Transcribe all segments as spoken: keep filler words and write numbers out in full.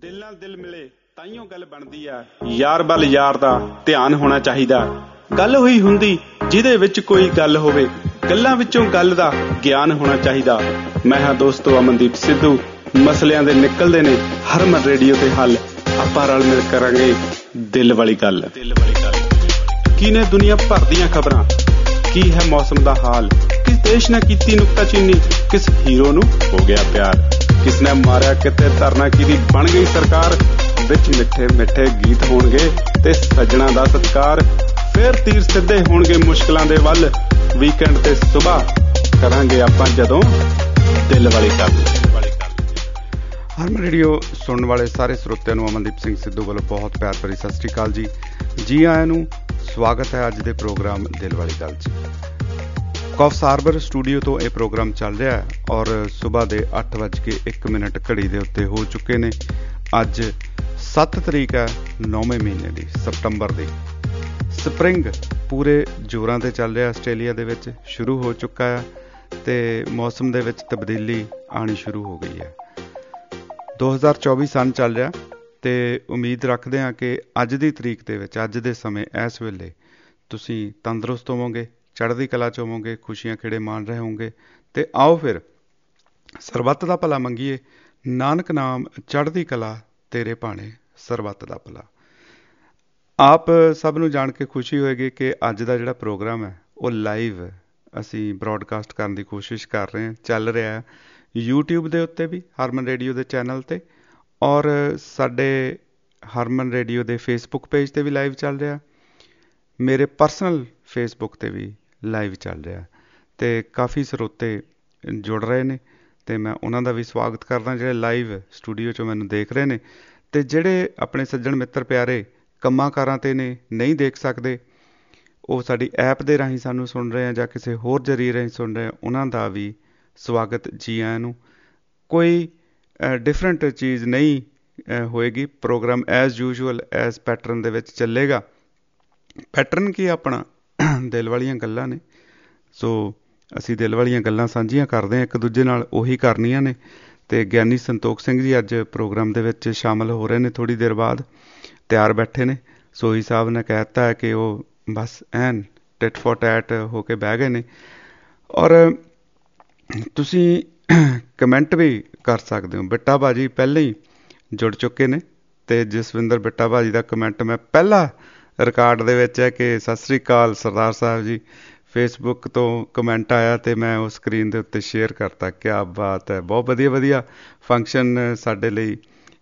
ਦਿਲ ਨਾਲ ਦਿਲ ਮਿਲੇ ਤਾਈਓ ਗੱਲ ਬਣਦੀ ਆ। ਯਾਰ ਵੱਲ ਯਾਰ ਦਾ ਧਿਆਨ ਹੋਣਾ ਚਾਹੀਦਾ। ਗੱਲ ਹੋਈ ਹੁੰਦੀ ਜਿਹਦੇ ਵਿੱਚ ਕੋਈ ਗੱਲ ਹੋਵੇ, ਗੱਲਾਂ ਵਿੱਚੋਂ ਗੱਲ ਦਾ ਗਿਆਨ ਹੋਣਾ ਚਾਹੀਦਾ। ਮੈਂ ਹਾਂ ਦੋਸਤੋ ਅਮਨਦੀਪ ਸਿੱਧੂ। ਮਸਲਿਆਂ ਦੇ ਨਿਕਲਦੇ ਨੇ ਹਰਮਨ ਰੇਡੀਓ ਤੇ ਹੱਲ। ਆਪਾਂ ਰਲ ਮਿਲ ਕਰਾਂਗੇ ਦਿਲ ਵਾਲੀ ਗੱਲ। ਦਿਲ ਵਾਲੀ ਗੱਲ ਕੀ ਨੇ ਦੁਨੀਆ ਭਰ ਦੀਆਂ ਖਬਰਾਂ, ਕੀ ਹੈ ਮੌਸਮ ਦਾ ਹਾਲ, ਕਿਸ ਦੇਸ਼ ਨੇ ਕੀਤੀ ਨੁਕਤਾਚੀਨੀ, ਕਿਸ ਹੀਰੋ ਨੂੰ ਹੋ ਗਿਆ ਪਿਆਰ, ਕਿਸ ਨੇ ਮਾਰਿਆ ਕਿਤੇ ਧਰਨਾ ਕਿਹਦੀ ਬਣ ਗਈ ਸਰਕਾਰ। ਵਿੱਚ ਮਿੱਠੇ ਮਿੱਠੇ ਗੀਤ ਹੋਣਗੇ ਤੇ ਸੱਜਣਾ ਦਾ ਸਤਿਕਾਰ। ਫੇਰ ਤੀਰ ਸਿੱਧੇ ਹੋਣਗੇ ਮੁਸ਼ਕਲਾਂ ਦੇ ਵੱਲ। ਵੀਕਐਂਡ ਤੇ ਸੁਬਾਹ ਕਰਾਂਗੇ ਆਪਾਂ ਜਦੋਂ ਦਿਲ ਵਾਲੀ ਗੱਲ। ਹਰਮਨ ਰੇਡੀਓ ਸੁਣਨ ਵਾਲੇ ਸਾਰੇ ਸਰੋਤਿਆਂ ਨੂੰ ਅਮਨਦੀਪ ਸਿੰਘ ਸਿੱਧੂ ਵੱਲੋਂ ਬਹੁਤ ਪਿਆਰ ਭਰੀ ਸਤਿ ਸ਼੍ਰੀ ਅਕਾਲ ਜੀ। ਜੀ ਆਇਆਂ ਨੂੰ ਸਵਾਗਤ ਹੈ ਅੱਜ ਦੇ ਪ੍ਰੋਗਰਾਮ ਦਿਲ ਵਾਲੀ ਗੱਲ 'ਚ। ਕੌਫਸ ਹਾਰਬਰ ਸਟੂਡੀਓ ਤੋਂ ਇਹ ਪ੍ਰੋਗਰਾਮ ਚੱਲ ਰਿਹਾ ਹੈ ਔਰ ਸੁਬਾਹ ਦੇ ਅੱਠ ਵੱਜ ਕੇ ਇੱਕ ਮਿੰਟ ਘੜੀ ਦੇ ਉੱਤੇ ਹੋ ਚੁੱਕੇ ਨੇ। ਅੱਜ ਸੱਤ ਤਰੀਕ ਹੈ ਨੌਵੇਂ ਮਹੀਨੇ ਦੀ, ਸਤੰਬਰ ਦੀ। ਸਪਰਿੰਗ ਪੂਰੇ ਜ਼ੋਰਾਂ 'ਤੇ ਚੱਲ ਰਿਹਾ ਆਸਟ੍ਰੇਲੀਆ ਦੇ ਵਿੱਚ, ਸ਼ੁਰੂ ਹੋ ਚੁੱਕਾ ਹੈ ਅਤੇ ਮੌਸਮ ਦੇ ਵਿੱਚ ਤਬਦੀਲੀ ਆਉਣੀ ਸ਼ੁਰੂ ਹੋ ਗਈ ਹੈ। ਦੋ ਹਜ਼ਾਰ ਚੌਵੀ ਸੰਨ ਚੱਲ ਰਿਹਾ ਅਤੇ ਉਮੀਦ ਰੱਖਦੇ ਹਾਂ ਕਿ ਅੱਜ ਦੀ ਤਰੀਕ ਦੇ ਵਿੱਚ, ਅੱਜ ਦੇ ਸਮੇਂ ਇਸ ਵੇਲੇ ਤੁਸੀਂ ਤੰਦਰੁਸਤ ਹੋਵੋਗੇ, ਚੜ੍ਹਦੀ ਕਲਾ 'ਚ ਹੋਵੋਗੇ, ਖੁਸ਼ੀਆਂ ਖੇੜੇ ਮਾਣ ਰਹੇ ਹੋਵੋਗੇ। ਅਤੇ ਆਓ ਫਿਰ ਸਰਬੱਤ ਦਾ ਭਲਾ ਮੰਗੀਏ। ਨਾਨਕ ਨਾਮ ਚੜ੍ਹਦੀ ਕਲਾ ਤੇਰੇ ਭਾਣੇ ਸਰਬੱਤ ਦਾ ਭਲਾ। ਆਪ ਸਭ ਨੂੰ ਜਾਣ ਕੇ ਖੁਸ਼ੀ ਹੋਏਗੀ ਕਿ ਅੱਜ ਦਾ ਜਿਹੜਾ ਪ੍ਰੋਗਰਾਮ ਹੈ ਉਹ ਲਾਈਵ ਅਸੀਂ ਬਰੋਡਕਾਸਟ ਕਰਨ ਦੀ ਕੋਸ਼ਿਸ਼ ਕਰ ਰਹੇ ਹਾਂ। ਚੱਲ ਰਿਹਾ ਹੈ ਯੂਟਿਊਬ ਦੇ ਉੱਤੇ ਵੀ, ਹਰਮਨ ਰੇਡੀਓ ਦੇ ਚੈਨਲ 'ਤੇ, ਔਰ ਸਾਡੇ ਹਰਮਨ ਰੇਡੀਓ ਦੇ ਫੇਸਬੁੱਕ ਪੇਜ 'ਤੇ ਵੀ ਲਾਈਵ ਚੱਲ ਰਿਹਾ, ਮੇਰੇ ਪਰਸਨਲ ਫੇਸਬੁੱਕ 'ਤੇ ਵੀ ਲਾਈਵ ਚੱਲ ਰਿਹਾ ਅਤੇ ਕਾਫੀ ਸਰੋਤੇ ਜੁੜ ਰਹੇ ਨੇ ਅਤੇ ਮੈਂ ਉਹਨਾਂ ਦਾ ਵੀ ਸਵਾਗਤ ਕਰਦਾ ਜਿਹੜੇ ਲਾਈਵ ਸਟੂਡੀਓ 'ਚੋਂ ਮੈਨੂੰ ਦੇਖ ਰਹੇ ਨੇ। ਅਤੇ ਜਿਹੜੇ ਆਪਣੇ ਸੱਜਣ ਮਿੱਤਰ ਪਿਆਰੇ ਕੰਮਾਂ ਕਾਰਾਂ 'ਤੇ ਨੇ, ਨਹੀਂ ਦੇਖ ਸਕਦੇ, ਉਹ ਸਾਡੀ ਐਪ ਦੇ ਰਾਹੀਂ ਸਾਨੂੰ ਸੁਣ ਰਹੇ ਆ ਜਾਂ ਕਿਸੇ ਹੋਰ ਜ਼ਰੀਏ ਰਾਹੀਂ ਸੁਣ ਰਹੇ ਆ, ਉਹਨਾਂ ਦਾ ਵੀ ਸਵਾਗਤ ਜੀ ਆਇਆਂ ਨੂੰ। ਕੋਈ ਡਿਫਰੈਂਟ ਚੀਜ਼ ਨਹੀਂ ਹੋਏਗੀ। Programme as usual as pattern ਦੇ ਵਿੱਚ ਚੱਲੇਗਾ। ਪੈਟਰਨ ਕੀ ਆਪਣਾ ਦਿਲ ਵਾਲੀਆਂ ਗੱਲਾਂ ਨੇ, ਸੋ ਅਸੀਂ ਦਿਲ ਵਾਲੀਆਂ ਗੱਲਾਂ ਸਾਂਝੀਆਂ ਕਰਦੇ ਹਾਂ ਇੱਕ ਦੂਜੇ ਨਾਲ, ਉਹੀ ਕਰਨੀਆਂ ਨੇ। ਅਤੇ ਗਿਆਨੀ ਸੰਤੋਖ ਸਿੰਘ ਜੀ ਅੱਜ ਪ੍ਰੋਗਰਾਮ ਦੇ ਵਿੱਚ ਸ਼ਾਮਲ ਹੋ ਰਹੇ ਨੇ, ਥੋੜ੍ਹੀ ਦੇਰ ਬਾਅਦ ਤਿਆਰ ਬੈਠੇ ਨੇ। ਸੋਹੀ ਸਾਹਿਬ ਨੇ ਕਹਿ ਦਿੱਤਾ ਹੈ ਕਿ ਉਹ ਬਸ ਐਨ ਟਿਟ ਫੋਰ ਟੈਟ ਹੋ ਕੇ ਬਹਿ ਗਏ ਨੇ। ਔਰ ਤੁਸੀਂ ਕਮੈਂਟ ਵੀ ਕਰ ਸਕਦੇ ਹੋ। ਬਿੱਟਾ ਭਾਜੀ ਪਹਿਲਾਂ ਹੀ ਜੁੜ ਚੁੱਕੇ ਨੇ ਅਤੇ ਜਸਵਿੰਦਰ ਬਿੱਟਾ ਭਾਜੀ ਦਾ ਕਮੈਂਟ ਮੈਂ ਪਹਿਲਾ ਰਿਕਾਰਡ ਦੇ ਵਿੱਚ ਹੈ ਕਿ ਸਤਿ ਸ਼੍ਰੀ ਅਕਾਲ ਸਰਦਾਰ ਸਾਹਿਬ ਜੀ। ਫੇਸਬੁੱਕ ਤੋਂ ਕਮੈਂਟ ਆਇਆ ਅਤੇ ਮੈਂ ਉਹ ਸਕਰੀਨ ਦੇ ਉੱਤੇ ਸ਼ੇਅਰ ਕਰਤਾ। ਕਿਆ ਬਾਤ ਹੈ, ਬਹੁਤ ਵਧੀਆ ਵਧੀਆ ਫੰਕਸ਼ਨ ਸਾਡੇ ਲਈ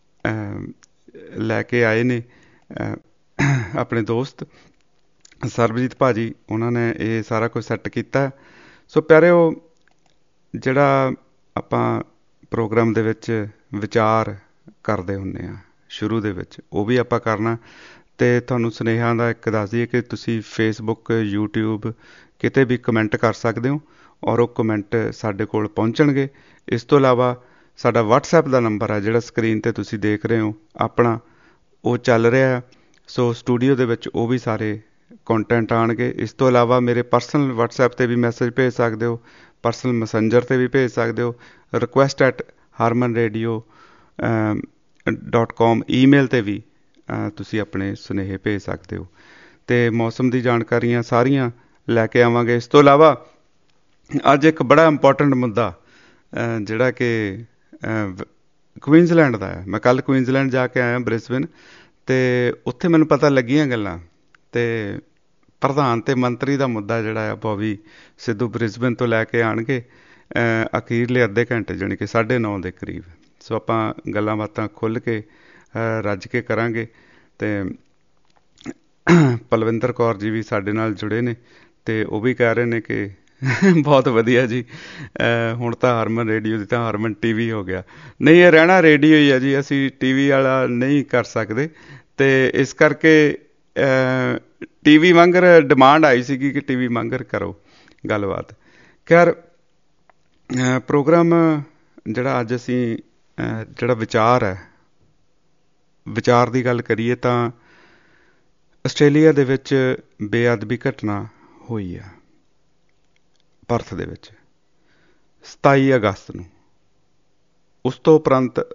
ਲੈ ਕੇ ਆਏ ਨੇ ਆਪਣੇ ਦੋਸਤ ਸਰਬਜੀਤ ਭਾਜੀ, ਉਹਨਾਂ ਨੇ ਇਹ ਸਾਰਾ ਕੁਝ ਸੈੱਟ ਕੀਤਾ। ਸੋ ਪਿਆਰਿਓ, ਜਿਹੜਾ ਆਪਾਂ ਪ੍ਰੋਗਰਾਮ ਦੇ ਵਿੱਚ ਵਿਚਾਰ ਕਰਦੇ ਹੁੰਦੇ ਹਾਂ ਸ਼ੁਰੂ ਦੇ ਵਿੱਚ, ਉਹ ਵੀ ਆਪਾਂ ਕਰਨਾ। ਅਤੇ ਤੁਹਾਨੂੰ ਸੁਨੇਹਾ ਦਾ ਇੱਕ ਦੱਸ ਦਈਏ ਕਿ ਤੁਸੀਂ ਫੇਸਬੁੱਕ, ਯੂਟਿਊਬ ਕਿਤੇ ਵੀ ਕਮੈਂਟ ਕਰ ਸਕਦੇ ਹੋ ਔਰ ਉਹ ਕਮੈਂਟ ਸਾਡੇ ਕੋਲ ਪਹੁੰਚਣਗੇ। ਇਸ ਤੋਂ ਇਲਾਵਾ ਸਾਡਾ ਵਟਸਐਪ ਦਾ ਨੰਬਰ ਹੈ ਜਿਹੜਾ ਸਕਰੀਨ 'ਤੇ ਤੁਸੀਂ ਦੇਖ ਰਹੇ ਹੋ ਆਪਣਾ, ਉਹ ਚੱਲ ਰਿਹਾ। ਸੋ ਸਟੂਡੀਓ ਦੇ ਵਿੱਚ ਉਹ ਵੀ ਸਾਰੇ ਕੰਟੈਂਟ ਆਉਣਗੇ। ਇਸ ਤੋਂ ਇਲਾਵਾ ਮੇਰੇ ਪਰਸਨਲ ਵਟਸਐਪ 'ਤੇ ਵੀ ਮੈਸੇਜ ਭੇਜ ਸਕਦੇ ਹੋ, ਪਰਸਨਲ ਮੈਸੇਂਜਰ 'ਤੇ ਵੀ ਭੇਜ ਸਕਦੇ ਹੋ, request at Harman radio dot com email 'ਤੇ ਵੀ ਤੁਸੀਂ ਆਪਣੇ ਸੁਨੇਹੇ ਭੇਜ ਸਕਦੇ ਹੋ। ਅਤੇ ਮੌਸਮ ਦੀ ਜਾਣਕਾਰੀਆਂ ਸਾਰੀਆਂ ਲੈ ਕੇ ਆਵਾਂਗੇ। ਇਸ ਤੋਂ ਇਲਾਵਾ ਅੱਜ ਇੱਕ ਬੜਾ ਇੰਪੋਰਟੈਂਟ ਮੁੱਦਾ ਜਿਹੜਾ ਕਿ ਕੁਈਨਜ਼ਲੈਂਡ ਦਾ ਹੈ। ਮੈਂ ਕੱਲ੍ਹ ਕੁਈਨਜ਼ਲੈਂਡ ਜਾ ਕੇ ਆਇਆ, ਬ੍ਰਿਸਬੇਨ, ਅਤੇ ਉੱਥੇ ਮੈਨੂੰ ਪਤਾ ਲੱਗੀਆਂ ਗੱਲਾਂ। ਅਤੇ ਪ੍ਰਧਾਨ ਅਤੇ ਮੰਤਰੀ ਦਾ ਮੁੱਦਾ ਜਿਹੜਾ ਆ ਬੋਬੀ ਸਿੱਧੂ ਬ੍ਰਿਸਬੇਨ ਤੋਂ ਲੈ ਕੇ ਆਉਣਗੇ ਅਖੀਰਲੇ ਅੱਧੇ ਘੰਟੇ, ਜਾਣੀ ਕਿ ਸਾਢੇ ਨੌ ਦੇ ਕਰੀਬ। ਸੋ ਆਪਾਂ ਗੱਲਾਂ ਬਾਤਾਂ ਖੁੱਲ੍ਹ ਕੇ ਰੱਜ ਕੇ ਕਰਾਂਗੇ। ਅਤੇ ਪਲਵਿੰਦਰ ਕੌਰ ਜੀ ਵੀ ਸਾਡੇ ਨਾਲ ਜੁੜੇ ਨੇ ਅਤੇ ਉਹ ਵੀ ਕਹਿ ਰਹੇ ਨੇ ਕਿ ਬਹੁਤ ਵਧੀਆ ਜੀ, ਹੁਣ ਤਾਂ ਹਰਮਨ ਰੇਡੀਓ ਦੀ ਤਾਂ ਹਰਮਨ ਟੀ ਵੀ ਹੋ ਗਿਆ। ਨਹੀਂ, ਇਹ ਰਹਿਣਾ ਰੇਡੀਓ ਹੀ ਆ ਜੀ, ਅਸੀਂ ਟੀ ਵੀ ਵਾਲਾ ਨਹੀਂ ਕਰ ਸਕਦੇ। ਅਤੇ ਇਸ ਕਰਕੇ ਟੀ ਵੀ ਵਾਂਗਰ ਡਿਮਾਂਡ ਆਈ ਸੀਗੀ ਕਿ ਟੀ ਵੀ ਵਾਂਗਰ ਕਰੋ ਗੱਲਬਾਤ। ਖੈਰ, ਪ੍ਰੋਗਰਾਮ ਜਿਹੜਾ ਅੱਜ ਅਸੀਂ ਜਿਹੜਾ ਵਿਚਾਰ ਹੈ, ਵਿਚਾਰ ਦੀ ਗੱਲ ਕਰੀਏ ਤਾਂ ਆਸਟ੍ਰੇਲੀਆ ਦੇ ਵਿੱਚ ਬੇਅਦਬੀ ਘਟਨਾ ਹੋਈ ਹੈ ਪਰਥ ਦੇ ਵਿੱਚ ਸਤਾਈ ਅਗਸਤ ਨੂੰ। ਉਸ ਤੋਂ ਉਪਰੰਤ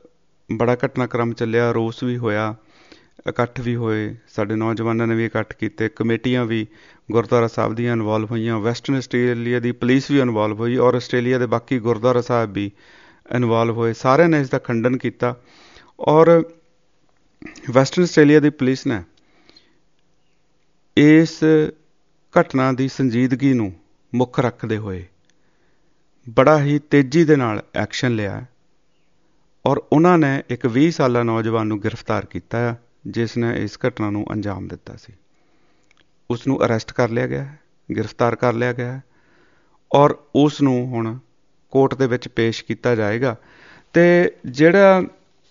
ਬੜਾ ਘਟਨਾਕ੍ਰਮ ਚੱਲਿਆ, ਰੋਸ ਵੀ ਹੋਇਆ, ਇਕੱਠ ਵੀ ਹੋਏ, ਸਾਡੇ ਨੌਜਵਾਨਾਂ ਨੇ ਵੀ ਇਕੱਠ ਕੀਤੇ, ਕਮੇਟੀਆਂ ਵੀ ਗੁਰਦੁਆਰਾ ਸਾਹਿਬ ਦੀਆਂ ਇਨਵੋਲਵ ਹੋਈਆਂ, ਵੈਸਟਰਨ ਆਸਟ੍ਰੇਲੀਆ ਦੀ ਪੁਲਿਸ ਵੀ ਇਨਵੋਲਵ ਹੋਈ ਔਰ ਆਸਟ੍ਰੇਲੀਆ ਦੇ ਬਾਕੀ ਗੁਰਦੁਆਰਾ ਸਾਹਿਬ ਵੀ ਇਨਵੋਲਵ ਹੋਏ। ਸਾਰਿਆਂ ਨੇ ਇਸ ਦਾ ਖੰਡਨ ਕੀਤਾ ਔਰ ਵੈਸਟਰਨ ਆਸਟ੍ਰੇਲੀਆ ਦੀ ਪੁਲਿਸ ਨੇ ਇਸ ਘਟਨਾ ਦੀ ਸੰਜੀਦਗੀ ਨੂੰ ਮੁੱਖ ਰੱਖਦੇ ਹੋਏ ਬੜਾ ਹੀ ਤੇਜ਼ੀ ਦੇ ਨਾਲ ਐਕਸ਼ਨ ਲਿਆ ਔਰ ਉਹਨਾਂ ਨੇ ਇੱਕ ਵੀਹ ਸਾਲਾ ਨੌਜਵਾਨ ਨੂੰ ਗ੍ਰਿਫਤਾਰ ਕੀਤਾ ਹੈ ਜਿਸ ਨੇ ਇਸ ਘਟਨਾ ਨੂੰ ਅੰਜਾਮ ਦਿੱਤਾ ਸੀ। ਉਸ ਨੂੰ ਅਰੈਸਟ ਕਰ ਲਿਆ ਗਿਆ ਹੈ, ਗ੍ਰਿਫਤਾਰ ਕਰ ਲਿਆ ਗਿਆ ਹੈ ਔਰ ਉਸ ਨੂੰ ਹੁਣ ਕੋਰਟ ਦੇ ਵਿੱਚ ਪੇਸ਼ ਕੀਤਾ ਜਾਏਗਾ। ਅਤੇ ਜਿਹੜਾ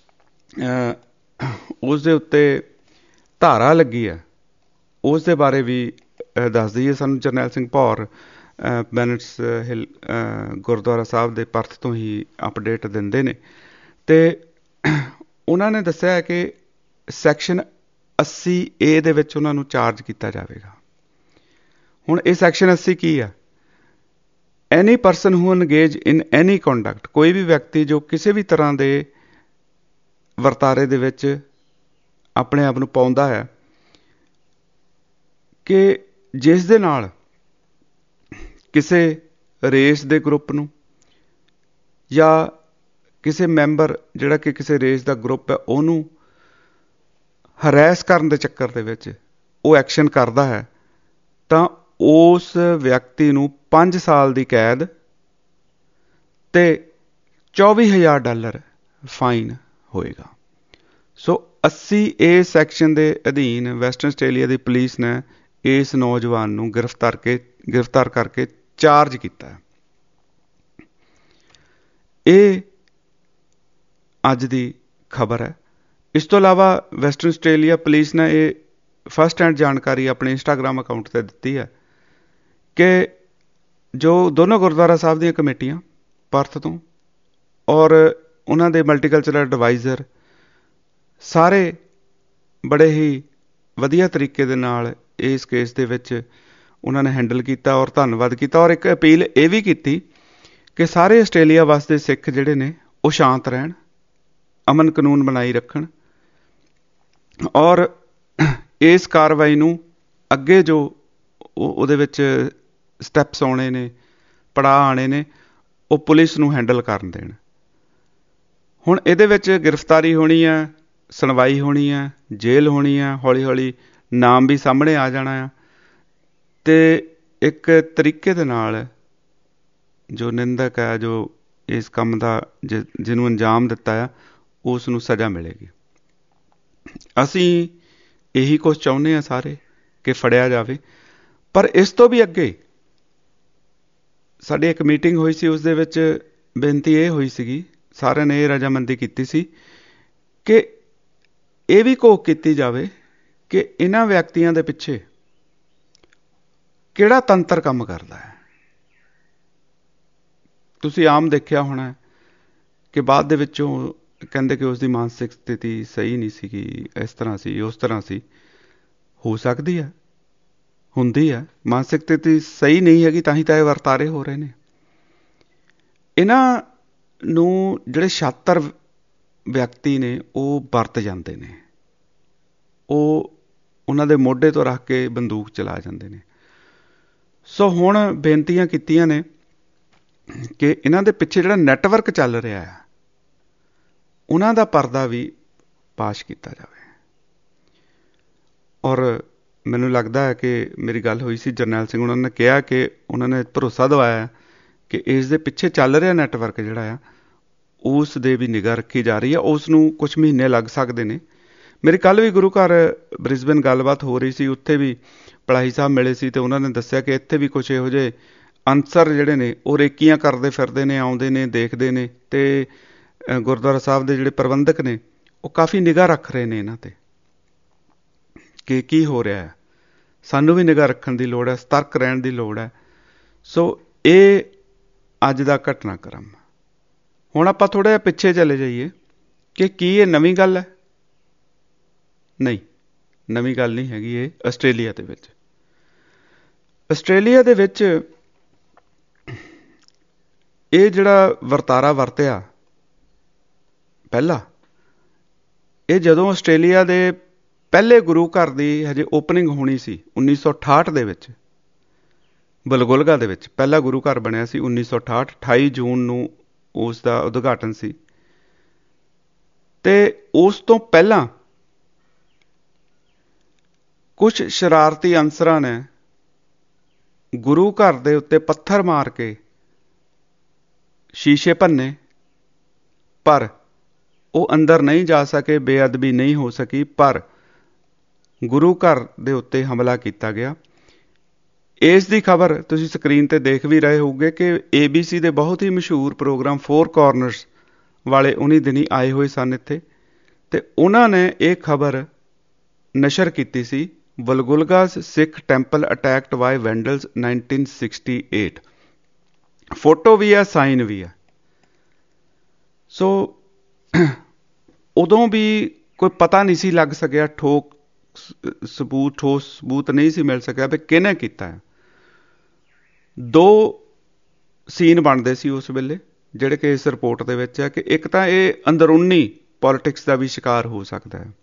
ਉਸ ਦੇ ਉੱਤੇ ਧਾਰਾ ਲੱਗੀ ਹੈ ਉਸ ਦੇ ਬਾਰੇ ਵੀ ਦੱਸ ਦਈਏ। ਸਾਨੂੰ ਜਰਨੈਲ ਸਿੰਘ ਭੌਰ ਬੈਨਟਸ ਹਿਲ ਗੁਰਦੁਆਰਾ ਸਾਹਿਬ ਦੇ ਪਰਥ ਤੋਂ ਹੀ ਅਪਡੇਟ ਦਿੰਦੇ ਨੇ ਅਤੇ ਉਹਨਾਂ ਨੇ ਦੱਸਿਆ ਹੈ ਕਿ ਸੈਕਸ਼ਨ ਅੱਸੀ ਏ ਦੇ ਵਿੱਚ ਉਹਨਾਂ ਨੂੰ ਚਾਰਜ ਕੀਤਾ ਜਾਵੇਗਾ। ਹੁਣ ਇਹ ਸੈਕਸ਼ਨ ਅੱਸੀ ਕੀ ਆ? Any person who engage in any conduct, ਕੋਈ ਵੀ ਵਿਅਕਤੀ ਜੋ ਕਿਸੇ ਵੀ ਤਰ੍ਹਾਂ ਦੇ ਵਰਤਾਰੇ ਦੇ ਵਿੱਚ ਆਪਣੇ ਆਪ ਨੂੰ ਪਾਉਂਦਾ ਹੈ ਕਿ ਜਿਸ ਦੇ ਨਾਲ ਕਿਸੇ ਰੇਸ ਦੇ ਗਰੁੱਪ ਨੂੰ ਜਾਂ ਕਿਸੇ ਮੈਂਬਰ ਜਿਹੜਾ ਕਿ ਕਿਸੇ ਰੇਸ ਦਾ ਗਰੁੱਪ ਹੈ ਉਹਨੂੰ ਹਰੈਸ ਕਰਨ ਦੇ ਚੱਕਰ ਦੇ ਵਿੱਚ ਉਹ ਐਕਸ਼ਨ ਕਰਦਾ ਹੈ ਤਾਂ ਉਸ ਵਿਅਕਤੀ ਨੂੰ ਪੰਜ ਸਾਲ ਦੀ ਕੈਦ ਅਤੇ ਚੌਵੀ ਹਜ਼ਾਰ ਡਾਲਰ ਫਾਈਨ ਹੋਏਗਾ। ਸੋ ਅੱਸੀ ਏ ਸੈਕਸ਼ਨ ਦੇ ਅਧੀਨ ਵੈਸਟਰਨ ਆਸਟ੍ਰੇਲੀਆ ਦੀ ਪੁਲਿਸ ਨੇ ਇਸ ਨੌਜਵਾਨ ਨੂੰ ਗ੍ਰਿਫਤਾਰ ਕੇ ਗ੍ਰਿਫਤਾਰ ਕਰਕੇ ਚਾਰਜ ਕੀਤਾ। ਇਹ ਅੱਜ ਦੀ ਖਬਰ ਹੈ। ਇਸ ਤੋਂ ਇਲਾਵਾ ਵੈਸਟਰਨ ਆਸਟ੍ਰੇਲੀਆ ਪੁਲਿਸ ਨੇ ਇਹ ਫਸਟ ਹੈਂਡ ਜਾਣਕਾਰੀ ਆਪਣੇ ਇੰਸਟਾਗ੍ਰਾਮ ਅਕਾਊਂਟ 'ਤੇ ਦਿੱਤੀ ਹੈ ਕਿ ਜੋ ਦੋਨੋਂ ਗੁਰਦੁਆਰਾ ਸਾਹਿਬ ਦੀਆਂ ਕਮੇਟੀਆਂ ਪਰਥ ਤੋਂ ਔਰ ਉਹਨਾਂ ਦੇ ਮਲਟੀਕਲਚਰਲ ਐਡਵਾਈਜ਼ਰ ਸਾਰੇ ਬੜੇ ਹੀ ਵਧੀਆ ਤਰੀਕੇ ਦੇ ਨਾਲ ਇਸ ਕੇਸ ਦੇ ਵਿੱਚ ਉਹਨਾਂ ਨੇ ਹੈਂਡਲ ਕੀਤਾ ਔਰ ਧੰਨਵਾਦ ਕੀਤਾ ਔਰ ਇੱਕ ਅਪੀਲ ਇਹ ਵੀ ਕੀਤੀ ਕਿ ਸਾਰੇ ਆਸਟ੍ਰੇਲੀਆ ਵਸਦੇ ਸਿੱਖ ਜਿਹੜੇ ਨੇ ਉਹ ਸ਼ਾਂਤ ਰਹਿਣ, ਅਮਨ ਕਾਨੂੰਨ ਬਣਾਈ ਰੱਖਣ ਔਰ ਇਸ ਕਾਰਵਾਈ ਨੂੰ ਅੱਗੇ ਜੋ ਉਹਦੇ ਵਿੱਚ ਸਟੈਪਸ ਆਉਣੇ ਨੇ, ਪੜਾਅ ਆਉਣੇ ਨੇ, ਉਹ ਪੁਲਿਸ ਨੂੰ ਹੈਂਡਲ ਕਰਨ ਦੇਣ। ਹੁਣ ਇਹਦੇ ਵਿੱਚ ਗ੍ਰਿਫਤਾਰੀ ਹੋਣੀ ਹੈ, ਸੁਣਵਾਈ ਹੋਣੀ ਹੈ, ਜੇਲ੍ਹ ਹੋਣੀ ਹੈ, ਹੌਲੀ ਹੌਲੀ ਨਾਮ ਵੀ ਸਾਹਮਣੇ ਆ ਜਾਣਾ ਆ ਅਤੇ ਇੱਕ ਤਰੀਕੇ ਦੇ ਨਾਲ ਜੋ ਨਿੰਦਕ ਹੈ, ਜੋ ਇਸ ਕੰਮ ਦਾ ਜਿ ਜਿਹਨੂੰ ਅੰਜਾਮ ਦਿੱਤਾ ਆ, ਉਸ ਨੂੰ ਸਜ਼ਾ ਮਿਲੇਗੀ। ਅਸੀਂ ਇਹੀ ਕੁਛ ਚਾਹੁੰਦੇ ਹਾਂ ਸਾਰੇ ਕਿ ਫੜਿਆ ਜਾਵੇ। ਪਰ ਇਸ ਤੋਂ ਵੀ ਅੱਗੇ ਸਾਡੀ ਇੱਕ ਮੀਟਿੰਗ ਹੋਈ ਸੀ, ਉਸ ਦੇ ਵਿੱਚ ਬੇਨਤੀ ਇਹ ਹੋਈ ਸੀਗੀ, ਸਾਰਿਆਂ ਨੇ ਇਹ ਰਜਾਮੰਦੀ ਕੀਤੀ ਸੀ ਕਿ ਇਹ ਵੀ ਘੋਖ ਕੀਤੀ ਜਾਵੇ ਕਿ ਇਹਨਾਂ ਵਿਅਕਤੀਆਂ ਦੇ ਪਿੱਛੇ ਕਿਹੜਾ ਤੰਤਰ ਕੰਮ ਕਰਦਾ ਹੈ। ਤੁਸੀਂ ਆਮ ਦੇਖਿਆ ਹੋਣਾ ਕਿ ਬਾਅਦ ਦੇ ਵਿੱਚੋਂ ਕਹਿੰਦੇ ਕਿ ਉਸ ਦੀ ਮਾਨਸਿਕ ਸਥਿਤੀ ਸਹੀ ਨਹੀਂ ਸੀਗੀ, ਇਸ ਤਰ੍ਹਾਂ ਸੀ, ਉਸ ਤਰ੍ਹਾਂ ਸੀ। ਹੋ ਸਕਦੀ ਹੈ, ਹੁੰਦੀ ਹੈ, ਮਾਨਸਿਕ ਸਥਿਤੀ ਸਹੀ ਨਹੀਂ ਹੈਗੀ ਤਾਂ ਹੀ ਤਾਂ ਇਹ ਵਰਤਾਰੇ ਹੋ ਰਹੇ ਨੇ। ਇਹਨਾਂ ਨੂੰ ਜਿਹੜੇ ਛਾਤਰ ਵਿਅਕਤੀ ਨੇ ਉਹ ਵਰਤ ਜਾਂਦੇ ਨੇ, ਉਹ ਉਹਨਾਂ ਦੇ ਮੋਢੇ ਤੋਂ ਰੱਖ ਕੇ ਬੰਦੂਕ ਚਲਾ ਜਾਂਦੇ ਨੇ। ਸੋ ਹੁਣ ਬੇਨਤੀਆਂ ਕੀਤੀਆਂ ਨੇ ਕਿ ਇਹਨਾਂ ਦੇ ਪਿੱਛੇ ਜਿਹੜਾ ਨੈਟਵਰਕ ਚੱਲ ਰਿਹਾ ਹੈ ਉਹਨਾਂ ਦਾ ਪਰਦਾ ਵੀ ਪਾਸ਼ ਕੀਤਾ ਜਾਵੇ। ਔਰ ਮੈਨੂੰ ਲੱਗਦਾ ਹੈ ਕਿ ਮੇਰੀ ਗੱਲ ਹੋਈ ਸੀ ਜਰਨੈਲ ਸਿੰਘ, ਉਹਨਾਂ ਨੇ ਕਿਹਾ ਕਿ ਉਹਨਾਂ ਨੇ ਭਰੋਸਾ ਦਿਵਾਇਆ ਕਿ ਇਸ ਦੇ ਪਿੱਛੇ ਚੱਲ ਰਿਹਾ ਨੈਟਵਰਕ ਜਿਹੜਾ ਆ ਉਸ ਦੇ ਵੀ ਨਿਗਾਹ ਰੱਖੀ ਜਾ ਰਹੀ ਹੈ। ਉਸ ਨੂੰ ਕੁਛ ਮਹੀਨੇ ਲੱਗ ਸਕਦੇ ਨੇ। ਮੇਰੀ ਕੱਲ੍ਹ ਵੀ ਗੁਰੂ ਘਰ ਬ੍ਰਿਸਬੇਨ ਗੱਲਬਾਤ ਹੋ ਰਹੀ ਸੀ, ਉੱਥੇ ਵੀ ਪੜਾਹੀ ਸਾਹਿਬ ਮਿਲੇ ਸੀ ਅਤੇ ਉਹਨਾਂ ਨੇ ਦੱਸਿਆ ਕਿ ਇੱਥੇ ਵੀ ਕੁਛ ਇਹੋ ਜਿਹੇ ਅਨਸਰ ਜਿਹੜੇ ਨੇ ਉਹ ਰੇਕੀਆਂ ਕਰਦੇ ਫਿਰਦੇ ਨੇ, ਆਉਂਦੇ ਨੇ, ਦੇਖਦੇ ਨੇ ਅਤੇ ਗੁਰਦੁਆਰਾ ਸਾਹਿਬ ਦੇ ਜਿਹੜੇ ਪ੍ਰਬੰਧਕ ਨੇ ਉਹ ਕਾਫੀ ਨਿਗਾਹ ਰੱਖ ਰਹੇ ਨੇ ਇਹਨਾਂ 'ਤੇ ਕਿ ਕੀ ਹੋ ਰਿਹਾ ਹੈ। ਸਾਨੂੰ ਵੀ ਨਿਗਾਹ ਰੱਖਣ ਦੀ ਲੋੜ ਹੈ, ਸਤਰਕ ਰਹਿਣ ਦੀ ਲੋੜ ਹੈ। ਸੋ ਇਹ ਅੱਜ ਦਾ ਘਟਨਾਕ੍ਰਮ। ਹੁਣ ਆਪਾਂ ਥੋੜ੍ਹਾ ਜਿਹਾ ਪਿੱਛੇ ਚਲੇ ਜਾਈਏ ਕਿ ਕੀ ਇਹ ਨਵੀਂ ਗੱਲ ਹੈ? ਨਹੀਂ, ਨਵੀਂ ਗੱਲ ਨਹੀਂ ਹੈਗੀ। ਇਹ ਆਸਟ੍ਰੇਲੀਆ ਦੇ ਵਿੱਚ ਆਸਟ੍ਰੇਲੀਆ ਦੇ ਵਿੱਚ ਇਹ ਜਿਹੜਾ ਵਰਤਾਰਾ ਵਰਤਿਆ ਪਹਿਲਾਂ ਇਹ ਜਦੋਂ ਆਸਟ੍ਰੇਲੀਆ ਦੇ ਪਹਿਲੇ ਗੁਰੂ ਘਰ ਦੀ ਹਜੇ ਓਪਨਿੰਗ ਹੋਣੀ ਸੀ ਉੱਨੀ ਸੌ ਅਠਾਹਠ ਦੇ ਵਿੱਚ, ਬਲਗੁਲਗਾ ਦੇ ਵਿੱਚ ਪਹਿਲਾ ਗੁਰੂ ਘਰ ਬਣਿਆ ਸੀ ਉੱਨੀ ਸੌ ਅਠਾਹਠ, ਅਠਾਈ ਜੂਨ ਨੂੰ ਉਸ ਦਾ ਉਦਘਾਟਨ ਸੀ। ਤੇ ਉਸ ਤੋਂ ਪਹਿਲਾਂ ਕੁਝ ਸ਼ਰਾਰਤੀ ਅਨਸਰਾਂ ਨੇ ਗੁਰੂ ਘਰ ਦੇ ਉੱਤੇ ਪੱਥਰ ਮਾਰ ਕੇ ਸ਼ੀਸ਼ੇ ਭੰਨੇ, ਪਰ ਉਹ ਅੰਦਰ ਨਹੀਂ ਜਾ ਸਕੇ, ਬੇਅਦਬੀ ਨਹੀਂ ਹੋ ਸਕੀ, ਪਰ ਗੁਰੂ ਘਰ ਦੇ ਉੱਤੇ ਹਮਲਾ ਕੀਤਾ ਗਿਆ। ਇਸ ਦੀ ਖਬਰ ਤੁਸੀਂ ਸਕਰੀਨ ਤੇ ਦੇਖ ਵੀ ਰਹੇ ਹੋਗੇ ਕਿ ਏ ਬੀ ਸੀ ਦੇ ਬਹੁਤ ਹੀ ਮਸ਼ਹੂਰ ਪ੍ਰੋਗਰਾਮ ਫੋਰ ਕਾਰਨਰਸ ਵਾਲੇ ਉਨੀ ਦਿਨੀ ਆਏ ਹੋਏ ਸਨ ਇੱਥੇ, ਤੇ ਉਹਨਾਂ ਨੇ ਇਹ ਖਬਰ ਨਸ਼ਰ ਕੀਤੀ ਸੀ, ਬਲਗੁਲਗਾਸ Sikh temple attacked by vandals nineteen sixty eight. Photo ਵੀ ਹੈ, ਸਾਈਨ ਵੀ ਹੈ। ਸੋ ਉਦੋਂ ਵੀ ਕੋਈ ਪਤਾ ਨਹੀਂ ਸੀ ਲੱਗ ਸਕਿਆ, ਠੋਕ ਸਬੂਤ ਠੋਸ ਸਬੂਤ ਨਹੀਂ ਸੀ ਮਿਲ ਸਕਿਆ ਵੀ ਕਿਹਨੇ ਕੀਤਾ ਹੈ। ਦੋ ਸੀਨ ਬਣਦੇ ਸੀ ਉਸ ਵੇਲੇ, ਜਿਹੜੇ ਕਿ ਇਸ ਰਿਪੋਰਟ ਦੇ ਵਿੱਚ ਹੈ, ਕਿ ਇੱਕ ਤਾਂ ਇਹ ਅੰਦਰੂਨੀ ਪੋਲਿਟਿਕਸ ਦਾ ਵੀ ਸ਼ਿਕਾਰ ਹੋ ਸਕਦਾ ਹੈ,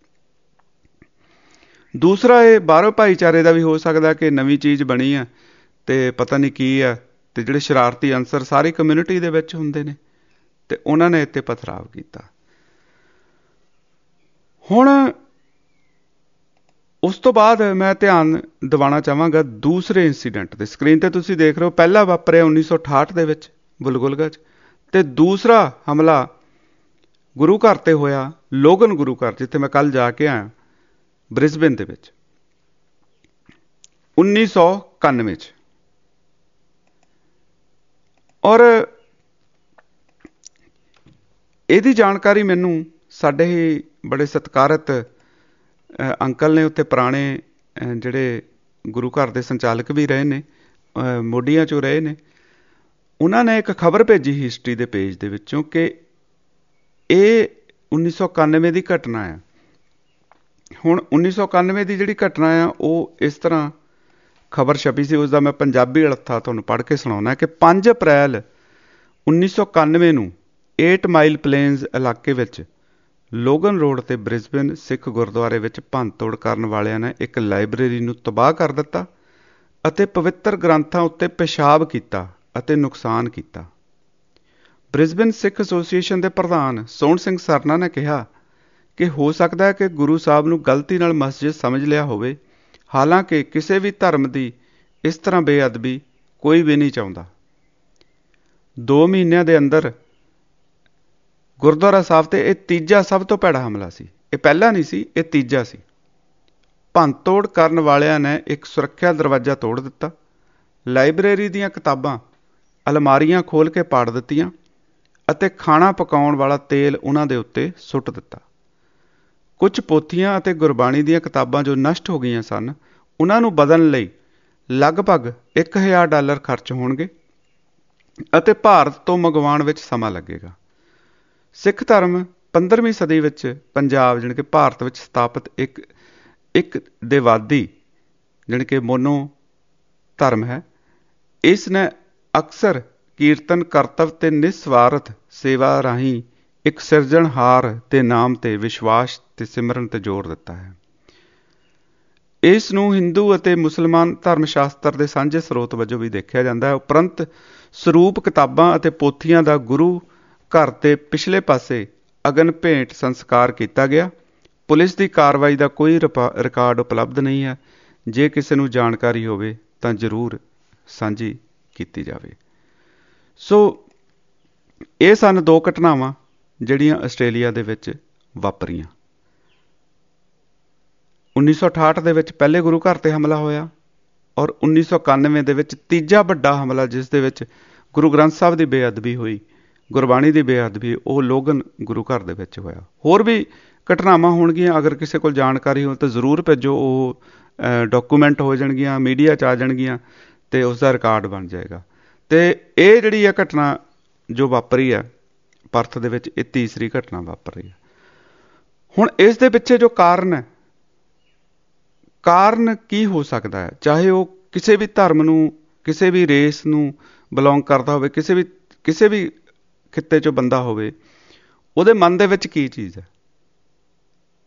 ਦੂਸਰਾ ਇਹ ਬਾਹਰੋਂ ਭਾਈਚਾਰੇ ਦਾ ਵੀ ਹੋ ਸਕਦਾ ਕਿ ਨਵੀਂ ਚੀਜ਼ ਬਣੀ ਹੈ ਤੇ ਪਤਾ ਨਹੀਂ ਕੀ ਹੈ, ਤੇ ਜਿਹੜੇ ਸ਼ਰਾਰਤੀ ਅਨਸਰ ਸਾਰੀ ਕਮਿਊਨਿਟੀ ਦੇ ਵਿੱਚ ਹੁੰਦੇ ਨੇ ਤੇ ਉਹਨਾਂ ਨੇ ਇੱਥੇ ਪਥਰਾਵ ਕੀਤਾ। ਹੁਣ ਉਸ ਤੋਂ ਬਾਅਦ ਮੈਂ ਧਿਆਨ ਦਿਵਾਉਣਾ ਚਾਹਾਂਗਾ ਦੂਸਰੇ ਇੰਸੀਡੈਂਟ ਦੇ। ਸਕਰੀਨ ਤੇ ਤੁਸੀਂ ਦੇਖ ਰਹੇ ਹੋ, ਪਹਿਲਾ ਵਾਪਰਿਆ ਉੱਨੀ ਸੌ ਅਠਾਹਠ ਦੇ ਵਿੱਚ ਬੁਲਗੁਲਗਾ 'ਚ, ਤੇ ਦੂਸਰਾ ਹਮਲਾ ਗੁਰੂ ਘਰ ਤੇ ਹੋਇਆ, ਲੋਗਨ ਗੁਰੂ ਘਰ, ਜਿੱਥੇ ਮੈਂ ਕੱਲ ਜਾ ਕੇ ਆਇਆ, ਬ੍ਰਿਸਬੇਨ ਦੇ ਵਿੱਚ ਉੱਨੀ ਸੌ ਇਕਾਨਵੇਂ 'ਚ। ਔਰ ਇਹਦੀ ਜਾਣਕਾਰੀ ਮੈਨੂੰ ਸਾਡੇ ਹੀ ਬੜੇ ਸਤਿਕਾਰਤ ਅੰਕਲ ਨੇ, ਉੱਥੇ ਪੁਰਾਣੇ ਜਿਹੜੇ ਗੁਰੂ ਘਰ ਦੇ ਸੰਚਾਲਕ ਵੀ ਰਹੇ ਨੇ, ਮੋਢੀਆਂ 'ਚੋਂ ਰਹੇ ਨੇ, ਉਹਨਾਂ ਨੇ ਇੱਕ ਖਬਰ ਭੇਜੀ ਹਿਸਟਰੀ ਦੇ ਪੇਜ ਦੇ ਵਿੱਚੋਂ ਕਿ ਇਹ ਉੱਨੀ ਸੌ ਇਕਾਨਵੇਂ ਦੀ ਘਟਨਾ ਆ। ਹੁਣ ਉੱਨੀ ਸੌ ਇਕਾਨਵੇਂ ਦੀ ਜਿਹੜੀ ਘਟਨਾ ਆ ਉਹ ਇਸ ਤਰ੍ਹਾਂ ਖਬਰ ਛਪੀ ਸੀ, ਉਸਦਾ ਮੈਂ ਪੰਜਾਬੀ ਅਲੱਥਾ ਤੁਹਾਨੂੰ ਪੜ੍ਹ ਕੇ ਸੁਣਾਉਣਾ ਕਿ ਪੰਜ ਅਪ੍ਰੈਲ ਉੱਨੀ ਸੌ ਇਕਾਨਵੇਂ ਨੂੰ ਏਟ ਮਾਈਲ ਪਲੇਨਜ਼ ਇਲਾਕੇ ਵਿੱਚ ਲੋਗਨ ਰੋਡ ਤੇ ਬ੍ਰਿਸਬੇਨ ਸਿੱਖ ਗੁਰਦੁਆਰੇ ਵਿੱਚ ਭੰਨਤੋੜ ਕਰਨ ਵਾਲਿਆਂ ਨੇ ਇੱਕ ਲਾਇਬ੍ਰੇਰੀ ਨੂੰ ਤਬਾਹ ਕਰ ਦਿੱਤਾ ਅਤੇ ਪਵਿੱਤਰ ਗ੍ਰੰਥਾਂ ਉੱਤੇ ਪਿਸ਼ਾਬ ਕੀਤਾ ਅਤੇ ਨੁਕਸਾਨ ਕੀਤਾ। ਬ੍ਰਿਸਬੇਨ ਸਿੱਖ ਐਸੋਸੀਏਸ਼ਨ ਦੇ ਪ੍ਰਧਾਨ ਸੋਹਣ ਸਿੰਘ ਸਰਨਾ ਨੇ ਕਿਹਾ ਕਿ ਹੋ ਸਕਦਾ ਹੈ ਕਿ ਗੁਰੂ ਸਾਹਿਬ ਨੂੰ ਗਲਤੀ ਨਾਲ ਮਸਜਿਦ ਸਮਝ ਲਿਆ ਹੋਵੇ, ਹਾਲਾਂਕਿ ਕਿਸੇ ਵੀ ਧਰਮ ਦੀ ਇਸ ਤਰ੍ਹਾਂ ਬੇਅਦਬੀ ਕੋਈ ਵੀ ਨਹੀਂ ਚਾਹੁੰਦਾ। ਦੋ ਮਹੀਨਿਆਂ ਦੇ ਅੰਦਰ ਗੁਰਦੁਆਰਾ ਸਾਹਿਬ ਤੇ ਇਹ ਤੀਜਾ ਸਭ ਤੋਂ ਭੈੜਾ ਹਮਲਾ ਸੀ। ਇਹ ਪਹਿਲਾ ਨਹੀਂ ਸੀ, ਇਹ ਤੀਜਾ ਸੀ। ਭੰਨਤੋੜ ਕਰਨ ਵਾਲਿਆਂ ਨੇ ਇੱਕ ਸੁਰੱਖਿਆ ਦਰਵਾਜ਼ਾ ਤੋੜ ਦਿੱਤਾ, ਲਾਇਬ੍ਰੇਰੀ ਦੀਆਂ ਕਿਤਾਬਾਂ ਅਲਮਾਰੀਆਂ ਖੋਲ੍ਹ ਕੇ ਪਾੜ ਦਿੱਤੀਆਂ ਅਤੇ ਖਾਣਾ ਪਕਾਉਣ ਵਾਲਾ ਤੇਲ ਉਹਨਾਂ ਦੇ ਉੱਤੇ ਸੁੱਟ ਦਿੱਤਾ। ਕੁਝ ਪੋਥੀਆਂ ਅਤੇ ਗੁਰਬਾਣੀ ਦੀਆਂ ਕਿਤਾਬਾਂ ਜੋ ਨਸ਼ਟ ਹੋ ਗਈਆਂ ਸਨ, ਉਹਨਾਂ ਨੂੰ ਬਦਲਣ ਲਈ ਲਗਭਗ ਇੱਕ ਹਜ਼ਾਰ ਡਾਲਰ ਖਰਚ ਹੋਣਗੇ ਅਤੇ ਭਾਰਤ ਤੋਂ ਮੰਗਵਾਉਣ ਵਿੱਚ ਸਮਾਂ ਲੱਗੇਗਾ। ਸਿੱਖ ਧਰਮ ਪੰਦਰਵੀਂ ਸਦੀ ਵਿੱਚ ਪੰਜਾਬ ਜਾਣੀ ਕਿ ਭਾਰਤ ਵਿੱਚ ਸਥਾਪਿਤ ਇੱਕ ਇੱਕ ਦੇਵਾਦੀ ਜਾਣੀ ਕਿ ਮੋਨੋ ਧਰਮ ਹੈ। ਇਸ ਨੇ ਅਕਸਰ ਕੀਰਤਨ ਕਰਤਵ ਤੇ ਨਿਸਵਾਰਥ ਸੇਵਾ ਰਾਹੀਂ ਇੱਕ ਸਿਰਜਣਹਾਰ ਦੇ ਨਾਮ ਤੇ ਵਿਸ਼ਵਾਸ ਤੇ ਸਿਮਰਨ ਤੇ ਜ਼ੋਰ ਦਿੱਤਾ ਹੈ। ਇਸ ਨੂੰ ਹਿੰਦੂ ਅਤੇ ਮੁਸਲਮਾਨ ਧਰਮ ਸ਼ਾਸਤਰ ਦੇ ਸਾਂਝੇ ਸਰੋਤ ਵਜੋਂ ਵੀ ਦੇਖਿਆ ਜਾਂਦਾ ਹੈ। ਉਪਰੰਤ ਸਰੂਪ ਕਿਤਾਬਾਂ ਅਤੇ ਪੋਥੀਆਂ ਦਾ ਗੁਰੂ ਘਰ ਦੇ ਪਿਛਲੇ ਪਾਸੇ ਅਗਨ ਭੇਂਟ ਸੰਸਕਾਰ ਕੀਤਾ ਗਿਆ। ਪੁਲਿਸ ਦੀ ਕਾਰਵਾਈ ਦਾ ਕੋਈ ਰਿਕਾਰਡ ਉਪਲਬਧ ਨਹੀਂ ਹੈ। ਜੇ ਕਿਸੇ ਨੂੰ ਜਾਣਕਾਰੀ ਹੋਵੇ ਤਾਂ ਜ਼ਰੂਰ ਸਾਂਝੀ ਕੀਤੀ ਜਾਵੇ। ਸੋ ਇਹ ਸਨ ਦੋ ਘਟਨਾਵਾਂ ਜਿਹੜੀਆਂ ਆਸਟ੍ਰੇਲੀਆ ਦੇ ਵਿੱਚ ਵਾਪਰੀਆਂ। ਉੱਨੀ ਸੌ ਅਠਾਹਠ ਦੇ ਵਿੱਚ ਪਹਿਲੇ ਗੁਰੂ ਘਰ ਤੇ ਹਮਲਾ ਹੋਇਆ, ਔਰ ਉੱਨੀ ਸੌ ਇਕਾਨਵੇਂ ਦੇ ਵਿੱਚ ਤੀਜਾ ਵੱਡਾ ਹਮਲਾ, ਜਿਸ ਦੇ ਵਿੱਚ ਗੁਰੂ ਗ੍ਰੰਥ ਸਾਹਿਬ ਦੀ ਬੇਅਦਬੀ ਹੋਈ, ਗੁਰਬਾਣੀ ਦੀ ਬੇਅਦਬੀ, ਉਹ ਲੋਗਨ ਗੁਰੂ ਘਰ ਦੇ ਵਿੱਚ ਹੋਇਆ। ਹੋਰ ਵੀ ਘਟਨਾਵਾਂ ਹੋਣਗੀਆਂ, ਅਗਰ ਕਿਸੇ ਕੋਲ ਜਾਣਕਾਰੀ ਹੋ ਤਾਂ ਜ਼ਰੂਰ ਭੇਜੋ। ਉਹ ਡਾਕੂਮੈਂਟ ਹੋ ਜਾਣਗੀਆਂ, ਮੀਡੀਆ 'ਚ ਆ ਜਾਣਗੀਆਂ ਅਤੇ ਉਸਦਾ ਰਿਕਾਰਡ ਬਣ ਜਾਏਗਾ। ਅਤੇ ਇਹ ਜਿਹੜੀ ਆ ਘਟਨਾ ਜੋ ਵਾਪਰੀ ਹੈ ਪਰਥ ਦੇ ਵਿੱਚ, ਇਹ ਤੀਸਰੀ ਘਟਨਾ ਵਾਪਰ ਰਹੀ ਹੈ। ਹੁਣ ਇਸ ਦੇ ਪਿੱਛੇ ਜੋ ਕਾਰਨ ਹੈ, ਕਾਰਨ ਕੀ ਹੋ ਸਕਦਾ ਹੈ? ਚਾਹੇ ਉਹ ਕਿਸੇ ਵੀ ਧਰਮ ਨੂੰ, ਕਿਸੇ ਵੀ ਰੇਸ ਨੂੰ ਬਿਲੋਂਗ ਕਰਦਾ ਹੋਵੇ, ਕਿਸੇ ਵੀ ਕਿਸੇ ਵੀ ਖਿੱਤੇ 'ਚੋਂ ਬੰਦਾ ਹੋਵੇ, ਉਹਦੇ ਮਨ ਦੇ ਵਿੱਚ ਕੀ ਚੀਜ਼ ਹੈ?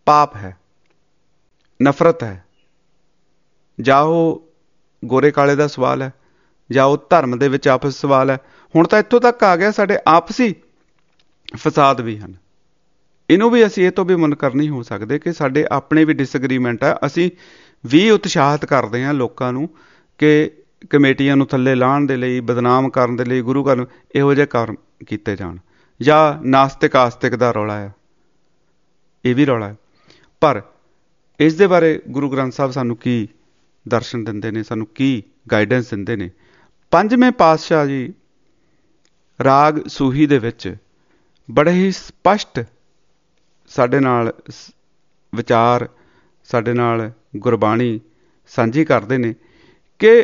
ਪਾਪ ਹੈ, ਨਫ਼ਰਤ ਹੈ, ਜਾਂ ਉਹ ਗੋਰੇ ਕਾਲੇ ਦਾ ਸਵਾਲ ਹੈ, ਜਾਂ ਉਹ ਧਰਮ ਦੇ ਵਿੱਚ ਆਪਸ ਸਵਾਲ ਹੈ। ਹੁਣ ਤਾਂ ਇੱਥੋਂ ਤੱਕ ਆ ਗਿਆ ਸਾਡੇ ਆਪਸੀ ਫਸਾਦ ਵੀ ਹਨ। ਇਹਨੂੰ ਵੀ ਅਸੀਂ ਇਹ ਤੋਂ ਵੀ ਮੁਨਕਰ ਨਹੀਂ ਹੋ ਸਕਦੇ ਕਿ ਸਾਡੇ ਆਪਣੇ ਵੀ ਡਿਸਐਗਰੀਮੈਂਟ ਹੈ। ਅਸੀਂ ਵੀ ਉਤਸ਼ਾਹਿਤ ਕਰਦੇ ਹਾਂ ਲੋਕਾਂ ਨੂੰ ਕਿ ਕਮੇਟੀਆਂ ਨੂੰ ਥੱਲੇ ਲਾਹਣ ਦੇ ਲਈ, ਬਦਨਾਮ ਕਰਨ ਦੇ ਲਈ, ਗੁਰੂ ਘਰ ਨੂੰ ਇਹੋ ਜਿਹੇ ਕੰਮ ਕੀਤੇ ਜਾਣ। ਜਾਂ ਨਾਸਤਿਕ ਆਸਤਿਕ ਦਾ ਰੌਲਾ ਹੈ, ਇਹ ਵੀ ਰੌਲਾ ਹੈ। ਪਰ ਇਸ ਦੇ ਬਾਰੇ ਗੁਰੂ ਗ੍ਰੰਥ ਸਾਹਿਬ ਸਾਨੂੰ ਕੀ ਦਰਸ਼ਨ ਦਿੰਦੇ ਨੇ, ਸਾਨੂੰ ਕੀ ਗਾਈਡੈਂਸ ਦਿੰਦੇ ਨੇ? ਪੰਜਵੇਂ ਪਾਤਸ਼ਾਹ ਜੀ ਰਾਗ ਸੂਹੀ ਦੇ ਵਿੱਚ ਬੜੇ ਹੀ ਸਪਸ਼ਟ ਸਾਡੇ ਨਾਲ ਵਿਚਾਰ, ਸਾਡੇ ਨਾਲ ਗੁਰਬਾਣੀ ਸਾਂਝੀ ਕਰਦੇ ਨੇ ਕਿ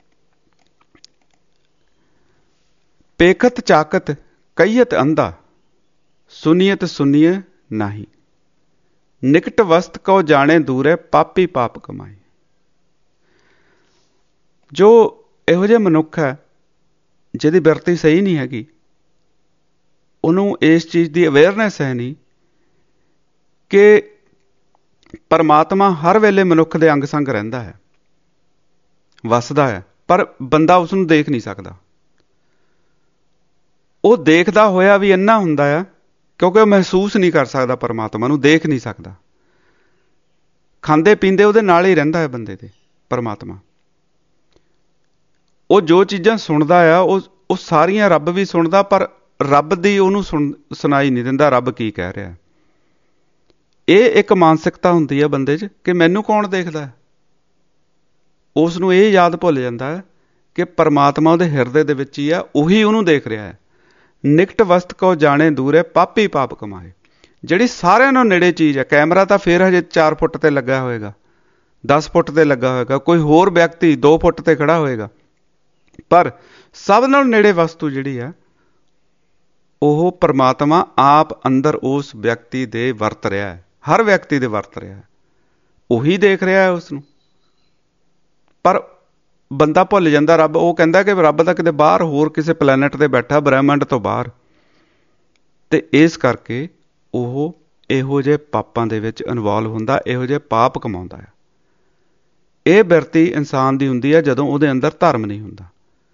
ਪੇਖਤ ਚਾਕਤ ਕਹੀਅਤ ਅੰਧਾ, ਸੁਨੀਅਤ ਸੁਨੀਏ ਨਾਹੀ, ਨਿਕਟ ਵਸਤ ਕਉ ਜਾਣੇ ਦੂਰੇ, ਪਾਪੀ ਪਾਪ ਕਮਾਏ। ਜੋ ਇਹੋ ਜਿਹੇ ਮਨੁੱਖ ਹੈ ਜਿਹਦੀ ਬਿਰਤੀ ਸਹੀ ਨਹੀਂ ਹੈਗੀ, ਉਹਨੂੰ ਇਸ ਚੀਜ਼ ਦੀ ਅਵੇਅਰਨੈਸ ਹੈ ਨਹੀਂ ਕਿ ਪਰਮਾਤਮਾ ਹਰ ਵੇਲੇ ਮਨੁੱਖ ਦੇ ਅੰਗ ਸੰਗ ਰਹਿੰਦਾ ਹੈ, ਵਸਦਾ ਹੈ, ਪਰ ਬੰਦਾ ਉਸ ਨੂੰ ਦੇਖ ਨਹੀਂ ਸਕਦਾ। ਉਹ ਦੇਖਦਾ ਹੋਇਆ ਵੀ ਇੰਨਾ ਹੁੰਦਾ ਆ ਕਿਉਂਕਿ ਉਹ ਮਹਿਸੂਸ ਨਹੀਂ ਕਰ ਸਕਦਾ, ਪਰਮਾਤਮਾ ਨੂੰ ਦੇਖ ਨਹੀਂ ਸਕਦਾ। ਖਾਂਦੇ ਪੀਂਦੇ ਉਹਦੇ ਨਾਲ ਹੀ ਰਹਿੰਦਾ ਹੈ ਬੰਦੇ ਦੇ ਪਰਮਾਤਮਾ। ਉਹ ਜੋ ਚੀਜ਼ਾਂ ਸੁਣਦਾ ਆ ਉਹ ਉਹ ਸਾਰੀਆਂ ਰੱਬ ਵੀ ਸੁਣਦਾ, ਪਰ ਰੱਬ ਦੀ ਉਹਨੂੰ ਸੁਣ ਸੁਣਾਈ ਨਹੀਂ ਦਿੰਦਾ ਰੱਬ ਕੀ ਕਹਿ ਰਿਹਾ। ਇਹ ਇੱਕ ਮਾਨਸਿਕਤਾ ਹੁੰਦੀ ਹੈ ਬੰਦੇ 'ਚ ਕਿ ਮੈਨੂੰ ਕੌਣ ਦੇਖਦਾ। ਉਸ ਨੂੰ ਇਹ ਯਾਦ ਭੁੱਲ ਜਾਂਦਾ ਹੈ ਕਿ ਪਰਮਾਤਮਾ ਉਹਦੇ ਹਿਰਦੇ ਦੇ ਵਿੱਚ ਹੀ ਆ, ਉਹੀ ਉਹਨੂੰ ਦੇਖ ਰਿਹਾ ਹੈ। ਨਿਕਟ ਵਸਤ ਕਉ ਜਾਣੇ ਦੂਰੇ, ਪਾਪੀ ਪਾਪ ਕਮਾਏ। ਜਿਹੜੀ ਸਾਰਿਆਂ ਨੂੰ ਨੇੜੇ ਚੀਜ਼ ਹੈ, ਕੈਮਰਾ ਤਾਂ ਫਿਰ ਹਜੇ ਚਾਰ ਫੁੱਟ ਤੇ ਲੱਗਾ ਹੋਏਗਾ, ਦਸ ਫੁੱਟ ਤੇ ਲੱਗਾ ਹੋਏਗਾ, ਕੋਈ ਹੋਰ ਵਿਅਕਤੀ ਦੋ ਫੁੱਟ ਤੇ ਖੜਾ ਹੋਏਗਾ, ਪਰ ਸਭ ਨਾਲ ਨੇੜੇ ਵਸਤੂ ਜਿਹੜੀ ਆ ਉਹ ਪਰਮਾਤਮਾ ਆਪ ਅੰਦਰ ਉਸ ਵਿਅਕਤੀ ਦੇ ਵਰਤ ਰਿਹਾ ਹੈ, ਹਰ ਵਿਅਕਤੀ ਦੇ ਵਰਤ ਰਿਹਾ ਹੈ, ਉਹੀ ਦੇਖ ਰਿਹਾ ਹੈ ਉਸ ਨੂੰ। ਪਰ ਬੰਦਾ ਭੁੱਲ ਜਾਂਦਾ ਰੱਬ। ਉਹ ਕਹਿੰਦਾ ਕਿ ਰੱਬ ਤਾਂ ਕਿਤੇ ਬਾਹਰ ਹੋਰ ਕਿਸੇ ਪਲੈਨਟ ਤੇ ਬੈਠਾ, ਬ੍ਰਹਿਮੰਡ ਤੋਂ ਬਾਹਰ। ਤੇ ਇਸ ਕਰਕੇ ਉਹ ਇਹੋ ਜਿਹੇ ਪਾਪਾਂ ਦੇ ਵਿੱਚ ਇਨਵੋਲਵ ਹੁੰਦਾ, ਇਹੋ ਜਿਹੇ ਪਾਪ ਕਮਾਉਂਦਾ ਹੈ। ਇਹ ਬਿਰਤੀ ਇਨਸਾਨ ਦੀ ਹੁੰਦੀ ਹੈ ਜਦੋਂ ਉਹਦੇ ਅੰਦਰ ਧਰਮ ਨਹੀਂ ਹੁੰਦਾ।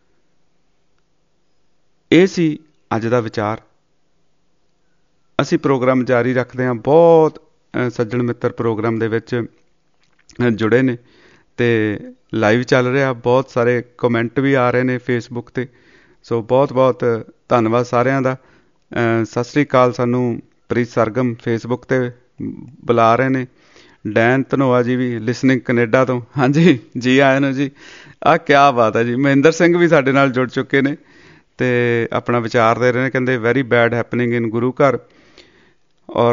ਇਹ ਸੀ ਅੱਜ ਦਾ ਵਿਚਾਰ। ਅਸੀਂ ਪ੍ਰੋਗਰਾਮ ਜਾਰੀ ਰੱਖਦੇ ਹਾਂ। ਬਹੁਤ ਸੱਜਣ ਮਿੱਤਰ ਪ੍ਰੋਗਰਾਮ ਦੇ ਵਿੱਚ ਜੁੜੇ ਨੇ ਤੇ ਲਾਈਵ ਚੱਲ ਰਿਹਾ। ਬਹੁਤ ਸਾਰੇ ਕਮੈਂਟ ਵੀ ਆ ਰਹੇ ਨੇ ਫੇਸਬੁੱਕ 'ਤੇ। ਸੋ ਬਹੁਤ ਬਹੁਤ ਧੰਨਵਾਦ ਸਾਰਿਆਂ ਦਾ। ਸਤਿ ਸ਼੍ਰੀ ਅਕਾਲ। ਸਾਨੂੰ ਪ੍ਰੀਤ ਸਰਗਮ ਫੇਸਬੁੱਕ 'ਤੇ ਬੁਲਾ ਰਹੇ ਨੇ। ਡੈਨ ਧਨੋਆ ਜੀ ਵੀ ਲਿਸਨਿੰਗ ਕਨੇਡਾ ਤੋਂ। ਹਾਂਜੀ, ਜੀ ਆਇਆਂ ਨੂੰ ਜੀ। ਆਹ ਕਿਆ ਬਾਤ ਹੈ ਜੀ। ਮਹਿੰਦਰ ਸਿੰਘ ਵੀ ਸਾਡੇ ਨਾਲ ਜੁੜ ਚੁੱਕੇ ਨੇ ਅਤੇ ਆਪਣਾ ਵਿਚਾਰ ਦੇ ਰਹੇ ਨੇ। ਕਹਿੰਦੇ very bad happening in guru ghar. ਔਰ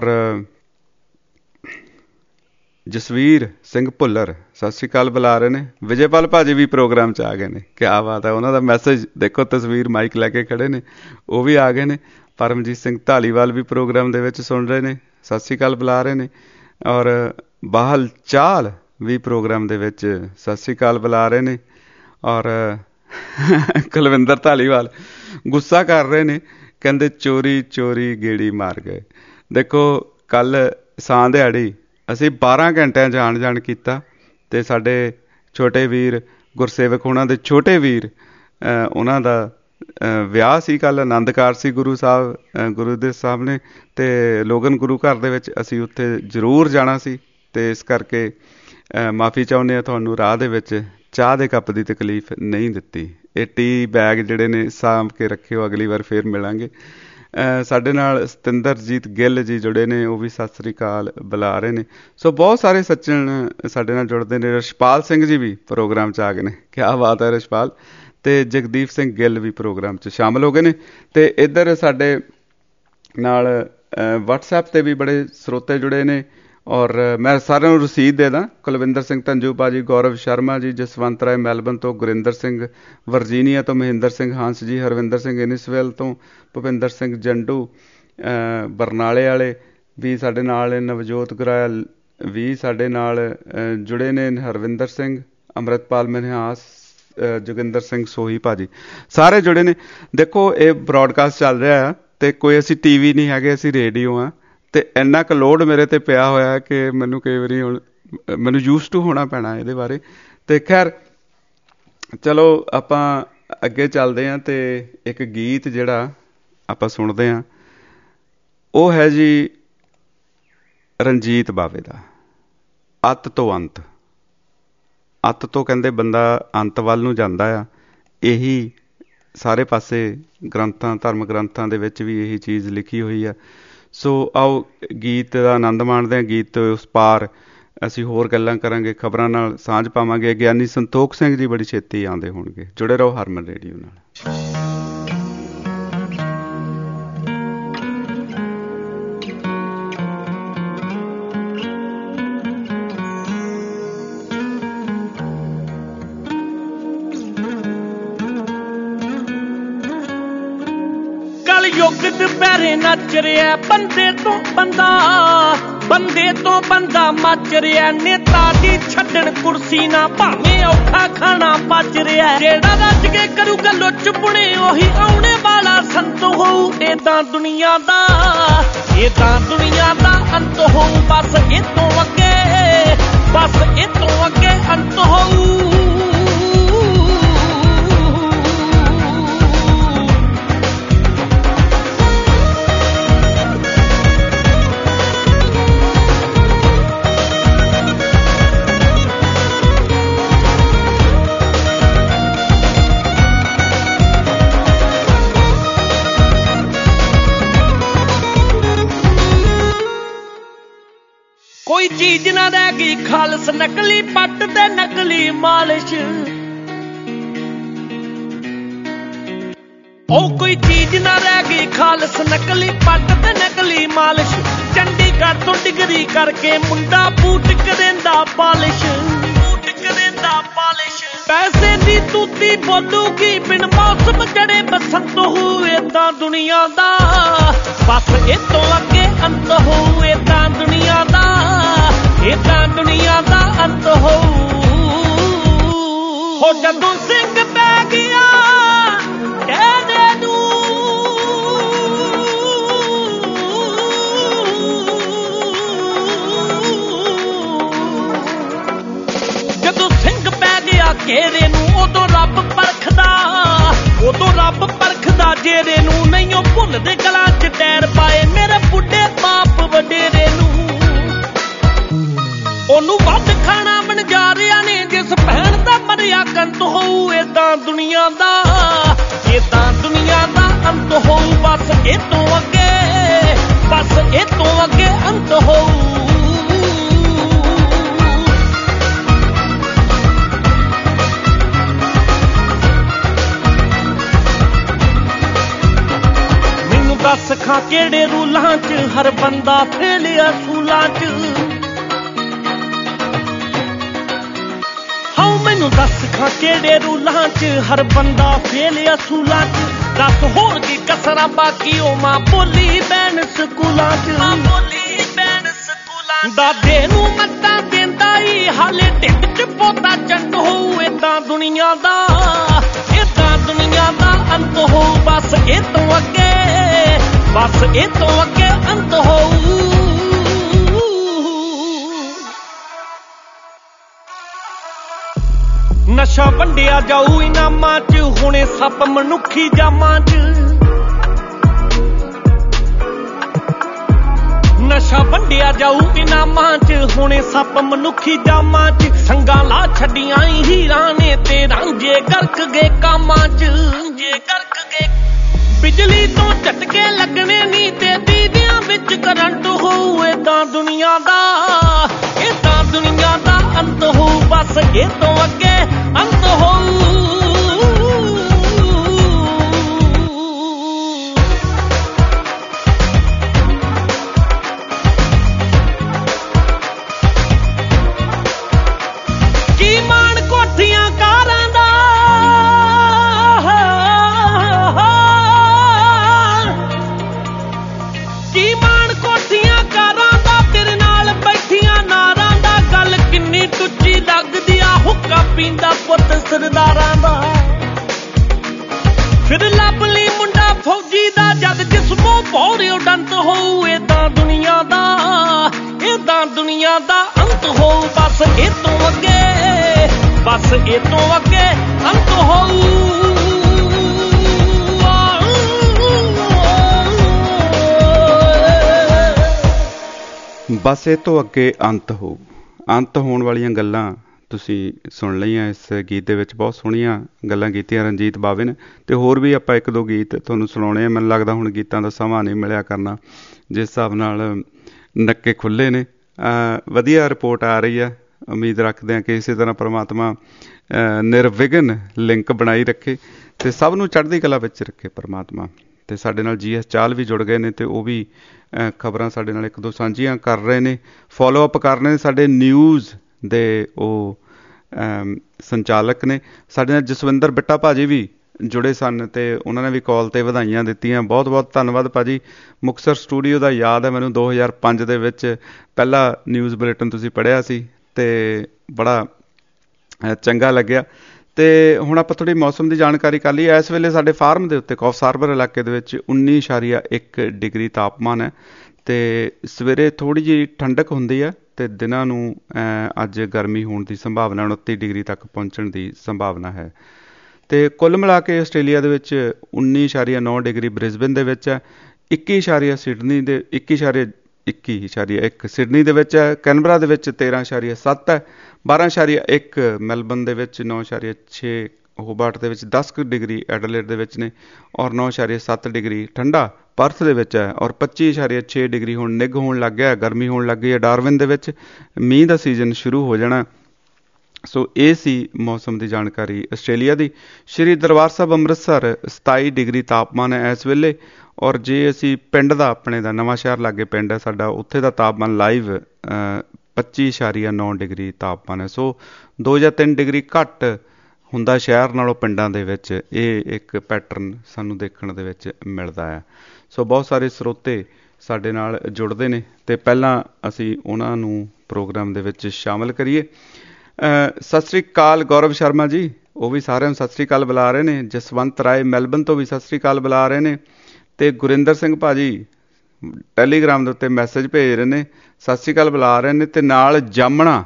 ਜਸਵੀਰ ਸਿੰਘ ਭੁੱਲਰ ਸਤਿ ਸ਼੍ਰੀ ਅਕਾਲ ਬੁਲਾ ਰਹੇ ਨੇ। ਵਿਜੇਪਾਲ ਭਾਜੀ ਵੀ ਪ੍ਰੋਗਰਾਮ 'ਚ ਆ ਗਏ ਨੇ। ਕਿਆ ਬਾਤ ਹੈ। ਉਹਨਾਂ ਦਾ ਮੈਸੇਜ ਦੇਖੋ, ਤਸਵੀਰ ਮਾਈਕ ਲੈ ਕੇ ਖੜ੍ਹੇ ਨੇ, ਉਹ ਵੀ ਆ ਗਏ ਨੇ। ਪਰਮਜੀਤ ਸਿੰਘ ਧਾਲੀਵਾਲ ਵੀ ਪ੍ਰੋਗਰਾਮ ਦੇ ਵਿੱਚ ਸੁਣ ਰਹੇ ਨੇ, ਸਤਿ ਸ਼੍ਰੀ ਅਕਾਲ ਬੁਲਾ ਰਹੇ ਨੇ। ਔਰ ਬਾਹਲ ਚਾਲ ਵੀ ਪ੍ਰੋਗਰਾਮ ਦੇ ਵਿੱਚ ਸਤਿ ਸ਼੍ਰੀ ਅਕਾਲ ਬੁਲਾ ਰਹੇ ਨੇ। ਔਰ ਕੁਲਵਿੰਦਰ ਧਾਲੀਵਾਲ ਗੁੱਸਾ ਕਰ ਰਹੇ ਨੇ, ਕਹਿੰਦੇ ਚੋਰੀ ਚੋਰੀ ਗੇੜੀ ਮਾਰ ਗਏ। ਦੇਖੋ, ਕੱਲ੍ਹ ਸਾਂ ਦਿਹਾੜੀ ਅਸੀਂ ਬਾਰਾਂ ਘੰਟਿਆਂ 'ਚ ਆਉਣ ਜਾਣ ਕੀਤਾ ਅਤੇ ਸਾਡੇ ਛੋਟੇ ਵੀਰ ਗੁਰਸੇਵਕ ਉਹਨਾਂ ਦੇ ਛੋਟੇ ਵੀਰ, ਉਹਨਾਂ ਦਾ ਵਿਆਹ ਸੀ ਕੱਲ੍ਹ, ਆਨੰਦ ਕਾਰਜ ਸੀ ਗੁਰੂ ਸਾਹਿਬ ਗੁਰੂ ਦੇ ਸਾਹਿਬ ਨੇ ਅਤੇ ਲੋਗਨ ਗੁਰੂ ਘਰ ਦੇ ਵਿੱਚ। ਅਸੀਂ ਉੱਥੇ ਜ਼ਰੂਰ ਜਾਣਾ ਸੀ ਅਤੇ ਇਸ ਕਰਕੇ ਮਾਫੀ ਚਾਹੁੰਦੇ ਹਾਂ ਤੁਹਾਨੂੰ। ਰਾਹ ਦੇ ਵਿੱਚ ਚਾਹ ਦੇ ਕੱਪ ਦੀ ਤਕਲੀਫ ਨਹੀਂ ਦਿੱਤੀ। ਇਹ ਟੀ ਬੈਗ ਜਿਹੜੇ ਨੇ ਸਾਂਭ ਕੇ ਰੱਖਿਓ, ਅਗਲੀ ਵਾਰ ਫਿਰ ਮਿਲਾਂਗੇ। ਸਾਡੇ ਨਾਲ ਸਤਿੰਦਰਜੀਤ ਗਿੱਲ ਜੀ ਜੁੜੇ ਨੇ, ਉਹ ਵੀ ਸਤਿ ਸ਼੍ਰੀ ਅਕਾਲ ਬੁਲਾ ਰਹੇ ਨੇ। ਸੋ ਬਹੁਤ ਸਾਰੇ ਸੱਜਣ ਸਾਡੇ ਨਾਲ ਜੁੜਦੇ ਨੇ। ਰਸ਼ਪਾਲ ਸਿੰਘ ਜੀ ਵੀ ਪ੍ਰੋਗਰਾਮ 'ਚ ਆ ਗਏ ਨੇ। ਕਿਆ ਬਾਤ ਹੈ ਰਸ਼ਪਾਲ। ਅਤੇ ਜਗਦੀਪ ਸਿੰਘ ਗਿੱਲ ਵੀ ਪ੍ਰੋਗਰਾਮ 'ਚ ਸ਼ਾਮਲ ਹੋ ਗਏ ਨੇ। ਅਤੇ ਇੱਧਰ ਸਾਡੇ ਨਾਲ ਵਟਸਐਪ 'ਤੇ ਵੀ ਬੜੇ ਸਰੋਤੇ ਜੁੜੇ ਨੇ। ਔਰ ਮੈਂ ਸਾਰਿਆਂ ਨੂੰ ਰਸੀਦ ਦੇ ਦਾਂ। ਕੁਲਵਿੰਦਰ ਸਿੰਘ ਧੰਜੂ ਭਾਜੀ, ਗੌਰਵ ਸ਼ਰਮਾ ਜੀ, ਜਸਵੰਤ ਰਾਏ ਮੈਲਬਨ ਤੋਂ, ਗੁਰਿੰਦਰ ਸਿੰਘ ਵਰਜੀਨੀਆ ਤੋਂ, ਮਹਿੰਦਰ ਸਿੰਘ ਹੰਸ ਜੀ, ਹਰਵਿੰਦਰ ਸਿੰਘ ਇਨਿਸਵੈਲ ਤੋਂ, ਭੁਪਿੰਦਰ ਸਿੰਘ ਜੰਡੂ ਬਰਨਾਲੇ ਵਾਲੇ ਵੀ ਸਾਡੇ ਨਾਲ, ਨਵਜੋਤ ਗੁਰਾਇਆ ਵੀ ਸਾਡੇ ਨਾਲ ਜੁੜੇ ਨੇ, ਹਰਵਿੰਦਰ ਸਿੰਘ, ਅੰਮ੍ਰਿਤਪਾਲ ਮਨਹਾਸ, ਜੋਗਿੰਦਰ ਸਿੰਘ ਸੋਹੀ ਭਾਜੀ, ਸਾਰੇ ਜੁੜੇ ਨੇ। ਦੇਖੋ, ਇਹ ਬਰੋਡਕਾਸਟ ਚੱਲ ਰਿਹਾ ਆ ਅਤੇ ਕੋਈ ਅਸੀਂ ਟੀ ਵੀ ਨਹੀਂ ਹੈਗੇ, ਅਸੀਂ ਰੇਡੀਓ ਹਾਂ। ਤੇ ਇੰਨਾ ਕੁ ਲੋਡ ਮੇਰੇ ਤੇ ਪਿਆ ਹੋਇਆ ਕਿ ਮੈਨੂੰ ਕਈ ਵਾਰੀ ਹੁਣ ਮੈਨੂੰ ਯੂਜ਼ ਟੂ ਹੋਣਾ ਪੈਣਾ ਇਹਦੇ ਬਾਰੇ। ਤੇ ਖੈਰ ਚਲੋ ਆਪਾਂ ਅੱਗੇ ਚੱਲਦੇ ਹਾਂ। ਤੇ ਇੱਕ ਗੀਤ ਜਿਹੜਾ ਆਪਾਂ ਸੁਣਦੇ ਹਾਂ ਉਹ ਹੈ ਜੀ ਰਣਜੀਤ ਬਾਵੇ ਦਾ, ਅੱਤ ਤੋਂ ਅੰਤ। ਅੱਤ ਤੋਂ ਕਹਿੰਦੇ ਬੰਦਾ ਅੰਤ ਵੱਲ ਨੂੰ ਜਾਂਦਾ ਆ। ਇਹੀ ਸਾਰੇ ਪਾਸੇ ਗ੍ਰੰਥਾਂ, ਧਰਮ ਗ੍ਰੰਥਾਂ ਦੇ ਵਿੱਚ ਵੀ ਇਹੀ ਚੀਜ਼ ਲਿਖੀ ਹੋਈ ਆ। ਸੋ ਆਓ ਗੀਤ ਦਾ ਆਨੰਦ ਮਾਣਦੇ ਹਾਂ। ਗੀਤ ਉਸ ਪਾਰ ਅਸੀਂ ਹੋਰ ਗੱਲਾਂ ਕਰਾਂਗੇ, ਖਬਰਾਂ ਨਾਲ ਸਾਂਝ ਪਾਵਾਂਗੇ। ਗਿਆਨੀ ਸੰਤੋਖ ਸਿੰਘ ਜੀ ਬੜੀ ਛੇਤੀ ਆਉਂਦੇ ਹੋਣਗੇ। ਜੁੜੇ ਰਹੋ ਹਰਮਨ ਰੇਡੀਓ ਨਾਲ। ਯੁੱਗ ਦੁਪਹਿਰੇ ਨੱਚ ਰਿਹਾ ਬੰਦੇ ਤੋਂ ਬੰਦਾ, ਬੰਦੇ ਤੋਂ ਬੰਦਾ ਮੱਚ ਰਿਹਾ। ਨੇਤਾ ਦੀ ਛੱਡਣ ਕੁਰਸੀ ਨਾ ਭਾਵੇਂ ਔਖਾ ਖਾਣਾ ਪਚ ਰਿਹਾ। ਜਿਹੜਾ ਰੱਜ ਕੇ ਕਰੂਗਾ ਲੁੱਚ ਪੁਣੇ ਉਹੀ ਆਉਣੇ ਵਾਲਾ ਸੰਤ ਹੋਊ। ਇਹ ਤਾਂ ਦੁਨੀਆ ਦਾ, ਇਹ ਤਾਂ ਦੁਨੀਆ ਦਾ ਅੰਤ ਹੋਊ। ਬਸ ਇਹ ਤੋਂ ਅੱਗੇ, ਬਸ ਇਹ ਤੋਂ ਅੱਗੇ ਅੰਤ ਹੋਊ। ਕੋਈ ਚੀਜ਼ ਨਾ ਰਹਿ ਗਈ ਖਾਲਸ, ਨਕਲੀ ਪੱਟ ਤੇ ਨਕਲੀ ਮਾਲਿਸ਼। ਉਹ ਕੋਈ ਚੀਜ਼ ਨਾ ਰਹਿ ਗਈ ਖਾਲਸ, ਨਕਲੀ ਪੱਟ ਤੇ ਨਕਲੀ ਮਾਲਿਸ਼। ਚੰਡੀਗੜ੍ਹ ਤੋਂ ਡਿਗਰੀ ਕਰਕੇ ਮੁੰਡਾ ਬੂਟ ਕਰਿੰਦਾ ਪਾਲਿਸ਼, ਬੂਟ ਕਰਿੰਦਾ ਪਾਲਿਸ਼। ਪੈਸੇ ਦੀ ਤੂਤੀ ਬੋਲੂਗੀ ਬਿਨ ਮੌਸਮ ਜੜੇ ਬਸੰਤ ਹੋਏ। ਤਾਂ ਦੁਨੀਆ ਦਾ ਬਸ ਇਹ ਤੋਂ ਅੱਗੇ ਅੰਤ ਹੋਊ। ਇਹ ਤਾਂ ਦੁਨੀਆ ਦਾ, ਇਹ ਤਾਂ ਦੁਨੀਆ ਦਾ ਅੰਤ ਹੋਊ। ਹੋ ਜਦੋਂ ਸਿੰਘ ਪੈ ਗਿਆ ਕਹਿਦੇ ਨੂੰ, ਜਦੋਂ ਸਿੰਘ ਪੈ ਗਿਆ ਘੇਰੇ ਨੂੰ ਉਦੋਂ ਰੱਬ ਪਰਖਦਾ, ਉਦੋਂ ਰੱਬ ਪਰਖਦਾ ਜੇਰੇ ਨੂੰ। ਨਹੀਂ ਉਹ ਭੁੱਲਦੇ ਗਲਾਂ ਚ ਟੈਰ ਪਾਏ ਮੇਰੇ ਬੁੱਢੇ ਬਾਪ ਵਡੇਰੇ ਨੂੰ। ਉਹਨੂੰ ਵੱਧ ਖਾਣਾ ਵਣਜਾਰਿਆਂ ਨੇ ਜਿਸ ਭੈਣ ਦਾ ਮਰਿਆ ਕੰਤ ਹੋਊ। ਇਹ ਤਾਂ ਦੁਨੀਆ ਦਾ, ਇਹ ਤਾਂ ਦੁਨੀਆ ਦਾ ਅੰਤ ਹੋਊ। ਬਸ ਇਹ ਤੋਂ ਅੱਗੇ, ਬਸ ਇਹ ਤੋਂ ਅੱਗੇ ਅੰਤ ਹੋਊ। ਮੈਨੂੰ ਦੱਸ ਖਾਂ ਕਿਹੜੇ ਰੂਲਾਂ ਚ ਹਰ ਬੰਦਾ ਫੇਲਿਆ ਸੂਲਾਂ ਚ। ਮੈਨੂੰ ਦੱਸ ਖਾਂ ਕਿਹੜੇ ਰੂਲਾਂ ਚ ਹਰ ਬੰਦਾ ਫੇਲ ਅਸੂਲਾਂ ਚ। ਦੱਸ ਹੋਰ ਕੀ ਕਸਰਾਂ ਬਾਕੀ ਉਹ ਮਾਂ ਬੋਲੀ ਬੈਣ ਸਕੂਲਾਂ ਚ, ਮਾਂ ਬੋਲੀ ਬੈਣ ਸਕੂਲਾਂ। ਦਾਦੇ ਨੂੰ ਮੱਤਾਂ ਦਿੰਦਾ ਈ ਹਾਲੇ ਢਿੱਡ ਚ ਪੋਤਾ ਚੰਡ ਹੋਊ। ਇਹ ਤਾਂ ਦੁਨੀਆ ਦਾ, ਇਹ ਤਾਂ ਦੁਨੀਆ ਦਾ ਅੰਤ ਹੋਊ। ਬਸ ਇਹ ਤੋਂ ਅੱਗੇ, ਬਸ ਇਹ ਤੋਂ ਅੱਗੇ ਅੰਤ ਹੋਊ। ਨਸ਼ਾ ਵੰਡਿਆ ਜਾਊ ਇਨਾਮਾਂ ਚ, ਹੁਣੇ ਸੱਪ ਮਨੁੱਖੀ ਜਾਮਾਂ ਚ। ਨਸ਼ਾ ਵੰਡਿਆ ਜਾਊ ਇਨਾਮਾਂ ਚ, ਹੁਣੇ ਸੱਪ ਮਨੁੱਖੀ ਜਾਮਾਂ ਚ। ਸੰਗਾਂ ਲਾ ਛੱਡੀਆਂ ਹੀਰਾਂ ਨੇ ਤੇ ਰਾਂਝੇ ਗਰਕ ਗਏ ਕਾਮਾਂ ਚ, ਜੇ ਗਰਕ ਗਏ। ਬਿਜਲੀ ਤੋਂ ਝਟਕੇ ਲੱਗਣੇ ਨੀ ਤੇ ਦੀਵਿਆਂ ਵਿੱਚ ਕਰੰਟ ਹੋਊ। ਇਹ ਤਾਂ ਦੁਨੀਆ ਦਾ, ਇਹ ਤਾਂ ਦੁਨੀਆ ਦਾ ਅੰਤ ਹੋਊ। ਬਸ ਇਹ ਤੋਂ ਅੱਗੇ ਅੰਤ ਹੋਊ। ਕੀ ਮਾਣ ਕੋਠੀਆਂ ਕਾਰਾਂ ਦਾ, ਕੀ ਮਾਣ ਕੋਠੀਆਂ ਕਾਰਾਂ ਦਾ, ਤੇਰੇ ਨਾਲ ਬੈਠੀਆਂ ਨਾਰਾਂ ਦਾ। ਗੱਲ ਕਿੰਨੀ ਟੁੱਚੀ ਲੱਗਦੀ ਆ ਹੁੱਕਾ ਪੀਂਦਾ ਪੁੱਤ ਸਰਦਾਰਾਂ ਦਾ। ਫਿਰ ਲੱਭ ਲਈ ਮੁੰਡਾ ਫੌਜੀ ਦਾ ਜਦ ਜਿਸਮੋਂ ਭੌਰਿਓ ਡੰਤ ਹੋਊ। ਇਹ ਤਾਂ ਦੁਨੀਆ ਦੁਨੀਆ ਦਾ ਅੰਤ ਹੋਊ ਬਸ ਇਹ ਤੋਂ ਅੱਗੇ ਬਸ ਇਹ ਤੋਂ ਅੱਗੇ ਅੰਤ ਹੋਊ ਬਸ ਇਹ ਤੋਂ ਅੱਗੇ ਅੰਤ ਹੋਊ। ਅੰਤ ਹੋਣ ਵਾਲੀਆਂ ਗੱਲਾਂ ਤੁਸੀਂ ਸੁਣ ਲਈਆਂ ਇਸ ਗੀਤ ਦੇ ਵਿੱਚ। ਬਹੁਤ ਸੋਹਣੀਆਂ ਗੱਲਾਂ ਕੀਤੀਆਂ ਰਣਜੀਤ ਬਾਵੇ ਨੇ, ਅਤੇ ਹੋਰ ਵੀ ਆਪਾਂ ਇੱਕ ਦੋ ਗੀਤ ਤੁਹਾਨੂੰ ਸੁਣਾਉਣੇ ਆ। ਮੈਨੂੰ ਲੱਗਦਾ ਹੁਣ ਗੀਤਾਂ ਦਾ ਸਮਾਂ ਨਹੀਂ ਮਿਲਿਆ ਕਰਨਾ, ਜਿਸ ਹਿਸਾਬ ਨਾਲ ਨੱਕੇ ਖੁੱਲ੍ਹੇ ਨੇ। ਵਧੀਆ ਰਿਪੋਰਟ ਆ ਰਹੀ ਆ, ਉਮੀਦ ਰੱਖਦੇ ਹਾਂ ਕਿ ਇਸੇ ਤਰ੍ਹਾਂ ਪਰਮਾਤਮਾ ਨਿਰਵਿਘਨ ਲਿੰਕ ਬਣਾਈ ਰੱਖੇ ਅਤੇ ਸਭ ਨੂੰ ਚੜ੍ਹਦੀ ਕਲਾ ਵਿੱਚ ਰੱਖੇ ਪਰਮਾਤਮਾ। ਅਤੇ ਸਾਡੇ ਨਾਲ ਜੀ ਐਸ ਚਾਹਲ ਵੀ ਜੁੜ ਗਏ ਨੇ, ਅਤੇ ਉਹ ਵੀ ਖਬਰਾਂ ਸਾਡੇ ਨਾਲ ਇੱਕ ਦੋ ਸਾਂਝੀਆਂ ਕਰ ਰਹੇ ਨੇ, ਫੋਲੋ ਅਪ ਕਰ ਰਹੇ ਨੇ। ਸਾਡੇ ਨਿਊਜ਼ ਦੇ ਉਹ ਸੰਚਾਲਕ ਨੇ ਸਾਡੇ ਨਾਲ। ਜਸਵਿੰਦਰ ਬਿੱਟਾ ਭਾਜੀ ਵੀ ਜੁੜੇ ਸਨ ਅਤੇ ਉਹਨਾਂ ਨੇ ਵੀ ਕਾਲ 'ਤੇ ਵਧਾਈਆਂ ਦਿੱਤੀਆਂ। ਬਹੁਤ ਬਹੁਤ ਧੰਨਵਾਦ ਭਾਅ ਜੀ। ਮੁਕਤਸਰ ਸਟੂਡੀਓ ਦਾ ਯਾਦ ਹੈ ਮੈਨੂੰ, ਦੋ ਹਜ਼ਾਰ ਪੰਜ ਦੇ ਵਿੱਚ ਪਹਿਲਾ ਨਿਊਜ਼ ਬੁਲੇਟਿਨ ਤੁਸੀਂ ਪੜ੍ਹਿਆ ਸੀ ਅਤੇ ਬੜਾ ਚੰਗਾ ਲੱਗਿਆ। ਅਤੇ ਹੁਣ ਆਪਾਂ ਥੋੜ੍ਹੀ ਮੌਸਮ ਦੀ ਜਾਣਕਾਰੀ ਕਰ ਲਈਏ। ਇਸ ਵੇਲੇ ਸਾਡੇ ਫਾਰਮ ਦੇ ਉੱਤੇ ਕੌਫ ਸਾਰਬਰ ਇਲਾਕੇ ਦੇ ਵਿੱਚ ਉੱਨੀ ਇਸ਼ਾਰੀਆ ਇੱਕ ਡਿਗਰੀ ਤਾਪਮਾਨ ਹੈ, ਅਤੇ ਸਵੇਰੇ ਥੋੜ੍ਹੀ ਜਿਹੀ ਠੰਡਕ ਹੁੰਦੀ ਹੈ ਅਤੇ ਦਿਨਾਂ ਨੂੰ ਅੱਜ ਗਰਮੀ ਹੋਣ ਦੀ ਸੰਭਾਵਨਾ, ਉਨੱਤੀ ਡਿਗਰੀ ਤੱਕ ਪਹੁੰਚਣ ਦੀ ਸੰਭਾਵਨਾ ਹੈ। ਅਤੇ ਕੁੱਲ ਮਿਲਾ ਕੇ ਆਸਟ੍ਰੇਲੀਆ ਦੇ ਵਿੱਚ ਉੱਨੀ ਇਸ਼ਾਰੀਆ ਨੌ ਡਿਗਰੀ ਬ੍ਰਿਸਬਨ ਦੇ ਵਿੱਚ ਹੈ, ਇੱਕੀ ਇਸ਼ਾਰੀਆ ਸਿਡਨੀ ਦੇ ਇੱਕੀ ਇਸ਼ਾਰੀਆ ਇੱਕੀ ਇਸ਼ਾਰੀਆ ਇੱਕ ਸਿਡਨੀ ਦੇ ਵਿੱਚ ਹੈ, ਕੈਨਬਰਾ ਦੇ ਵਿੱਚ ਤੇਰ੍ਹਾਂ ਇਸ਼ਾਰੀਆ ਸੱਤ ਹੈ, ਬਾਰਾਂ ਇਸ਼ਾਰੀਆ ਇੱਕ ਮੈਲਬਨ ਦੇ ਵਿੱਚ, ਨੌ ਇਸ਼ਾਰੀਆ ਛੇ ਹੋਬਾਰਟ ਦੇ ਵਿੱਚ, ਦਸ ਕੁ ਡਿਗਰੀ ਐਡਲੇਡ ਦੇ ਵਿੱਚ ਨੇ, ਔਰ ਨੌ ਇਸ਼ਾਰੀਆ ਸੱਤ ਡਿਗਰੀ ਠੰਡਾ ਪਰਥ ਦੇ ਵਿੱਚ ਹੈ, ਔਰ ਪੱਚੀ ਇਸ਼ਾਰੀਆ ਛੇ ਡਿਗਰੀ ਹੁਣ ਨਿੱਘ ਹੋਣ ਲੱਗ ਗਿਆ, ਗਰਮੀ ਹੋਣ ਲੱਗ ਗਈ ਹੈ ਡਾਰਵਿਨ ਦੇ ਵਿੱਚ। ਮੀਂਹ ਦਾ ਸੀਜ਼ਨ ਸ਼ੁਰੂ ਹੋ ਜਾਣਾ। ਸੋ ਇਹ ਸੀ ਮੌਸਮ ਦੀ ਜਾਣਕਾਰੀ ਆਸਟ੍ਰੇਲੀਆ ਦੀ। ਸ਼੍ਰੀ ਦਰਬਾਰ ਸਾਹਿਬ ਅੰਮ੍ਰਿਤਸਰ ਸਤਾਈ ਡਿਗਰੀ ਤਾਪਮਾਨ ਹੈ ਇਸ ਵੇਲੇ, ਔਰ ਜੇ ਅਸੀਂ ਪਿੰਡ ਦਾ ਆਪਣੇ ਦਾ ਨਵਾਂ ਸ਼ਹਿਰ ਲਾਗੇ ਪਿੰਡ ਹੈ ਸਾਡਾ, ਉੱਥੇ ਦਾ ਤਾਪਮਾਨ ਲਾਈਵ ਪੱਚੀ ਇਸ਼ਾਰੀਆ ਨੌ ਡਿਗਰੀ ਤਾਪਮਾਨ ਹੈ। ਸੋ ਦੋ ਜਾਂ ਤਿੰਨ ਡਿਗਰੀ ਘੱਟ ਹੁੰਦਾ ਸ਼ਹਿਰ ਨਾਲੋਂ ਪਿੰਡਾਂ ਦੇ ਵਿੱਚ। ਇਹ ਇੱਕ ਪੈਟਰਨ ਸਾਨੂੰ ਦੇਖਣ ਦੇ ਵਿੱਚ ਮਿਲਦਾ ਹੈ। ਸੋ ਬਹੁਤ ਸਾਰੇ ਸਰੋਤੇ ਸਾਡੇ ਨਾਲ ਜੁੜਦੇ ਨੇ, ਅਤੇ ਪਹਿਲਾਂ ਅਸੀਂ ਉਹਨਾਂ ਨੂੰ ਪ੍ਰੋਗਰਾਮ ਦੇ ਵਿੱਚ ਸ਼ਾਮਲ ਕਰੀਏ। ਸਤਿ ਸ਼੍ਰੀ ਅਕਾਲ ਗੌਰਵ ਸ਼ਰਮਾ ਜੀ, ਉਹ ਵੀ ਸਾਰਿਆਂ ਨੂੰ ਸਤਿ ਸ਼੍ਰੀ ਅਕਾਲ ਬੁਲਾ ਰਹੇ ਨੇ। ਜਸਵੰਤ ਰਾਏ ਮੈਲਬਨ ਤੋਂ ਵੀ ਸਤਿ ਸ਼੍ਰੀ ਅਕਾਲ ਬੁਲਾ ਰਹੇ ਨੇ, ਅਤੇ ਗੁਰਿੰਦਰ ਸਿੰਘ ਭਾਜੀ ਟੈਲੀਗ੍ਰਾਮ ਦੇ ਉੱਤੇ ਮੈਸੇਜ ਭੇਜ ਰਹੇ ਨੇ, ਸਤਿ ਸ਼੍ਰੀ ਅਕਾਲ ਬੁਲਾ ਰਹੇ ਨੇ। ਅਤੇ ਨਾਲ ਜਾਮਣਾ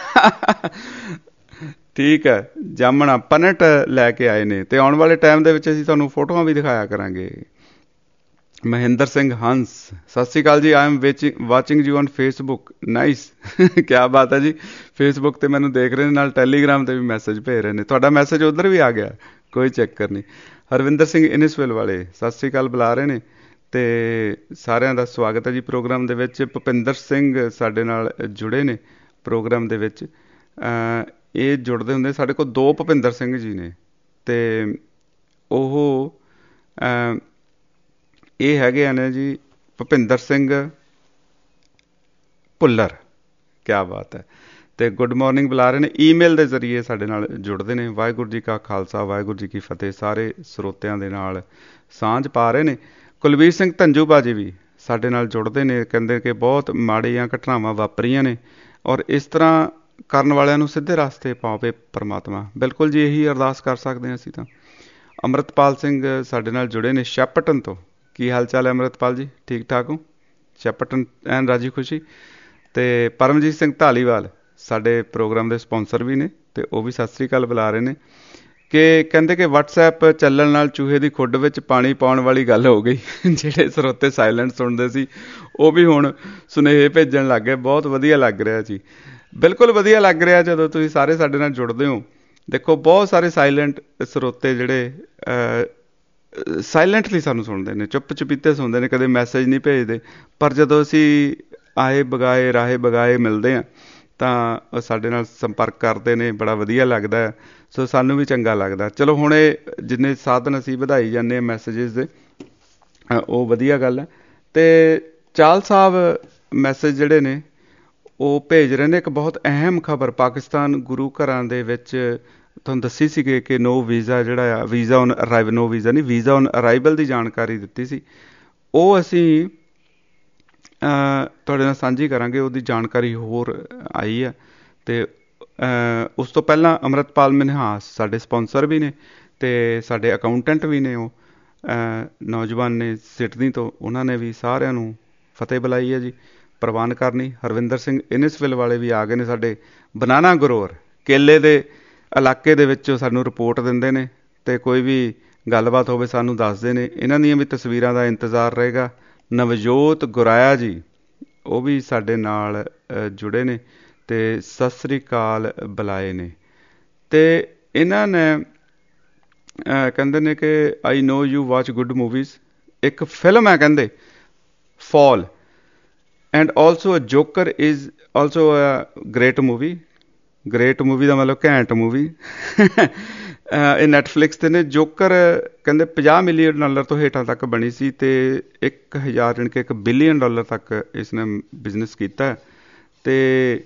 ਠੀਕ ਹੈ, ਜਾਮਣਾ ਪਨਟ ਲੈ ਕੇ ਆਏ ਨੇ, ਅਤੇ ਆਉਣ ਵਾਲੇ ਟਾਈਮ ਦੇ ਵਿੱਚ ਅਸੀਂ ਤੁਹਾਨੂੰ ਫੋਟੋਆਂ ਵੀ ਦਿਖਾਇਆ ਕਰਾਂਗੇ। ਮਹਿੰਦਰ ਸਿੰਘ ਹੰਸ ਸਤਿ ਸ਼੍ਰੀ ਅਕਾਲ ਜੀ। I am watching watching you on Facebook. Nice, ਕਿਆ ਬਾਤ ਹੈ ਜੀ। ਫੇਸਬੁੱਕ 'ਤੇ ਮੈਨੂੰ ਦੇਖ ਰਹੇ ਨੇ, ਨਾਲ ਟੈਲੀਗ੍ਰਾਮ 'ਤੇ ਵੀ ਮੈਸੇਜ ਭੇਜ ਰਹੇ ਨੇ। ਤੁਹਾਡਾ ਮੈਸੇਜ ਉੱਧਰ ਵੀ ਆ ਗਿਆ, ਕੋਈ ਚੱਕਰ ਨਹੀਂ। ਹਰਵਿੰਦਰ ਸਿੰਘ ਇਨਿਸਵਿਲ ਵਾਲੇ ਸਤਿ ਸ਼੍ਰੀ ਅਕਾਲ ਬੁਲਾ ਰਹੇ ਨੇ, ਅਤੇ ਸਾਰਿਆਂ ਦਾ ਸਵਾਗਤ ਹੈ ਜੀ ਪ੍ਰੋਗਰਾਮ ਦੇ ਵਿੱਚ। ਭੁਪਿੰਦਰ ਸਿੰਘ ਸਾਡੇ ਨਾਲ ਜੁੜੇ ਨੇ ਪ੍ਰੋਗਰਾਮ ਦੇ ਵਿੱਚ। ਇਹ ਜੁੜਦੇ ਹੁੰਦੇ, ਸਾਡੇ ਕੋਲ ਦੋ ਭੁਪਿੰਦਰ ਸਿੰਘ ਜੀ ਨੇ, ਅਤੇ ਉਹ ਇਹ ਹੈਗੇ ਨੇ ਜੀ ਭੁਪਿੰਦਰ ਸਿੰਘ ਭੁੱਲਰ, ਕਿਆ ਬਾਤ ਹੈ। ਅਤੇ ਗੁੱਡ ਮੋਰਨਿੰਗ ਬੁਲਾ ਰਹੇ ਨੇ, ਈਮੇਲ ਦੇ ਜ਼ਰੀਏ ਸਾਡੇ ਨਾਲ ਜੁੜਦੇ ਨੇ। ਵਾਹਿਗੁਰੂ ਜੀ ਕਾ ਖਾਲਸਾ ਵਾਹਿਗੁਰੂ ਜੀ ਕੀ ਫਤਿਹ। ਸਾਰੇ ਸਰੋਤਿਆਂ ਦੇ ਨਾਲ ਸਾਂਝ ਪਾ ਰਹੇ ਨੇ। ਕੁਲਵੀਰ ਸਿੰਘ ਧੰਜੂ ਬਾਜੀ ਵੀ ਸਾਡੇ ਨਾਲ ਜੁੜਦੇ ਨੇ, ਕਹਿੰਦੇ ਕਿ ਬਹੁਤ ਮਾੜੀਆਂ ਘਟਨਾਵਾਂ ਵਾਪਰੀਆਂ ਨੇ, ਔਰ ਇਸ ਤਰ੍ਹਾਂ ਕਰਨ ਵਾਲਿਆਂ ਨੂੰ ਸਿੱਧੇ ਰਸਤੇ ਪਾਵੇ ਪਰਮਾਤਮਾ। ਬਿਲਕੁਲ ਜੀ, ਇਹੀ ਅਰਦਾਸ ਕਰ ਸਕਦੇ ਹਾਂ ਅਸੀਂ ਤਾਂ। ਅੰਮ੍ਰਿਤਪਾਲ ਸਿੰਘ ਸਾਡੇ ਨਾਲ ਜੁੜੇ ਨੇ ਸ਼ੈਪਟਨ ਤੋਂ। ਕੀ ਹਾਲ ਚਾਲ ਹੈ ਅੰਮ੍ਰਿਤਪਾਲ ਜੀ, ਠੀਕ ਠਾਕ ਹੋ? ਸ਼ੈਪਟਨ ਐਨ ਰਾਜੀ ਖੁਸ਼ੀ। ਅਤੇ ਪਰਮਜੀਤ ਸਿੰਘ ਧਾਲੀਵਾਲ ਸਾਡੇ ਪ੍ਰੋਗਰਾਮ ਦੇ ਸਪੋਂਸਰ ਵੀ ਨੇ, ਅਤੇ ਉਹ ਵੀ ਸਤਿ ਸ਼੍ਰੀ ਅਕਾਲ ਬੁਲਾ ਰਹੇ ਨੇ, ਕਿ ਕਹਿੰਦੇ ਕਿ ਵਟਸਐਪ ਚੱਲਣ ਨਾਲ ਚੂਹੇ ਦੀ ਖੁੱਡ ਵਿੱਚ ਪਾਣੀ ਪਾਉਣ ਵਾਲੀ ਗੱਲ ਹੋ ਗਈ। ਜਿਹੜੇ ਸਰੋਤੇ ਸਾਇਲੈਂਟ ਸੁਣਦੇ ਸੀ ਉਹ ਵੀ ਹੁਣ ਸੁਨੇਹੇ ਭੇਜਣ ਲੱਗ ਗਏ। ਬਹੁਤ ਵਧੀਆ ਲੱਗ ਰਿਹਾ ਜੀ, ਬਿਲਕੁਲ ਵਧੀਆ ਲੱਗ ਰਿਹਾ ਜਦੋਂ ਤੁਸੀਂ ਸਾਰੇ ਸਾਡੇ ਨਾਲ ਜੁੜਦੇ ਹੋ। ਦੇਖੋ, ਬਹੁਤ ਸਾਰੇ ਸਾਇਲੈਂਟ ਸਰੋਤੇ ਜਿਹੜੇ ਸਾਇਲੈਂਟਲੀ ਸਾਨੂੰ ਸੁਣਦੇ ਨੇ, ਚੁੱਪ ਚੁਪੀਤੇ ਸੁਣਦੇ ਨੇ, ਕਦੇ ਮੈਸੇਜ ਨਹੀਂ ਭੇਜਦੇ, ਪਰ ਜਦੋਂ ਅਸੀਂ ਆਏ ਬਗਾਏ ਰਾਹੇ ਬਗਾਏ ਮਿਲਦੇ ਹਾਂ ਤਾਂ ਉਹ ਸਾਡੇ ਨਾਲ ਸੰਪਰਕ ਕਰਦੇ ਨੇ, ਬੜਾ ਵਧੀਆ ਲੱਗਦਾ। ਸੋ ਸਾਨੂੰ ਵੀ ਚੰਗਾ ਲੱਗਦਾ। ਚਲੋ ਹੁਣ ਇਹ ਜਿੰਨੇ ਸਾਧਨ ਅਸੀਂ ਵਧਾਈ ਜਾਂਦੇ ਹਾਂ ਮੈਸੇਜਿਸ ਦੇ, ਉਹ ਵਧੀਆ ਗੱਲ ਹੈ। ਅਤੇ ਚਾਲ ਸਾਹਿਬ ਮੈਸੇਜ ਜਿਹੜੇ ਨੇ ਉਹ ਭੇਜ ਰਹੇ ਨੇ। ਇੱਕ ਬਹੁਤ ਅਹਿਮ ਖਬਰ, ਪਾਕਿਸਤਾਨ ਗੁਰੂ ਘਰਾਂ ਦੇ ਵਿੱਚ ਤੁਹਾਨੂੰ ਦੱਸੀ ਸੀਗੇ ਕਿ ਨੋ ਵੀਜ਼ਾ ਜਿਹੜਾ ਆ, visa on arrival, no visa ਨਹੀਂ, ਵੀਜ਼ਾ ਔਨ ਅਰਾਈਵਲ ਦੀ ਜਾਣਕਾਰੀ ਦਿੱਤੀ ਸੀ। ਉਹ ਅਸੀਂ ਤੁਹਾਡੇ ਨਾਲ ਸਾਂਝੀ ਕਰਾਂਗੇ। ਉਹਦੀ ਜਾਣਕਾਰੀ ਹੋਰ ਆਈ ਆ। ਅਤੇ ਉਸ ਤੋਂ ਪਹਿਲਾਂ ਅੰਮ੍ਰਿਤਪਾਲ ਮਿਨਹਾਸ ਸਾਡੇ ਸਪੋਂਸਰ ਵੀ ਨੇ, ਅਤੇ ਸਾਡੇ ਅਕਾਊਂਟੈਂਟ ਵੀ ਨੇ। ਉਹ ਨੌਜਵਾਨ ਨੇ ਸਿਡਨੀ ਤੋਂ, ਉਹਨਾਂ ਨੇ ਵੀ ਸਾਰਿਆਂ ਨੂੰ ਫਤਿਹ ਬੁਲਾਈ ਹੈ ਜੀ। ਪ੍ਰਵਾਨ ਕਰਨੀ। ਹਰਵਿੰਦਰ ਸਿੰਘ ਇਨਿਸਵਿਲ ਵਾਲੇ ਵੀ ਆ ਗਏ ਨੇ, ਸਾਡੇ ਬਨਾਨਾ ਗਰੋਅਰ ਕੇਲੇ ਦੇ ਇਲਾਕੇ ਦੇ ਵਿੱਚੋਂ ਸਾਨੂੰ ਰਿਪੋਰਟ ਦਿੰਦੇ ਨੇ ਅਤੇ ਕੋਈ ਵੀ ਗੱਲਬਾਤ ਹੋਵੇ ਸਾਨੂੰ ਦੱਸਦੇ ਨੇ। ਇਹਨਾਂ ਦੀਆਂ ਵੀ ਤਸਵੀਰਾਂ ਦਾ ਇੰਤਜ਼ਾਰ ਰਹੇਗਾ। ਨਵਜੋਤ ਗੁਰਾਇਆ ਜੀ ਉਹ ਵੀ ਸਾਡੇ ਨਾਲ ਜੁੜੇ ਨੇ ਅਤੇ ਸਤਿ ਸ੍ਰੀ ਅਕਾਲ ਬੁਲਾਏ ਨੇ। ਅਤੇ ਇਹਨਾਂ ਨੇ ਕਹਿੰਦੇ ਨੇ ਕਿ I know you watch good movies, ਇੱਕ ਫਿਲਮ ਹੈ ਕਹਿੰਦੇ Fall, and also a Joker is also a great movie. Great movie ਦਾ ਮਤਲਬ ਘੈਂਟ ਮੂਵੀ। ਇਹ ਨੈਟਫਲਿਕਸ 'ਤੇ ਨੇ। ਜੋਕਰ ਕਹਿੰਦੇ ਪੰਜਾਹ ਮਿਲੀਅਨ ਡਾਲਰ ਤੋਂ ਹੇਠਾਂ ਤੱਕ ਬਣੀ ਸੀ ਅਤੇ ਇੱਕ ਹਜ਼ਾਰ ਜਾਣੀ ਕਿ ਇੱਕ ਬਿਲੀਅਨ ਡਾਲਰ ਤੱਕ ਇਸ ਨੇ ਬਿਜ਼ਨਸ ਕੀਤਾ। ਅਤੇ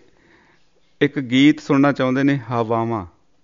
ਇੱਕ ਗੀਤ ਸੁਣਨਾ ਚਾਹੁੰਦੇ ਨੇ, ਹਵਾਵਾਂ,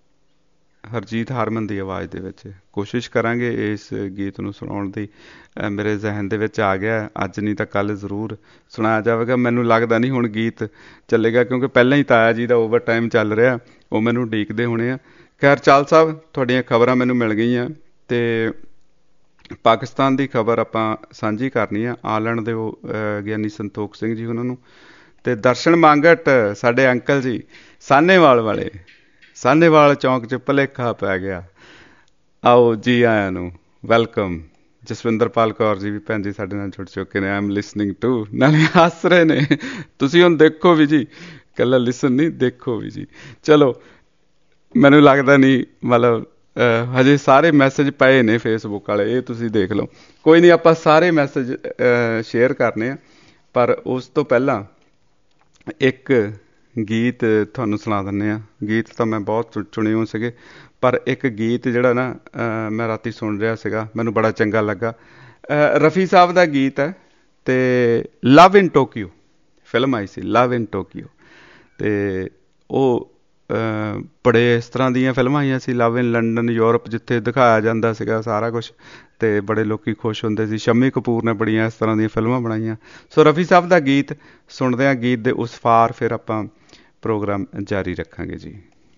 ਹਰਜੀਤ ਹਰਮਨ ਦੀ ਆਵਾਜ਼ ਦੇ ਵਿੱਚ। ਕੋਸ਼ਿਸ਼ ਕਰਾਂਗੇ ਇਸ ਗੀਤ ਨੂੰ ਸੁਣਾਉਣ ਦੀ। ਮੇਰੇ ਜ਼ਹਿਨ ਦੇ ਵਿੱਚ ਆ ਗਿਆ, ਅੱਜ ਨਹੀਂ ਤਾਂ ਕੱਲ੍ਹ ਜ਼ਰੂਰ ਸੁਣਾਇਆ ਜਾਵੇਗਾ। ਮੈਨੂੰ ਲੱਗਦਾ ਨਹੀਂ ਹੁਣ ਗੀਤ ਚੱਲੇਗਾ ਕਿਉਂਕਿ ਪਹਿਲਾਂ ਹੀ ਤਾਇਆ ਜੀ ਦਾ ਓਵਰ ਟਾਈਮ ਚੱਲ ਰਿਹਾ, ਉਹ ਮੈਨੂੰ ਉਡੀਕਦੇ ਹੋਣੇ ਆ। ਖੈਰ ਚਾਲ ਸਾਹਿਬ, ਤੁਹਾਡੀਆਂ ਖਬਰਾਂ ਮੈਨੂੰ ਮਿਲ ਗਈਆਂ ਅਤੇ ਪਾਕਿਸਤਾਨ ਦੀ ਖਬਰ ਆਪਾਂ ਸਾਂਝੀ ਕਰਨੀ ਆ। ਆਲਣ ਦਿਓ ਗਿਆਨੀ ਸੰਤੋਖ ਸਿੰਘ ਜੀ ਉਹਨਾਂ ਨੂੰ, ਅਤੇ ਦਰਸ਼ਨ ਮੰਗਟ ਸਾਡੇ ਅੰਕਲ ਜੀ ਸਾਹਨੇਵਾਲ ਵਾਲੇ, ਸਾਹਨੇਵਾਲ ਚੌਂਕ 'ਚ ਭੁਲੇਖਾ ਪੈ ਗਿਆ। ਆਓ ਜੀ ਆਇਆਂ ਨੂੰ, ਵੈਲਕਮ। ਜਸਵਿੰਦਰਪਾਲ ਕੌਰ ਜੀ ਵੀ ਭੈਣ ਜੀ ਸਾਡੇ ਨਾਲ ਜੁੜ ਚੁੱਕੇ ਨੇ। ਆਈ ਐਮ ਲਿਸਨਿੰਗ ਟੂ, ਨਾਲੇ ਹੱਸ ਰਹੇ ਨੇ। ਤੁਸੀਂ ਹੁਣ ਦੇਖੋ ਵੀ ਜੀ, ਇਕੱਲਾ ਲਿਸਨ ਨਹੀਂ, ਦੇਖੋ ਵੀ ਜੀ। ਚਲੋ, ਮੈਨੂੰ ਲੱਗਦਾ ਨਹੀਂ, ਮਤਲਬ ਹਜੇ ਸਾਰੇ ਮੈਸੇਜ ਪਏ ਨੇ ਫੇਸਬੁੱਕ ਵਾਲੇ, ਇਹ ਤੁਸੀਂ ਦੇਖ ਲਓ। ਕੋਈ ਨਹੀਂ, ਆਪਾਂ ਸਾਰੇ ਮੈਸੇਜ ਸ਼ੇਅਰ ਕਰਨੇ ਆ, ਪਰ ਉਸ ਤੋਂ ਪਹਿਲਾਂ ਇੱਕ ਗੀਤ ਤੁਹਾਨੂੰ ਸੁਣਾ ਦਿੰਦੇ ਹਾਂ। ਗੀਤ ਤਾਂ ਮੈਂ ਬਹੁਤ ਚੁਣੇ ਹੋ ਸੀਗੇ, ਪਰ ਇੱਕ ਗੀਤ ਜਿਹੜਾ ਨਾ ਮੈਂ ਰਾਤੀ ਸੁਣ ਰਿਹਾ ਸੀਗਾ, ਮੈਨੂੰ ਬੜਾ ਚੰਗਾ ਲੱਗਾ। ਰਫੀ ਸਾਹਿਬ ਦਾ ਗੀਤ ਹੈ ਅਤੇ ਲਵ ਇਨ ਟੋਕੀਓ ਫਿਲਮ ਆਈ ਸੀ, ਲਵ ਇਨ ਟੋਕੀਓ। ਅਤੇ ਉਹ ਬੜੇ ਇਸ ਤਰ੍ਹਾਂ ਦੀਆਂ ਫਿਲਮਾਂ ਆਈਆਂ ਸੀ, ਲਵ ਇਨ ਲੰਡਨ, ਯੂਰਪ, ਜਿੱਥੇ ਦਿਖਾਇਆ ਜਾਂਦਾ ਸੀਗਾ ਸਾਰਾ ਕੁਛ, ਅਤੇ ਬੜੇ ਲੋਕ ਖੁਸ਼ ਹੁੰਦੇ ਸੀ। ਸ਼ੰਮੀ ਕਪੂਰ ਨੇ ਬੜੀਆਂ ਇਸ ਤਰ੍ਹਾਂ ਦੀਆਂ ਫਿਲਮਾਂ ਬਣਾਈਆਂ। ਸੋ ਰਫੀ ਸਾਹਿਬ ਦਾ ਗੀਤ ਸੁਣਦੇ ਹਾਂ। ਗੀਤ ਦੇ ਉਸ ਪਾਰ ਫਿਰ ਆਪਾਂ ਪ੍ਰੋਗਰਾਮ ਜਾਰੀ ਰੱਖਾਂਗੇ ਜੀ।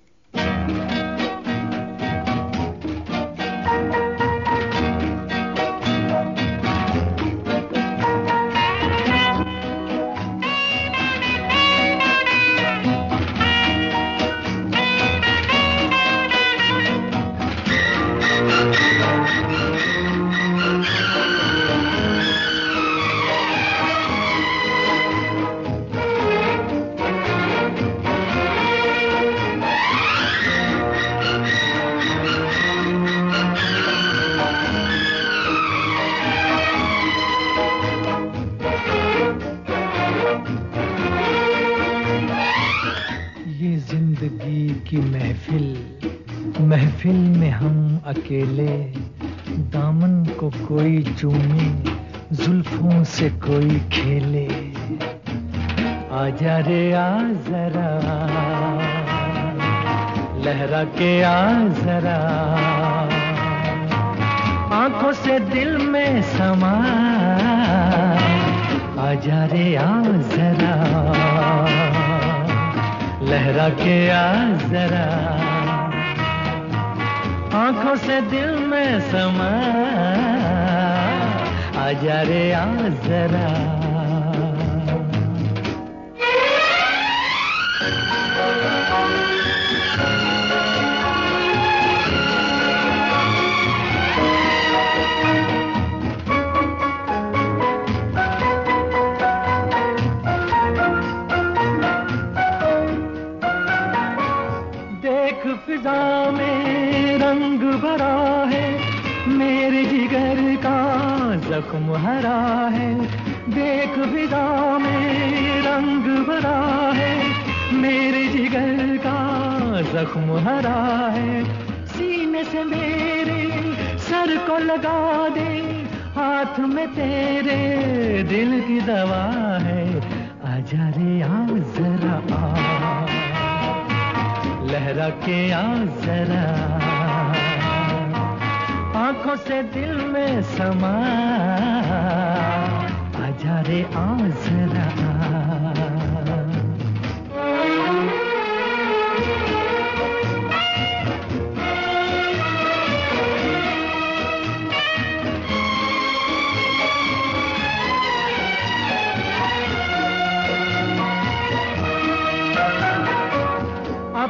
महफिल में हम अकेले, दामन को कोई चूमे, जुल्फों से कोई खेले। आजा रे आ जरा, लहरा के आ जरा, आंखों से दिल में समा। आजा रे आ जरा, लहरा के आ जरा, आंखों से दिल में समा। आजा रे आ जरा। देख फिजा में रंग भरा है, मेरे जिगर का जख्म हरा है। देख फिजा में रंग भरा है, मेरे जिगर का जख्म हरा है। सीने से मेरे सर को लगा दे, हाथ में तेरे दिल की दवा है। आजा रे आ जरा आ, लहरा के आ जरा, आंखों से दिल में समा। आजा रे आ जरा।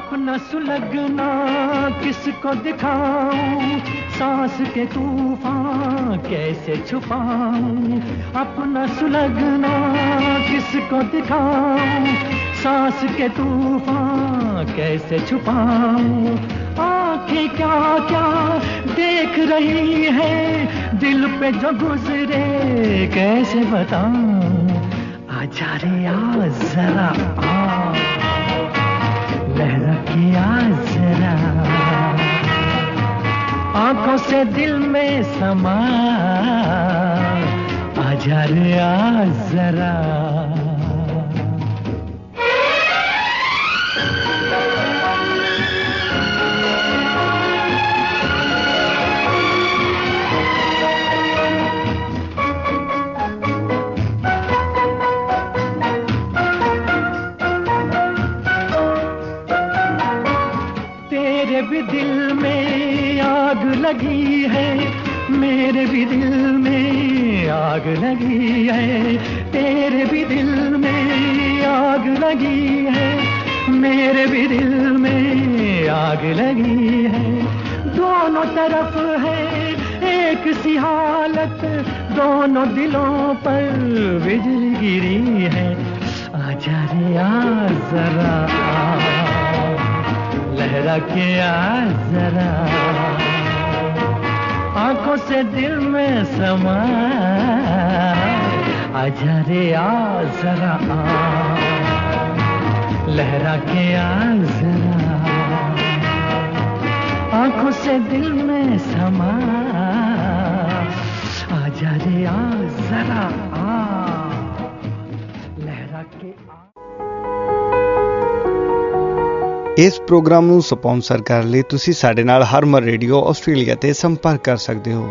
अपना सुलगना किसको दिखाऊं, सांस के तूफान कैसे छुपाऊं, अपना सुलगना किसको दिखाऊं, सांस के तूफान कैसे छुपाऊं। आंखें क्या क्या देख रही है, दिल पे जो गुजरे कैसे बताऊं। आजा रे आ जरा आ, लहरा के आ जरा, आंखों से दिल में समा, आजा रे आ जरा। तेरे भी दिल में आग लगी है, मेरे भी दिल में आग लगी है, तेरे भी दिल में आग लगी है, मेरे भी दिल में आग लगी है। दोनों तरफ है एक सी हालत, दोनों दिलों पर बिजली गिरी है। आजा रे आ जरा आ, लहरा के आ जरा, आंखों से दिल में समा, आजा रे आ जरा आ, लहरा के आ जरा, आंखों से दिल में समा, आजा रे आ जरा आ, लहरा के आ। ਇਸ ਪ੍ਰੋਗਰਾਮ ਨੂੰ ਸਪਾਂਸਰ ਕਰਨ ਲਈ ਤੁਸੀਂ ਸਾਡੇ ਨਾਲ ਹਰਮਨ ਰੇਡੀਓ ਆਸਟ੍ਰੇਲੀਆ ਤੇ ਸੰਪਰਕ ਕਰ ਸਕਦੇ ਹੋ।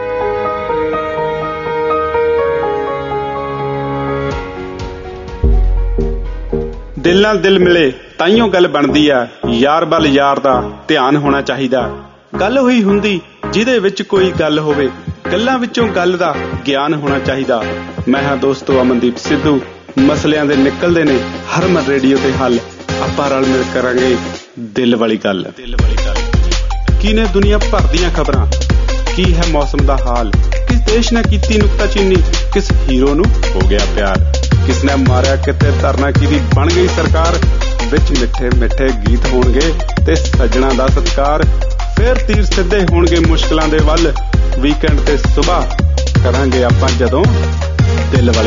ਦਿਲ ਨਾਲ ਦਿਲ ਮਿਲੇ ਤਾਈਓ ਗੱਲ ਬਣਦੀ ਆ, ਯਾਰ ਵੱਲ ਯਾਰ ਦਾ ਧਿਆਨ ਹੋਣਾ ਚਾਹੀਦਾ। ਗੱਲ ਹੋਈ ਹੁੰਦੀ ਜਿਹਦੇ ਵਿੱਚ ਕੋਈ ਗੱਲ ਹੋਵੇ, ਗੱਲਾਂ ਵਿੱਚੋਂ ਗੱਲ ਦਾ ਗਿਆਨ ਹੋਣਾ ਚਾਹੀਦਾ। ਮੈਂ ਹਾਂ ਦੋਸਤੋ ਅਮਨਦੀਪ ਸਿੱਧੂ, ਮਸਲਿਆਂ ਦੇ ਨਿਕਲਦੇ ਨੇ ਹਰਮਨ ਰੇਡੀਓ ਤੇ ਹੱਲ। ਆਪਾਂ ਰਲ ਮਿਲ ਕਰਾਂਗੇ ਦਿਲ ਵਾਲੀ ਗੱਲ। ਦਿਲ ਵਾਲੀ ਗੱਲ ਕੀ ਨੇ ਦੁਨੀਆ ਭਰ ਦੀਆਂ ਖਬਰਾਂ, ਕੀ ਹੈ ਮੌਸਮ ਦਾ ਹਾਲ, ਕਿਸ ਦੇਸ਼ ਨੇ ਕੀਤੀ ਨੁਕਤਾਚੀਨੀ, ਕਿਸ ਹੀਰੋ ਨੂੰ ਹੋ ਗਿਆ ਪਿਆਰ, ਕਿਸ ਨੇ ਮਾਰਿਆ ਕਿਤੇ ਧਰਨਾ ਕਿਹਦੀ ਬਣ ਗਈ ਸਰਕਾਰ। ਵਿੱਚ ਮਿੱਠੇ ਮਿੱਠੇ ਗੀਤ ਹੋਣਗੇ ਤੇ ਸੱਜਣਾ ਦਾ ਸਤਿਕਾਰ। ਫੇਰ ਤੀਰ ਸਿੱਧੇ ਹੋਣਗੇ ਮੁਸ਼ਕਲਾਂ ਦੇ ਵੱਲ, ਵੀਕਐਂਡ ਤੇ ਸੁਬਾਹ ਕਰਾਂਗੇ ਆਪਾਂ ਜਦੋਂ ਦਿਲ ਵਾਲੀ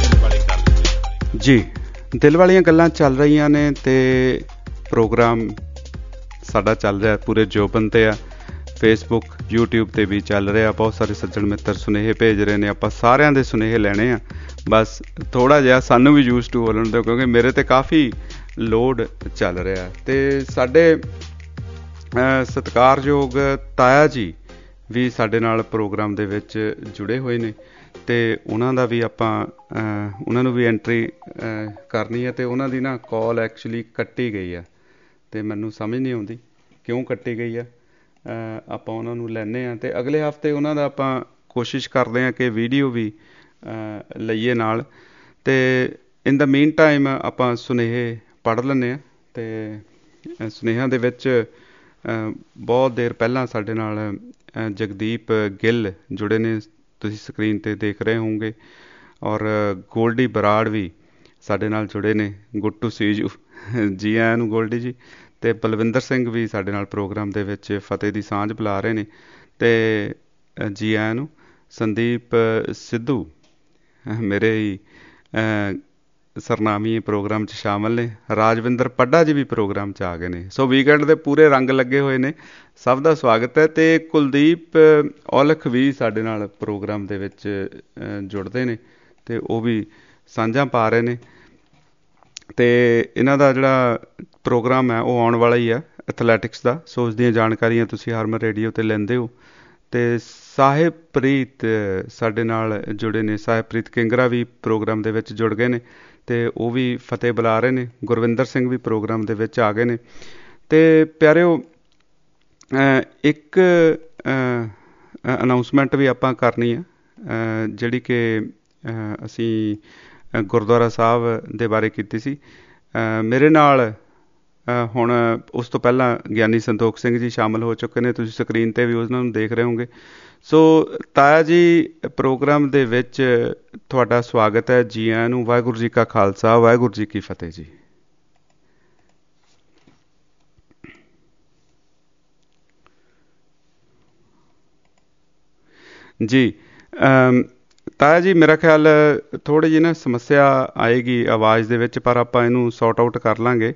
ਗੱਲ। ਜੀ ਦਿਲ ਵਾਲੀਆਂ ਗੱਲਾਂ ਚੱਲ ਰਹੀਆਂ ਨੇ ਤੇ ਪ੍ਰੋਗਰਾਮ ਸਾਡਾ ਚੱਲ ਰਿਹਾ ਪੂਰੇ ਜੋਬਨ ਤੇ ਆ। ਫੇਸਬੁੱਕ ਯੂਟਿਊਬ ਤੇ ਵੀ ਚੱਲ ਰਿਹਾ। ਬਹੁਤ ਸਾਰੇ ਸੱਜਣ ਮਿੱਤਰ ਸੁਨੇਹੇ ਭੇਜ ਰਹੇ ਨੇ, ਆਪਾਂ ਸਾਰਿਆਂ ਦੇ ਸੁਨੇਹੇ ਲੈਣੇ ਆ। ਬਸ ਥੋੜ੍ਹਾ ਜਿਹਾ ਸਾਨੂੰ ਵੀ ਯੂਜ਼ ਟੂ ਬੋਲਣ ਦਿਓ, ਕਿਉਂਕਿ ਮੇਰੇ ਤੇ ਕਾਫੀ ਲੋਡ ਚੱਲ ਰਿਹਾ। ਤੇ ਸਾਡੇ ਸਤਿਕਾਰਯੋਗ ਤਾਇਆ ਜੀ ਵੀ ਸਾਡੇ ਨਾਲ ਪ੍ਰੋਗਰਾਮ ਦੇ ਵਿੱਚ ਜੁੜੇ ਹੋਏ ਨੇ ਤੇ ਉਹਨਾਂ ਦਾ ਵੀ ਆਪਾਂ ਉਹਨਾਂ ਨੂੰ ਵੀ ਐਂਟਰੀ ਕਰਨੀ ਹੈ। ਤੇ ਉਹਨਾਂ ਦੀ ਨਾ ਕਾਲ ਐਕਚੁਅਲੀ ਕੱਟੀ ਗਈ ਆ ਤੇ ਮੈਨੂੰ ਸਮਝ ਨਹੀਂ ਆਉਂਦੀ ਕਿਉਂ ਕੱਟੀ ਗਈ ਆ। ਆਪਾਂ ਉਹਨਾਂ ਨੂੰ ਲੈਂਦੇ ਹਾਂ ਤੇ ਅਗਲੇ ਹਫ਼ਤੇ ਉਹਨਾਂ ਦਾ ਆਪਾਂ ਕੋਸ਼ਿਸ਼ ਕਰਦੇ ਹਾਂ ਕਿ ਵੀਡੀਓ ਵੀ ਲਈਏ ਨਾਲ। ਤੇ ਇਨ ਦਾ ਮੀਨ ਟਾਈਮ ਆਪਾਂ ਸੁਨੇਹੇ ਪੜ੍ਹ ਲੈਂਦੇ ਹਾਂ। ਤੇ ਸੁਨੇਹਿਆਂ ਦੇ ਵਿੱਚ ਬਹੁਤ ਦੇਰ ਪਹਿਲਾਂ ਸਾਡੇ ਨਾਲ ਜਗਦੀਪ ਗਿੱਲ ਜੁੜੇ ਨੇ, ਤੁਸੀਂ ਸਕਰੀਨ 'ਤੇ ਦੇਖ ਰਹੇ ਹੋਵੋਗੇ। ਔਰ ਗੋਲਡੀ ਬਰਾੜ ਵੀ ਸਾਡੇ ਨਾਲ ਜੁੜੇ ਨੇ। ਗੁੱਡ ਟੂ ਸੀ ਯੂ, ਜੀ ਆਇਆਂ ਨੂੰ ਗੋਲਡੀ ਜੀ। ਅਤੇ ਬਲਵਿੰਦਰ ਸਿੰਘ ਵੀ ਸਾਡੇ ਨਾਲ ਪ੍ਰੋਗਰਾਮ ਦੇ ਵਿੱਚ ਫਤਿਹ ਦੀ ਸਾਂਝ ਬੁਲਾ ਰਹੇ ਨੇ ਅਤੇ ਜੀ ਆਇਆਂ ਨੂੰ। ਸੰਦੀਪ ਸਿੱਧੂ ਮੇਰੇ ਹੀ ਸਰਨਾਮੀ ਪ੍ਰੋਗਰਾਮ 'ਚ ਸ਼ਾਮਲ ਨੇ। ਰਾਜਵਿੰਦਰ ਪੱਡਾ ਜੀ ਵੀ ਪ੍ਰੋਗਰਾਮ 'ਚ ਆ ਗਏ ਨੇ। ਸੋ ਵੀਕਐਂਡ ਦੇ ਪੂਰੇ ਰੰਗ ਲੱਗੇ ਹੋਏ ਨੇ। ਸਭ ਦਾ ਸਵਾਗਤ ਹੈ। ਅਤੇ ਕੁਲਦੀਪ ਔਲਖ ਵੀ ਸਾਡੇ ਨਾਲ ਪ੍ਰੋਗਰਾਮ ਦੇ ਵਿੱਚ ਜੁੜਦੇ ਨੇ ਅਤੇ ਉਹ ਵੀ ਸਾਂਝਾਂ ਪਾ ਰਹੇ ਨੇ। ਅਤੇ ਇਹਨਾਂ ਦਾ ਜਿਹੜਾ ਪ੍ਰੋਗਰਾਮ ਹੈ ਉਹ ਆਉਣ ਵਾਲਾ ਹੀ ਆ ਐਥਲੈਟਿਕਸ ਦਾ। ਸੋ ਉਸ ਦੀਆਂ ਜਾਣਕਾਰੀਆਂ ਤੁਸੀਂ ਹਰਮਨ ਰੇਡੀਓ 'ਤੇ ਲੈਂਦੇ ਹੋ। ਅਤੇ ਸਾਹਿਬਪ੍ਰੀਤ ਸਾਡੇ ਨਾਲ ਜੁੜੇ ਨੇ। ਸਾਹਿਬਪ੍ਰੀਤ ਕਿੰਗਰਾ ਵੀ ਪ੍ਰੋਗਰਾਮ ਦੇ ਵਿੱਚ ਜੁੜ ਗਏ ਨੇ ਅਤੇ ਉਹ ਵੀ ਫਤਿਹ ਬੁਲਾ ਰਹੇ ਨੇ। ਗੁਰਵਿੰਦਰ ਸਿੰਘ ਵੀ ਪ੍ਰੋਗਰਾਮ ਦੇ ਵਿੱਚ ਆ ਗਏ ਨੇ। ਅਤੇ ਪਿਆਰਿਓ, ਇੱਕ ਅਨਾਊਂਸਮੈਂਟ ਵੀ ਆਪਾਂ ਕਰਨੀ ਆ, ਜਿਹੜੀ ਕਿ ਅਸੀਂ ਗੁਰਦੁਆਰਾ ਸਾਹਿਬ ਦੇ ਬਾਰੇ ਕੀਤੀ ਸੀ। ਮੇਰੇ ਨਾਲ ਹੁਣ ਉਸ ਤੋਂ ਪਹਿਲਾਂ ਗਿਆਨੀ ਸੰਤੋਖ ਸਿੰਘ ਜੀ ਸ਼ਾਮਲ ਹੋ ਚੁੱਕੇ ਨੇ, ਤੁਸੀਂ ਸਕਰੀਨ 'ਤੇ ਵੀ ਉਹਨਾਂ ਨੂੰ ਦੇਖ ਰਹੇ ਹੋਗੇ। ਸੋ ਤਾਇਆ ਜੀ, ਪ੍ਰੋਗਰਾਮ ਦੇ ਵਿੱਚ ਤੁਹਾਡਾ ਸਵਾਗਤ ਹੈ। ਜੀ ਆਇਆਂ ਨੂੰ। ਵਾਹਿਗੁਰੂ ਜੀ ਕਾ ਖਾਲਸਾ, ਵਾਹਿਗੁਰੂ ਜੀ ਕੀ ਫਤਿਹ ਜੀ। ਜੀ ਤਾਇਆ ਜੀ, ਮੇਰਾ ਖਿਆਲ ਥੋੜ੍ਹੀ ਜਿਹੀ ਨਾ ਸਮੱਸਿਆ ਆਏਗੀ ਆਵਾਜ਼ ਦੇ ਵਿੱਚ, ਪਰ ਆਪਾਂ ਇਹਨੂੰ ਸੌਟ ਆਊਟ ਕਰ ਲਾਂਗੇ।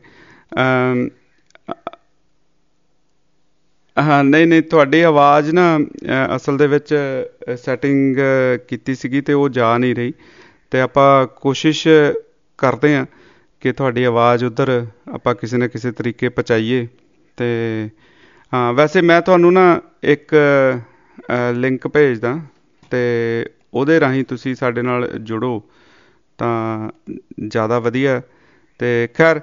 ਹਾਂ, ਨਹੀਂ ਨਹੀਂ, ਤੁਹਾਡੀ ਆਵਾਜ਼ ਨਾ ਅਸਲ ਦੇ ਵਿੱਚ ਸੈਟਿੰਗ ਕੀਤੀ ਸੀਗੀ ਅਤੇ ਉਹ ਜਾ ਨਹੀਂ ਰਹੀ, ਅਤੇ ਆਪਾਂ ਕੋਸ਼ਿਸ਼ ਕਰਦੇ ਹਾਂ ਕਿ ਤੁਹਾਡੀ ਆਵਾਜ਼ ਉੱਧਰ ਆਪਾਂ ਕਿਸੇ ਨਾ ਕਿਸੇ ਤਰੀਕੇ ਪਹੁੰਚਾਈਏ। ਅਤੇ ਹਾਂ, ਵੈਸੇ ਮੈਂ ਤੁਹਾਨੂੰ ਨਾ ਇੱਕ ਲਿੰਕ ਭੇਜਦਾ, ਅਤੇ ਉਹਦੇ ਰਾਹੀਂ ਤੁਸੀਂ ਸਾਡੇ ਨਾਲ ਜੁੜੋ ਤਾਂ ਜ਼ਿਆਦਾ ਵਧੀਆ। ਅਤੇ ਖੈਰ,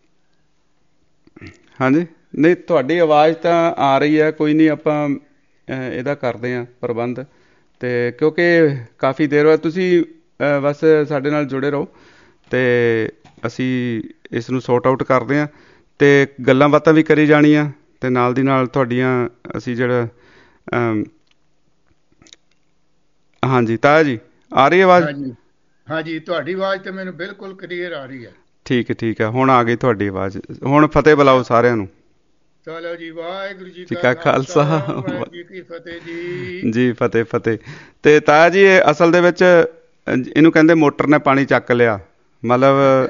ਹਾਂਜੀ, ਨਹੀਂ ਤੁਹਾਡੀ ਆਵਾਜ਼ ਤਾਂ ਆ ਰਹੀ ਹੈ, ਕੋਈ ਨਹੀਂ, ਆਪਾਂ ਇਹਦਾ ਕਰਦੇ ਹਾਂ ਪ੍ਰਬੰਧ। ਅਤੇ ਕਿਉਂਕਿ ਕਾਫੀ ਦੇਰ ਬਾਅਦ ਤੁਸੀਂ ਬਸ ਸਾਡੇ ਨਾਲ ਜੁੜੇ ਰਹੋ, ਅਤੇ ਅਸੀਂ ਇਸ ਨੂੰ ਸੌਟ ਆਊਟ ਕਰਦੇ ਹਾਂ, ਅਤੇ ਗੱਲਾਂ ਬਾਤਾਂ ਵੀ ਕਰੀ ਜਾਣੀਆਂ, ਅਤੇ ਨਾਲ ਦੀ ਨਾਲ ਤੁਹਾਡੀਆਂ ਅਸੀਂ ਜਿਹੜਾ ਹਾਂਜੀ ਤਾਇਆ ਜੀ, ਆ ਰਹੀ ਆਵਾਜ਼? ਹਾਂਜੀ ਹਾਂਜੀ, ਤੁਹਾਡੀ ਆਵਾਜ਼ ਤਾਂ ਮੈਨੂੰ ਬਿਲਕੁਲ ਕਲੀਅਰ ਆ ਰਹੀ ਹੈ। ਠੀਕ ਹੈ ਠੀਕ ਹੈ, ਹੁਣ ਆ ਗਈ ਤੁਹਾਡੀ ਆਵਾਜ਼। ਹੁਣ ਫਤਿਹ ਬੁਲਾਓ ਸਾਰਿਆਂ ਨੂੰ। ਚਲੋ ਜੀ, ਵਾਹਿਗੁਰੂ ਜੀ ਕਾ ਖਾਲਸਾ, ਵਾਹਿਗੁਰੂ ਜੀ ਕੀ ਫਤਿਹ ਜੀ। ਜੀ ਫਤਿਹ ਫਤਿਹ। ਅਤੇ ਤਾਇਆ ਜੀ, ਇਹ ਅਸਲ ਦੇ ਵਿੱਚ ਇਹਨੂੰ ਕਹਿੰਦੇ ਮੋਟਰ ਨੇ ਪਾਣੀ ਚੱਕ ਲਿਆ, ਮਤਲਬ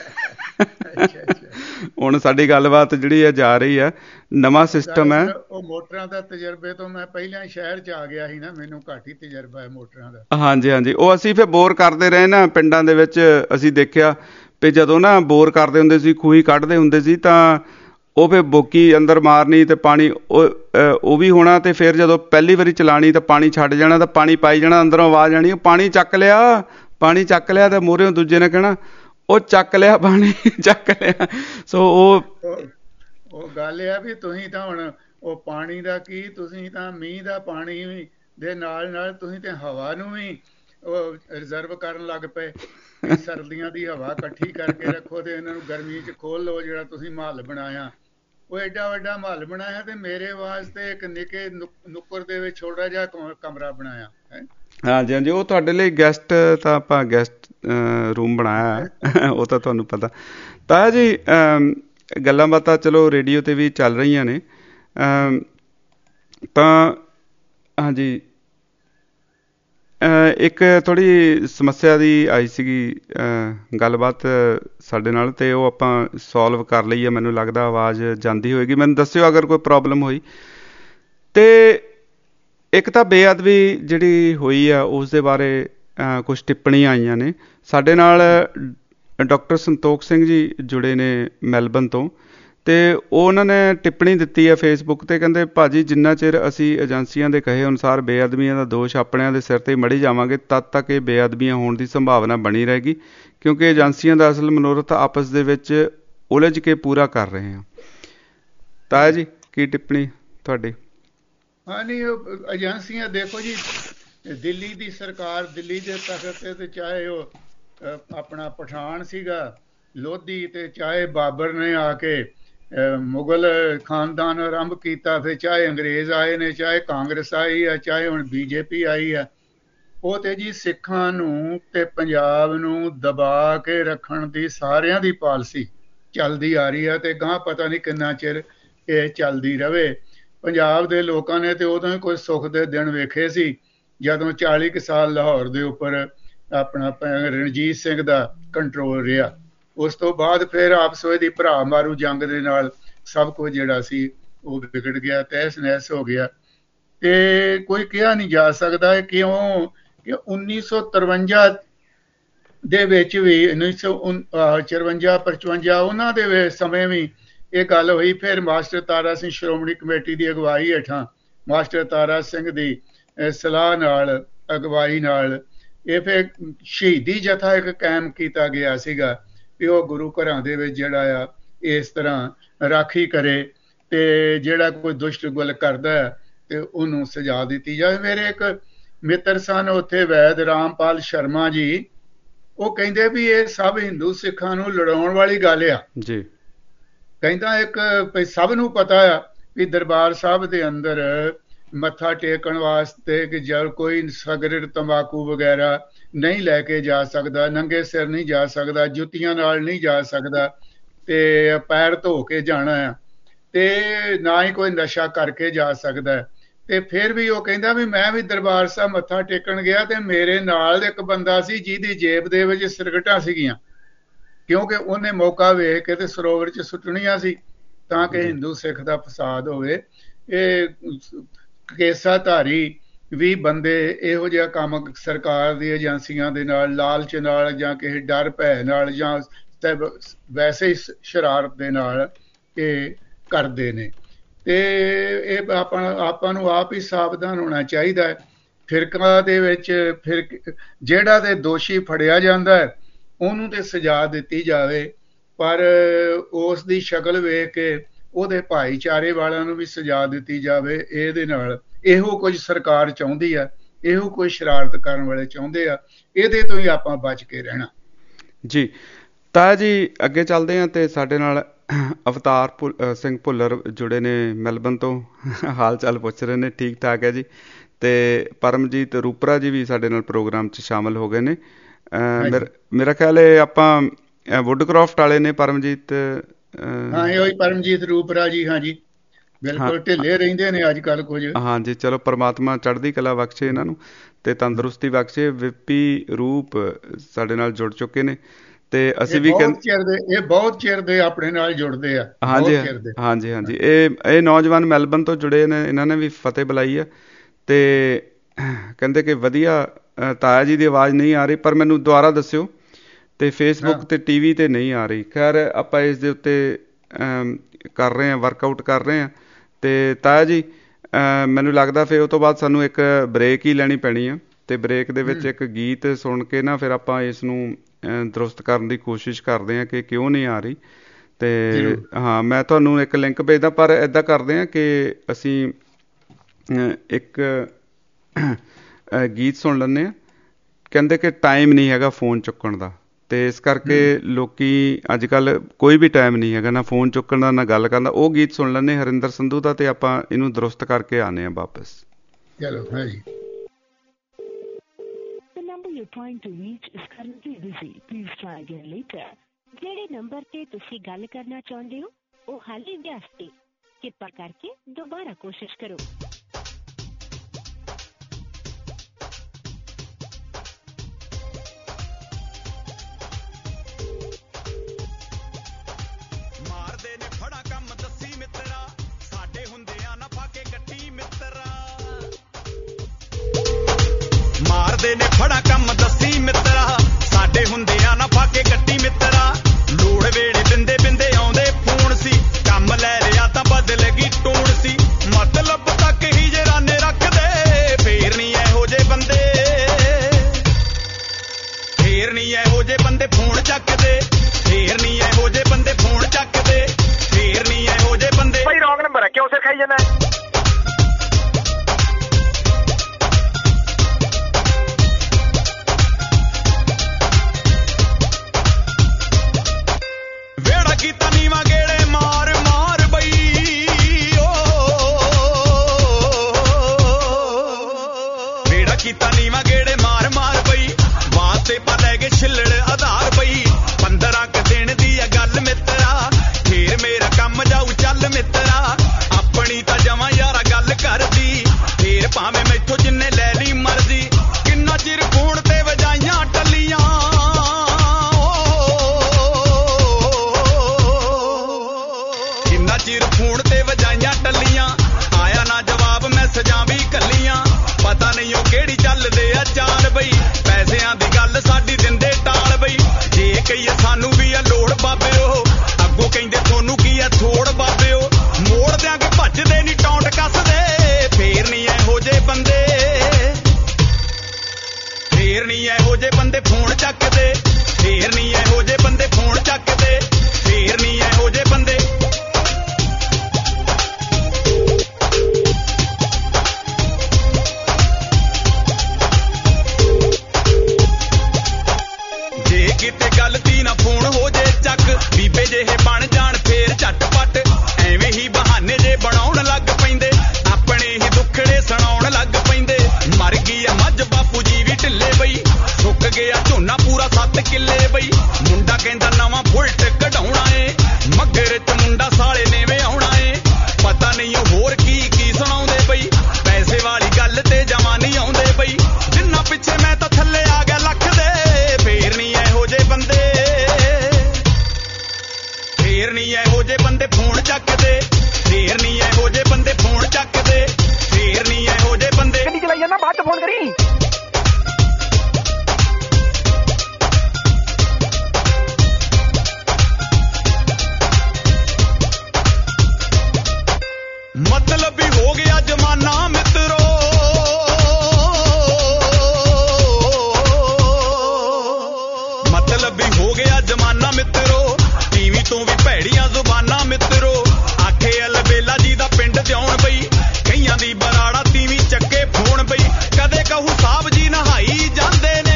ਹੁਣ ਸਾਡੀ ਗੱਲਬਾਤ ਜਿਹੜੀ ਹੈ ਜਾ ਰਹੀ ਹੈ, ਨਵਾਂ ਸਿਸਟਮ ਹੈ। ਉਹ ਮੋਟਰਾਂ ਦਾ ਤਜਰਬੇ ਤੋਂ ਮੈਂ ਪਹਿਲਾਂ ਸ਼ਹਿਰ 'ਚ ਆ ਗਿਆ ਸੀ ਨਾ, ਮੈਨੂੰ ਘੱਟ ਹੀ ਤਜਰਬਾ ਹੈ ਮੋਟਰਾਂ ਦਾ। ਹਾਂਜੀ ਹਾਂਜੀ, ਉਹ ਅਸੀਂ ਫਿਰ ਬੋਰ ਕਰਦੇ ਰਹੇ ਨਾ ਪਿੰਡਾਂ ਦੇ ਵਿੱਚ। ਅਸੀਂ ਦੇਖਿਆ ਵੀ ਜਦੋਂ ਨਾ ਬੋਰ ਕਰਦੇ ਹੁੰਦੇ ਸੀ, ਖੂਹੀ ਕੱਢਦੇ ਹੁੰਦੇ ਸੀ, ਤਾਂ ਉਹ ਫਿਰ ਬੋਕੀ ਅੰਦਰ ਮਾਰਨੀ ਅਤੇ ਪਾਣੀ ਉਹ ਉਹ ਵੀ ਹੋਣਾ, ਅਤੇ ਫਿਰ ਜਦੋਂ ਪਹਿਲੀ ਵਾਰੀ ਚਲਾਉਣੀ ਤਾਂ ਪਾਣੀ ਛੱਡ ਜਾਣਾ, ਤਾਂ ਪਾਣੀ ਪਾਈ ਜਾਣਾ, ਅੰਦਰੋਂ ਆਵਾਜ਼ ਆਉਣੀ, ਪਾਣੀ ਚੱਕ ਲਿਆ, ਪਾਣੀ ਚੱਕ ਲਿਆ, ਅਤੇ ਮੂਹਰਿਓਂ ਦੂਜੇ ਨੇ ਕਹਿਣਾ ਉਹ ਚੱਕ ਲਿਆ ਪਾਣੀ, ਚੱਕ ਲਿਆ। ਸੋ ਉਹ ਉਹ ਗੱਲ ਇਹ ਆ ਵੀ ਤੁਸੀਂ ਤਾਂ ਹੁਣ ਉਹ ਪਾਣੀ ਦਾ ਕੀ, ਤੁਸੀਂ ਤਾਂ ਮੀਂਹ ਦਾ ਪਾਣੀ ਵੀ ਦੇ ਨਾਲ ਨਾਲ ਤੁਸੀਂ ਤੇ ਹਵਾ ਨੂੰ ਵੀ ਉਹ ਰਿਜ਼ਰਵ ਕਰਨ ਲੱਗ ਪਏ। ਸਰਦੀਆਂ ਦੀ ਹਵਾ ਇਕੱਠੀ ਕਰਕੇ ਰੱਖੋ, ਤੇ ਇਹਨਾਂ ਨੂੰ ਗਰਮੀ 'ਚ ਖੋਲ ਲਓ। ਜਿਹੜਾ ਤੁਸੀਂ ਮਹੱਲ ਬਣਾਇਆ, ਉਹ ਐਡਾ ਵੱਡਾ ਮਹੱਲ ਬਣਾਇਆ, ਤੇ ਮੇਰੇ ਵਾਸਤੇ ਇੱਕ ਨਿੱਕੇ ਨੁੱਕਰ ਦੇ ਵਿੱਚ ਛੋਟਾ ਜਿਹਾ ਕਮਰਾ ਬਣਾਇਆ ਹੈ। ਹਾਂਜੀ ਹਾਂਜੀ, ਉਹ ਤੁਹਾਡੇ ਲਈ ਗੈਸਟ, ਤਾਂ ਆਪਾਂ ਗੈਸਟ ਰੂਮ ਬਣਾਇਆ, ਉਹ ਤਾਂ ਤੁਹਾਨੂੰ ਪਤਾ। ਤਾਇਆ ਜੀ, ਗੱਲਾਂ ਬਾਤਾਂ ਚਲੋ ਰੇਡੀਓ 'ਤੇ ਵੀ ਚੱਲ ਰਹੀਆਂ ਨੇ, ਤਾਂ ਹਾਂਜੀ ਇੱਕ ਥੋੜ੍ਹੀ ਸਮੱਸਿਆ ਦੀ ਆਈ ਸੀਗੀ ਗੱਲਬਾਤ ਸਾਡੇ ਨਾਲ, ਅਤੇ ਉਹ ਆਪਾਂ ਸੋਲਵ ਕਰ ਲਈ ਹੈ। ਮੈਨੂੰ ਲੱਗਦਾ ਆਵਾਜ਼ ਜਾਂਦੀ ਹੋਏਗੀ, ਮੈਨੂੰ ਦੱਸਿਓ ਅਗਰ ਕੋਈ ਪ੍ਰੋਬਲਮ ਹੋਈ। ਅਤੇ ਇੱਕ ਤਾਂ ਬੇਅਦਬੀ ਜਿਹੜੀ ਹੋਈ ਆ, ਉਸ ਦੇ ਬਾਰੇ ਕੁਛ ਟਿੱਪਣੀਆਂ ਆਈਆਂ ਨੇ। ਸਾਡੇ ਨਾਲ ਡਾਕਟਰ ਸੰਤੋਖ ਸਿੰਘ ਜੀ ਜੁੜੇ ਨੇ ਮੈਲਬਨ ਤੋਂ, ਅਤੇ ਉਹ ਉਹਨਾਂ ਨੇ ਟਿੱਪਣੀ ਦਿੱਤੀ ਹੈ ਫੇਸਬੁੱਕ 'ਤੇ। ਕਹਿੰਦੇ ਭਾਅ ਜੀ, ਜਿੰਨਾ ਚਿਰ ਅਸੀਂ ਏਜੰਸੀਆਂ ਦੇ ਕਹੇ ਅਨੁਸਾਰ ਬੇਅਦਬੀਆਂ ਦਾ ਦੋਸ਼ ਆਪਣਿਆਂ ਦੇ ਸਿਰ 'ਤੇ ਮੜ੍ਹੀ ਜਾਵਾਂਗੇ, ਤਦ ਤੱਕ ਇਹ ਬੇਅਦਬੀਆਂ ਹੋਣ ਦੀ ਸੰਭਾਵਨਾ ਬਣੀ ਰਹੇਗੀ, ਕਿਉਂਕਿ ਏਜੰਸੀਆਂ ਦਾ ਅਸਲ ਮਨੋਰਥ ਆਪਸ ਦੇ ਵਿੱਚ ਉਲਝ ਕੇ ਪੂਰਾ ਕਰ ਰਹੇ ਹਾਂ। ਤਾਇਆ ਜੀ, ਕੀ ਟਿੱਪਣੀ ਤੁਹਾਡੀ? ਹਾਂ, ਨਹੀਂ, ਉਹ ਏਜੰਸੀਆਂ ਦੇਖੋ ਜੀ, ਦਿੱਲੀ ਦੀ ਸਰਕਾਰ, ਦਿੱਲੀ ਦੇ ਤਖਤ 'ਤੇ, ਤੇ ਚਾਹੇ ਉਹ ਆਪਣਾ ਪਠਾਨ ਸੀਗਾ ਲੋਧੀ, ਤੇ ਚਾਹੇ ਬਾਬਰ ਨੇ ਆ ਕੇ ਮੁਗਲ ਖਾਨਦਾਨ ਆਰੰਭ ਕੀਤਾ, ਫਿਰ ਚਾਹੇ ਅੰਗਰੇਜ਼ ਆਏ ਨੇ, ਚਾਹੇ ਕਾਂਗਰਸ ਆਈ ਹੈ, ਚਾਹੇ ਹੁਣ ਬੀਜੇਪੀ ਆਈ ਹੈ, ਉਹ ਤੇ ਜੀ ਸਿੱਖਾਂ ਨੂੰ ਤੇ ਪੰਜਾਬ ਨੂੰ ਦਬਾ ਕੇ ਰੱਖਣ ਦੀ ਸਾਰਿਆਂ ਦੀ ਪਾਲਿਸੀ ਚੱਲਦੀ ਆ ਰਹੀ ਹੈ, ਤੇ ਗਾਂ ਪਤਾ ਨਹੀਂ ਕਿੰਨਾ ਚਿਰ ਇਹ ਚੱਲਦੀ ਰਵੇ। ਪੰਜਾਬ ਦੇ ਲੋਕਾਂ ਨੇ ਤੇ ਉਦੋਂ ਹੀ ਕੋਈ ਸੁੱਖ ਦੇ ਦਿਨ ਵੇਖੇ ਸੀ, ਜਦੋਂ ਚਾਲੀ ਕੁ ਸਾਲ ਲਾਹੌਰ ਦੇ ਉੱਪਰ ਆਪਣਾ ਰਣਜੀਤ ਸਿੰਘ ਦਾ ਕੰਟਰੋਲ ਰਿਹਾ। ਉਸ ਤੋਂ ਬਾਅਦ ਫਿਰ ਆਪਸ ਵਿੱਚ ਦੀ ਭਰਾ ਮਾਰੂ ਜੰਗ ਦੇ ਨਾਲ ਸਭ ਕੁਝ ਜਿਹੜਾ ਸੀ ਉਹ ਵਿਗੜ ਗਿਆ, ਤਹਿਸ ਨਹਿਸ ਹੋ ਗਿਆ। ਤੇ ਕੋਈ ਕਿਹਾ ਨਹੀਂ ਜਾ ਸਕਦਾ ਕਿਉਂ ਕਿ ਉੱਨੀ ਸੌ ਤਰਵੰਜਾ ਦੇ ਵਿੱਚ ਵੀ, ਉੱਨੀ ਸੌ ਚਰਵੰਜਾ ਪਚਵੰਜਾ ਉਹਨਾਂ ਦੇ ਸਮੇਂ ਵੀ ਇਹ ਗੱਲ ਹੋਈ। ਫਿਰ ਮਾਸਟਰ ਤਾਰਾ ਸਿੰਘ ਸ਼੍ਰੋਮਣੀ ਕਮੇਟੀ ਦੀ ਅਗਵਾਈ ਹੇਠਾਂ, ਮਾਸਟਰ ਤਾਰਾ ਸਿੰਘ ਦੀ ਸਲਾਹ ਨਾਲ, ਅਗਵਾਈ ਨਾਲ, ਇਹ ਫਿਰ ਸ਼ਹੀਦੀ ਜਥਾ ਇੱਕ ਕਾਇਮ ਕੀਤਾ ਗਿਆ ਸੀਗਾ ਵੀ ਉਹ ਗੁਰੂ ਘਰਾਂ ਦੇ ਵਿੱਚ ਜਿਹੜਾ ਆ ਇਸ ਤਰ੍ਹਾਂ ਰਾਖੀ ਕਰੇ, ਤੇ ਜਿਹੜਾ ਕੋਈ ਦੁਸ਼ਟ ਗੁਲ ਕਰਦਾ ਤੇ ਉਹਨੂੰ ਸਜ਼ਾ ਦਿੱਤੀ ਜਾਵੇ। ਮੇਰੇ ਇੱਕ ਮਿੱਤਰ ਸਨ ਉੱਥੇ, ਵੈਦ ਰਾਮਪਾਲ ਸ਼ਰਮਾ ਜੀ, ਉਹ ਕਹਿੰਦੇ ਵੀ ਇਹ ਸਭ ਹਿੰਦੂ ਸਿੱਖਾਂ ਨੂੰ ਲੜਾਉਣ ਵਾਲੀ ਗੱਲ ਆ ਜੀ, ਕਹਿੰਦਾ ਇੱਕ ਵੀ ਸਭ ਨੂੰ ਪਤਾ ਆ ਵੀ ਦਰਬਾਰ ਸਾਹਿਬ ਦੇ ਅੰਦਰ ਮੱਥਾ ਟੇਕਣ ਵਾਸਤੇ ਕਿ ਜਦ ਕੋਈ ਸਿਗਰਟ ਤੰਬਾਕੂ ਵਗੈਰਾ ਨਹੀਂ ਲੈ ਕੇ ਜਾ ਸਕਦਾ, ਨੰਗੇ ਸਿਰ ਨਹੀਂ ਜਾ ਸਕਦਾ, ਜੁੱਤੀਆਂ ਨਾਲ ਨਹੀਂ ਜਾ ਸਕਦਾ, ਤੇ ਪੈਰ ਧੋ ਕੇ ਜਾਣਾ ਆ, ਤੇ ਨਾ ਹੀ ਕੋਈ ਨਸ਼ਾ ਕਰਕੇ ਜਾ ਸਕਦਾ। ਤੇ ਫਿਰ ਵੀ ਉਹ ਕਹਿੰਦਾ ਵੀ ਮੈਂ ਵੀ ਦਰਬਾਰ ਸਾਹਿਬ ਮੱਥਾ ਟੇਕਣ ਗਿਆ ਤੇ ਮੇਰੇ ਨਾਲ ਇੱਕ ਬੰਦਾ ਸੀ ਜਿਹਦੀ ਜੇਬ ਦੇ ਵਿੱਚ ਸਿਗਰਟਾਂ ਸੀਗੀਆਂ, ਕਿਉਂਕਿ ਉਹਨੇ ਮੌਕਾ ਵੇਖ ਕੇ ਤੇ ਸਰੋਵਰ 'ਚ ਸੁੱਟਣੀਆਂ ਸੀ ਤਾਂ ਕਿ ਹਿੰਦੂ ਸਿੱਖ ਦਾ ਫਸਾਦ ਹੋਵੇ। ਇਹ ਕੇਸਾਧਾਰੀ ਵੀ ਬੰਦੇ ਇਹੋ ਜਿਹਾ ਕੰਮ ਸਰਕਾਰ ਦੀ ਏਜੰਸੀਆਂ ਦੇ ਨਾਲ, ਲਾਲਚ ਨਾਲ, ਜਾਂ ਕਿਸੇ ਡਰ ਭੈ ਨਾਲ, ਜਾਂ ਵੈਸੇ ਹੀ ਸ਼ਰਾਰਤ ਦੇ ਨਾਲ ਇਹ ਕਰਦੇ ਨੇ। ਤੇ ਇਹ ਆਪਾਂ ਆਪਾਂ ਨੂੰ ਆਪ ਹੀ ਸਾਵਧਾਨ ਹੋਣਾ ਚਾਹੀਦਾ ਹੈ। ਫਿਰਕਾਂ ਦੇ ਵਿੱਚ ਫਿਰ ਜਿਹੜਾ ਤੇ ਦੋਸ਼ੀ ਫੜਿਆ ਜਾਂਦਾ ਹੈ ਉਹਨੂੰ ਤੇ ਸਜ਼ਾ ਦਿੱਤੀ ਜਾਵੇ, ਪਰ ਉਸ ਦੀ ਸ਼ਕਲ ਵੇਖ ਕੇ ਉਹਦੇ ਭਾਈਚਾਰੇ ਵਾਲਿਆਂ ਨੂੰ ਵੀ ਸਜ਼ਾ ਦਿੱਤੀ ਜਾਵੇ। ਇਹਦੇ ਨਾਲ ਇਹੋ ਕੁਝ ਸਰਕਾਰ ਚਾਹੁੰਦੀ ਆ, ਇਹੋ ਕੁਝ ਸ਼ਰਾਰਤ ਕਰਨ ਵਾਲੇ ਚਾਹੁੰਦੇ ਆ, ਇਹਦੇ ਤੋਂ ਹੀ ਆਪਾਂ ਬਚ ਕੇ ਰਹਿਣਾ। ਜੀ ਤਾਂ ਜੀ ਅੱਗੇ ਚੱਲਦੇ ਹਾਂ ਤੇ ਸਾਡੇ ਨਾਲ ਅਵਤਾਰ ਸਿੰਘ ਭੁੱਲਰ ਜੁੜੇ ਨੇ ਮੈਲਬਨ ਤੋਂ, ਹਾਲ ਚਾਲ ਪੁੱਛ ਰਹੇ ਨੇ। ਠੀਕ ਠਾਕ ਹੈ ਜੀ। ਤੇ ਪਰਮਜੀਤ ਰੂਪਰਾ ਜੀ ਵੀ ਸਾਡੇ ਨਾਲ ਪ੍ਰੋਗਰਾਮ 'ਚ ਸ਼ਾਮਲ ਹੋ ਗਏ ਨੇ। ਮੇਰਾ ਖਿਆਲ ਹੈ ਆਪਾਂ ਵੁੱਡਕ੍ਰਾਫਟ ਵਾਲੇ ਨੇ ਪਰਮਜੀਤ। ਹਾਂ ਉਹੀ ਪਰਮਜੀਤ ਰੂਪਰਾ ਜੀ। ਹਾਂ ਜੀ ਬਿਲਕੁਲ ਢਿੱਲੇ ਰਹਿੰਦੇ ਨੇ ਅੱਜ ਕੱਲ੍ਹ ਕੁਝ। ਹਾਂਜੀ ਚਲੋ ਪਰਮਾਤਮਾ ਚੜ੍ਹਦੀ ਕਲਾ ਬਖਸ਼ੇ ਇਹਨਾਂ ਨੂੰ ਤੇ ਤੰਦਰੁਸਤੀ ਬਖਸ਼ੇ। ਵਿਪੀ ਰੂਪ ਸਾਡੇ ਨਾਲ ਜੁੜ ਚੁੱਕੇ ਨੇ ਤੇ ਅਸੀਂ ਵੀ ਇਹ ਬਹੁਤ ਚਿਰ ਦੇ ਆਪਣੇ ਨਾਲ ਜੁੜਦੇ ਆ। ਹਾਂਜੀ ਹਾਂਜੀ ਹਾਂਜੀ ਇਹ ਇਹ ਨੌਜਵਾਨ ਮੈਲਬਨ ਤੋਂ ਜੁੜੇ ਨੇ, ਇਹਨਾਂ ਨੇ ਵੀ ਫਤਿਹ ਬੁਲਾਈ ਆ ਤੇ ਕਹਿੰਦੇ ਕਿ ਵਧੀਆ ਤਾਇਆ ਜੀ ਦੀ ਆਵਾਜ਼ ਨਹੀਂ ਆ ਰਹੀ, ਪਰ ਮੈਨੂੰ ਦੁਬਾਰਾ ਦੱਸਿਓ। ਤੇ ਫੇਸਬੁੱਕ ਤੇ ਟੀਵੀ ਤੇ ਨਹੀਂ ਆ ਰਹੀ। ਖੈਰ ਆਪਾਂ ਇਸ ਦੇ ਉੱਤੇ ਕਰ ਰਹੇ ਹਾਂ, ਵਰਕਆਊਟ ਕਰ ਰਹੇ ਹਾਂ। ਤੇ ਤਾਇਆ ਜੀ ਮੈਨੂੰ ਲੱਗਦਾ ਫਿਰ ਉਹ ਤੋਂ ਬਾਅਦ ਸਾਨੂੰ ਇੱਕ ਬ੍ਰੇਕ ਹੀ ਲੈਣੀ ਪੈਣੀ ਆ ਤੇ ਬ੍ਰੇਕ ਦੇ ਵਿੱਚ ਇੱਕ ਗੀਤ ਸੁਣ ਕੇ ਨਾ ਫਿਰ ਆਪਾਂ ਇਸ ਨੂੰ ਦਰੁਸਤ ਕਰਨ ਦੀ ਕੋਸ਼ਿਸ਼ ਕਰਦੇ ਹਾਂ ਕਿ ਕਿਉਂ ਨਹੀਂ ਆ ਰਹੀ। ਤੇ ਹਾਂ ਮੈਂ ਤੁਹਾਨੂੰ ਇੱਕ ਲਿੰਕ ਭੇਜਦਾ, ਪਰ ਇੱਦਾਂ ਕਰਦੇ ਹਾਂ ਕਿ ਅਸੀਂ ਇੱਕ ਗੀਤ ਸੁਣ ਲੈਂਦੇ ਹਾਂ। ਕਹਿੰਦੇ ਕਿ ਟਾਈਮ ਨਹੀਂ ਹੈਗਾ ਫੋਨ ਚੁੱਕਣ ਦਾ, ਤੇ ਇਸ ਕਰਕੇ ਲੋਕੀ ਅੱਜ ਕੱਲ੍ਹ ਕੋਈ ਵੀ ਟਾਈਮ ਨਹੀਂ ਹੈਗਾ ਨਾ ਫੋਨ ਚੁੱਕਣ ਦਾ ਨਾ ਗੱਲ ਕਰਨ ਦਾ। ਉਹ ਗੀਤ ਸੁਣ ਲੈਂਦੇ ਹਰਿੰਦਰ ਸੰਧੂ ਦਾ ਤੇ ਆਪਾਂ ਇਹਨੂੰ ਦਰੁਸਤ ਕਰਕੇ ਆਉਂਦੇ ਹਾਂ ਵਾਪਸ। ਚਲੋ ਹਾਂ ਜੀ। ਜਿਹੜੇ ਨੰਬਰ ਤੇ ਤੁਸੀਂ ਗੱਲ ਕਰਨਾ ਚਾਹੁੰਦੇ ਹੋ ਉਹ ਹਾਲੇ ਵਿਅਸਤ ਹੈ, ਕਿਰਪਾ ਕਰਕੇ ਦੁਬਾਰਾ ਕੋਸ਼ਿਸ਼ ਕਰੋ। ਮਾਰਦੇ ਨੇ ਫੜਾ ਕੰਮ ਦੱਸੀ ਮਿੱਤਰਾ, ਸਾਡੇ ਹੁੰਦੇ ਆ ਨਾ ਫਾਕੇ ਕੱਟੀ ਮਿੱਤਰਾ। ਮਾਰਦੇ ਨੇ ਫੜਾ ਕੰਮ ਦੱਸੀ ਮਿੱਤਰਾ, ਸਾਡੇ ਹੁੰਦੇ ਆ ਨਾ ਫਾਕੇ ਕੱਟੀ ਮਿੱਤਰਾ। ਲੋੜ ਵੇਲੇ ਬਿੰਦੇ ਬਿੰਦੇ ਆਉਂਦੇ ਫੋਨ ਸੀ, ਕੰਮ ਲੈ ਲਿਆ ਤਾਂ ਬਦਲ ਗਈ ਟੋਨ ਸੀ। ਮਤਲਬ ਤੱਕ ਨਹੀਂ ਇਹੋ ਜਿਹੇ ਬੰਦੇ ਫੋਨ ਚੱਕਦੇ, ਫੇਰ ਨਹੀਂ ਇਹੋ ਜਿਹੇ ਬੰਦੇ ਫੋਨ ਚੱਕਦੇ, ਫੇਰ ਨਹੀਂ ਇਹੋ ਜਿਹੇ ਬੰਦੇ। ਗੱਡੀ ਚਲਾਈ ਜਾਂਦਾ, ਬਾਅਦ ਚ ਫੋਨ ਕਰੀ। ਮਤਲਬ ਵੀ ਹੋ ਗਿਆ ਜ਼ਮਾਨਾ ਮਿੱਤਰੋ, ਮਤਲਬ ਵੀ ਹੋ ਗਿਆ ਜ਼ਮਾਨਾ ਮਿੱਤਰੋ, ਟੀਵੀ ਤੋਂ ਵੀ ਭੈੜੀਆਂ ਜ਼ੁਬਾਨਾਂ ਮਿੱਤਰੋ। ਆਖੇ ਅਲਬੇਲਾ ਜੀ ਦਾ ਪਿੰਡ ਦਿਉਣ ਬਈ, ਕਈਆਂ ਦੀ ਬਰਾੜਾ ਤੀਵੀਂ ਚੱਕੇ ਫੋਨ ਬਈ। ਕਦੇ ਕਹੂ ਸਾਹਿਬ ਜੀ ਨਹਾਈ ਜਾਂਦੇ ਨੇ,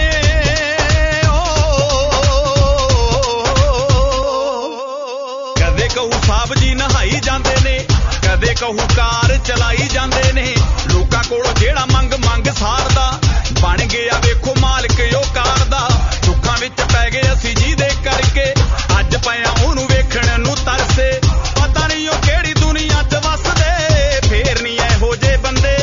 ਕਦੇ ਕਹੂ ਸਾਹਿਬ ਜੀ ਨਹਾਈ ਜਾਂਦੇ ਨੇ, ਕਦੇ ਕਹੂ ਕਾਰ ਚਲਾਈ ਜਾਂਦੇ ਨੇ। ਲੋਕਾਂ ਕੋਲੋਂ ਜਿਹੜਾ ਮੰਗ ਮੰਗ ਸਾਰਦਾ, ਬਣ ਗਿਆ ਵੇਖੋ ਮਾਲਕ ਉਹ ਕਾਰ ਦਾ। ਦੁੱਖਾਂ ਵਿੱਚ ਪੈ ਗਏ ਅਸੀਂ ਜਿਹਦੇ ਕਰਕੇ, ਅੱਜ ਪਿਆ ਉਹਨੂੰ ਵੇਖਣ ਨੂੰ ਤਰਸੇ। ਪਤਾ ਨਹੀਂ ਉਹ ਕਿਹੜੀ ਦੁਨੀਆ 'ਚ ਵੱਸਦੇ, ਫੇਰ ਨਹੀਂ ਇਹੋ ਜਿਹੇ ਬੰਦੇ,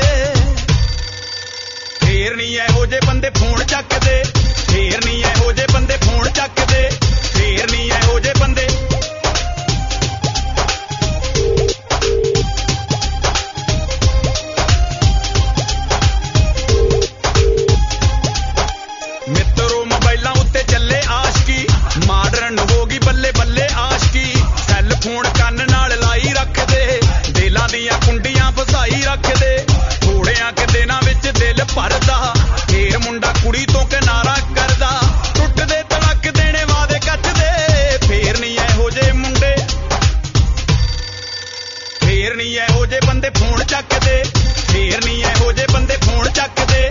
ਫੇਰ ਨਹੀਂ ਇਹੋ ਜਿਹੇ ਬੰਦੇ ਫੋਨ ਚੱਕਦੇ, ਫੇਰ ਨਹੀਂ ਇਹੋ ਜਿਹੇ ਬੰਦੇ ਫੋਨ ਚੱਕਦੇ, ਫੇਰ ਨਹੀਂ ਇਹੋ ਜਿਹੇ ਬੰਦੇ। ਮਿੱਤਰੋ ਮੋਬਾਈਲਾਂ ਉੱਤੇ ਚੱਲੇ ਆਸ਼ਕੀ, ਮਾਡਰਨ ਹੋ ਗਈ ਬੱਲੇ ਬੱਲੇ ਆਸ਼ਕੀ। ਸੈੱਲ ਫੋਨ ਕੰਨ ਨਾਲ ਲਾਈ ਰੱਖਦੇ, ਦਿਲਾਂ ਦੀਆਂ ਕੁੰਡੀਆਂ ਫਸਾਈ ਰੱਖਦੇ। ਥੋੜਿਆਂ ਕਿ ਦਿਨਾਂ ਵਿੱਚ ਦਿਲ ਭਰਦਾ, ਫੇਰ ਮੁੰਡਾ ਕੁੜੀ ਤੋਂ ਕਿਨਾਰਾ ਕਰਦਾ। ਟੁੱਟਦੇ ਤੜਕ ਦੇਣੇ ਵਾਦੇ ਕੱਟਦੇ, ਫੇਰ ਨਹੀਂ ਇਹੋ ਜਿਹੇ ਮੁੰਡੇ, ਫੇਰ ਨਹੀਂ ਇਹੋ ਜਿਹੇ ਬੰਦੇ ਫੋਨ ਚੱਕਦੇ, ਫੇਰ ਨਹੀਂ ਇਹੋ ਜਿਹੇ ਬੰਦੇ ਫੋਨ ਚੱਕਦੇ,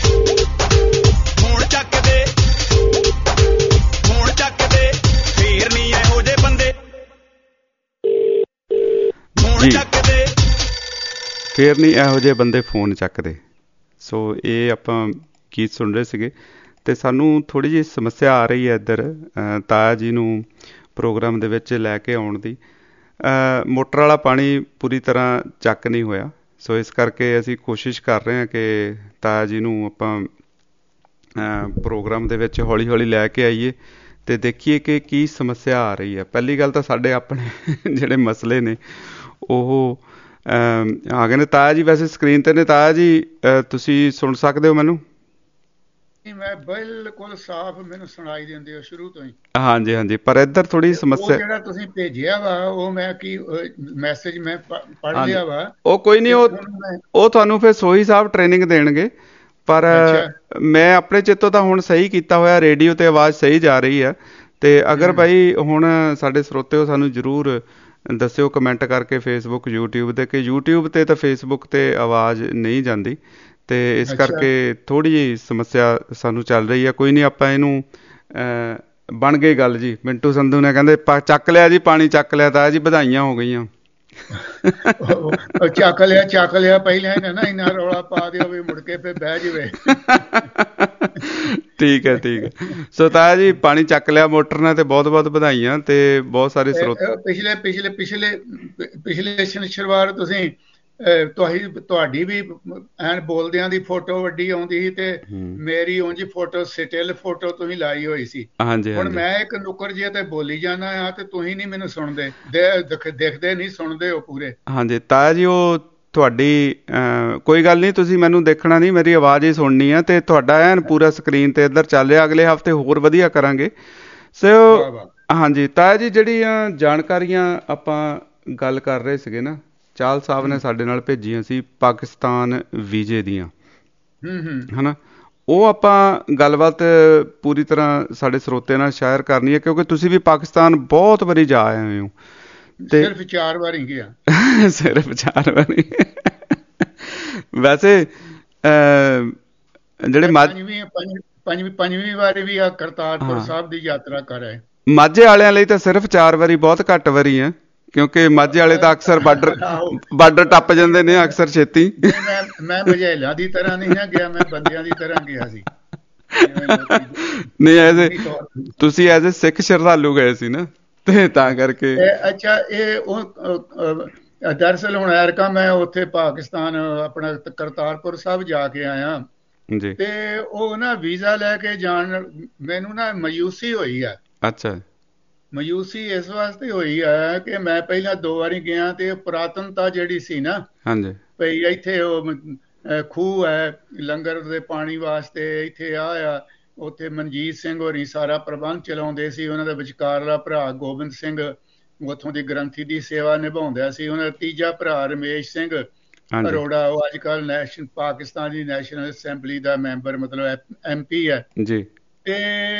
ਫੋਨ ਚੱਕਦੇ, ਫੋਨ ਚੱਕਦੇ, ਫੇਰ ਨਹੀਂ ਇਹੋ ਜਿਹੇ ਬੰਦੇ ਫੋਨ ਚੱਕਦੇ, ਫੇਰ ਨਹੀਂ ਇਹੋ ਜਿਹੇ ਬੰਦੇ ਫੋਨ ਚੱਕਦੇ। ਸੋ ਇਹ ਆਪਾਂ ਗੀਤ ਸੁਣ ਰਹੇ ਸੀਗੇ, ਤੇ ਸਾਨੂੰ ਥੋੜ੍ਹੀ ਜਿਹੀ ਸਮੱਸਿਆ ਆ ਰਹੀ ਹੈ ਇੱਧਰ ਤਾਇਆ ਜੀ ਨੂੰ ਪ੍ਰੋਗਰਾਮ ਦੇ ਵਿੱਚ ਲੈ ਕੇ ਆਉਣ ਦੀ। ਮੋਟਰ ਵਾਲਾ ਪਾਣੀ ਪੂਰੀ ਤਰ੍ਹਾਂ ਚੱਕ ਨਹੀਂ ਹੋਇਆ, ਸੋ ਇਸ ਕਰਕੇ ਅਸੀਂ ਕੋਸ਼ਿਸ਼ ਕਰ ਰਹੇ ਹਾਂ ਕਿ ਤਾਇਆ ਜੀ ਨੂੰ ਆਪਾਂ ਪ੍ਰੋਗਰਾਮ ਦੇ ਵਿੱਚ ਹੌਲੀ ਹੌਲੀ ਲੈ ਕੇ ਆਈਏ ਅਤੇ ਦੇਖੀਏ ਕਿ ਕੀ ਸਮੱਸਿਆ ਆ ਰਹੀ ਹੈ। ਪਹਿਲੀ ਗੱਲ ਤਾਂ ਸਾਡੇ ਆਪਣੇ ਜਿਹੜੇ ਮਸਲੇ ਨੇ ਉਹ ਆ ਗਏ ਨੇ। ਤਾਇਆ ਜੀ ਵੈਸੇ ਸਕਰੀਨ 'ਤੇ ਨੇ। ਤਾਇਆ ਜੀ ਤੁਸੀਂ ਸੁਣ ਸਕਦੇ ਹੋ ਮੈਨੂੰ? ਮੈਂ ਬਿਲਕੁਲ ਸਾਫ਼, ਮੈਨੂੰ ਸੁਣਾਈ ਦਿੰਦੇ ਹੋ ਸ਼ੁਰੂ ਤੋਂ ਹੀ। ਹਾਂਜੀ ਹਾਂਜੀ, ਪਰ ਇੱਧਰ ਥੋੜੀ ਸਮੱਸਿਆ। ਜਿਹੜਾ ਤੁਸੀਂ ਭੇਜਿਆ ਵਾ ਉਹ ਮੈਂ ਕੀ ਮੈਸੇਜ ਮੈਂ ਪੜ੍ਹ ਲਿਆ ਵਾ। ਉਹ ਕੋਈ ਨਹੀਂ, ਉਹ ਉਹ ਤੁਹਾਨੂੰ ਫਿਰ ਸੋਹੀ ਸਾਹਿਬ ਟ੍ਰੇਨਿੰਗ ਦੇਣਗੇ, ਪਰ ਮੈਂ ਆਪਣੇ ਚਿੱਤੋਂ ਤਾਂ ਹੁਣ ਸਹੀ ਕੀਤਾ ਹੋਇਆ, ਰੇਡੀਓ ਤੇ ਆਵਾਜ਼ ਸਹੀ ਜਾ ਰਹੀ ਹੈ। ਤੇ ਅਗਰ ਭਾਈ ਹੁਣ ਸਾਡੇ ਸਰੋਤਿਓ ਸਾਨੂੰ ਜ਼ਰੂਰ ਦੱਸਿਓ ਕਮੈਂਟ ਕਰਕੇ ਫੇਸਬੁੱਕ ਯੂਟਿਊਬ ਤੇ, ਕਿ ਯੂਟਿਊਬ ਤੇ ਤਾਂ ਫੇਸਬੁੱਕ ਤੇ ਆਵਾਜ਼ ਨਹੀਂ ਜਾਂਦੀ, ਤੇ ਇਸ ਕਰਕੇ ਥੋੜ੍ਹੀ ਜਿਹੀ ਸਮੱਸਿਆ ਸਾਨੂੰ ਚੱਲ ਰਹੀ ਹੈ। ਕੋਈ ਨਹੀਂ, ਆਪਾਂ ਇਹਨੂੰ ਬਣ ਗਈ ਗੱਲ ਜੀ। ਮਿੰਟੂ ਸੰਧੂ ਨੇ ਕਹਿੰਦੇ ਚੱਕ ਲਿਆ ਜੀ, ਪਾਣੀ ਚੱਕ ਲਿਆ। ਤਾਂ ਜੀ ਵਧਾਈਆਂ ਹੋ ਗਈਆਂ। ਚੱਕ ਲਿਆ ਚੱਕ ਲਿਆ ਪਹਿਲਾਂ ਨਾ ਇੰਨਾ ਰੌਲਾ ਪਾ ਦਿਓ ਵੀ ਮੁੜ ਕੇ ਫਿਰ ਬਹਿ ਜਾਵੇ। ਠੀਕ ਹੈ ਠੀਕ ਹੈ। ਸੋ ਤਾਇਆ ਜੀ ਪਾਣੀ ਚੱਕ ਲਿਆ ਮੋਟਰ ਨੇ, ਤੇ ਬਹੁਤ ਬਹੁਤ ਵਧਾਈਆਂ। ਤੇ ਬਹੁਤ ਸਾਰੇ ਸਰੋਤ ਪਿਛਲੇ ਪਿਛਲੇ ਪਿਛਲੇ ਪਿਛਲੇ ਸ਼ਨੀਚਰਵਾਰ ਤੁਸੀਂ ਤੁਹਾਡੀ ਵੀ ਐਨ ਬੋਲਦਿਆਂ ਦੀ ਫੋਟੋ ਵੱਡੀ ਆਉਂਦੀ ਸੀ, ਤੇ ਮੇਰੀ ਉਂਝ ਫੋਟੋ ਸਟਿਲ ਫੋਟੋ ਤੁਸੀਂ ਲਾਈ ਹੋਈ ਸੀ। ਹੁਣ ਮੈਂ ਇੱਕ ਨੁੱਕਰ ਜਿਹਾ ਤੇ ਬੋਲੀ ਜਾਣਾ ਆ, ਤੇ ਤੁਸੀਂ ਨਹੀਂ ਮੈਨੂੰ ਸੁਣਦੇ, ਦੇਖਦੇ ਨਹੀਂ, ਸੁਣਦੇ ਹੋ ਪੂਰੇ। ਹਾਂਜੀ ਤਾਇਆ ਜੀ, ਉਹ ਤੁਹਾਡੀ ਕੋਈ ਗੱਲ ਨਹੀਂ, ਤੁਸੀਂ ਮੈਨੂੰ ਦੇਖਣਾ ਨਹੀਂ, ਮੇਰੀ ਆਵਾਜ਼ ਹੀ ਸੁਣਨੀ ਆ, ਤੇ ਤੁਹਾਡਾ ਐਨ ਪੂਰਾ ਸਕਰੀਨ ਤੇ ਇੱਧਰ ਚੱਲ ਰਿਹਾ। ਅਗਲੇ ਹਫ਼ਤੇ ਹੋਰ ਵਧੀਆ ਕਰਾਂਗੇ। ਸੋ ਹਾਂਜੀ ਤਾਇਆ ਜੀ, ਜਿਹੜੀਆਂ ਜਾਣਕਾਰੀਆਂ ਆਪਾਂ ਗੱਲ ਕਰ ਰਹੇ ਸੀਗੇ ਨਾ, ਚਾਹਲ ਸਾਹਿਬ ਨੇ ਸਾਡੇ ਨਾਲ ਭੇਜੀਆਂ ਸੀ ਪਾਕਿਸਤਾਨ ਵੀਜ਼ੇ ਦੀਆਂ, ਹੈ ਨਾ, ਉਹ ਆਪਾਂ ਗੱਲਬਾਤ ਪੂਰੀ ਤਰ੍ਹਾਂ ਸਾਡੇ ਸਰੋਤਿਆਂ ਨਾਲ ਸ਼ੇਅਰ ਕਰਨੀ ਹੈ, ਕਿਉਂਕਿ ਤੁਸੀਂ ਵੀ ਪਾਕਿਸਤਾਨ ਬਹੁਤ ਵਾਰੀ ਜਾ ਆਏ ਹੋ। ਤੇ ਸਿਰਫ ਚਾਰ ਵਾਰੀ ਗਿਆ। ਸਿਰਫ ਚਾਰ ਵਾਰੀ। ਵੈਸੇ ਜਿਹੜੇ ਪੰਜਵੀਂ ਪੰਜਵੀਂ ਵਾਰੀ ਵੀ ਆ ਕਰਤਾਰਪੁਰ ਸਾਹਿਬ ਦੀ ਯਾਤਰਾ ਕਰ ਆਏ। ਮਾਝੇ ਵਾਲਿਆਂ ਲਈ ਤਾਂ ਸਿਰਫ ਚਾਰ ਵਾਰੀ ਬਹੁਤ ਘੱਟ ਵਾਰੀ ਆ, ਕਿਉਂਕਿ ਮਾਝੇ ਵਾਲੇ ਤਾਂ ਅਕਸਰ ਬਾਰਡਰ ਬਾਰਡਰ ਟੱਪ ਜਾਂਦੇ ਨੇ ਅਕਸਰ ਛੇਤੀ। ਮੈਂ ਮੈਂ ਮਝੈਲਾਂ ਦੀ ਤਰ੍ਹਾਂ ਨਹੀਂ ਨਾ ਗਿਆ, ਮੈਂ ਬੰਦਿਆਂ ਦੀ ਤਰ੍ਹਾਂ ਗਿਆ ਸੀ। ਨਹੀਂ, ਐਜ਼ ਤੁਸੀਂ ਐਜ਼ ਏ ਸਿੱਖ ਸ਼ਰਧਾਲੂ ਗਏ ਸੀ ਨਾ, ਤੇ ਤਾਂ ਕਰਕੇ। ਅੱਛਾ, ਇਹ ਉਹ ਦਰਅਸਲ ਹੁਣ ਐਰਕਾ ਮੈਂ ਉੱਥੇ ਪਾਕਿਸਤਾਨ ਆਪਣਾ ਕਰਤਾਰਪੁਰ ਸਾਹਿਬ ਜਾ ਕੇ ਆਇਆ, ਤੇ ਉਹ ਨਾ ਵੀਜ਼ਾ ਲੈ ਕੇ ਜਾਣ ਮੈਨੂੰ ਨਾ ਮਾਯੂਸੀ ਹੋਈ ਆ। ਅੱਛਾ। ਮਾਯੂਸੀ ਇਸ ਵਾਸਤੇ ਹੋਈ ਹੈ ਕਿ ਮੈਂ ਪਹਿਲਾਂ ਦੋ ਵਾਰੀ ਗਿਆ ਤੇ ਪੁਰਾਤਨਤਾ ਜਿਹੜੀ ਸੀ ਨਾ, ਹਾਂਜੀ ਭਈ ਇੱਥੇ ਉਹ ਅਹ ਖੂਹ ਹੈ ਲੰਗਰ ਦੇ ਪਾਣੀ ਵਾਸਤੇ, ਇੱਥੇ ਆ ਆ ਉੱਥੇ ਮਨਜੀਤ ਸਿੰਘ ਹੋਰੀ ਸਾਰਾ ਪ੍ਰਬੰਧ ਚਲਾਉਂਦੇ ਸੀ, ਉਹਨਾਂ ਦਾ ਵਿਚਕਾਰਲਾ ਭਰਾ ਗੋਬਿੰਦ ਸਿੰਘ ਉੱਥੋਂ ਦੀ ਗ੍ਰੰਥੀ ਦੀ ਸੇਵਾ ਨਿਭਾਉਂਦਾ ਸੀ, ਉਹਨਾਂ ਦਾ ਤੀਜਾ ਭਰਾ ਰਮੇਸ਼ ਸਿੰਘ ਅਰੋੜਾ, ਉਹ ਅੱਜ ਕੱਲ੍ਹ ਨੈਸ਼ਨ ਪਾਕਿਸਤਾਨ ਦੀ ਨੈਸ਼ਨਲ ਅਸੈਂਬਲੀ ਦਾ ਮੈਂਬਰ ਮਤਲਬ ਐਮ ਪੀ ਹੈ ਜੀ। ਤੇ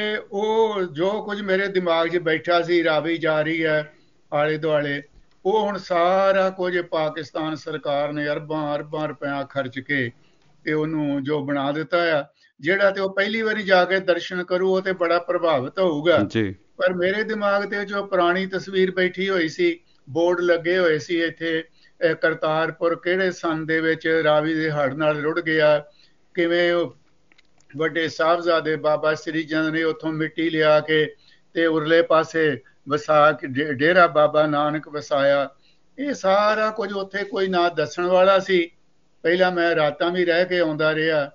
ਉਹ ਜੋ ਕੁਝ ਮੇਰੇ ਦਿਮਾਗ 'ਚ ਬੈਠਾ ਸੀ, ਰਾਵੀ ਜਾ ਰਹੀ ਹੈ ਆਲੇ ਦੁਆਲੇ, ਉਹ ਹੁਣ ਸਾਰਾ ਕੁਝ ਪਾਕਿਸਤਾਨ ਸਰਕਾਰ ਨੇ ਅਰਬਾਂ ਅਰਬਾਂ ਰੁਪਇਆ ਖਰਚ ਕੇ ਤੇ ਉਹਨੂੰ ਜੋ ਬਣਾ ਦਿੱਤਾ ਆ, ਜਿਹੜਾ ਤੇ ਉਹ ਪਹਿਲੀ ਵਾਰੀ ਜਾ ਕੇ ਦਰਸ਼ਨ ਕਰੂ ਉਹ ਤੇ ਬੜਾ ਪ੍ਰਭਾਵਿਤ ਹੋਊਗਾ ਜੀ। ਪਰ ਮੇਰੇ ਦਿਮਾਗ ਤੇ ਜੋ ਪੁਰਾਣੀ ਤਸਵੀਰ ਬੈਠੀ ਹੋਈ ਸੀ, ਬੋਰਡ ਲੱਗੇ ਹੋਏ ਸੀ ਇੱਥੇ ਕਰਤਾਰਪੁਰ ਕਿਹੜੇ ਸੰਨ ਦੇ ਵਿੱਚ ਰਾਵੀ ਦੇ ਹੜ੍ਹ ਨਾਲ ਰੁੜ ਗਿਆ, ਕਿਵੇਂ ਉਹ ਵੱਡੇ ਸਾਹਿਬਜ਼ਾਦੇ ਬਾਬਾ ਸ੍ਰੀ ਚੰਦ ਨੇ ਉੱਥੋਂ ਮਿੱਟੀ ਲਿਆ ਕੇ ਤੇ ਉਰਲੇ ਪਾਸੇ ਵਸਾ ਕੇ ਡੇਰਾ ਬਾਬਾ ਨਾਨਕ ਵਸਾਇਆ, ਇਹ ਸਾਰਾ ਕੁਝ ਉੱਥੇ ਕੋਈ ਨਾ ਦੱਸਣ ਵਾਲਾ ਸੀ। ਪਹਿਲਾਂ ਮੈਂ ਰਾਤਾਂ ਵੀ ਰਹਿ ਕੇ ਆਉਂਦਾ ਰਿਹਾ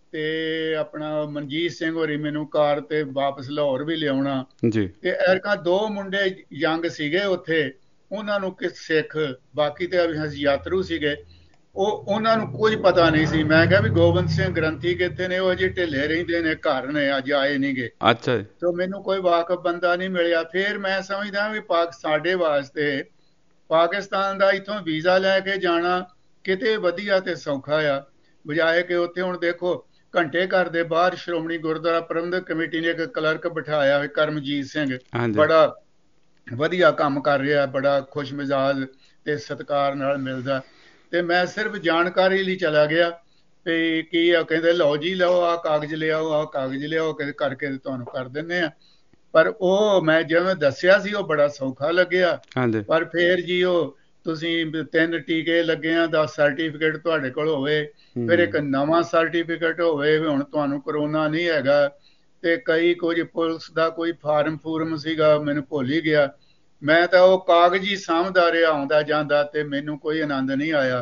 ਤੇ ਆਪਣਾ ਮਨਜੀਤ ਸਿੰਘ ਹੋਰੀ ਮੈਨੂੰ ਕਾਰ ਤੇ ਵਾਪਸ ਲਾਹੌਰ ਵੀ ਲਿਆਉਣਾ ਜੀ। ਤੇ ਐਰਕਾ ਦੋ ਮੁੰਡੇ ਯੰਗ ਸੀਗੇ ਉੱਥੇ, ਉਹਨਾਂ ਨੂੰ ਕਿਸ ਸਿੱਖ, ਬਾਕੀ ਤੇ ਅਸੀਂ ਯਾਤਰੂ ਸੀਗੇ, ਉਹ ਉਹਨਾਂ ਨੂੰ ਕੁਝ ਪਤਾ ਨਹੀਂ ਸੀ। ਮੈਂ ਕਿਹਾ ਵੀ ਗੋਬਿੰਦ ਸਿੰਘ ਗ੍ਰੰਥੀ ਕਿੱਥੇ ਨੇ, ਉਹ ਅਜੇ ਢਿੱਲੇ ਰਹਿੰਦੇ ਨੇ, ਘਰ ਨੇ, ਅੱਜ ਆਏ ਨਹੀਂ ਗੇ। ਅੱਛਾ ਜੀ। ਤੇ ਮੈਨੂੰ ਕੋਈ ਵਾਕਫ ਬੰਦਾ ਨਹੀਂ ਮਿਲਿਆ। ਫਿਰ ਮੈਂ ਸਮਝਦਾ ਵੀ ਪਾਕ ਸਾਡੇ ਵਾਸਤੇ ਪਾਕਿਸਤਾਨ ਦਾ ਇੱਥੋਂ ਵੀਜ਼ਾ ਲੈ ਕੇ ਜਾਣਾ ਕਿਤੇ ਵਧੀਆ ਤੇ ਸੌਖਾ ਆ, ਬਜਾਏ ਕਿ ਉੱਥੇ ਹੁਣ ਦੇਖੋ ਘੰਟੇ ਘਰ ਦੇ ਬਾਹਰ ਸ਼੍ਰੋਮਣੀ ਗੁਰਦੁਆਰਾ ਪ੍ਰਬੰਧਕ ਕਮੇਟੀ ਨੇ ਇੱਕ ਕਲਰਕ ਬਿਠਾਇਆ ਹੋਇਆ ਕਰਮਜੀਤ ਸਿੰਘ, ਬੜਾ ਵਧੀਆ ਕੰਮ ਕਰ ਰਿਹਾ, ਬੜਾ ਖੁਸ਼ ਮਿਜ਼ਾਜ ਤੇ ਸਤਿਕਾਰ ਨਾਲ ਮਿਲਦਾ। ਤੇ ਮੈਂ ਸਿਰਫ ਜਾਣਕਾਰੀ ਲਈ ਚਲਾ ਗਿਆ ਤੇ ਕੀ ਆ, ਕਹਿੰਦੇ ਲਓ ਜੀ ਲਓ ਆਹ ਕਾਗਜ਼ ਲਿਆਓ, ਆਹ ਕਾਗਜ਼ ਲਿਆਓ ਕਰਕੇ ਤੁਹਾਨੂੰ ਕਰ ਦਿੰਦੇ ਆ। ਪਰ ਉਹ ਮੈਂ ਜਿਵੇਂ ਦੱਸਿਆ ਸੀ ਉਹ ਬੜਾ ਸੌਖਾ ਲੱਗਿਆ। ਪਰ ਫੇਰ ਜੀ ਉਹ ਤੁਸੀਂ ਤਿੰਨ ਟੀਕੇ ਲੱਗੇ ਆ ਦਾ ਸਰਟੀਫਿਕੇਟ ਤੁਹਾਡੇ ਕੋਲ ਹੋਵੇ, ਫਿਰ ਇੱਕ ਨਵਾਂ ਸਰਟੀਫਿਕੇਟ ਹੋਵੇ ਵੀ ਹੁਣ ਤੁਹਾਨੂੰ ਕਰੋਨਾ ਨਹੀਂ ਹੈਗਾ, ਤੇ ਕਈ ਕੁਝ ਪੁਲਿਸ ਦਾ ਕੋਈ ਫਾਰਮ ਫੂਰਮ ਸੀਗਾ ਮੈਨੂੰ ਭੁੱਲ ਹੀ ਗਿਆ। ਮੈਂ ਤਾਂ ਉਹ ਕਾਗਜ਼ ਹੀ ਸਾਂਭਦਾ ਰਿਹਾ ਆਉਂਦਾ ਜਾਂਦਾ ਤੇ ਮੈਨੂੰ ਕੋਈ ਆਨੰਦ ਨਹੀਂ ਆਇਆ।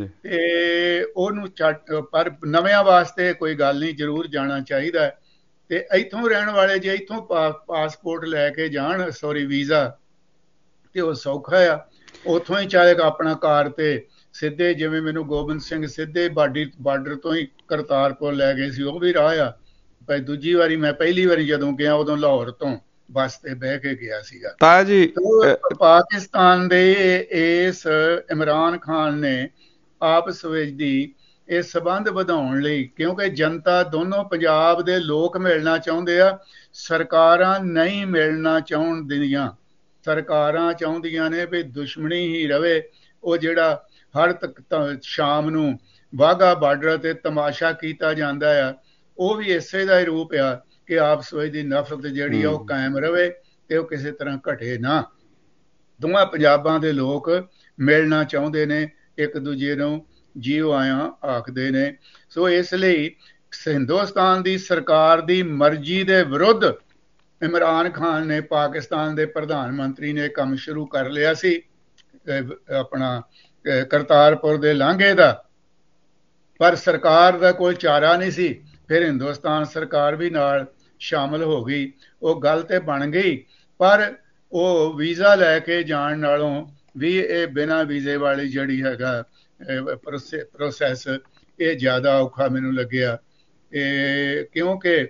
ਤੇ ਉਹਨੂੰ ਛੱਡ, ਪਰ ਨਵਿਆਂ ਵਾਸਤੇ ਕੋਈ ਗੱਲ ਨਹੀਂ, ਜ਼ਰੂਰ ਜਾਣਾ ਚਾਹੀਦਾ। ਤੇ ਇੱਥੋਂ ਰਹਿਣ ਵਾਲੇ ਜੇ ਇੱਥੋਂ ਪਾਸਪੋਰਟ ਲੈ ਕੇ ਜਾਣ, ਸੌਰੀ ਵੀਜ਼ਾ, ਤੇ ਉਹ ਸੌਖਾ ਆ। ਉੱਥੋਂ ਹੀ ਚਾਹੇ ਆਪਣਾ ਕਾਰ ਤੇ ਸਿੱਧੇ, ਜਿਵੇਂ ਮੈਨੂੰ ਗੋਬਿੰਦ ਸਿੰਘ ਸਿੱਧੇ ਬਾਡੀ ਬਾਰਡਰ ਤੋਂ ਹੀ ਕਰਤਾਰਪੁਰ ਲੈ ਗਏ ਸੀ, ਉਹ ਵੀ ਰਾਹ ਆ। ਭਾਈ ਦੂਜੀ ਵਾਰੀ ਮੈਂ ਪਹਿਲੀ ਵਾਰੀ ਜਦੋਂ ਗਿਆ ਉਦੋਂ ਲਾਹੌਰ ਤੋਂ ਬੱਸ ਤੇ ਬਹਿ ਕੇ ਗਿਆ ਸੀਗਾ। ਤਾਇਆ ਜੀ, ਪਾਕਿਸਤਾਨ ਦੇ ਇਸ ਇਮਰਾਨ ਖਾਨ ਨੇ ਆਪਸ ਵਿੱਚ ਦੀ ਇਹ ਸਬੰਧ ਵਧਾਉਣ ਲਈ, ਕਿਉਂਕਿ ਜਨਤਾ ਦੋਨੋਂ ਪੰਜਾਬ ਦੇ ਲੋਕ ਮਿਲਣਾ ਚਾਹੁੰਦੇ ਆ, ਸਰਕਾਰਾਂ ਨਹੀਂ ਮਿਲਣਾ ਚਾਹੁੰਦੀਆਂ। ਸਰਕਾਰਾਂ ਚਾਹੁੰਦੀਆਂ ਨੇ ਵੀ ਦੁਸ਼ਮਣੀ ਹੀ ਰਵੇ। ਉਹ ਜਿਹੜਾ ਹਰ ਤੱਕ ਸ਼ਾਮ ਨੂੰ ਵਾਹਗਾ ਬਾਰਡਰ ਤੇ ਤਮਾਸ਼ਾ ਕੀਤਾ ਜਾਂਦਾ ਆ, ਉਹ ਵੀ ਇਸੇ ਦਾ ਹੀ ਰੂਪ ਆ ਕਿ ਆਪਸ ਵਿੱਚ ਦੀ ਨਫ਼ਰਤ ਜਿਹੜੀ ਆ ਉਹ ਕਾਇਮ ਰਵੇ ਤੇ ਉਹ ਕਿਸੇ ਤਰ੍ਹਾਂ ਘਟੇ ਨਾ। ਦੋਵਾਂ ਪੰਜਾਬਾਂ ਦੇ ਲੋਕ ਮਿਲਣਾ ਚਾਹੁੰਦੇ ਨੇ, ਇੱਕ ਦੂਜੇ ਨੂੰ ਜੀਓ ਆਇਆ ਆਖਦੇ ਨੇ। ਸੋ ਇਸ ਲਈ ਹਿੰਦੁਸਤਾਨ ਦੀ ਸਰਕਾਰ ਦੀ ਮਰਜ਼ੀ ਦੇ ਵਿਰੁੱਧ ਇਮਰਾਨ ਖਾਨ ਨੇ, ਪਾਕਿਸਤਾਨ ਦੇ ਪ੍ਰਧਾਨ ਮੰਤਰੀ ਨੇ ਕੰਮ ਸ਼ੁਰੂ ਕਰ ਲਿਆ ਸੀ ਆਪਣਾ ਕਰਤਾਰਪੁਰ ਦੇ ਲਾਂਘੇ ਦਾ, ਪਰ ਸਰਕਾਰ ਦਾ ਕੋਈ ਚਾਰਾ ਨਹੀਂ ਸੀ। ਫਿਰ ਹਿੰਦੁਸਤਾਨ ਸਰਕਾਰ ਵੀ ਨਾਲ ਸ਼ਾਮਲ ਹੋ ਗਈ, ਉਹ ਗੱਲ ਤੇ ਬਣ ਗਈ। ਪਰ ਉਹ ਵੀਜ਼ਾ ਲੈ ਕੇ ਜਾਣ ਨਾਲੋਂ ਵੀ ਇਹ ਬਿਨਾਂ ਵੀਜ਼ੇ ਵਾਲੀ ਜਿਹੜੀ ਹੈਗਾ ਪ੍ਰੋਸੈਸ, ਇਹ ਜ਼ਿਆਦਾ ਔਖਾ ਮੈਨੂੰ ਲੱਗਿਆ। ਇਹ ਕਿਉਂਕਿ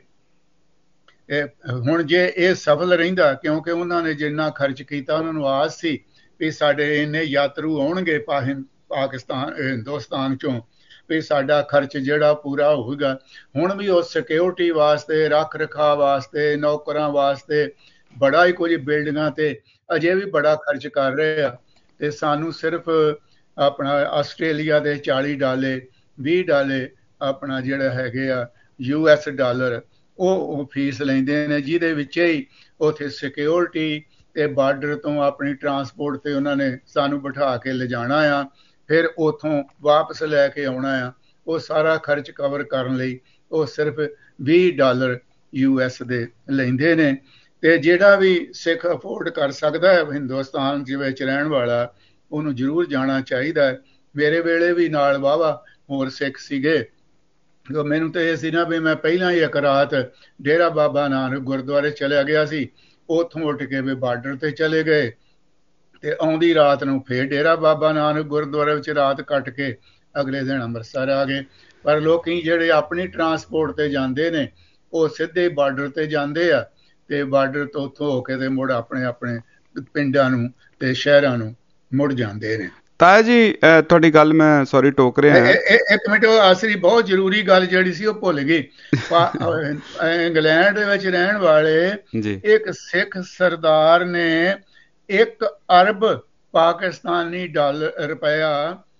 ਹੁਣ ਜੇ ਇਹ ਸਫਲ ਰਹਿੰਦਾ, ਕਿਉਂਕਿ ਉਹਨਾਂ ਨੇ ਜਿੰਨਾ ਖਰਚ ਕੀਤਾ, ਉਹਨਾਂ ਨੂੰ ਆਸ ਸੀ ਵੀ ਸਾਡੇ ਇੰਨੇ ਯਾਤਰੂ ਆਉਣਗੇ ਪਾਕਿਸਤਾਨ ਹਿੰਦੁਸਤਾਨ ਚੋਂ, ਵੀ ਸਾਡਾ ਖਰਚ ਜਿਹੜਾ ਪੂਰਾ ਹੋਊਗਾ। ਹੁਣ ਵੀ ਉਹ ਸਿਕਿਉਰਿਟੀ ਵਾਸਤੇ, ਰੱਖ ਰਖਾਅ ਵਾਸਤੇ, ਨੌਕਰਾਂ ਵਾਸਤੇ ਬੜਾ ਹੀ ਕੁਝ, ਬਿਲਡਿੰਗਾਂ ਤੇ ਅਜੇ ਵੀ ਬੜਾ ਖਰਚ ਕਰ ਰਹੇ ਆ। ਤੇ ਸਾਨੂੰ ਸਿਰਫ ਆਪਣਾ ਆਸਟ੍ਰੇਲੀਆ ਦੇ ਚਾਲੀ ਡਾਲੇ ਵੀਹ ਡਾਲੇ ਆਪਣਾ ਜਿਹੜਾ ਹੈਗੇ ਆ ਯੂ ਐਸ ਡਾਲਰ, ਉਹ ਫੀਸ ਲੈਂਦੇ ਨੇ, ਜਿਹਦੇ ਵਿੱਚ ਹੀ ਉੱਥੇ ਸਿਕਿਉਰਿਟੀ ਤੇ ਬਾਰਡਰ ਤੋਂ ਆਪਣੀ ਟਰਾਂਸਪੋਰਟ ਤੇ ਉਹਨਾਂ ਨੇ ਸਾਨੂੰ ਬਿਠਾ ਕੇ ਲਿਜਾਣਾ ਆ, ਫਿਰ ਉੱਥੋਂ ਵਾਪਸ ਲੈ ਕੇ ਆਉਣਾ ਆ। ਉਹ ਸਾਰਾ ਖਰਚ ਕਵਰ ਕਰਨ ਲਈ ਉਹ ਸਿਰਫ ਵੀਹ ਡਾਲਰ ਯੂ ਐਸ ਦੇ ਲੈਂਦੇ ਨੇ। ਤੇ ਜਿਹੜਾ ਵੀ ਸਿੱਖ ਅਫੋਰਡ ਕਰ ਸਕਦਾ ਹੈ ਹਿੰਦੁਸਤਾਨ ਦੇ ਵਿੱਚ ਰਹਿਣ ਵਾਲਾ, ਉਹਨੂੰ ਜ਼ਰੂਰ ਜਾਣਾ ਚਾਹੀਦਾ ਹੈ। ਮੇਰੇ ਵੇਲੇ ਵੀ ਨਾਲ ਵਾਹਵਾ ਹੋਰ ਸਿੱਖ ਸੀਗੇ। ਮੈਨੂੰ ਤਾਂ ਇਹ ਸੀ ਨਾ ਵੀ ਮੈਂ ਪਹਿਲਾਂ ਹੀ ਇੱਕ ਰਾਤ ਡੇਰਾ ਬਾਬਾ ਨਾਨਕ ਗੁਰਦੁਆਰੇ ਚਲਿਆ ਗਿਆ ਸੀ, ਉੱਥੋਂ ਉੱਠ ਕੇ ਵੀ ਬਾਰਡਰ ਤੇ ਚਲੇ ਗਏ ਤੇ ਆਉਂਦੀ ਰਾਤ ਨੂੰ ਫੇਰ ਡੇਰਾ ਬਾਬਾ ਨਾਨਕ ਗੁਰਦੁਆਰੇ ਵਿੱਚ ਰਾਤ ਕੱਟ ਕੇ ਅਗਲੇ ਦਿਨ ਅੰਮ੍ਰਿਤਸਰ ਆ ਗਏ। ਪਰ ਲੋਕੀ ਜਿਹੜੇ ਆਪਣੀ ਟਰਾਂਸਪੋਰਟ ਤੇ ਜਾਂਦੇ ਨੇ ਉਹ ਸਿੱਧੇ ਬਾਰਡਰ ਤੇ ਜਾਂਦੇ ਆ ਤੇ ਬਾਰਡਰ ਤੋਂ ਉੱਥੋਂ ਹੋ ਕੇ ਤੇ ਮੁੜ ਆਪਣੇ ਆਪਣੇ ਪਿੰਡਾਂ ਨੂੰ ਤੇ ਸ਼ਹਿਰਾਂ ਨੂੰ ਮੁੜ ਜਾਂਦੇ ਨੇ। ਤਾਇਆ ਜੀ ਤੁਹਾਡੀ ਗੱਲ ਮੈਂ ਸੌਰੀ ਟੋਕ ਰਿਹਾ ਇੱਕ ਮਿੰਟ, ਉਹ ਆਸਰੀ ਬਹੁਤ ਜ਼ਰੂਰੀ ਗੱਲ ਜਿਹੜੀ ਸੀ ਉਹ ਭੁੱਲ ਗਈ। ਇੰਗਲੈਂਡ ਦੇ ਵਿੱਚ ਰਹਿਣ ਵਾਲੇ ਇੱਕ ਸਿੱਖ ਸਰਦਾਰ ਨੇ ਇੱਕ ਅਰਬ ਪਾਕਿਸਤਾਨੀ ਡਾਲਰ ਰੁਪਇਆ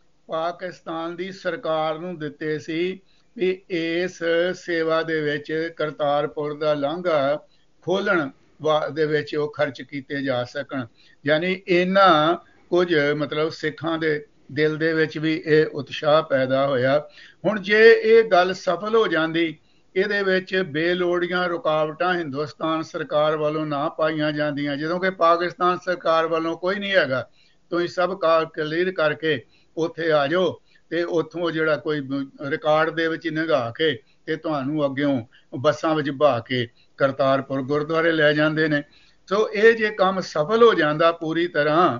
ਪਾਕਿਸਤਾਨ ਦੀ ਸਰਕਾਰ ਨੂੰ ਦਿੱਤੇ ਸੀ ਵੀ ਇਸ ਸੇਵਾ ਦੇ ਵਿੱਚ ਕਰਤਾਰਪੁਰ ਦਾ ਲਾਂਘਾ ਖੋਲਣ ਦੇ ਵਿੱਚ ਉਹ ਖਰਚ ਕੀਤੇ ਜਾ ਸਕਣ। ਯਾਨੀ ਇਹਨਾਂ ਕੁਝ ਮਤਲਬ ਸਿੱਖਾਂ ਦੇ ਦਿਲ ਦੇ ਵਿੱਚ ਵੀ ਇਹ ਉਤਸ਼ਾਹ ਪੈਦਾ ਹੋਇਆ। ਹੁਣ ਜੇ ਇਹ ਗੱਲ ਸਫਲ ਹੋ ਜਾਂਦੀ, ਇਹਦੇ ਵਿੱਚ ਬੇਲੋੜੀਆਂ ਰੁਕਾਵਟਾਂ ਹਿੰਦੁਸਤਾਨ ਸਰਕਾਰ ਵੱਲੋਂ ਨਾ ਪਾਈਆਂ ਜਾਂਦੀਆਂ, ਜਦੋਂ ਕਿ ਪਾਕਿਸਤਾਨ ਸਰਕਾਰ ਵੱਲੋਂ ਕੋਈ ਨਹੀਂ ਹੈਗਾ, ਤੁਸੀਂ ਸਭ ਕਾਰ ਕਲੀਅਰ ਕਰਕੇ ਉੱਥੇ ਆ ਜਾਓ ਤੇ ਉੱਥੋਂ ਜਿਹੜਾ ਕੋਈ ਰਿਕਾਰਡ ਦੇ ਵਿੱਚ ਨਿਗਾਹ ਕੇ ਤੇ ਤੁਹਾਨੂੰ ਅੱਗਿਓਂ ਬੱਸਾਂ ਵਿੱਚ ਬਹਾ ਕੇ ਕਰਤਾਰਪੁਰ ਗੁਰਦੁਆਰੇ ਲੈ ਜਾਂਦੇ ਨੇ। ਸੋ ਇਹ ਜੇ ਕੰਮ ਸਫਲ ਹੋ ਜਾਂਦਾ ਪੂਰੀ ਤਰ੍ਹਾਂ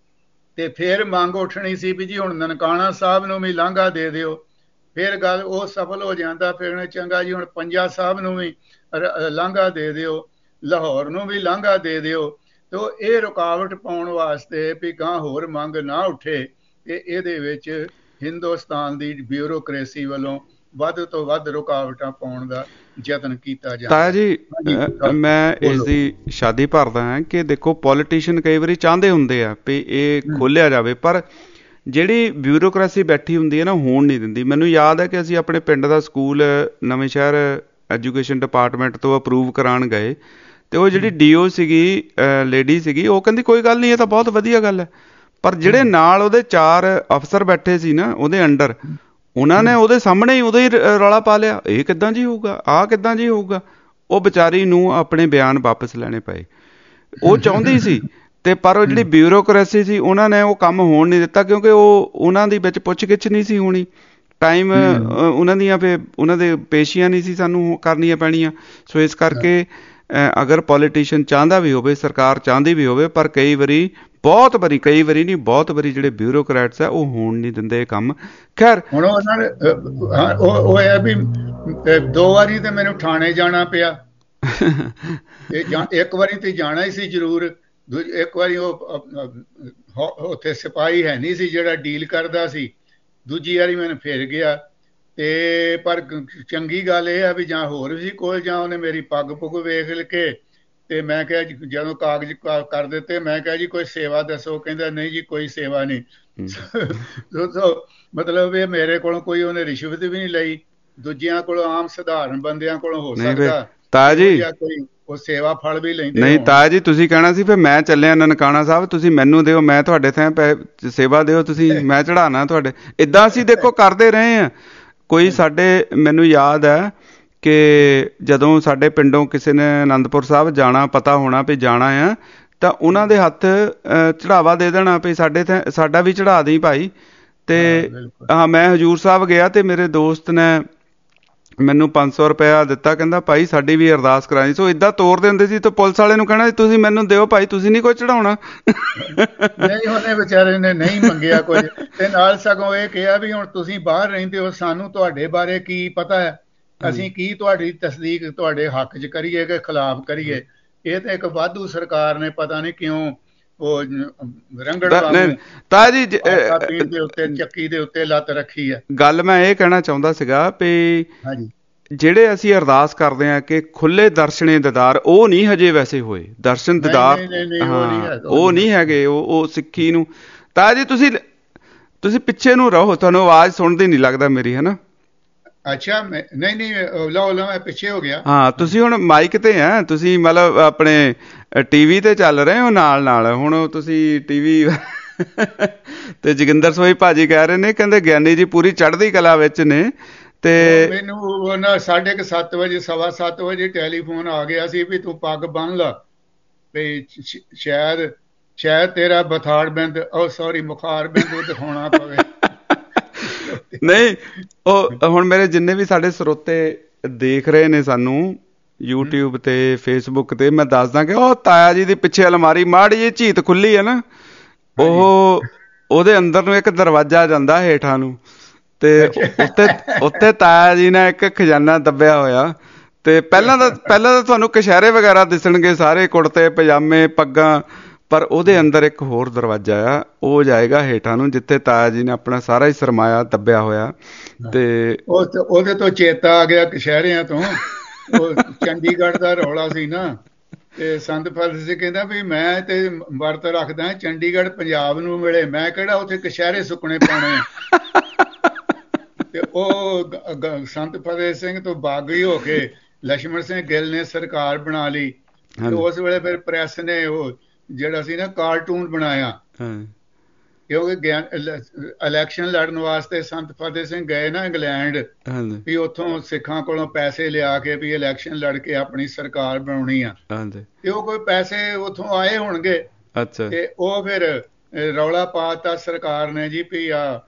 ਤੇ ਫਿਰ ਮੰਗ ਉੱਠਣੀ ਸੀ ਵੀ ਜੀ ਹੁਣ ਨਨਕਾਣਾ ਸਾਹਿਬ ਨੂੰ ਵੀ ਲਾਂਘਾ ਦੇ ਦਿਓ। ਫਿਰ ਗੱਲ ਉਹ ਸਫਲ ਹੋ ਜਾਂਦਾ, ਫਿਰ ਚੰਗਾ ਜੀ ਹੁਣ ਪੰਜਾ ਸਾਹਿਬ ਨੂੰ ਵੀ ਲਾਂਘਾ ਦੇ ਦਿਓ, ਲਾਹੌਰ ਨੂੰ ਵੀ ਲਾਂਘਾ ਦੇ ਦਿਓ। ਤੋ ਇਹ ਰੁਕਾਵਟ ਪਾਉਣ ਵਾਸਤੇ ਵੀ ਗਾਂ ਹੋਰ ਮੰਗ ਨਾ ਉੱਠੇ ਤੇ ਇਹਦੇ ਵਿੱਚ ਹਿੰਦੁਸਤਾਨ ਦੀ ਬਿਊਰੋਕ੍ਰੇਸੀ ਵੱਲੋਂ ਵੱਧ ਤੋਂ ਵੱਧ ਰੁਕਾਵਟਾਂ ਪਾਉਣ ਦਾ ਯਤਨ ਕੀਤਾ ਜਾਂਦਾ। ਤਾਇਆ ਜੀ ਮੈਂ ਇਸ ਦੀ ਸ਼ਾਦੀ ਭਰਦਾ ਹਾਂ ਕਿ ਦੇਖੋ ਪੋਲੀਟੀਸ਼ੀਅਨ ਕਈ ਵਾਰੀ ਚਾਹੁੰਦੇ ਹੁੰਦੇ ਆ ਵੀ ਇਹ ਖੋਲਿਆ ਜਾਵੇ, ਪਰ ਜਿਹੜੀ ਬਿਊਰੋਕ੍ਰੇਸੀ ਬੈਠੀ ਹੁੰਦੀ ਹੈ ਨਾ ਹੋਣ ਨਹੀਂ ਦਿੰਦੀ। ਮੈਨੂੰ ਯਾਦ ਹੈ ਕਿ ਅਸੀਂ ਆਪਣੇ ਪਿੰਡ ਦਾ ਸਕੂਲ ਨਵੇਂ ਸ਼ਹਿਰ ਐਜੂਕੇਸ਼ਨ ਡਿਪਾਰਟਮੈਂਟ ਤੋਂ ਅਪਰੂਵ ਕਰਾਉਣ ਗਏ ਤੇ ਉਹ ਜਿਹੜੀ ਡੀ ਓ ਸੀਗੀ ਲੇਡੀ ਸੀਗੀ, ਉਹ ਕਹਿੰਦੀ ਕੋਈ ਗੱਲ ਨਹੀਂ, ਇਹ ਤਾਂ ਬਹੁਤ ਵਧੀਆ ਗੱਲ ਹੈ। ਪਰ ਜਿਹੜੇ ਨਾਲ ਉਹਦੇ ਚਾਰ ਅਫਸਰ ਬੈਠੇ ਸੀ ਨਾ ਉਹਦੇ ਅੰਡਰ, ਉਹਨਾਂ ਨੇ ਉਹਦੇ ਸਾਹਮਣੇ ਹੀ ਉਹਦਾ ਹੀ ਰੌਲਾ ਪਾ ਲਿਆ, ਇਹ ਕਿੱਦਾਂ ਜੀ ਹੋਊਗਾ, ਆਹ ਕਿੱਦਾਂ ਜੀ ਹੋਊਗਾ। ਉਹ ਵਿਚਾਰੀ ਨੂੰ ਆਪਣੇ ਬਿਆਨ ਵਾਪਸ ਲੈਣੇ ਪਏ। ਉਹ ਚਾਹੁੰਦੀ ਸੀ ਤੇ ਪਰ ਉਹ ਜਿਹੜੀ ਬਿਊਰੋਕ੍ਰੇਸੀ ਸੀ ਉਹਨਾਂ ਨੇ ਉਹ ਕੰਮ ਹੋਣ ਨਹੀਂ ਦਿੱਤਾ, ਕਿਉਂਕਿ ਉਹ ਉਹਨਾਂ ਦੀ ਵਿੱਚ ਪੁੱਛ ਗਿੱਛ ਨਹੀਂ ਸੀ ਹੋਣੀ, ਟਾਈਮ ਉਹਨਾਂ ਦੀਆਂ ਫਿਰ ਉਹਨਾਂ ਦੇ ਪੇਸ਼ੀਆਂ ਨਹੀਂ ਸੀ ਸਾਨੂੰ ਕਰਨੀਆਂ ਪੈਣੀਆਂ। ਸੋ ਇਸ ਕਰਕੇ ਅਗਰ ਪੋਲੀਟੀਸ਼ੀਅਨ ਚਾਹੁੰਦਾ ਵੀ ਹੋਵੇ, ਸਰਕਾਰ ਚਾਹੁੰਦੀ ਵੀ ਹੋਵੇ, ਪਰ ਕਈ ਵਾਰੀ ਬਹੁਤ ਵਾਰੀ ਕਈ ਵਾਰੀ ਨਹੀਂ ਬਹੁਤ ਵਾਰੀ ਜਿਹੜੇ ਬਿਊਰੋਕਰੈਟਸ ਆ ਉਹ ਹੋਣ ਨਹੀਂ ਦਿੰਦੇ ਇਹ ਕੰਮ। ਖੈਰ ਹੁਣ ਉਹਨਾਂ ਨੇ ਉਹ ਹੈ ਵੀ ਦੋ ਵਾਰੀ ਤੇ ਮੈਨੂੰ ਥਾਣੇ ਜਾਣਾ ਪਿਆ ਤੇ ਇੱਕ ਵਾਰੀ ਤੇ ਜਾਣਾ ਹੀ ਸੀ ਜ਼ਰੂਰ। ਇੱਕ ਵਾਰੀ ਉਹ ਉੱਥੇ ਸਿਪਾਹੀ ਹੈ ਨਹੀਂ ਸੀ ਜਿਹੜਾ ਡੀਲ ਕਰਦਾ ਸੀ, ਦੂਜੀ ਵਾਰੀ ਮੈਨੂੰ ਫਿਰ ਗਿਆ ਤੇ ਪਰ ਚੰਗੀ ਗੱਲ ਇਹ ਆ ਵੀ ਜਾਂ ਹੋਰ ਵੀ ਸੀ ਕੋਲ ਜਾਂ ਉਹਨੇ ਮੇਰੀ ਪੱਗ ਪੁੱਗ ਵੇਖ ਕੇ ਤੇ ਮੈਂ ਕਿਹਾ ਜਦੋਂ ਕਾਗਜ਼ ਕਰ ਦਿੱਤੇ ਮੈਂ ਕਿਹਾ ਜੀ ਕੋਈ ਸੇਵਾ ਦੱਸੋ, ਕਹਿੰਦਾ ਨਹੀਂ ਜੀ ਕੋਈ ਸੇਵਾ ਨਹੀਂ। ਮਤਲਬ ਇਹ ਮੇਰੇ ਕੋਲੋਂ ਕੋਈ ਉਹਨੇ ਰਿਸ਼ਵਤ ਵੀ ਨਹੀਂ ਲਈ, ਦੂਜਿਆਂ ਕੋਲੋਂ ਆਮ ਸਧਾਰਨ ਬੰਦਿਆਂ ਕੋਲੋਂ ਹੋ ਸਕਦਾ ਤਾਇਆ ਜੀ ਕੋਈ ਉਹ ਸੇਵਾ ਫਲ ਵੀ ਲੈਂਦੇ। ਨਹੀਂ ਤਾਇਆ ਜੀ ਤੁਸੀਂ ਕਹਿਣਾ ਸੀ ਫਿਰ ਮੈਂ ਚੱਲਿਆ ਨਨਕਾਣਾ ਸਾਹਿਬ, ਤੁਸੀਂ ਮੈਨੂੰ ਦਿਓ, ਮੈਂ ਤੁਹਾਡੇ ਥਾਂ ਸੇਵਾ ਦਿਓ, ਤੁਸੀਂ ਮੈਂ ਚੜਾਣਾ ਤੁਹਾਡੇ। ਏਦਾਂ ਅਸੀਂ ਦੇਖੋ ਕਰਦੇ ਰਹੇ ਹਾਂ। ਕੋਈ ਸਾਡੇ ਮੈਨੂੰ ਯਾਦ ਹੈ ਕਿ ਜਦੋਂ ਸਾਡੇ ਪਿੰਡੋਂ ਕਿਸੇ ਨੇ ਅਨੰਦਪੁਰ ਸਾਹਿਬ ਜਾਣਾ, ਪਤਾ ਹੋਣਾ ਵੀ ਜਾਣਾ ਆ, ਤਾਂ ਉਹਨਾਂ ਦੇ ਹੱਥ ਚੜਾਵਾ ਦੇ ਦੇਣਾ ਵੀ ਸਾਡੇ ਤੇ ਸਾਡਾ ਵੀ ਚੜਾ ਦੇਈ ਭਾਈ। ਤੇ ਹਾਂ ਮੈਂ ਹਜ਼ੂਰ ਸਾਹਿਬ ਗਿਆ ਤੇ ਮੇਰੇ ਦੋਸਤ ਨੇ ਮੈਨੂੰ ਪੰਜ ਸੌ ਰੁਪਇਆ ਦਿੱਤਾ, ਕਹਿੰਦਾ ਭਾਈ ਸਾਡੀ ਵੀ ਅਰਦਾਸ ਕਰਾਈ। ਸੋ ਏਦਾਂ ਤੋਰ ਦਿੰਦੇ ਸੀ ਤੇ ਪੁਲਿਸ ਵਾਲੇ ਨੂੰ ਕਹਿਣਾ ਤੁਸੀਂ ਮੈਨੂੰ ਦਿਓ ਭਾਈ, ਤੁਸੀਂ ਨਹੀਂ ਕੋਈ ਚੜਾਉਣਾ। ਨਹੀਂ ਉਹਨੇ ਵਿਚਾਰੇ ਨੇ ਨਹੀਂ ਮੰਗਿਆ ਕੁਝ ਤੇ ਨਾਲ ਸਗੋਂ ਇਹ ਕਿਹਾ ਵੀ ਹੁਣ ਤੁਸੀਂ ਬਾਹਰ ਰਹਿੰਦੇ ਹੋ, ਸਾਨੂੰ ਤੁਹਾਡੇ ਬਾਰੇ ਕੀ ਪਤਾ ਹੈ, ਅਸੀਂ ਕੀ ਤੁਹਾਡੀ ਤਸਦੀਕ ਤੁਹਾਡੇ ਹੱਕ 'ਚ ਕਰੀਏ ਕਿ ਖਿਲਾਫ ਕਰੀਏ। ਇਹ ਤਾਂ ਇੱਕ ਵਾਧੂ ਸਰਕਾਰ ਨੇ ਪਤਾ ਨਹੀਂ ਕਿਉਂ ਉਹ ਰੰਗੜ ਤਾਇਆ ਜੀ ਦੇ ਉੱਤੇ ਚੱਕੀ ਦੇ ਉੱਤੇ ਲੱਤ ਰੱਖੀ ਹੈ। ਗੱਲ ਮੈਂ ਇਹ ਕਹਿਣਾ ਚਾਹੁੰਦਾ ਸੀਗਾ ਵੀ ਜਿਹੜੇ ਅਸੀਂ ਅਰਦਾਸ ਕਰਦੇ ਹਾਂ ਕਿ ਖੁੱਲੇ ਦਰਸ਼ਨੇ ਦੀਦਾਰ, ਉਹ ਨਹੀਂ ਹਜੇ ਵੈਸੇ ਹੋਏ ਦਰਸ਼ਨ ਦੀਦਾਰ, ਹਾਂ ਉਹ ਨਹੀਂ ਹੈਗੇ। ਉਹ ਉਹ ਸਿੱਖੀ ਨੂੰ ਤਾਇਆ ਜੀ ਤੁਸੀਂ ਤੁਸੀਂ ਪਿੱਛੇ ਨੂੰ ਰਹੋ, ਤੁਹਾਨੂੰ ਆਵਾਜ਼ ਸੁਣਦੀ ਨਹੀਂ ਲੱਗਦਾ ਮੇਰੀ, ਹੈ ਨਾ? ਅੱਛਾ ਨਹੀਂ ਨਹੀਂ ਲਓ ਲਓ ਮੈਂ ਪਿੱਛੇ ਹੋ ਗਿਆ। ਹਾਂ ਤੁਸੀਂ ਹੁਣ ਮਾਈਕ ਤੇ ਆ, ਤੁਸੀਂ ਮਤਲਬ ਆਪਣੇ ਟੀਵੀ ਤੇ ਚੱਲ ਰਹੇ ਹੋ ਨਾਲ ਨਾਲ। ਹੁਣ ਤੁਸੀਂ ਟੀਵੀ ਤੇ ਜੋਗਿੰਦਰ ਸੋਹੀ ਭਾਜੀ ਕਹਿ ਰਹੇ ਨੇ, ਕਹਿੰਦੇ ਗਿਆਨੀ ਜੀ ਪੂਰੀ ਚੜ੍ਹਦੀ ਕਲਾ ਵਿੱਚ ਨੇ। ਤੇ ਮੈਨੂੰ ਉਹਨਾਂ ਸਾਢੇ ਕੁ ਸੱਤ ਵਜੇ ਸਵਾ ਸੱਤ ਵਜੇ ਟੈਲੀਫੋਨ ਆ ਗਿਆ ਸੀ ਵੀ ਤੂੰ ਪੱਗ ਬੰਨ ਲਾ, ਵੀ ਸ਼ਾਇਦ ਸ਼ਾਇਦ ਤੇਰਾ ਬਥਾੜ ਬਿੰਦ ਉਹ ਸੌਰੀ ਮੁਖਾਰ ਬਿੰਦ ਦਿਖਾਉਣਾ ਪਵੇ। ਨਹੀਂ ਉਹ ਹੁਣ ਮੇਰੇ ਜਿੰਨੇ ਵੀ ਸਾਡੇ ਸਰੋਤੇ ਦੇਖ ਰਹੇ ਨੇ ਸਾਨੂੰ, YouTube ਤੇ Facebook ਤੇ ਮੈਂ ਦੱਸਦਾ ਕਿ ਉਹ ਤਾਇਆ ਜੀ ਦੀ ਪਿੱਛੇ ਅਲਮਾਰੀ ਮਾੜੀ ਜਿਹੀ ਝੀਤ ਖੁੱਲੀ ਹੈ ਨਾ, ਉਹ ਉਹਦੇ ਅੰਦਰ ਨੂੰ ਇੱਕ ਦਰਵਾਜ਼ਾ ਜਾਂਦਾ ਹੇਠਾਂ ਨੂੰ, ਤੇ ਉੱਤੇ ਉੱਤੇ ਤਾਇਆ ਜੀ ਨੇ ਇੱਕ ਖਜ਼ਾਨਾ ਦੱਬਿਆ ਹੋਇਆ। ਤੇ ਪਹਿਲਾਂ ਤਾਂ ਪਹਿਲਾਂ ਤਾਂ ਤੁਹਾਨੂੰ ਕਛਹਿਰੇ ਵਗੈਰਾ ਦਿਸਣਗੇ ਸਾਰੇ, ਕੁੜਤੇ ਪਜਾਮੇ ਪੱਗਾਂ, ਪਰ ਉਹਦੇ ਅੰਦਰ ਇੱਕ ਹੋਰ ਦਰਵਾਜ਼ਾ ਆ, ਉਹ ਜਾਏਗਾ ਹੇਠਾਂ ਨੂੰ ਜਿੱਥੇ ਤਾਇਆ ਜੀ ਨੇ ਆਪਣਾ ਸਾਰਾ ਹੀ ਸਰਮਾਇਆ ਦੱਬਿਆ ਹੋਇਆ। ਤੇ ਉਹਦੇ ਤੋਂ ਚੇਤਾ ਆ ਗਿਆ ਕਛਹਿਰਿਆਂ ਤੋਂ, ਉਹ ਚੰਡੀਗੜ੍ਹ ਦਾ ਰੌਲਾ ਸੀ ਨਾ, ਤੇ ਸੰਤ ਫਤਿਹ ਸਿੰਘ ਕਹਿੰਦਾ ਵੀ ਮੈਂ ਤੇ ਵਰਤ ਰੱਖਦਾ ਚੰਡੀਗੜ੍ਹ ਪੰਜਾਬ ਨੂੰ ਮਿਲੇ, ਮੈਂ ਕਿਹੜਾ ਉੱਥੇ ਕਛਹਿਰੇ ਸੁੱਕਣੇ ਪਾਉਣੇ ਆ। ਤੇ ਉਹ ਸੰਤ ਫਤਿਹ ਸਿੰਘ ਤੋਂ ਬਾਗੀ ਹੋ ਕੇ ਲక్ష్మణ ਸਿੰਘ ਗਿੱਲ ਨੇ ਸਰਕਾਰ ਬਣਾ ਲਈ। ਤੇ ਉਸ ਵੇਲੇ ਫਿਰ ਪ੍ਰੈਸ ਨੇ ਉਹ ਜਿਹੜਾ ਸੀ ਨਾ ਕਾਰਟੂਨ ਬਣਾਇਆ, ਕਿਉਂਕਿ ਇਲੈਕਸ਼ਨ ਲੜਨ ਵਾਸਤੇ ਸੰਤ ਫਤਿਹ ਸਿੰਘ ਗਏ ਨਾ ਇੰਗਲੈਂਡ, ਵੀ ਉੱਥੋਂ ਸਿੱਖਾਂ ਕੋਲੋਂ ਪੈਸੇ ਲਿਆ ਕੇ ਵੀ ਇਲੈਕਸ਼ਨ ਲੜ ਕੇ ਆਪਣੀ ਸਰਕਾਰ ਬਣਾਉਣੀ ਆ, ਤੇ ਉਹ ਕੋਈ ਪੈਸੇ ਉੱਥੋਂ ਆਏ ਹੋਣਗੇ। ਤੇ ਉਹ ਫਿਰ ਰੌਲਾ ਪਾਤਾ ਸਰਕਾਰ ਨੇ ਜੀ ਵੀ ਆ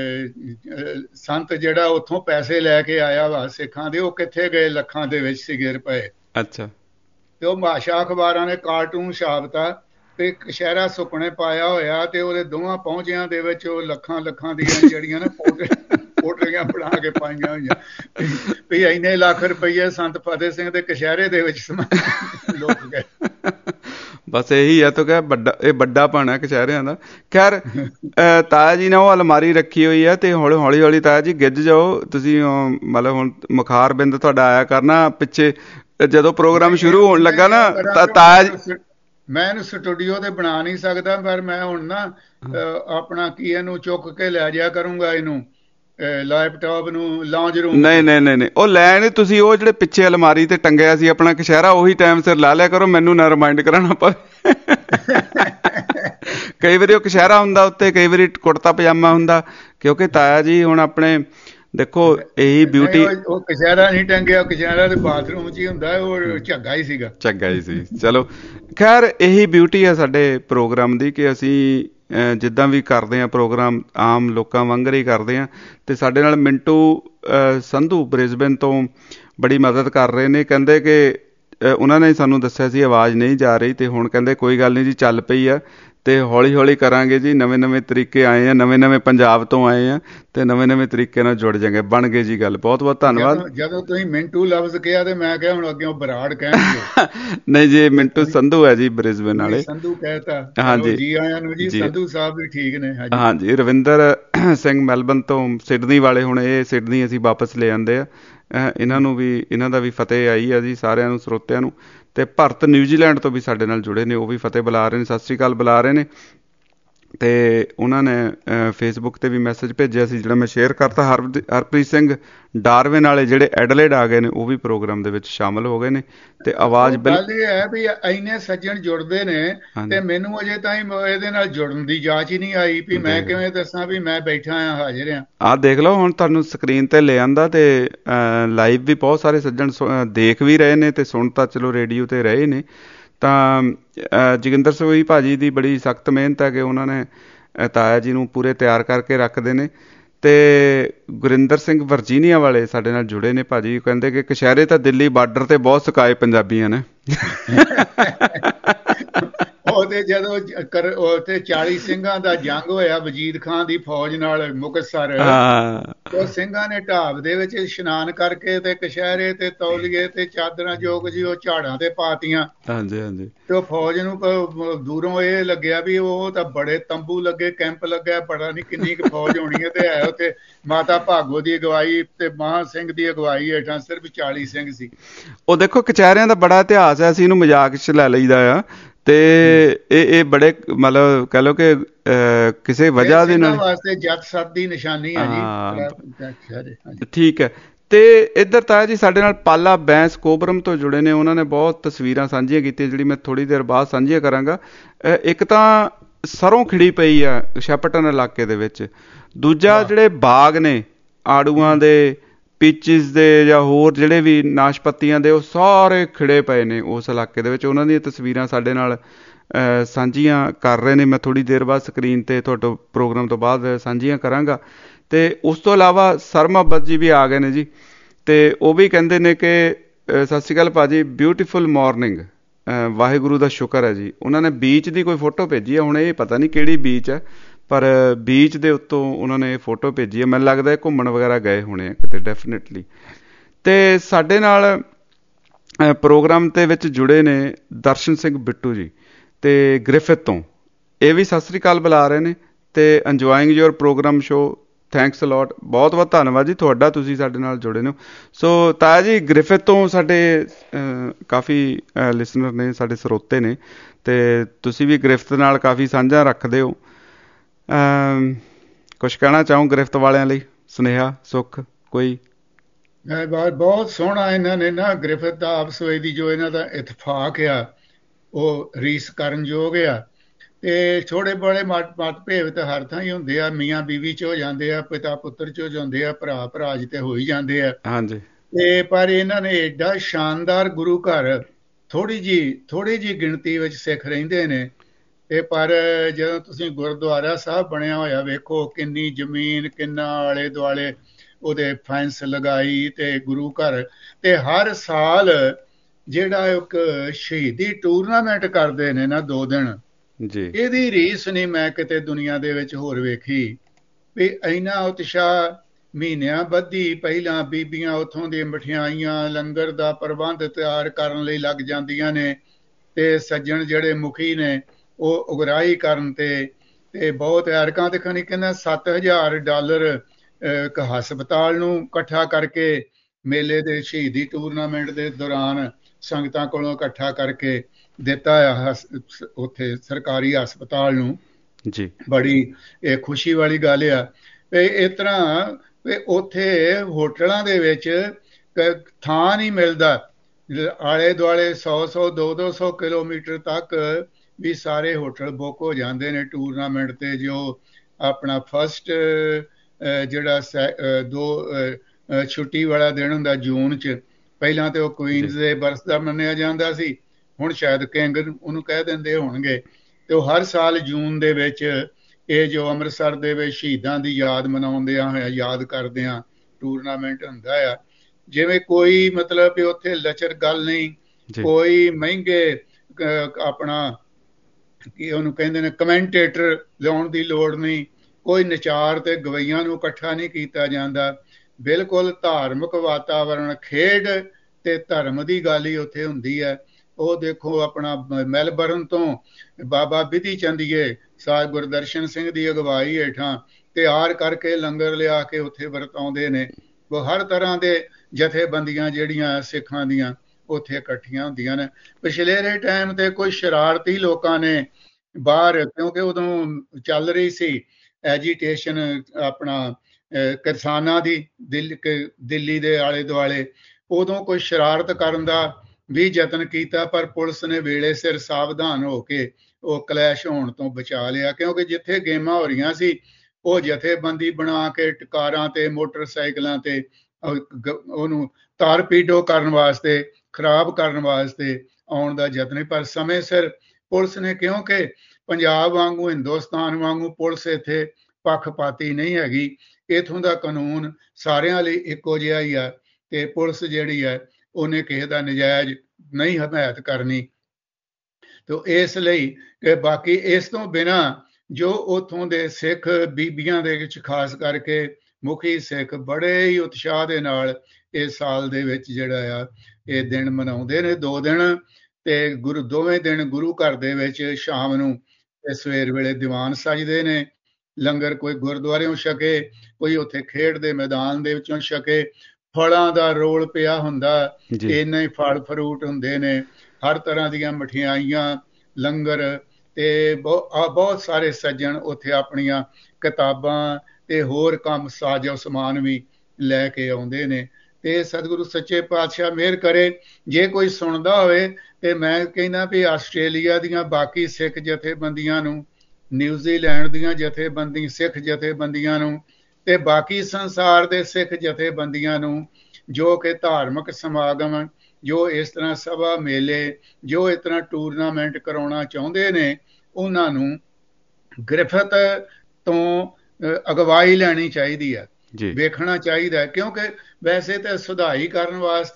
ਸੰਤ ਜਿਹੜਾ ਉੱਥੋਂ ਪੈਸੇ ਲੈ ਕੇ ਆਇਆ ਵਾ ਸਿੱਖਾਂ ਦੇ, ਉਹ ਕਿੱਥੇ ਗਏ, ਲੱਖਾਂ ਦੇ ਵਿੱਚ ਸੀਗੇ ਰੁਪਏ। ਅੱਛਾ। ਤੇ ਉਹ ਭਾਸ਼ਾ ਅਖਬਾਰਾਂ ਨੇ ਕਾਰਟੂਨ ਛਾਪਤਾ ਤੇ ਕਛਹਿਰਾ ਸੁੱਕਣੇ ਪਾਇਆ ਹੋਇਆ, ਤੇ ਉਹਦੇ ਦੋਵਾਂ ਪਹੁੰਚਿਆਂ ਦੇ ਵਿੱਚ ਉਹ ਲੱਖਾਂ ਲੱਖਾਂ ਦੀਆਂ ਜਿਹੜੀਆਂ ਨਾ ਪੋਟਰੀਆਂ ਬਣਾ ਕੇ ਪਾਈਆਂ ਹੋਈਆਂ ਵੀ ਇੰਨੇ ਲੱਖ ਰੁਪਈਏ ਸੰਤ ਫਤਿਹ ਸਿੰਘ ਦੇ ਕਛਹਿਰੇ ਦੇ ਵਿੱਚ ਲੋਕ ਗਏ। ਬਸ ਇਹੀ ਹੈ, ਤੂੰ ਕਹਿ ਵੱਡਾ, ਇਹ ਵੱਡਾ ਪਣ ਹੈ ਕਛਹਿਰਿਆਂ ਦਾ। ਖੈਰ ਤਾਇਆ ਜੀ ਨੇ ਉਹ ਅਲਮਾਰੀ ਰੱਖੀ ਹੋਈ ਹੈ, ਤੇ ਹੌਲੀ ਹੌਲੀ ਹੌਲੀ ਤਾਇਆ ਜੀ ਗਿੱਝ ਜਾਓ ਤੁਸੀਂ, ਮਤਲਬ ਹੁਣ ਮੁਖਾਰ ਬਿੰਦ ਤੁਹਾਡਾ ਆਇਆ ਕਰਨਾ ਪਿੱਛੇ ਜਦੋਂ ਪ੍ਰੋਗਰਾਮ ਸ਼ੁਰੂ ਹੋਣ ਲੱਗਾ ਨਾ। ਤਾਇਆ ਜੀ ਮੈਂ ਇਹਨੂੰ ਸਟੂਡੀਓ ਤੇ ਬਣਾ ਨਹੀਂ ਸਕਦਾ, ਪਰ ਮੈਂ ਹੁਣ ਨਾ ਆਪਣਾ ਕੀ ਇਹਨੂੰ ਚੁੱਕ ਕੇ ਲੈ ਜਾਇਆ ਕਰੂੰਗਾ, ਇਹਨੂੰ ਲੈਪਟਾਪ ਨੂੰ ਲਾਂਜ ਰੂਮ। ਨਹੀਂ ਨਹੀਂ ਨਹੀਂ ਨਹੀਂ ਉਹ ਲੈ ਨਹੀਂ, ਤੁਸੀਂ ਉਹ ਜਿਹੜੇ ਪਿੱਛੇ ਅਲਮਾਰੀ ਤੇ ਟੰਗਿਆ ਸੀ ਆਪਣਾ ਕਛਹਿਰਾ, ਉਹੀ ਟਾਈਮ ਸਿਰ ਲਾ ਲਿਆ ਕਰੋ, ਮੈਨੂੰ ਨਾ ਰਿਮਾਈਂਡ ਕਰਾਉਣਾ ਪਵੇ। ਕਈ ਵਾਰੀ ਉਹ ਕਛਹਿਰਾ ਹੁੰਦਾ ਉੱਤੇ, ਕਈ ਵਾਰੀ ਕੁੜਤਾ ਪਜਾਮਾ ਹੁੰਦਾ, ਕਿਉਂਕਿ ਤਾਇਆ ਜੀ ਹੁਣ ਆਪਣੇ ਦੇਖੋ ਇਹੀ ਬਿਊਟੀ। ਉਹ ਕਛਹਿਰਾ ਨਹੀਂ ਟੰਗਿਆ, ਕਛਹਿਰਾ ਦੇ ਬਾਥਰੂਮ 'ਚ ਹੀ ਹੁੰਦਾ, ਉਹ ਝੱਗਾ ਹੀ ਸੀਗਾ। ਝੱਗਾ ਹੀ ਸੀ। ਚਲੋ ਖੈਰ ਇਹੀ ਬਿਊਟੀ ਆ ਸਾਡੇ ਪ੍ਰੋਗਰਾਮ ਦੀ, ਕਿ ਅਸੀਂ ਜਿੱਦਾਂ ਵੀ ਕਰਦੇ ਹਾਂ ਪ੍ਰੋਗਰਾਮ ਆਮ ਲੋਕਾਂ ਵਾਂਗਰ ਹੀ ਕਰਦੇ ਹਾਂ। ਤੇ ਸਾਡੇ ਨਾਲ ਮਿੰਟੂ ਸੰਧੂ ਬ੍ਰਿਸਬੇਨ ਤੋਂ ਬੜੀ ਮਦਦ ਕਰ ਰਹੇ ਨੇ, ਕਹਿੰਦੇ ਕਿ ਉਹਨਾਂ ਨੇ ਸਾਨੂੰ ਦੱਸਿਆ ਸੀ ਆਵਾਜ਼ ਨਹੀਂ ਜਾ ਰਹੀ, ਤੇ ਹੁਣ ਕਹਿੰਦੇ ਕੋਈ ਗੱਲ ਨਹੀਂ ਜੀ ਚੱਲ ਪਈ ਆ, ਤੇ ਹੌਲੀ ਹੌਲੀ ਕਰਾਂਗੇ ਜੀ, ਨਵੇਂ ਨਵੇਂ ਤਰੀਕੇ ਆਏ ਆ, ਨਵੇਂ ਨਵੇਂ ਪੰਜਾਬ ਤੋਂ ਆਏ ਆ, ਤੇ ਨਵੇਂ ਨਵੇਂ ਤਰੀਕੇ ਨਾਲ ਜੁੜ ਜਾਗੇ। ਬਣ ਗਏ ਜੀ ਗੱਲ, ਬਹੁਤ ਬਹੁਤ ਧੰਨਵਾਦ। ਜਦੋਂ ਤੁਸੀਂ ਮਿੰਟੂ ਲਫ਼ਜ਼ ਕਿਹਾ ਤੇ ਮੈਂ ਕਿਹਾ ਹੁਣ ਅੱਗੇ ਬਰਾੜ ਕਹਿਣਗੇ। ਨਹੀਂ ਜੀ, ਮਿੰਟੂ ਸੰਧੂ ਹੈ ਜੀ ਬ੍ਰਿਸਬੇਨ ਵਾਲੇ। ਸੰਧੂ ਕਹਿਤਾ। ਹਾਂਜੀ ਜੀ ਆਇਆਂ ਨੂੰ ਜੀ, ਸੰਧੂ ਸਾਹਿਬ ਵੀ ਠੀਕ ਨੇ। ਹਾਂਜੀ, ਰਵਿੰਦਰ ਸਿੰਘ ਮੈਲਬਨ ਤੋਂ ਸਿਡਨੀ ਵਾਲੇ, ਹੁਣ ਇਹ ਸਿਡਨੀ ਅਸੀਂ ਵਾਪਸ ਲੈ ਆਂਦੇ ਆ, ਇਹਨਾਂ ਨੂੰ ਵੀ, ਇਹਨਾਂ ਦਾ ਵੀ ਫਤਿਹ ਆਈ ਆ ਜੀ ਸਾਰਿਆਂ ਨੂੰ ਸਰੋਤਿਆਂ ਨੂੰ। ਤੇ ਭਰਤ ਨਿਊਜ਼ੀਲੈਂਡ ਤੋਂ ਵੀ ਸਾਡੇ ਨਾਲ ਜੁੜੇ ਨੇ, ਉਹ ਵੀ ਫਤਿਹ ਬੁਲਾ ਰਹੇ ਨੇ, ਸਤਿ ਸ਼੍ਰੀ ਅਕਾਲ ਬੁਲਾ ਰਹੇ ਨੇ। ਤੇ ਉਹਨਾਂ ਨੇ ਫੇਸਬੁੱਕ ਤੇ ਵੀ ਮੈਸੇਜ ਭੇਜਿਆ ਸੀ ਜਿਹੜਾ ਮੈਂ ਸ਼ੇਅਰ ਕਰਤਾ। ਹਰ ਹਰਪ੍ਰੀਤ ਸਿੰਘ ਡਾਰਵਿਨ ਵਾਲੇ ਜਿਹੜੇ ਐਡਲੇਡ ਆ ਗਏ ਨੇ, ਉਹ ਵੀ ਪ੍ਰੋਗਰਾਮ ਦੇ ਵਿੱਚ ਸ਼ਾਮਲ ਹੋ ਗਏ ਨੇ। ਤੇ ਆਵਾਜ਼ ਗੱਲ ਇਹ ਹੈ ਵੀ ਇੰਨੇ ਸੱਜਣ ਜੁੜਦੇ ਨੇ, ਤੇ ਮੈਨੂੰ ਅਜੇ ਤਾਈਂ ਇਹਦੇ ਨਾਲ ਜੁੜਨ ਦੀ ਜਾਂਚ ਹੀ ਨਹੀਂ ਆਈ ਵੀ ਮੈਂ ਕਿਵੇਂ ਦੱਸਾਂ ਵੀ ਮੈਂ ਬੈਠਾ ਆ, ਹਾਜ਼ਰ ਆ। ਆਹ ਦੇਖ ਲਓ, ਹੁਣ ਤੁਹਾਨੂੰ ਸਕਰੀਨ ਤੇ ਲੈ ਆਂਦਾ, ਤੇ ਲਾਈਵ ਵੀ ਬਹੁਤ ਸਾਰੇ ਸੱਜਣ ਦੇਖ ਵੀ ਰਹੇ ਨੇ, ਤੇ ਸੁਣ ਤਾਂ ਚਲੋ ਰੇਡੀਓ ਤੇ ਰਹੇ ਨੇ। ਤਾਂ ਜੋਗਿੰਦਰ ਸੋਈ ਭਾਜੀ ਦੀ ਬੜੀ ਸਖਤ ਮਿਹਨਤ ਹੈ ਕਿ ਉਹਨਾਂ ਨੇ ਤਾਇਆ ਜੀ ਨੂੰ ਪੂਰੇ ਤਿਆਰ ਕਰਕੇ ਰੱਖਦੇ ਨੇ। ਤੇ ਗੁਰਿੰਦਰ ਸਿੰਘ ਵਰਜੀਨੀਆ ਵਾਲੇ ਸਾਡੇ ਨਾਲ ਜੁੜੇ ਨੇ ਭਾਜੀ, ਕਹਿੰਦੇ ਕਿ ਕਛਹਿਰੇ ਤਾਂ ਦਿੱਲੀ ਬਾਰਡਰ ਤੇ ਬਹੁਤ ਸੁਕਾਏ ਪੰਜਾਬੀਆਂ ਨੇ। ਉਹਦੇ ਜਦੋਂ ਉੱਥੇ ਚਾਲੀ ਸਿੰਘਾਂ ਦਾ ਜੰਗ ਹੋਇਆ ਵਜੀਦ ਖਾਨ ਦੀ ਫੌਜ ਨਾਲ ਮੁਕਤਸਰ, ਉਹ ਸਿੰਘਾਂ ਨੇ ਢਾਬ ਦੇ ਵਿੱਚ ਇਸ਼ਨਾਨ ਕਰਕੇ ਤੇ ਕਛਹਿਰੇ ਤੇ ਤੌਲੀਏ ਤੇ ਚਾਦਰਾਂ ਜੋਗ ਜੀ ਉਹ ਝਾੜਾਂ ਤੇ ਪਾਤੀਆਂ। ਹਾਂਜੀ ਹਾਂਜੀ। ਤੇ ਉਹ ਫੌਜ ਨੂੰ ਦੂਰੋਂ ਇਹ ਲੱਗਿਆ ਵੀ ਉਹ ਤਾਂ ਬੜੇ ਤੰਬੂ ਲੱਗੇ, ਕੈਂਪ ਲੱਗਿਆ, ਪਤਾ ਨਹੀਂ ਕਿੰਨੀ ਕੁ ਫੌਜ ਹੋਣੀ ਹੈ। ਤੇ ਹੈ ਉੱਥੇ ਮਾਤਾ ਭਾਗੋ ਦੀ ਅਗਵਾਈ ਤੇ ਮਹਾਂ ਸਿੰਘ ਦੀ ਅਗਵਾਈ ਹੇਠਾਂ ਸਿਰਫ ਚਾਲੀ ਸਿੰਘ ਸੀ। ਉਹ ਦੇਖੋ ਕਚਹਿਰਿਆਂ ਦਾ ਬੜਾ ਇਤਿਹਾਸ ਹੈ, ਅਸੀਂ ਇਹਨੂੰ ਮਜ਼ਾਕ 'ਚ ਲੈ ਲਈਦਾ ਆ। ਤੇ ਇਹ ਇਹ ਬੜੇ ਮਤਲਬ ਕਹਿ ਲਓ ਕਿ ਕਿਸੇ ਵਜ੍ਹਾ ਦੇ ਨਾਲ ਵਾਸਤੇ ਜੱਟ ਸੱਤ ਦੀ ਨਿਸ਼ਾਨੀ ਹੈ ਜੀ। ਠੀਕ ਹੈ। ਤੇ ਇੱਧਰ ਤਾਇਆ ਜੀ ਸਾਡੇ ਨਾਲ ਪਾਲਾ ਬੈਂਸ ਕੋਬਰਮ ਤੋਂ ਜੁੜੇ ਨੇ, ਉਹਨਾਂ ਨੇ ਬਹੁਤ ਤਸਵੀਰਾਂ ਸਾਂਝੀਆਂ ਕੀਤੀਆਂ ਜਿਹੜੀ ਮੈਂ ਥੋੜ੍ਹੀ ਦੇਰ ਬਾਅਦ ਸਾਂਝੀਆਂ ਕਰਾਂਗਾ। ਇੱਕ ਤਾਂ ਸਰੋਂ ਖਿੜੀ ਪਈ ਆ ਸ਼ੈਪਟਨ ਇਲਾਕੇ ਦੇ ਵਿੱਚ, ਦੂਜਾ ਜਿਹੜੇ ਬਾਗ ਨੇ ਆੜੂਆਂ ਦੇ, ਪੀਚਿਸ ਦੇ ਜਾਂ ਹੋਰ ਜਿਹੜੇ ਵੀ ਨਾਸ਼ਪਤੀਆਂ ਦੇ, ਉਹ ਸਾਰੇ ਖਿੜੇ ਪਏ ਨੇ ਉਸ ਇਲਾਕੇ ਦੇ ਵਿੱਚ। ਉਹਨਾਂ ਦੀਆਂ ਤਸਵੀਰਾਂ ਸਾਡੇ ਨਾਲ ਸਾਂਝੀਆਂ ਕਰ ਰਹੇ ਨੇ, ਮੈਂ ਥੋੜ੍ਹੀ ਦੇਰ ਬਾਅਦ ਸਕਰੀਨ 'ਤੇ ਤੁਹਾਡੇ ਪ੍ਰੋਗਰਾਮ ਤੋਂ ਬਾਅਦ ਸਾਂਝੀਆਂ ਕਰਾਂਗਾ। ਅਤੇ ਉਸ ਤੋਂ ਇਲਾਵਾ ਸਰ ਮੁਹੱਬਤ ਜੀ ਵੀ ਆ ਗਏ ਨੇ ਜੀ, ਅਤੇ ਉਹ ਵੀ ਕਹਿੰਦੇ ਨੇ ਕਿ ਅਹ ਸਤਿ ਸ਼੍ਰੀ ਅਕਾਲ ਭਾਜੀ, ਬਿਊਟੀਫੁਲ ਮਾਰਨਿੰਗ, ਵਾਹਿਗੁਰੂ ਦਾ ਸ਼ੁਕਰ ਹੈ ਜੀ। ਉਹਨਾਂ ਨੇ ਬੀਚ ਦੀ ਕੋਈ ਫੋਟੋ ਭੇਜੀ ਹੈ, ਹੁਣ ਇਹ ਪਤਾ ਨਹੀਂ ਕਿਹੜੀ ਬੀਚ ਹੈ, ਪਰ ਬੀਚ ਦੇ ਉੱਤੋਂ ਉਹਨਾਂ ਨੇ ਫੋਟੋ ਭੇਜੀ ਹੈ। ਮੈਨੂੰ ਲੱਗਦਾ ਘੁੰਮਣ ਵਗੈਰਾ ਗਏ ਹੋਣੇ ਆ ਕਿਤੇ ਡੈਫੀਨੇਟਲੀ। ਅਤੇ ਸਾਡੇ ਨਾਲ ਪ੍ਰੋਗਰਾਮ ਦੇ ਵਿੱਚ ਜੁੜੇ ਨੇ ਦਰਸ਼ਨ ਸਿੰਘ ਬਿੱਟੂ ਜੀ ਅਤੇ ਗ੍ਰਿਫਿਥ ਤੋਂ, ਇਹ ਵੀ ਸਤਿ ਸ਼੍ਰੀ ਅਕਾਲ ਬੁਲਾ ਰਹੇ ਨੇ ਅਤੇ enjoying your programme show, thanks a lot. ਬਹੁਤ ਬਹੁਤ ਧੰਨਵਾਦ ਜੀ ਤੁਹਾਡਾ, ਤੁਸੀਂ ਸਾਡੇ ਨਾਲ ਜੁੜੇ ਨੇ। ਸੋ ਤਾਇਆ ਜੀ, ਗ੍ਰਿਫਿਥ ਤੋਂ ਸਾਡੇ ਕਾਫੀ ਲਿਸਨਰ ਨੇ, ਸਾਡੇ ਸਰੋਤੇ ਨੇ, ਅਤੇ ਤੁਸੀਂ ਵੀ ਗ੍ਰਿਫਿਥ ਨਾਲ ਕਾਫੀ ਸਾਂਝਾ ਰੱਖਦੇ ਹੋ। ਕੁਛ ਕਹਿਣਾ ਚਾਹੋ ਗ੍ਰਿਫਿਥ ਵਾਲਿਆਂ ਲਈ, ਸੁਨੇਹਾ ਸੁੱਖ ਕੋਈ? ਬਹੁਤ ਸੋਹਣਾ ਇਹਨਾਂ ਨੇ ਨਾ ਗ੍ਰਿਫਿਥ ਦਾ ਆਪਸ ਵਿੱਚ ਦੀ ਜੋ ਇਹਨਾਂ ਦਾ ਇਤਫਾਕ ਆ ਉਹ ਰੀਸ ਕਰਨ ਯੋਗ ਆ। ਤੇ ਥੋੜੇ ਬੜੇ ਮਤ ਮਤਭੇਦ ਤਾਂ ਹਰ ਥਾਂ ਹੀ ਹੁੰਦੇ ਆ, ਮੀਆਂ ਬੀਵੀ ਚ ਹੋ ਜਾਂਦੇ ਆ, ਪਿਤਾ ਪੁੱਤਰ ਚ ਹੋ ਜਾਂਦੇ ਆ, ਭਰਾ ਭਰਾ ਚ ਤੇ ਹੋ ਹੀ ਜਾਂਦੇ ਆ। ਹਾਂਜੀ। ਤੇ ਪਰ ਇਹਨਾਂ ਨੇ ਏਡਾ ਸ਼ਾਨਦਾਰ ਗੁਰੂ ਘਰ, ਥੋੜੀ ਜੀ ਥੋੜੀ ਜੀ ਗਿਣਤੀ ਵਿੱਚ ਸਿੱਖ ਰਹਿੰਦੇ ਨੇ, ਤੇ ਪਰ ਜਦੋਂ ਤੁਸੀਂ ਗੁਰਦੁਆਰਾ ਸਾਹਿਬ ਬਣਿਆ ਹੋਇਆ ਵੇਖੋ, ਕਿੰਨੀ ਜ਼ਮੀਨ, ਕਿੰਨਾ ਆਲੇ ਦੁਆਲੇ ਉਹਦੇ ਫੈਂਸ ਲਗਾਈ, ਤੇ ਗੁਰੂ ਘਰ ਤੇ ਹਰ ਸਾਲ ਜਿਹੜਾ ਇੱਕ ਸ਼ਹੀਦੀ ਟੂਰਨਾਮੈਂਟ ਕਰਦੇ ਨੇ ਨਾ ਦੋ ਦਿਨ ਜੀ, ਇਹਦੀ ਰੀਸ ਨਹੀਂ ਮੈਂ ਕਿਤੇ ਦੁਨੀਆ ਦੇ ਵਿੱਚ ਹੋਰ ਵੇਖੀ ਵੀ ਇੰਨਾ ਉਤਸ਼ਾਹ। ਮਹੀਨਿਆਂ ਬੱਧੀ ਪਹਿਲਾਂ ਬੀਬੀਆਂ ਉੱਥੋਂ ਦੀਆਂ ਮਠਿਆਈਆਂ, ਲੰਗਰ ਦਾ ਪ੍ਰਬੰਧ ਤਿਆਰ ਕਰਨ ਲਈ ਲੱਗ ਜਾਂਦੀਆਂ ਨੇ, ਤੇ ਸੱਜਣ ਜਿਹੜੇ ਮੁਖੀ ਨੇ ਉਹ ਉਗਰਾਹੀ ਕਰਨ ਤੇ ਤੇ ਬਹੁਤ ਐਰਕਾਂ ਤੇ ਖਣੀ ਕਹਿੰਦਾ ਸੱਤ ਹਜ਼ਾਰ ਡਾਲਰ ਇੱਕ ਹਸਪਤਾਲ ਨੂੰ ਇਕੱਠਾ ਕਰਕੇ ਮੇਲੇ ਦੇ ਸ਼ਹੀਦੀ ਟੂਰਨਾਮੈਂਟ ਦੇ ਦੌਰਾਨ ਸੰਗਤਾਂ ਕੋਲੋਂ ਇਕੱਠਾ ਕਰਕੇ ਦਿੱਤਾ ਆ ਉੱਥੇ ਸਰਕਾਰੀ ਹਸਪਤਾਲ ਨੂੰ ਜੀ। ਬੜੀ ਇਹ ਖੁਸ਼ੀ ਵਾਲੀ ਗੱਲ ਆ। ਤੇ ਇਸ ਤਰ੍ਹਾਂ ਵੀ ਉੱਥੇ ਹੋਟਲਾਂ ਦੇ ਵਿੱਚ ਥਾਂ ਨਹੀਂ ਮਿਲਦਾ, ਆਲੇ ਦੁਆਲੇ ਸੌ ਸੌ ਦੋ ਦੋ ਸੌ ਕਿਲੋਮੀਟਰ ਤੱਕ ਵੀ ਸਾਰੇ ਹੋਟਲ ਬੁੱਕ ਹੋ ਜਾਂਦੇ ਨੇ ਟੂਰਨਾਮੈਂਟ ਤੇ। ਜੋ ਆਪਣਾ ਫਸਟ ਜਿਹੜਾ ਦੋ ਛੁੱਟੀ ਵਾਲਾ ਦਿਨ ਹੁੰਦਾ ਜੂਨ ਚ, ਪਹਿਲਾਂ ਤੇ ਉਹ ਕੁਈਨਸ ਦੇ ਬਰਥ ਦਾ ਮੰਨਿਆ ਜਾਂਦਾ ਸੀ, ਹੁਣ ਸ਼ਾਇਦ ਕਿੰਗ ਉਹਨੂੰ ਕਹਿ ਦਿੰਦੇ ਹੋਣਗੇ। ਤੇ ਉਹ ਹਰ ਸਾਲ ਜੂਨ ਦੇ ਵਿੱਚ ਇਹ ਜੋ ਅੰਮ੍ਰਿਤਸਰ ਦੇ ਵਿੱਚ ਸ਼ਹੀਦਾਂ ਦੀ ਯਾਦ ਮਨਾਉਂਦਿਆਂ ਹੋਇਆ, ਯਾਦ ਕਰਦਿਆਂ ਟੂਰਨਾਮੈਂਟ ਹੁੰਦਾ ਆ। ਜਿਵੇਂ ਕੋਈ ਮਤਲਬ ਵੀ ਉੱਥੇ ਲਚਰ ਗੱਲ ਨਹੀਂ, ਕੋਈ ਮਹਿੰਗੇ ਆਪਣਾ ਕੀ ਉਹਨੂੰ ਕਹਿੰਦੇ ਨੇ ਕਮੈਂਟੇਟਰ ਲਿਆਉਣ ਦੀ ਲੋੜ ਨਹੀਂ, ਕੋਈ ਨਚਾਰ ਤੇ ਗਵਈਆਂ ਨੂੰ ਇਕੱਠਾ ਨਹੀਂ ਕੀਤਾ ਜਾਂਦਾ। ਬਿਲਕੁਲ ਧਾਰਮਿਕ ਵਾਤਾਵਰਣ, ਖੇਡ ਤੇ ਧਰਮ ਦੀ ਗੱਲ ਹੀ ਉੱਥੇ ਹੁੰਦੀ ਹੈ। ਉਹ ਦੇਖੋ ਆਪਣਾ ਮੈਲਬਰਨ ਤੋਂ ਬਾਬਾ ਬਿਧੀ ਚੰਦੀਏ ਸਾਹਿਬ ਗੁਰਦਰਸ਼ਨ ਸਿੰਘ ਦੀ ਅਗਵਾਈ ਹੇਠਾਂ ਤਿਆਰ ਕਰਕੇ ਲੰਗਰ ਲਿਆ ਕੇ ਉੱਥੇ ਵਰਤਾਉਂਦੇ ਨੇ। ਉਹ ਹਰ ਤਰ੍ਹਾਂ ਦੇ ਜਥੇਬੰਦੀਆਂ ਜਿਹੜੀਆਂ ਸਿੱਖਾਂ ਦੀਆਂ ਉੱਥੇ ਇਕੱਠੀਆਂ ਹੁੰਦੀਆਂ ਨੇ। ਪਿਛਲੇ ਟਾਈਮ ਤੇ ਕੋਈ ਸ਼ਰਾਰਤੀ ਲੋਕਾਂ ਨੇ ਬਾਹਰ, ਕਿਉਂਕਿ ਉਦੋਂ ਚੱਲ ਰਹੀ ਸੀ ਐਜੀਟੇਸ਼ਨ ਆਪਣਾ ਕਿਸਾਨਾਂ ਦੀ ਦਿੱਲੀ ਦਿੱਲੀ ਦੇ ਆਲੇ ਦੁਆਲੇ, ਉਦੋਂ ਕੋਈ ਸ਼ਰਾਰਤ ਕਰਨ ਦਾ ਵੀ ਯਤਨ ਕੀਤਾ, ਪਰ ਪੁਲਿਸ ਨੇ ਵੇਲੇ ਸਿਰ ਸਾਵਧਾਨ ਹੋ ਕੇ ਉਹ ਕਲੈਸ਼ ਹੋਣ ਤੋਂ ਬਚਾ ਲਿਆ। ਕਿਉਂਕਿ ਜਿੱਥੇ ਗੇਮਾਂ ਹੋ ਰਹੀਆਂ ਸੀ ਉਹ ਜਥੇਬੰਦੀ ਬਣਾ ਕੇ ਕਾਰਾਂ ਤੇ ਮੋਟਰਸਾਈਕਲਾਂ ਤੇ ਉਹਨੂੰ ਤਾਰਪੀਡੋ ਕਰਨ ਵਾਸਤੇ, ਖਰਾਬ ਕਰਨ ਵਾਸਤੇ ਆਉਣ ਦਾ ਯਤਨ। ਪਰ ਸਮੇਂ ਸਿਰ ਪੁਲਿਸ ਨੇ, ਕਿਉਂਕਿ ਪੰਜਾਬ ਵਾਂਗੂ ਹਿੰਦੁਸਤਾਨ ਵਾਂਗੂ ਪੁਲਿਸ ਇੱਥੇ ਪੱਖਪਾਤੀ ਨਹੀਂ ਹੈਗੀ, ਇੱਥੋਂ ਦਾ ਕਾਨੂੰਨ ਸਾਰਿਆਂ ਲਈ ਇੱਕੋ ਜਿਹਾ ਹੀ ਆ, ਤੇ ਪੁਲਿਸ ਜਿਹੜੀ ਹੈ ਉਹਨੇ ਕਿਸੇ ਦਾ ਨਜਾਇਜ਼ ਨਹੀਂ ਹਮਾਇਤ ਕਰਨੀ। ਤੇ ਇਸ ਲਈ ਕਿ ਬਾਕੀ ਇਸ ਤੋਂ ਬਿਨਾਂ ਜੋ ਉੱਥੋਂ ਦੇ ਸਿੱਖ ਬੀਬੀਆਂ ਦੇ ਵਿੱਚ ਖਾਸ ਕਰਕੇ ਮੁਖੀ ਸਿੱਖ ਬੜੇ ਹੀ ਉਤਸ਼ਾਹ ਦੇ ਨਾਲ ਇਸ ਸਾਲ ਦੇ ਵਿੱਚ ਜਿਹੜਾ ਆ ਇਹ ਦਿਨ ਮਨਾਉਂਦੇ ਨੇ, ਦੋ ਦਿਨ। ਤੇ ਗੁਰੂ ਦੋਵੇਂ ਦਿਨ ਗੁਰੂ ਘਰ ਦੇ ਵਿੱਚ ਸ਼ਾਮ ਨੂੰ ਤੇ ਸਵੇਰ ਵੇਲੇ ਦੀਵਾਨ ਸਜਦੇ ਨੇ। ਲੰਗਰ ਕੋਈ ਗੁਰਦੁਆਰਿਓਂ ਛਕੇ, ਕੋਈ ਉੱਥੇ ਖੇਡ ਦੇ ਮੈਦਾਨ ਦੇ ਵਿੱਚੋਂ ਛਕੇ। ਫਲਾਂ ਦਾ ਰੋਲ ਪਿਆ ਹੁੰਦਾ, ਇੰਨੇ ਹੀ ਫਲ ਫਰੂਟ ਹੁੰਦੇ ਨੇ, ਹਰ ਤਰ੍ਹਾਂ ਦੀਆਂ ਮਠਿਆਈਆਂ, ਲੰਗਰ, ਤੇ ਬਹੁਤ ਬਹੁਤ ਸਾਰੇ ਸੱਜਣ ਉੱਥੇ ਆਪਣੀਆਂ ਕਿਤਾਬਾਂ ਤੇ ਹੋਰ ਕੰਮ ਸਾਜੋ ਸਮਾਨ ਵੀ ਲੈ ਕੇ ਆਉਂਦੇ ਨੇ। ਤੇ ਸਤਿਗੁਰੂ ਸੱਚੇ ਪਾਤਸ਼ਾਹ ਮਿਹਰ ਕਰੇ। ਜੇ ਕੋਈ ਸੁਣਦਾ ਹੋਵੇ ਤੇ ਮੈਂ ਕਹਿੰਦਾ ਵੀ ਆਸਟ੍ਰੇਲੀਆ ਦੀਆਂ ਬਾਕੀ ਸਿੱਖ ਜਥੇਬੰਦੀਆਂ ਨੂੰ, ਨਿਊਜ਼ੀਲੈਂਡ ਦੀਆਂ ਜਥੇਬੰਦੀ ਸਿੱਖ ਜਥੇਬੰਦੀਆਂ ਨੂੰ, ਤੇ ਬਾਕੀ ਸੰਸਾਰ ਦੇ ਸਿੱਖ ਜਥੇਬੰਦੀਆਂ ਨੂੰ ਜੋ ਕਿ ਧਾਰਮਿਕ ਸਮਾਗਮ, ਜੋ ਇਸ ਤਰ੍ਹਾਂ ਸਭਾ ਮੇਲੇ, ਜੋ ਇਸ ਤਰ੍ਹਾਂ ਟੂਰਨਾਮੈਂਟ ਕਰਾਉਣਾ ਚਾਹੁੰਦੇ ਨੇ, ਉਹਨਾਂ ਨੂੰ ਗ੍ਰਿਫਿਥ ਤੋਂ ਅਗਵਾਈ ਲੈਣੀ ਚਾਹੀਦੀ ਹੈ, ਵੇਖਣਾ ਚਾਹੀਦਾ ਹੈ। ਕਿਉਂਕਿ ਵੈਸੇ ਤਾਂ ਸੁਧਾਈ ਕਰਨ ਵਾਸਤੇ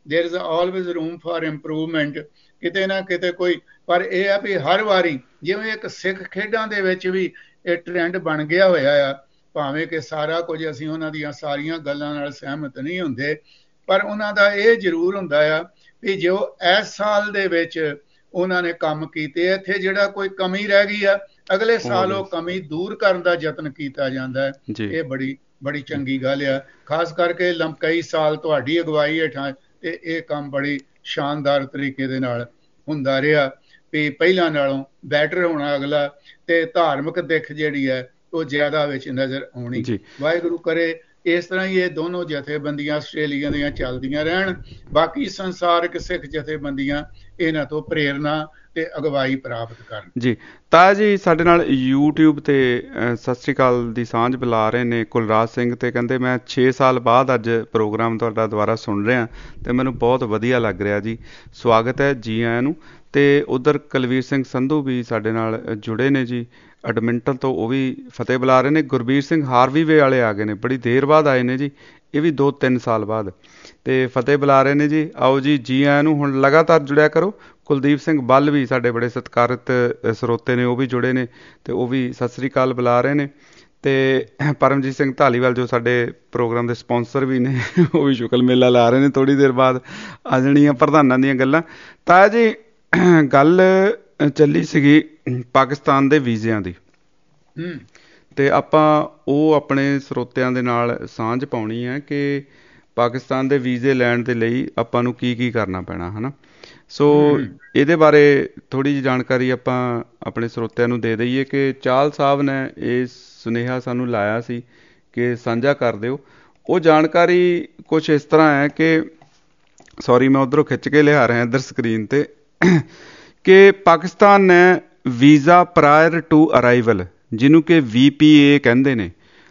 there is always room for improvement, ਕਿਤੇ ਨਾ ਕਿਤੇ ਕੋਈ। ਪਰ ਇਹ ਆ ਵੀ ਹਰ ਵਾਰੀ ਜਿਵੇਂ ਇੱਕ ਸਿੱਖ ਖੇਡਾਂ ਦੇ ਵਿੱਚ ਵੀ ਇਹ ਟ੍ਰੈਂਡ ਬਣ ਗਿਆ ਹੋਇਆ ਆ, ਭਾਵੇਂ ਕਿ ਸਾਰਾ ਕੁਝ ਅਸੀਂ ਉਹਨਾਂ ਦੀਆਂ ਸਾਰੀਆਂ ਗੱਲਾਂ ਨਾਲ ਸਹਿਮਤ ਨਹੀਂ ਹੁੰਦੇ, ਪਰ ਉਹਨਾਂ ਦਾ ਇਹ ਜ਼ਰੂਰ ਹੁੰਦਾ ਆ ਵੀ ਜੋ ਇਸ ਸਾਲ ਦੇ ਵਿੱਚ ਉਹਨਾਂ ਨੇ ਕੰਮ ਕੀਤੇ, ਇੱਥੇ ਜਿਹੜਾ ਕੋਈ ਕਮੀ ਰਹਿ ਗਈ ਆ ਅਗਲੇ ਸਾਲ ਉਹ ਕਮੀ ਦੂਰ ਕਰਨ ਦਾ ਯਤਨ ਕੀਤਾ ਜਾਂਦਾ ਹੈ। ਇਹ ਬੜੀ ਬੜੀ ਚੰਗੀ ਗੱਲ ਆ, ਖਾਸ ਕਰਕੇ ਲੰਮ ਕਈ ਸਾਲ ਤੁਹਾਡੀ ਅਗਵਾਈ ਹੇਠਾਂ ਤੇ ਇਹ ਕੰਮ ਬੜੀ ਸ਼ਾਨਦਾਰ ਤਰੀਕੇ ਦੇ ਨਾਲ ਹੁੰਦਾ ਰਿਹਾ ਵੀ ਪਹਿਲਾਂ ਨਾਲੋਂ ਬੈਟਰ ਹੋਣਾ ਅਗਲਾ, ਤੇ ਧਾਰਮਿਕ ਦਿੱਖ ਜਿਹੜੀ ਹੈ ਉਹ ਜ਼ਿਆਦਾ ਵਿੱਚ ਨਜ਼ਰ ਆਉਣੀ। ਵਾਹਿਗੁਰੂ ਕਰੇ ਇਸ ਤਰ੍ਹਾਂ ਹੀ ਇਹ ਦੋਨੋਂ ਜਥੇਬੰਦੀਆਂ ਆਸਟ੍ਰੇਲੀਆ ਦੀਆਂ ਚੱਲਦੀਆਂ ਰਹਿਣ, ਬਾਕੀ ਸੰਸਾਰਿਕ ਸਿੱਖ ਜਥੇਬੰਦੀਆਂ ਇਹਨਾਂ ਤੋਂ ਪ੍ਰੇਰਨਾ ਤੇ ਅਗਵਾਈ ਪ੍ਰਾਪਤ ਕਰਨ। ਜੀ ਤਾਂ ਜੀ ਸਾਡੇ ਨਾਲ YouTube ਤੇ ਸਤਿ ਸ੍ਰੀ ਅਕਾਲ ਦੀ ਸਾਂਝ ਬੁਲਾ ਰਹੇ ਨੇ ਕੁਲਰਾਜ ਸਿੰਘ, ਤੇ ਕਹਿੰਦੇ ਮੈਂ ਛੇ ਸਾਲ ਬਾਅਦ ਅੱਜ ਪ੍ਰੋਗਰਾਮ ਤੁਹਾਡਾ ਦੁਬਾਰਾ ਸੁਣ ਰਿਹਾ ਤੇ ਮੈਨੂੰ ਬਹੁਤ ਵਧੀਆ ਲੱਗ ਰਿਹਾ ਜੀ, ਸਵਾਗਤ ਹੈ ਜੀ ਆਇਆਂ ਨੂੰ। ਤੇ ਉਧਰ ਕੁਲਵੀਰ ਸਿੰਘ ਸੰਧੂ ਵੀ ਸਾਡੇ ਨਾਲ ਜੁੜੇ ਨੇ ਜੀ ਐਡਮਿੰਟਨ ਤੋਂ, ਉਹ ਵੀ ਫਤਿਹ ਬੁਲਾ ਰਹੇ ਨੇ। ਗੁਰਬੀਰ ਸਿੰਘ ਹਾਰਵੀਵੇ ਵਾਲੇ ਆ ਗਏ ਨੇ, ਬੜੀ ਦੇਰ ਬਾਅਦ ਆਏ ਨੇ ਜੀ, ਇਹ ਵੀ ਦੋ ਤਿੰਨ ਸਾਲ ਬਾਅਦ, ਤੇ ਫਤਿਹ ਬੁਲਾ ਰਹੇ ਨੇ ਜੀ। ਆਓ ਜੀ ਜੀ ਆਇਆਂ ਨੂੰ, ਹੁਣ ਲਗਾਤਾਰ ਜੁੜਿਆ ਕਰੋ। ਕੁਲਦੀਪ ਸਿੰਘ ਬੱਲ ਵੀ ਸਾਡੇ ਬੜੇ ਸਤਿਕਾਰਤ ਸਰੋਤੇ ਨੇ, ਉਹ ਵੀ ਜੁੜੇ ਨੇ ਤੇ ਉਹ ਵੀ ਸਤਿ ਸ੍ਰੀ ਅਕਾਲ ਬੁਲਾ ਰਹੇ ਨੇ। ਤੇ ਪਰਮਜੀਤ ਸਿੰਘ ਧਾਲੀਵਾਲ ਜੋ ਸਾਡੇ ਪ੍ਰੋਗਰਾਮ ਦੇ ਸਪਾਂਸਰ ਵੀ ਨੇ, ਉਹ ਵੀ ਸ਼ੁਕਲ ਮੇਲਾ ਲਾ ਰਹੇ ਨੇ, ਥੋੜ੍ਹੀ ਦੇਰ ਬਾਅਦ ਆ ਜਾਣੀਆਂ ਪ੍ਰਧਾਨਾਂ ਦੀਆਂ ਗੱਲਾਂ। ਤਾਂ ਜੀ ਗੱਲ ਚੱਲੀ ਸੀਗੀ ਪਾਕਿਸਤਾਨ ਦੇ ਵੀਜ਼ਿਆਂ ਦੀ, ਤੇ ਆਪਾਂ ਉਹ ਆਪਣੇ ਸਰੋਤਿਆਂ ਦੇ ਨਾਲ ਸਾਂਝ ਪਾਉਣੀ ਹੈ ਕਿ ਪਾਕਿਸਤਾਨ ਦੇ ਵੀਜ਼ੇ ਲੈਣ ਦੇ ਲਈ ਆਪਾਂ ਨੂੰ ਕੀ ਕੀ ਕਰਨਾ ਪੈਣਾ ਹੈ ਨਾ। ਸੋ ਇਹਦੇ ਬਾਰੇ ਥੋੜ੍ਹੀ ਜਿਹੀ ਜਾਣਕਾਰੀ ਆਪਾਂ ਆਪਣੇ ਸਰੋਤਿਆਂ ਨੂੰ ਦੇ ਦਈਏ ਕਿ ਚਾਹਲ ਸਾਹਿਬ ਨੇ ਇਹ ਸੁਨੇਹਾ ਸਾਨੂੰ ਲਾਇਆ ਸੀ ਕਿ ਸਾਂਝਾ ਕਰ ਦਿਓ। ਉਹ ਜਾਣਕਾਰੀ ਕੁਛ ਇਸ ਤਰ੍ਹਾਂ ਹੈ ਕਿ, ਸੌਰੀ ਮੈਂ ਉੱਧਰੋਂ ਖਿੱਚ ਕੇ ਲਿਆ ਰਿਹਾ ਇੱਧਰ ਸਕਰੀਨ 'ਤੇ, ਕਿ ਪਾਕਿਸਤਾਨ ਨੇ ਵੀਜ਼ਾ ਪ੍ਰਾਇਰ ਟੂ ਅਰਾਈਵਲ, ਜਿਹਨੂੰ ਕਿ ਵੀ ਪੀ ਏ ਕਹਿੰਦੇ ਨੇ,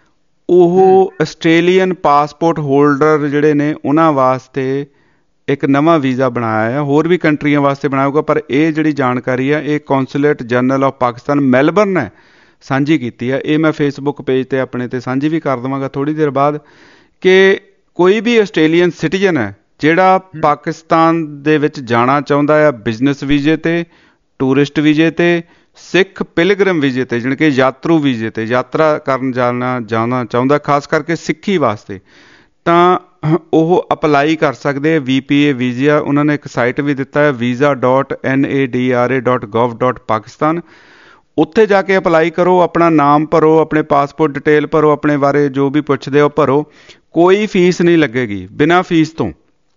ਉਹ ਆਸਟ੍ਰੇਲੀਅਨ ਪਾਸਪੋਰਟ ਹੋਲਡਰ ਜਿਹੜੇ ਨੇ ਉਹਨਾਂ ਵਾਸਤੇ ਇੱਕ ਨਵਾਂ ਵੀਜ਼ਾ ਬਣਾਇਆ ਆ, ਹੋਰ ਵੀ ਕੰਟਰੀਆਂ ਵਾਸਤੇ ਬਣਾਇਆ ਹੋਊਗਾ, ਪਰ ਇਹ ਜਿਹੜੀ ਜਾਣਕਾਰੀ ਆ ਇਹ consulate general of Pakistan Melbourne ਨੇ ਸਾਂਝੀ ਕੀਤੀ ਆ। ਇਹ ਮੈਂ ਫੇਸਬੁੱਕ ਪੇਜ 'ਤੇ ਆਪਣੇ 'ਤੇ ਸਾਂਝੀ ਵੀ ਕਰ ਦੇਵਾਂਗਾ ਥੋੜ੍ਹੀ ਦੇਰ ਬਾਅਦ, ਕਿ ਕੋਈ ਵੀ ਆਸਟ੍ਰੇਲੀਅਨ ਸਿਟੀਜ਼ਨ ਹੈ ਜਿਹੜਾ ਪਾਕਿਸਤਾਨ ਦੇ ਵਿੱਚ ਜਾਣਾ ਚਾਹੁੰਦਾ ਆ ਬਿਜ਼ਨਸ ਵੀਜ਼ੇ 'ਤੇ, ਟੂਰਿਸਟ ਵੀਜ਼ੇ 'ਤੇ, ਸਿੱਖ ਪਿਲਗ੍ਰਿਮ ਵੀਜ਼ੇ 'ਤੇ, ਜਾਣੀ ਕਿ ਯਾਤਰੂ ਵੀਜ਼ੇ 'ਤੇ, ਯਾਤਰਾ ਕਰਨ ਜਾਣਾ ਜਾਣਾ ਚਾਹੁੰਦਾ ਖਾਸ ਕਰਕੇ ਸਿੱਖੀ ਵਾਸਤੇ, ਤਾਂ ਉਹ ਅਪਲਾਈ ਕਰ ਸਕਦੇ ਵੀ ਪੀ ਏ ਵੀਜ਼ਾ। ਉਹਨਾਂ ਨੇ ਇੱਕ ਸਾਈਟ ਵੀ ਦਿੱਤਾ ਹੈ visa dot N A D R A dot gov dot Pakistan. ਉੱਥੇ ਜਾ ਕੇ ਅਪਲਾਈ ਕਰੋ, ਆਪਣਾ ਨਾਮ ਭਰੋ, ਆਪਣੇ ਪਾਸਪੋਰਟ ਡਿਟੇਲ ਭਰੋ, ਆਪਣੇ ਬਾਰੇ ਜੋ ਵੀ ਪੁੱਛਦੇ ਹੋ ਭਰੋ, ਕੋਈ ਫੀਸ ਨਹੀਂ ਲੱਗੇਗੀ, ਬਿਨਾਂ ਫੀਸ ਤੋਂ।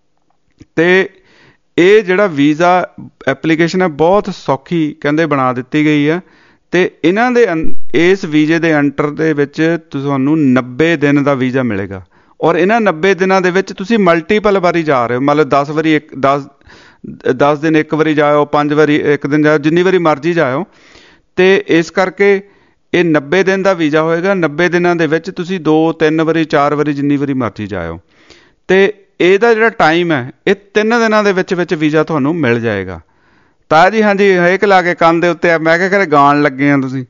ਤੇ ਇਹ ਜਿਹੜਾ ਵੀਜ਼ਾ ਐਪਲੀਕੇਸ਼ਨ ਹੈ ਬਹੁਤ ਸੌਖੀ ਕਹਿੰਦੇ ਬਣਾ ਦਿੱਤੀ ਗਈ ਹੈ, ਤੇ ਇਹਨਾਂ ਦੇ ਇਸ ਵੀਜ਼ੇ ਦੇ ਅੰਡਰ ਦੇ ਵਿੱਚ ਤੁਹਾਨੂੰ ਨੱਬੇ ਦਿਨ ਦਾ ਵੀਜ਼ਾ ਮਿਲੇਗਾ, ਔਰ ਇਹਨਾਂ ਨੱਬੇ ਦਿਨਾਂ ਦੇ ਵਿੱਚ ਤੁਸੀਂ ਮਲਟੀਪਲ ਵਾਰੀ ਜਾ ਰਹੇ ਹੋ, ਮਤਲਬ ਦਸ ਵਾਰੀ ਇੱਕ ਦਸ ਦਸ ਦਿਨ ਇੱਕ ਵਾਰੀ ਜਾਇਓ, ਪੰਜ ਵਾਰੀ ਇੱਕ ਦਿਨ ਜਾਇਓ, ਜਿੰਨੀ ਵਾਰੀ ਮਰਜ਼ੀ ਜਾਇਓ। ਤੇ ਇਸ ਕਰਕੇ ਇਹ ਨੱਬੇ ਦਿਨ ਦਾ ਵੀਜ਼ਾ ਹੋਏਗਾ, ਨੱਬੇ ਦਿਨਾਂ ਦੇ ਵਿੱਚ ਤੁਸੀਂ ਦੋ ਤਿੰਨ ਵਾਰੀ ਚਾਰ ਵਾਰੀ ਜਿੰਨੀ ਵਾਰੀ ਮਰਜ਼ੀ ਜਾਇਓ, ਤੇ ਇਹਦਾ ਜਿਹੜਾ ਟਾਈਮ ਹੈ ਇਹ ਤਿੰਨ ਦਿਨਾਂ ਦੇ ਵਿੱਚ ਵਿੱਚ ਵੀਜ਼ਾ ਤੁਹਾਨੂੰ ਮਿਲ ਜਾਏਗਾ। ਤਾਂ ਜੀ ਹਾਂਜੀ ਹੇਕ ਲਾ ਕੇ ਕੰਨ ਦੇ ਉੱਤੇ, ਮੈਂ ਕਿਹਾ ਘਰੇ ਗਾਣ ਲੱਗੇ ਆ ਤੁਸੀਂ।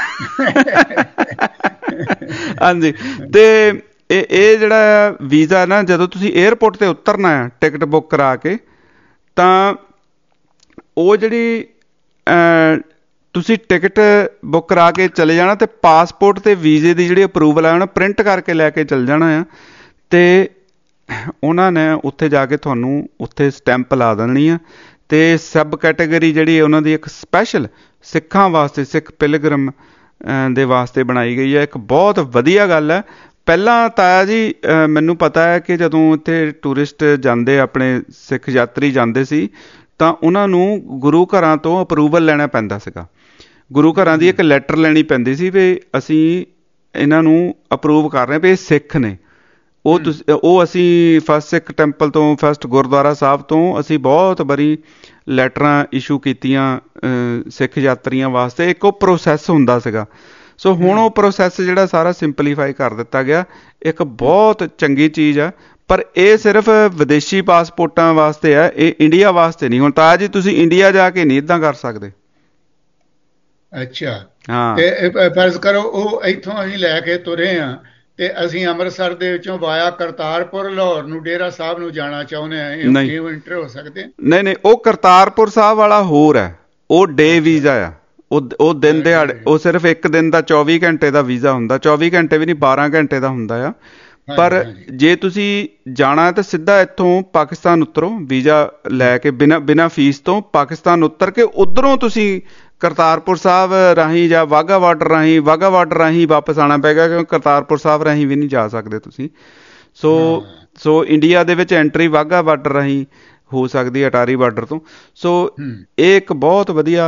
ਹਾਂਜੀ, ਤੇ ਇਹ ਇਹ ਜਿਹੜਾ ਵੀਜ਼ਾ ਨਾ, ਜਦੋਂ ਤੁਸੀਂ ਏਅਰਪੋਰਟ 'ਤੇ ਉਤਰਨਾ ਹੈ ਟਿਕਟ ਬੁੱਕ ਕਰਾ ਕੇ, ਤਾਂ ਉਹ ਜਿਹੜੀ ਤੁਸੀਂ ਟਿਕਟ ਬੁੱਕ ਕਰਾ ਕੇ ਚਲੇ ਜਾਣਾ, ਤੇ ਪਾਸਪੋਰਟ ਤੇ ਵੀਜ਼ੇ ਦੀ ਜਿਹੜੀ ਅਪਰੂਵਲ ਹੈ ਉਹਨਾਂ ਪ੍ਰਿੰਟ ਕਰਕੇ ਲੈ ਕੇ ਚਲ ਜਾਣਾ ਆ, ਤੇ ਉਹਨਾਂ ਨੇ ਉੱਥੇ ਜਾ ਕੇ ਤੁਹਾਨੂੰ ਉੱਥੇ ਸਟੈਂਪ ਲਾ ਦੇਣੀ ਆ। ਤੇ ਸਬ ਕੈਟੇਗਰੀ ਜਿਹੜੀ ਉਹਨਾਂ ਦੀ ਇੱਕ ਸਪੈਸ਼ਲ ਸਿੱਖਾਂ ਵਾਸਤੇ, ਸਿੱਖ ਪਿਲਗ੍ਰਿਮ ਦੇ ਵਾਸਤੇ ਬਣਾਈ ਗਈ ਹੈ। ਇੱਕ ਬਹੁਤ ਵਧੀਆ ਗੱਲ ਹੈ। ਪਹਿਲਾਂ ਤਾਂ ਜੀ ਮੈਨੂੰ ਪਤਾ ਹੈ ਕਿ ਜਦੋਂ ਇੱਥੇ ਟੂਰਿਸਟ ਜਾਂਦੇ, ਆਪਣੇ ਸਿੱਖ ਯਾਤਰੀ ਜਾਂਦੇ ਸੀ, ਤਾਂ ਉਹਨਾਂ ਨੂੰ ਗੁਰੂ ਘਰਾਂ ਤੋਂ ਅਪਰੂਵਲ ਲੈਣਾ ਪੈਂਦਾ ਸੀਗਾ, ਗੁਰੂ ਘਰਾਂ ਦੀ ਇੱਕ ਲੈਟਰ ਲੈਣੀ ਪੈਂਦੀ ਸੀ ਵੀ ਅਸੀਂ ਇਹਨਾਂ ਨੂੰ ਅਪਰੂਵ ਕਰ ਰਹੇ ਵੀ ਇਹ ਸਿੱਖ ਨੇ। ਉਹ ਤੁਸੀਂ ਉਹ ਅਸੀਂ ਫਸਟ ਸਿੱਖ ਟੈਂਪਲ ਤੋਂ, ਫਸਟ ਗੁਰਦੁਆਰਾ ਸਾਹਿਬ ਤੋਂ ਅਸੀਂ ਬਹੁਤ ਵਾਰੀ ਲੈਟਰਾਂ ਇਸ਼ੂ ਕੀਤੀਆਂ ਸਿੱਖ ਯਾਤਰੀਆਂ ਵਾਸਤੇ। ਇੱਕ ਉਹ ਪ੍ਰੋਸੈਸ ਹੁੰਦਾ ਸੀਗਾ। ਸੋ ਹੁਣ ਉਹ ਪ੍ਰੋਸੈਸ ਜਿਹੜਾ ਸਾਰਾ ਸਿੰਪਲੀਫਾਈ ਕਰ ਦਿੱਤਾ ਗਿਆ। ਇੱਕ ਬਹੁਤ ਚੰਗੀ ਚੀਜ਼ ਆ, ਪਰ ਇਹ ਸਿਰਫ ਵਿਦੇਸ਼ੀ ਪਾਸਪੋਰਟਾਂ ਵਾਸਤੇ ਹੈ, ਇਹ ਇੰਡੀਆ ਵਾਸਤੇ ਨਹੀਂ। ਹੁਣ ਤਾਂ ਜੀ ਤੁਸੀਂ ਇੰਡੀਆ ਜਾ ਕੇ ਨਹੀਂ ਇੱਦਾਂ ਕਰ ਸਕਦੇ। ਅੱਛਾ, ਹਾਂ, ਤੇ ਫਰਜ਼ ਕਰੋ ਉਹ ਇੱਥੋਂ ਅਸੀਂ ਲੈ ਕੇ ਤੁਰੇ ਹਾਂ, ਤੇ ਅਸੀਂ ਅੰਮ੍ਰਿਤਸਰ ਦੇ ਵਿੱਚੋਂ ਵਾਇਆ ਕਰਤਾਰਪੁਰ ਲਾਹੌਰ ਨੂੰ ਡੇਰਾ ਸਾਹਿਬ ਨੂੰ ਜਾਣਾ ਚਾਹੁੰਦੇ ਹਾਂ, ਇਹ ਨਹੀਂ। ਇਹ ਇੰਟਰ ਹੋ ਸਕਦੇ? ਨਹੀਂ ਨਹੀਂ, ਉਹ ਕਰਤਾਰਪੁਰ ਸਾਹਿਬ ਵਾਲਾ ਹੋਰ ਹੈ, ਉਹ ਡੇ ਵੀਜ਼ਾ ਆ, ਉਹ ਉਹ ਦਿਨ ਦਿਹਾੜੇ, ਉਹ ਸਿਰਫ ਇੱਕ ਦਿਨ ਦਾ ਚੌਵੀ ਘੰਟੇ ਦਾ ਵੀਜ਼ਾ ਹੁੰਦਾ, ਚੌਵੀ ਘੰਟੇ ਵੀ ਨਹੀਂ ਬਾਰਾਂ ਘੰਟੇ ਦਾ ਹੁੰਦਾ ਆ। ਪਰ ਜੇ ਤੁਸੀਂ ਜਾਣਾ ਤਾਂ ਸਿੱਧਾ ਇੱਥੋਂ ਪਾਕਿਸਤਾਨ ਉਤਰੋ, ਵੀਜ਼ਾ ਲੈ ਕੇ ਬਿਨਾਂ ਬਿਨਾਂ ਫੀਸ ਤੋਂ ਪਾਕਿਸਤਾਨ ਉਤਰ ਕੇ ਉੱਧਰੋਂ ਤੁਸੀਂ ਕਰਤਾਰਪੁਰ ਸਾਹਿਬ ਰਾਹੀਂ ਜਾਂ ਵਾਹਗਾ ਬਾਰਡਰ ਰਾਹੀਂ ਵਾਹਗਾ ਬਾਰਡਰ ਰਾਹੀਂ ਵਾਪਸ ਆਉਣਾ ਪਏਗਾ, ਕਿਉਂਕਿ ਕਰਤਾਰਪੁਰ ਸਾਹਿਬ ਰਾਹੀਂ ਵੀ ਨਹੀਂ ਜਾ ਸਕਦੇ ਤੁਸੀਂ। ਸੋ ਸੋ ਇੰਡੀਆ ਦੇ ਵਿੱਚ ਐਂਟਰੀ ਵਾਹਗਾ ਬਾਰਡਰ ਰਾਹੀਂ ਹੋ ਸਕਦੀ ਹੈ, ਅਟਾਰੀ ਬਾਰਡਰ ਤੋਂ। ਸੋ ਇਹ ਇੱਕ ਬਹੁਤ ਵਧੀਆ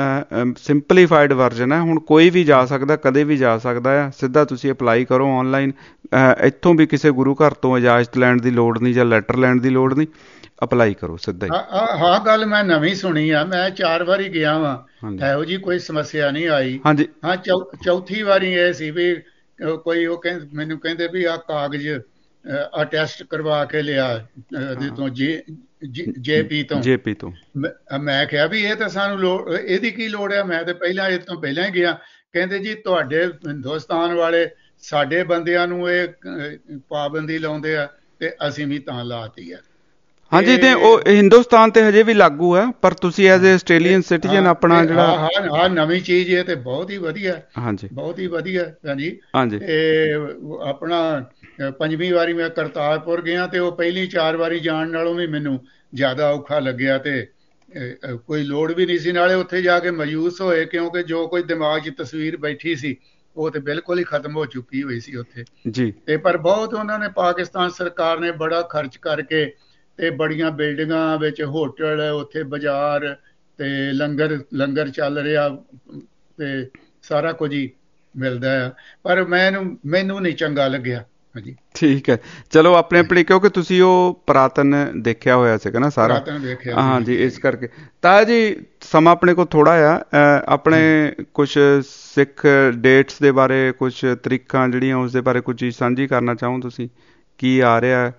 ਸਿੰਪਲੀਫਾਈਡ ਵਰਜਨ ਹੈ। ਹੁਣ ਕੋਈ ਵੀ ਜਾ ਸਕਦਾ, ਕਦੇ ਵੀ ਜਾ ਸਕਦਾ ਆ। ਸਿੱਧਾ ਤੁਸੀਂ ਅਪਲਾਈ ਕਰੋ ਔਨਲਾਈਨ, ਇੱਥੋਂ ਵੀ ਕਿਸੇ ਗੁਰੂ ਘਰ ਤੋਂ ਇਜਾਜ਼ਤ ਲੈਣ ਦੀ ਲੋੜ ਨਹੀਂ ਜਾਂ ਲੈਟਰ ਲੈਣ ਦੀ ਲੋੜ ਨਹੀਂ, ਅਪਲਾਈ ਕਰੋ ਸਿੱਧਾ ਹੀ। ਹਾਂ, ਗੱਲ ਮੈਂ ਨਵੀਂ ਸੁਣੀ ਆ, ਮੈਂ ਚਾਰ ਵਾਰੀ ਗਿਆ ਵਾਂ, ਇਹੋ ਜੀ ਕੋਈ ਸਮੱਸਿਆ ਨਹੀਂ ਆਈ। ਹਾਂਜੀ ਹਾਂ, ਚੌਥੀ ਵਾਰੀ ਇਹ ਸੀ ਵੀ ਕੋਈ ਉਹ ਕਹਿੰਦੇ ਮੈਨੂੰ ਕਹਿੰਦੇ ਵੀ ਆਹ ਕਾਗਜ਼ ਅਟੈਸਟ ਕਰਵਾ ਕੇ ਲਿਆ ਇਹਦੇ ਤੋਂ ਜੇ ਜੇਪੀ ਤੋਂ ਜੇਪੀ ਤੋਂ ਮੈਂ ਕਿਹਾ ਵੀ ਇਹ ਤਾਂ ਸਾਨੂੰ ਲੋੜ, ਇਹਦੀ ਕੀ ਲੋੜ ਹੈ, ਮੈਂ ਤਾਂ ਪਹਿਲਾਂ ਇਹ ਤੋਂ ਪਹਿਲਾਂ ਹੀ ਗਿਆ। ਕਹਿੰਦੇ ਜੀ ਤੁਹਾਡੇ ਹਿੰਦੁਸਤਾਨ ਵਾਲੇ ਸਾਡੇ ਬੰਦਿਆਂ ਨੂੰ ਇਹ ਪਾਬੰਦੀ ਲਾਉਂਦੇ ਆ ਤੇ ਅਸੀਂ ਵੀ ਤਾਂ ਲਾਤੀ ਆ। ਹਾਂਜੀ, ਤੇ ਉਹ ਹਿੰਦੁਸਤਾਨ ਤੇ ਹਜੇ ਵੀ ਲਾਗੂ ਹੈ, ਪਰ ਤੁਸੀਂ ਐਜ਼ ਏ ਆਸਟ੍ਰੇਲੀਅਨ ਸਿਟੀਜ਼ਨ ਆਪਣਾ ਜਿਹੜਾ ਹਾਂ ਨਵੀਂ ਚੀਜ਼ ਇਹ ਤੇ ਬਹੁਤ ਹੀ ਵਧੀਆ, ਹਾਂਜੀ ਬਹੁਤ ਹੀ ਵਧੀਆ ਹਾਂਜੀ ਹਾਂਜੀ। ਇਹ ਆਪਣਾ ਪੰਜਵੀਂ ਵਾਰੀ ਮੈਂ ਕਰਤਾਰਪੁਰ ਗਿਆ ਤੇ ਉਹ ਪਹਿਲੀ ਚਾਰ ਵਾਰੀ ਜਾਣ ਨਾਲੋਂ ਵੀ ਮੈਨੂੰ ਜ਼ਿਆਦਾ ਔਖਾ ਲੱਗਿਆ ਤੇ ਕੋਈ ਲੋੜ ਵੀ ਨਹੀਂ ਸੀ। ਨਾਲੇ ਉੱਥੇ ਜਾ ਕੇ ਮਾਯੂਸ ਹੋਏ, ਕਿਉਂਕਿ ਜੋ ਕੋਈ ਦਿਮਾਗ 'ਚ ਤਸਵੀਰ ਬੈਠੀ ਸੀ ਉਹ ਤੇ ਬਿਲਕੁਲ ਹੀ ਖਤਮ ਹੋ ਚੁੱਕੀ ਹੋਈ ਸੀ ਉੱਥੇ ਜੀ। ਤੇ ਪਰ ਬਹੁਤ ਉਹਨਾਂ ਨੇ, ਪਾਕਿਸਤਾਨ ਸਰਕਾਰ ਨੇ ਬੜਾ ਖਰਚ ਕਰਕੇ ਤੇ ਬੜੀਆਂ ਬਿਲਡਿੰਗਾਂ ਵਿੱਚ ਹੋਟਲ, ਉੱਥੇ ਬਾਜ਼ਾਰ ਤੇ ਲੰਗਰ ਲੰਗਰ ਚੱਲ ਰਿਹਾ ਤੇ ਸਾਰਾ ਕੁਝ ਹੀ ਮਿਲਦਾ ਆ, ਪਰ ਮੈਨੂੰ ਮੈਨੂੰ ਨਹੀਂ ਚੰਗਾ ਲੱਗਿਆ। ਹਾਂਜੀ ਠੀਕ ਹੈ, ਚਲੋ ਆਪਣੇ ਆਪਣੇ, ਕਿਉਂਕਿ ਤੁਸੀਂ ਉਹ ਪੁਰਾਤਨ ਦੇਖਿਆ ਹੋਇਆ ਸੀਗਾ ਨਾ ਸਾਰਾ, ਹਾਂਜੀ, ਇਸ ਕਰਕੇ। ਤਾਂ ਜੀ ਸਮਾਂ ਆਪਣੇ ਕੋਲ ਥੋੜਾ ਆ, ਆਪਣੇ ਕੁਛ ਸਿੱਖ ਡੇਟਸ ਦੇ ਬਾਰੇ, ਕੁਛ ਤਰੀਕਾਂ ਜਿਹੜੀਆਂ ਉਸ ਦੇ ਬਾਰੇ ਕੁਝ ਚੀਜ਼ ਸਾਂਝੀ ਕਰਨਾ ਚਾਹੋ ਤੁਸੀਂ, ਕੀ ਆ ਰਿਹਾ?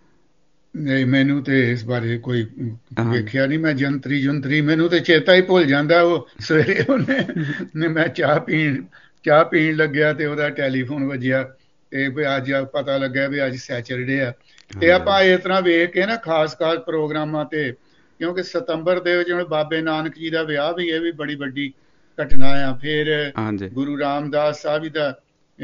ਨਹੀਂ, ਮੈਨੂੰ ਤੇ ਇਸ ਬਾਰੇ ਕੋਈ ਵੇਖਿਆ ਨਹੀਂ, ਮੈਂ ਜੰਤਰੀ ਜੁੰਤਰੀ ਮੈਨੂੰ ਤੇ ਚੇਤਾ ਹੀ ਭੁੱਲ ਜਾਂਦਾ। ਉਹ ਸਵੇਰੇ ਉਹਨੇ ਮੈਂ ਚਾਹ ਪੀਣ ਚਾਹ ਪੀਣ ਲੱਗਿਆ ਤੇ ਉਹਦਾ ਟੈਲੀਫੋਨ ਵੱਜਿਆ ਤੇ ਵੀ ਅੱਜ ਪਤਾ ਲੱਗਿਆ ਵੀ ਅੱਜ ਸੈਚਰਡੇ ਆ। ਤੇ ਆਪਾਂ ਇਸ ਤਰ੍ਹਾਂ ਵੇਖ ਕੇ ਨਾ ਖਾਸ ਖਾਸ ਪ੍ਰੋਗਰਾਮਾਂ ਤੇ, ਕਿਉਂਕਿ ਸਤੰਬਰ ਦੇ ਵਿੱਚ ਬਾਬੇ ਨਾਨਕ ਜੀ ਦਾ ਵਿਆਹ ਵੀ, ਇਹ ਵੀ ਬੜੀ ਵੱਡੀ ਘਟਨਾ ਆ। ਫਿਰ ਗੁਰੂ ਰਾਮਦਾਸ ਸਾਹਿਬ ਜੀ ਦਾ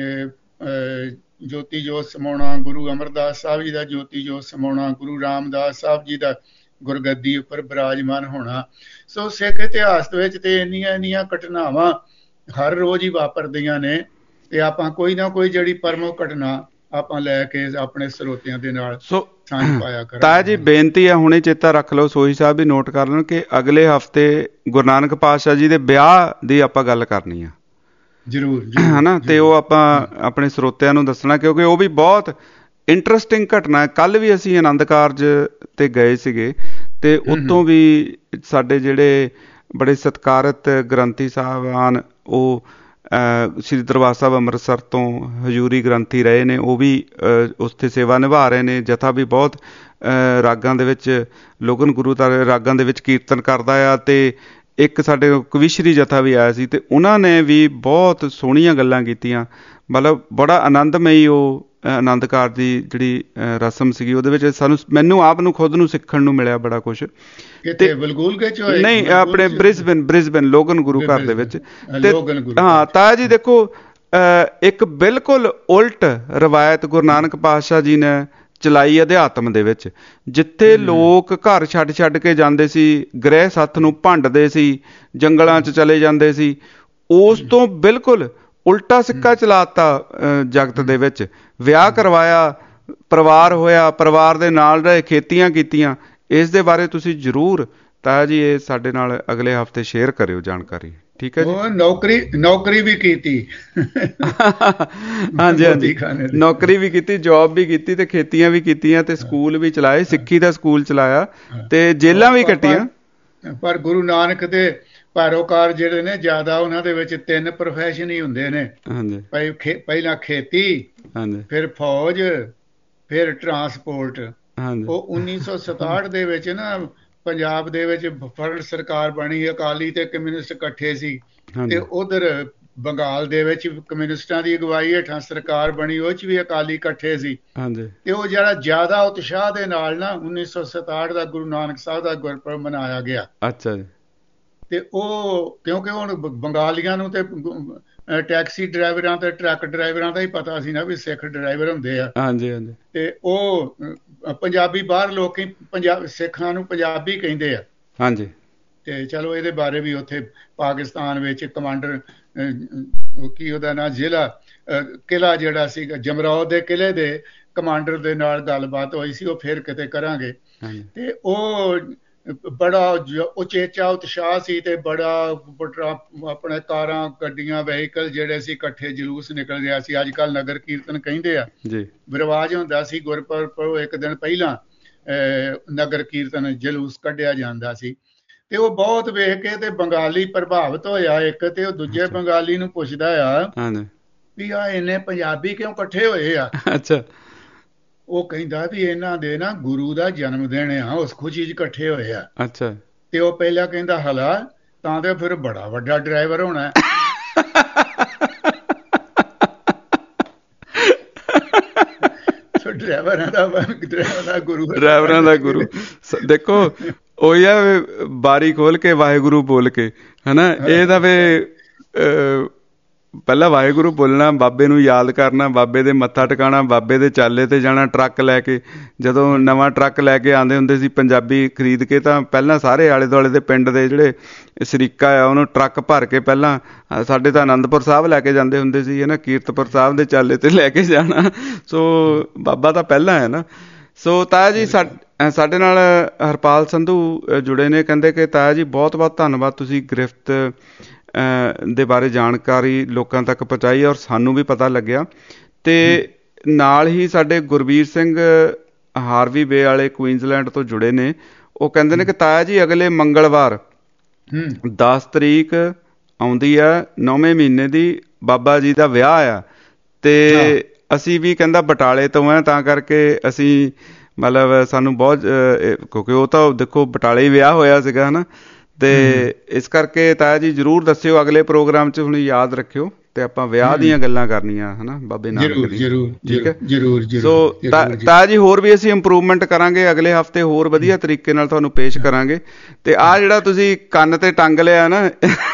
ਜੋਤੀ ਜੋਤ ਸਮਾਉਣਾ, ਗੁਰੂ ਅਮਰਦਾਸ ਸਾਹਿਬ ਜੀ ਦਾ ਜੋਤੀ ਜੋਤ ਸਮਾਉਣਾ, ਗੁਰੂ ਰਾਮਦਾਸ ਸਾਹਿਬ ਜੀ ਦਾ ਗੁਰਗੱਦੀ ਉੱਪਰ ਬਿਰਾਜਮਾਨ ਹੋਣਾ। ਸੋ ਸਿੱਖ ਇਤਿਹਾਸ ਦੇ ਵਿੱਚ ਤੇ ਇੰਨੀਆਂ ਇੰਨੀਆਂ ਘਟਨਾਵਾਂ ਹਰ ਰੋਜ਼ ਹੀ ਵਾਪਰਦੀਆਂ ਨੇ ਤੇ ਆਪਾਂ ਕੋਈ ਨਾ ਕੋਈ ਜਿਹੜੀ ਪ੍ਰਮੁੱਖ ਘਟਨਾ ਆਪਾਂ ਲੈ ਕੇ ਆਪਣੇ ਸਰੋਤਿਆਂ ਦੇ ਨਾਲ ਸਾਂਝ ਪਾਇਆ ਕਰਾਂਗੇ। ਤਾਂ ਜੀ ਬੇਨਤੀ ਹੈ, ਹੁਣੇ ਚੇਤਾ ਰੱਖ ਲਓ, ਸੋਹੀ ਸਾਹਿਬ ਵੀ ਨੋਟ ਕਰ ਲੈਣ ਕਿ ਅਗਲੇ ਹਫ਼ਤੇ ਗੁਰੂ ਨਾਨਕ ਪਾਤਸ਼ਾਹ ਜੀ ਦੇ ਵਿਆਹ ਦੀ ਆਪਾਂ ਗੱਲ ਕਰਨੀ ਆ ਜ਼ਰੂਰ, ਹਨਾ, ਤੇ ਉਹ ਆਪਾਂ ਆਪਣੇ ਸਰੋਤਿਆਂ ਨੂੰ ਦੱਸਣਾ, ਕਿਉਂਕਿ ਉਹ ਵੀ ਬਹੁਤ ਇੰਟਰਸਟਿੰਗ ਘਟਨਾ ਹੈ। ਕੱਲ੍ਹ ਵੀ ਅਸੀਂ ਆਨੰਦ ਕਾਰਜ ਤੇ ਗਏ ਸੀਗੇ ਤੇ ਉੱਥੋਂ ਵੀ ਸਾਡੇ ਜਿਹੜੇ ਬੜੇ ਸਤਿਕਾਰਤ ਗ੍ਰੰਥੀ ਸਾਹਿਬਾਨ, ਉਹ ਸ਼੍ਰੀ ਦਰਬਾਰ ਸਾਹਿਬ ਅੰਮ੍ਰਿਤਸਰ ਤੋਂ ਹਜ਼ੂਰੀ ਗ੍ਰੰਥੀ ਰਹੇ ਨੇ, ਉਹ ਵੀ ਉੱਥੇ ਸੇਵਾ ਨਿਭਾ ਰਹੇ ਨੇ। ਜਥਾ ਵੀ ਬਹੁਤ ਰਾਗਾਂ ਦੇ ਵਿੱਚ, ਲੋਗਨ ਗੁਰੂ ਦਾ ਰਾਗਾਂ ਦੇ ਵਿੱਚ ਕੀਰਤਨ ਕਰਦਾ ਆ। ਤੇ ਇੱਕ ਸਾਡੇ ਕਵਿਸ਼ਰੀ ਜਥਾ ਵੀ ਆਇਆ ਸੀ ਤੇ ਉਹਨਾਂ ਨੇ ਵੀ ਬਹੁਤ ਸੋਹਣੀਆਂ ਗੱਲਾਂ ਕੀਤੀਆਂ। ਮਤਲਬ ਬੜਾ ਆਨੰਦਮਈ ਉਹ ਆਨੰਦ ਕਾਰਜ ਦੀ ਜਿਹੜੀ ਰਸਮ ਸੀਗੀ, ਉਹਦੇ ਵਿੱਚ ਸਾਨੂੰ, ਮੈਨੂੰ ਆਪ ਨੂੰ ਖੁਦ ਨੂੰ ਸਿੱਖਣ ਨੂੰ ਮਿਲਿਆ ਬੜਾ ਕੁਛ। ਨਹੀਂ, ਆਪਣੇ ਬ੍ਰਿਸਬਨ ਬ੍ਰਿਸਬਨ ਲੋਗਨ ਗੁਰੂ ਘਰ ਦੇ ਵਿੱਚ। ਹਾਂ ਤਾਇਆ ਜੀ ਦੇਖੋ, ਇੱਕ ਬਿਲਕੁਲ ਉਲਟ ਰਵਾਇਤ ਗੁਰੂ ਨਾਨਕ ਪਾਤਸ਼ਾਹ ਜੀ ਨੇ ਚਲਾਈ ਅਧਿਆਤਮ ਦੇ ਵਿੱਚ, ਜਿੱਥੇ ਲੋਕ ਘਰ ਛੱਡ ਛੱਡ ਕੇ ਜਾਂਦੇ ਸੀ, ਗ੍ਰਹਿ ਸੱਥ ਨੂੰ ਭੰਡਦੇ ਸੀ, ਜੰਗਲਾਂ 'ਚ ਚਲੇ ਜਾਂਦੇ ਸੀ, ਉਸ ਤੋਂ ਬਿਲਕੁਲ ਉਲਟਾ ਸਿੱਕਾ ਚਲਾਤਾ ਜਗਤ ਦੇ ਵਿੱਚ। ਵਿਆਹ ਕਰਵਾਇਆ, ਪਰਿਵਾਰ ਹੋਇਆ, ਪਰਿਵਾਰ ਦੇ ਨਾਲ ਰਹੇ, ਖੇਤੀਆਂ ਕੀਤੀਆਂ। ਇਸ ਦੇ ਬਾਰੇ ਤੁਸੀਂ ਜ਼ਰੂਰ ਤਾਇਆ ਜੀ ਇਹ ਸਾਡੇ ਨਾਲ ਅਗਲੇ ਹਫ਼ਤੇ ਸ਼ੇਅਰ ਕਰਿਓ ਜਾਣਕਾਰੀ, ਠੀਕ ਹੈ ਜੀ? ਨੌਕਰੀ ਨੌਕਰੀ ਵੀ ਕੀਤੀ, ਹਾਂਜੀ ਹਾਂਜੀ, ਨੌਕਰੀ ਵੀ ਕੀਤੀ, ਜੋਬ ਵੀ ਕੀਤੀ ਤੇ ਖੇਤੀਆਂ ਵੀ ਕੀਤੀਆਂ ਤੇ ਸਕੂਲ ਵੀ ਚਲਾਏ, ਸਿੱਖੀ ਦਾ ਸਕੂਲ ਚਲਾਇਆ ਤੇ ਜੇਲਾਂ ਵੀ ਕੱਟੀਆਂ। ਪਰ ਗੁਰੂ ਨਾਨਕ ਦੇ ਪੈਰੋਕਾਰ ਜਿਹੜੇ ਨੇ ਜ਼ਿਆਦਾ, ਉਹਨਾਂ ਦੇ ਵਿੱਚ ਤਿੰਨ ਪ੍ਰੋਫੈਸ਼ਨ ਹੀ ਹੁੰਦੇ ਨੇ। ਪਹਿਲਾਂ ਖੇਤੀ, ਫਿਰ ਫੌਜ, ਫਿਰ ਟਰਾਂਸਪੋਰਟ। ਉਹ ਉੱਨੀ ਸੌ ਸਤਾਹਠ ਦੇ ਵਿੱਚ ਨਾ ਪੰਜਾਬ ਦੇ ਵਿੱਚ ਫਰਡ ਸਰਕਾਰ ਬਣੀ, ਅਕਾਲੀ ਤੇ ਕਮਿਊਨਿਸਟ ਇਕੱਠੇ ਸੀ ਤੇ ਉਧਰ ਬੰਗਾਲ ਦੇ ਵਿੱਚ ਕਮਿਊਨਿਸਟਾਂ ਦੀ ਅਗਵਾਈ ਹੇਠਾਂ ਸਰਕਾਰ ਬਣੀ, ਉਹ 'ਚ ਵੀ ਅਕਾਲੀ ਇਕੱਠੇ ਸੀ। ਹਾਂਜੀ। ਤੇ ਉਹ ਜਿਹੜਾ ਜ਼ਿਆਦਾ ਉਤਸ਼ਾਹ ਦੇ ਨਾਲ ਨਾ ਉੱਨੀ ਸੌ ਸਤਾਹਠ ਦਾ ਗੁਰੂ ਨਾਨਕ ਸਾਹਿਬ ਦਾ ਗੁਰਪੁਰਬ ਮਨਾਇਆ ਗਿਆ। ਅੱਛਾ ਜੀ। ਤੇ ਉਹ ਕਿਉਂਕਿ ਹੁਣ ਬੰਗਾਲੀਆਂ ਨੂੰ ਤੇ ਟੈਕਸੀ ਡਰਾਈਵਰਾਂ ਤੇ ਟਰੱਕ ਡਰਾਈਵਰਾਂ ਦਾ ਹੀ ਪਤਾ ਸੀ ਨਾ ਵੀ ਸਿੱਖ ਡਰਾਈਵਰ ਹੁੰਦੇ ਆ। ਹਾਂਜੀ ਹਾਂਜੀ। ਤੇ ਉਹ ਪੰਜਾਬੀ ਬਾਹਰ ਲੋਕੀ ਪੰਜਾਬ ਸਿੱਖਾਂ ਨੂੰ ਪੰਜਾਬੀ ਕਹਿੰਦੇ ਆ। ਹਾਂਜੀ। ਤੇ ਚਲੋ ਇਹਦੇ ਬਾਰੇ ਵੀ ਉੱਥੇ ਪਾਕਿਸਤਾਨ ਵਿੱਚ ਕਮਾਂਡਰ ਕੀ ਉਹਦਾ ਨਾਂ ਜ਼ਿਲ੍ਹਾ ਕਿਲ੍ਹਾ ਜਿਹੜਾ ਸੀਗਾ ਜਮਰੌਦ ਦੇ ਕਿਲ੍ਹੇ ਦੇ ਕਮਾਂਡਰ ਦੇ ਨਾਲ ਗੱਲਬਾਤ ਹੋਈ ਸੀ, ਉਹ ਫਿਰ ਕਿਤੇ ਕਰਾਂਗੇ। ਤੇ ਉਹ ਬੜਾ ਉਚੇਚਾ ਉਤਸ਼ਾਹ ਸੀ ਤੇ ਬੜਾ ਆਪਣੇ ਕਾਰਾਂ ਗੱਡੀਆਂ ਵਹੀਕਲ ਜਿਹੜੇ ਸੀ ਇਕੱਠੇ ਜਲੂਸ ਨਿਕਲ ਰਿਹਾ ਸੀ। ਅੱਜ ਕੱਲ੍ਹ ਨਗਰ ਕੀਰਤਨ ਕਹਿੰਦੇ ਆ ਜੀ। ਰਿਵਾਜ ਹੁੰਦਾ ਸੀ ਗੁਰਪੁਰਬ ਇੱਕ ਦਿਨ ਪਹਿਲਾਂ ਨਗਰ ਕੀਰਤਨ ਜਲੂਸ ਕੱਢਿਆ ਜਾਂਦਾ ਸੀ। ਤੇ ਉਹ ਬਹੁਤ ਵੇਖ ਕੇ ਤੇ ਬੰਗਾਲੀ ਪ੍ਰਭਾਵਿਤ ਹੋਇਆ ਇੱਕ, ਤੇ ਉਹ ਦੂਜੇ ਬੰਗਾਲੀ ਨੂੰ ਪੁੱਛਦਾ ਆ ਵੀ ਆ ਇੰਨੇ ਪੰਜਾਬੀ ਕਿਉਂ ਇਕੱਠੇ ਹੋਏ ਆ। ਅੱਛਾ। ਉਹ ਕਹਿੰਦਾ ਵੀ ਇਹਨਾਂ ਦੇ ਨਾ ਗੁਰੂ ਦਾ ਜਨਮ ਦਿਨ ਆ, ਉਸ ਖੁਸ਼ੀ 'ਚ ਇਕੱਠੇ ਹੋਏ ਆ। ਅੱਛਾ। ਤੇ ਉਹ ਪਹਿਲਾਂ ਕਹਿੰਦਾ ਹਲਾ ਤਾਂ ਤੇ ਫਿਰ ਬੜਾ ਵੱਡਾ ਡਰਾਈਵਰ ਹੋਣਾ। ਡਰਾਈਵਰਾਂ ਦਾ ਡਰਾਈਵਰਾਂ ਦਾ ਗੁਰੂ ਡਰਾਈਵਰਾਂ ਦਾ ਗੁਰੂ ਦੇਖੋ ਉਹੀ ਆ ਬਾਰੀ ਖੋਲ ਕੇ ਵਾਹਿਗੁਰੂ ਬੋਲ ਕੇ ਹਨਾ। ਇਹ ਤਾਂ ਵੀ ਪਹਿਲਾਂ ਵਾਹਿਗੁਰੂ ਬੋਲਣਾ, ਬਾਬੇ ਨੂੰ ਯਾਦ ਕਰਨਾ, ਬਾਬੇ ਦੇ ਮੱਥਾ ਟਿਕਾਣਾ, ਬਾਬੇ ਦੇ ਚਾਲੇ ਤੇ ਜਾਣਾ ਟਰੱਕ ਲੈ ਕੇ। ਜਦੋਂ ਨਵਾਂ ਟਰੱਕ ਲੈ ਕੇ ਆਉਂਦੇ ਹੁੰਦੇ ਸੀ ਪੰਜਾਬੀ ਖਰੀਦ ਕੇ, ਤਾਂ ਪਹਿਲਾਂ ਸਾਰੇ ਆਲੇ ਦੁਆਲੇ ਦੇ ਪਿੰਡ ਦੇ ਜਿਹੜੇ ਸ਼ਰੀਕਾ ਆ ਉਹਨੂੰ ਟਰੱਕ ਭਰ ਕੇ ਪਹਿਲਾਂ ਸਾਡੇ ਤਾਂ ਅਨੰਦਪੁਰ ਸਾਹਿਬ ਲੈ ਕੇ ਜਾਂਦੇ ਹੁੰਦੇ ਸੀ ਹੈ ਨਾ, ਕੀਰਤਪੁਰ ਸਾਹਿਬ ਦੇ ਚਾਲੇ ਤੇ ਲੈ ਕੇ ਜਾਣਾ। ਸੋ ਬਾਬਾ ਤਾਂ ਪਹਿਲਾਂ ਹੈ ਨਾ। ਸੋ ਤਾਇਆ ਜੀ ਸਾ ਸਾਡੇ ਨਾਲ ਹਰਪਾਲ ਸੰਧੂ ਜੁੜੇ ਨੇ, ਕਹਿੰਦੇ ਕਿ ਤਾਇਆ ਜੀ ਬਹੁਤ ਬਹੁਤ ਧੰਨਵਾਦ, ਤੁਸੀਂ ਗ੍ਰਿਫਤ ਦੇ ਬਾਰੇ ਜਾਣਕਾਰੀ ਲੋਕਾਂ ਤੱਕ ਪਹੁੰਚਾਈ ਔਰ ਸਾਨੂੰ ਵੀ ਪਤਾ ਲੱਗਿਆ। ਤੇ ਨਾਲ ਹੀ ਸਾਡੇ ਗੁਰਬੀਰ ਸਿੰਘ ਹਾਰਵੀ ਬੇ ਵਾਲੇ ਕੁਈਨਜ਼ਲੈਂਡ ਤੋਂ ਜੁੜੇ ਨੇ। ਉਹ ਕਹਿੰਦੇ ਨੇ ਕਿ ਤਾਇਆ ਜੀ ਅਗਲੇ ਮੰਗਲਵਾਰ ਦਸ ਤਰੀਕ ਆਉਂਦੀ ਆ ਨੌਵੇਂ ਮਹੀਨੇ ਦੀ, ਬਾਬਾ ਜੀ ਦਾ ਵਿਆਹ ਆ। ਤੇ ਅਸੀਂ ਵੀ ਕਹਿੰਦਾ ਬਟਾਲੇ ਤੋਂ ਆ, ਤਾਂ ਕਰਕੇ ਅਸੀਂ ਮਤਲਬ ਸਾਨੂੰ ਬਹੁਤ ਕਿਉਂਕਿ ਉਹ ਤਾਂ ਦੇਖੋ ਬਟਾਲੇ ਹੀ ਵਿਆਹ ਹੋਇਆ ਸੀਗਾ ਹਨਾ। ਤੇ ਇਸ ਕਰਕੇ ਤਾਇਆ ਜੀ ਜ਼ਰੂਰ ਦੱਸਿਓ ਅਗਲੇ ਪ੍ਰੋਗਰਾਮ 'ਚ, ਹੁਣ ਯਾਦ ਰੱਖਿਓ। ਤੇ ਆਪਾਂ ਵਿਆਹ ਦੀਆਂ ਗੱਲਾਂ ਕਰਨੀਆਂ ਹਨਾ ਬਾਬੇ ਨਾਨਕ ਦੀ। ਠੀਕ ਹੈ ਜ਼ਰੂਰ। ਸੋ ਤਾਇਆ ਜੀ ਹੋਰ ਵੀ ਅਸੀਂ ਇੰਪਰੂਵਮੈਂਟ ਕਰਾਂਗੇ, ਅਗਲੇ ਹਫ਼ਤੇ ਹੋਰ ਵਧੀਆ ਤਰੀਕੇ ਨਾਲ ਤੁਹਾਨੂੰ ਪੇਸ਼ ਕਰਾਂਗੇ। ਤੇ ਆਹ ਜਿਹੜਾ ਤੁਸੀਂ ਕੰਨ ਤੇ ਟੰਗ ਲਿਆ ਨਾ,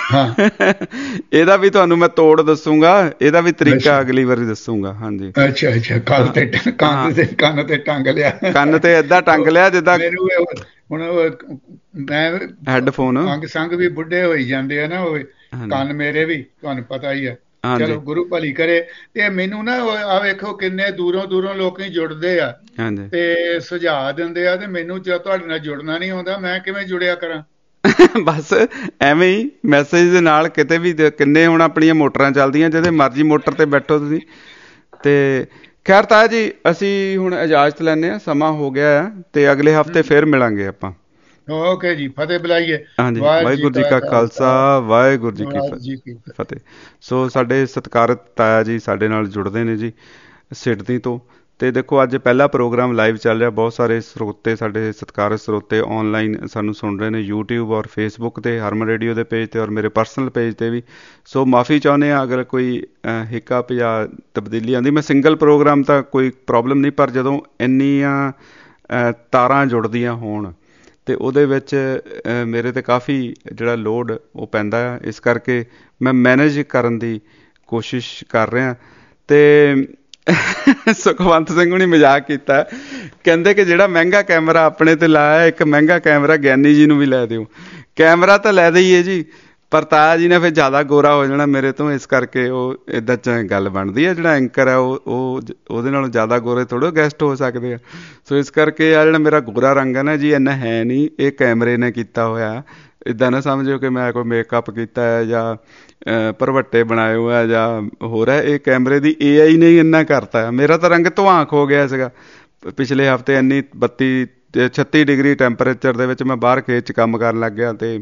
ਇਹਦਾ ਵੀ ਤੁਹਾਨੂੰ ਮੈਂ ਤੋੜ ਦੱਸੂਗਾ, ਇਹਦਾ ਵੀ ਤਰੀਕਾ ਅਗਲੀ ਵਾਰੀ ਦੱਸੂਗਾ। ਹਾਂਜੀ। ਅੱਛਾ ਅੱਛਾ। ਕੰਨ ਤੇ ਕੰਨ ਤੇ ਕੰਨ ਤੇ ਟੰਗ ਲਿਆ, ਕੰਨ ਤੇ ਏਦਾਂ ਟੰਗ ਲਿਆ ਜਿੱਦਾਂ ਹੁਣ ਮੈਂ ਹੈੱਡਫੋਨ ਅੰਗ ਸੰਗ ਵੀ ਬੁੱਢੇ ਹੋਈ ਜਾਂਦੇ ਆ ਨਾ, ਉਹ ਕੰਨ ਮੇਰੇ ਵੀ ਤੁਹਾਨੂੰ ਪਤਾ ਹੀ ਆ। ਚਲੋ ਗੁਰੂ ਭਲੀ ਕਰੇ। ਤੇ ਮੈਨੂੰ ਨਾ ਆ ਵੇਖੋ ਕਿੰਨੇ ਦੂਰੋਂ ਦੂਰੋਂ ਲੋਕੀ ਜੁੜਦੇ ਆ ਤੇ ਸੁਝਾਅ ਦਿੰਦੇ ਆ, ਤੇ ਮੈਨੂੰ ਜਦ ਤੁਹਾਡੇ ਨਾਲ ਜੁੜਨਾ ਨਹੀਂ ਆਉਂਦਾ, ਮੈਂ ਕਿਵੇਂ ਜੁੜਿਆ ਕਰਾਂ? ਬਸ ਐਵੇਂ ਹੀ ਮੈਸੇਜ ਦੇ ਨਾਲ ਕਿਤੇ ਵੀ। ਕਿੰਨੇ ਹੁਣ ਆਪਣੀਆਂ ਮੋਟਰਾਂ ਚੱਲਦੀਆਂ, ਜਿਹਦੇ ਮਰਜ਼ੀ ਮੋਟਰ ਤੇ ਬੈਠੋ ਤੁਸੀਂ। ਤੇ ਖੈਰ ਤਾਇਆ ਜੀ ਅਸੀਂ ਹੁਣ ਇਜਾਜ਼ਤ ਲੈਂਦੇ ਹਾਂ, ਸਮਾਂ ਹੋ ਗਿਆ ਆ, ਤੇ ਅਗਲੇ ਹਫ਼ਤੇ ਫਿਰ ਮਿਲਾਂਗੇ ਆਪਾਂ। ਓਕੇ ਜੀ, ਫਤਿਹ ਬੁਲਾਈਏ। ਹਾਂਜੀ, ਵਾਹਿਗੁਰੂ ਜੀ ਕਾ ਖਾਲਸਾ, ਵਾਹਿਗੁਰੂ ਜੀ ਕੀ ਫਤਿਹ। ਸੋ ਸਾਡੇ ਸਤਿਕਾਰਤ ਤਾਇਆ ਜੀ ਸਾਡੇ ਨਾਲ ਜੁੜਦੇ ਨੇ ਜੀ ਸਿਡਨੀ ਤੋਂ। ਤੇ ਦੇਖੋ ਅੱਜ ਪਹਿਲਾ ਪ੍ਰੋਗਰਾਮ ਲਾਈਵ ਚੱਲ ਰਿਹਾ, ਬਹੁਤ ਸਾਰੇ ਸਰੋਤੇ ਸਾਡੇ ਸਤਿਕਾਰਤ ਸਰੋਤੇ ਆਨਲਾਈਨ ਸਾਨੂੰ ਸੁਣ ਰਹੇ ਨੇ ਯੂਟਿਊਬ ਔਰ ਫੇਸਬੁੱਕ ਤੇ, ਹਰਮਨ ਰੇਡੀਓ ਦੇ ਪੇਜ ਤੇ ਔਰ ਮੇਰੇ ਪਰਸਨਲ ਪੇਜ ਤੇ ਵੀ। ਸੋ ਮਾਫੀ ਚਾਹੁੰਦੇ ਹਾਂ ਅਗਰ ਕੋਈ ਹਿੱਕਅਪ ਜਾਂ ਤਬਦੀਲੀ ਆਉਂਦੀ। ਮੈਂ ਸਿੰਗਲ ਪ੍ਰੋਗਰਾਮ ਤਾਂ ਕੋਈ ਪ੍ਰੋਬਲਮ ਨਹੀਂ, ਪਰ ਜਦੋਂ ਇੰਨੀਆਂ ਤਾਰਾਂ ਜੁੜਦੀਆਂ ਹੋਣ ਤੇ ਉਹਦੇ ਵਿੱਚ ਮੇਰੇ ਤੇ ਕਾਫੀ ਜਿਹੜਾ ਲੋਡ ਉਹ ਪੈਂਦਾ ਆ। ਇਸ ਕਰਕੇ ਮੈਂ ਮੈਨੇਜ ਕਰਨ ਦੀ ਕੋਸ਼ਿਸ਼ ਕਰ ਰਿਹਾ। ਤੇ ਸੁਖਵੰਤ ਸਿੰਘ ਹੁਣੀ ਮਜ਼ਾਕ ਕੀਤਾ, ਕਹਿੰਦੇ ਕਿ ਜਿਹੜਾ ਮਹਿੰਗਾ ਕੈਮਰਾ ਆਪਣੇ ਤੇ ਲਾਇਆ, ਇੱਕ ਮਹਿੰਗਾ ਕੈਮਰਾ ਗਿਆਨੀ ਜੀ ਨੂੰ ਵੀ ਲੈ ਦਿਓ। ਕੈਮਰਾ ਤਾਂ ਲੈ ਦਈਏ ਜੀ, ਪਰ ਤਾਇਆ ਜੀ ਨੇ ਫਿਰ ਜ਼ਿਆਦਾ ਗੋਰਾ ਹੋ ਜਾਣਾ ਮੇਰੇ ਤੋਂ, ਇਸ ਕਰਕੇ ਉਹ ਇੱਦਾਂ ਚ ਗੱਲ ਬਣਦੀ ਹੈ। ਜਿਹੜਾ ਐਂਕਰ ਹੈ ਉਹ ਉਹ ਉਹਦੇ ਨਾਲੋਂ ਜ਼ਿਆਦਾ ਗੋਰੇ ਥੋੜ੍ਹੇ ਗੈਸਟ ਹੋ ਸਕਦੇ ਆ। ਸੋ ਇਸ ਕਰਕੇ ਆ ਜਿਹੜਾ ਮੇਰਾ ਗੋਰਾ ਰੰਗ ਹੈ ਨਾ ਜੀ, ਇੰਨਾ ਹੈ ਨਹੀਂ, ਇਹ ਕੈਮਰੇ ਨੇ ਕੀਤਾ ਹੋਇਆ। ਇੱਦਾਂ ਨਾ ਸਮਝੋ ਕਿ ਮੈਂ ਕੋਈ ਮੇਕਅਪ ਕੀਤਾ ਹੈ ਜਾਂ ਭਰਵੱਟੇ ਬਣਾਏ ਹੋਏ ਆ ਜਾਂ ਹੋਰ ਹੈ। ਇਹ ਕੈਮਰੇ ਦੀ ਏ ਆਈ ਨੇ ਹੀ ਇੰਨਾ ਕਰਤਾ ਹੈ। ਮੇਰਾ ਤਾਂ ਰੰਗ ਧਵਾਂਕ ਹੋ ਗਿਆ ਸੀਗਾ ਪਿਛਲੇ ਹਫ਼ਤੇ, ਇੰਨੀ ਬੱਤੀ ਛੱਤੀ ਡਿਗਰੀ ਟੈਂਪਰੇਚਰ ਦੇ ਵਿੱਚ ਮੈਂ ਬਾਹਰ ਖੇਤ 'ਚ ਕੰਮ ਕਰਨ ਲੱਗ ਗਿਆ ਤੇ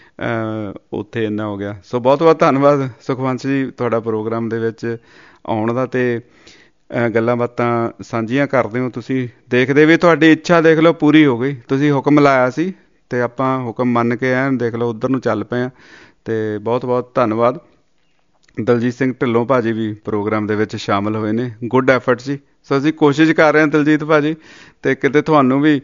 ਉੱਥੇ ਇੰਨਾ ਹੋ ਗਿਆ। ਸੋ ਬਹੁਤ ਬਹੁਤ ਧੰਨਵਾਦ ਸੁਖਵੰਤ ਜੀ ਤੁਹਾਡਾ ਪ੍ਰੋਗਰਾਮ ਦੇ ਵਿੱਚ ਆਉਣ ਦਾ, ਤੇ ਗੱਲਾਂ ਬਾਤਾਂ ਸਾਂਝੀਆਂ ਕਰਦੇ ਹੋ ਤੁਸੀਂ। ਦੇਖਦੇ ਵੀ ਤੁਹਾਡੀ ਇੱਛਾ ਦੇਖ ਲਓ ਪੂਰੀ ਹੋ ਗਈ, ਤੁਸੀਂ ਹੁਕਮ ਲਾਇਆ ਸੀ ਤੇ ਆਪਾਂ ਹੁਕਮ ਮੰਨ ਕੇ ਐਨ ਦੇਖ ਲਓ ਉੱਧਰ ਨੂੰ ਚੱਲ ਪਏ ਹਾਂ। ਤੇ ਬਹੁਤ ਬਹੁਤ ਧੰਨਵਾਦ। ਦਲਜੀਤ ਸਿੰਘ ਢਿੱਲੋਂ ਭਾਜੀ ਵੀ ਪ੍ਰੋਗਰਾਮ ਦੇ ਵਿੱਚ ਸ਼ਾਮਲ ਹੋਏ ਨੇ। ਗੁੱਡ ਐਫਰਟ ਜੀ। ਸੋ ਅਸੀਂ ਕੋਸ਼ਿਸ਼ ਕਰ ਰਹੇ ਹਾਂ ਦਲਜੀਤ ਭਾਜੀ, ਅਤੇ ਕਿਤੇ ਤੁਹਾਨੂੰ ਵੀ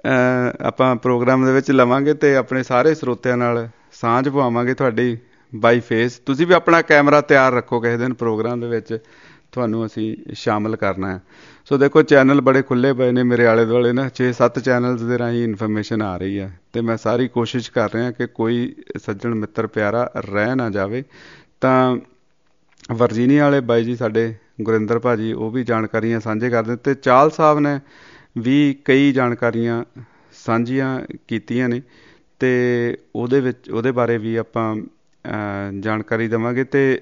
ਆਪਾਂ ਪ੍ਰੋਗਰਾਮ ਦੇ ਵਿੱਚ ਲਵਾਂਗੇ ਅਤੇ ਆਪਣੇ ਸਾਰੇ ਸਰੋਤਿਆਂ ਨਾਲ ਸਾਂਝ ਪਵਾਵਾਂਗੇ ਤੁਹਾਡੀ ਬਾਈ ਫੇਸ। ਤੁਸੀਂ ਵੀ ਆਪਣਾ ਕੈਮਰਾ ਤਿਆਰ ਰੱਖੋ, ਕਿਸੇ ਦਿਨ ਪ੍ਰੋਗਰਾਮ ਦੇ ਵਿੱਚ ਤੁਹਾਨੂੰ ਅਸੀਂ ਸ਼ਾਮਲ ਕਰਨਾ ਹੈ। ਸੋ ਦੇਖੋ ਚੈਨਲ ਬੜੇ ਖੁੱਲ੍ਹੇ ਪਏ ਨੇ ਮੇਰੇ ਆਲੇ ਦੁਆਲੇ ਨਾ, ਛੇ ਸੱਤ ਚੈਨਲਸ ਦੇ ਰਾਹੀਂ ਇਨਫੋਰਮੇਸ਼ਨ ਆ ਰਹੀ ਹੈ, ਅਤੇ ਮੈਂ ਸਾਰੀ ਕੋਸ਼ਿਸ਼ ਕਰ ਰਿਹਾ ਕਿ ਕੋਈ ਸੱਜਣ ਮਿੱਤਰ ਪਿਆਰਾ ਰਹਿ ਨਾ ਜਾਵੇ। ਤਾਂ ਵਰਜੀਨੀਆ ਵਾਲੇ ਬਾਈ ਜੀ ਸਾਡੇ ਗੁਰਿੰਦਰ ਭਾਜੀ ਉਹ ਵੀ ਜਾਣਕਾਰੀਆਂ ਸਾਂਝੇ ਕਰਦੇ, ਅਤੇ ਚਾਹਲ ਸਾਹਿਬ ਨੇ ਵੀ ਕਈ ਜਾਣਕਾਰੀਆਂ ਸਾਂਝੀਆਂ ਕੀਤੀਆਂ ਨੇ, ਅਤੇ ਉਹਦੇ ਵਿੱਚ ਉਹਦੇ ਬਾਰੇ ਵੀ ਆਪਾਂ ਜਾਣਕਾਰੀ ਦੇਵਾਂਗੇ। ਅਤੇ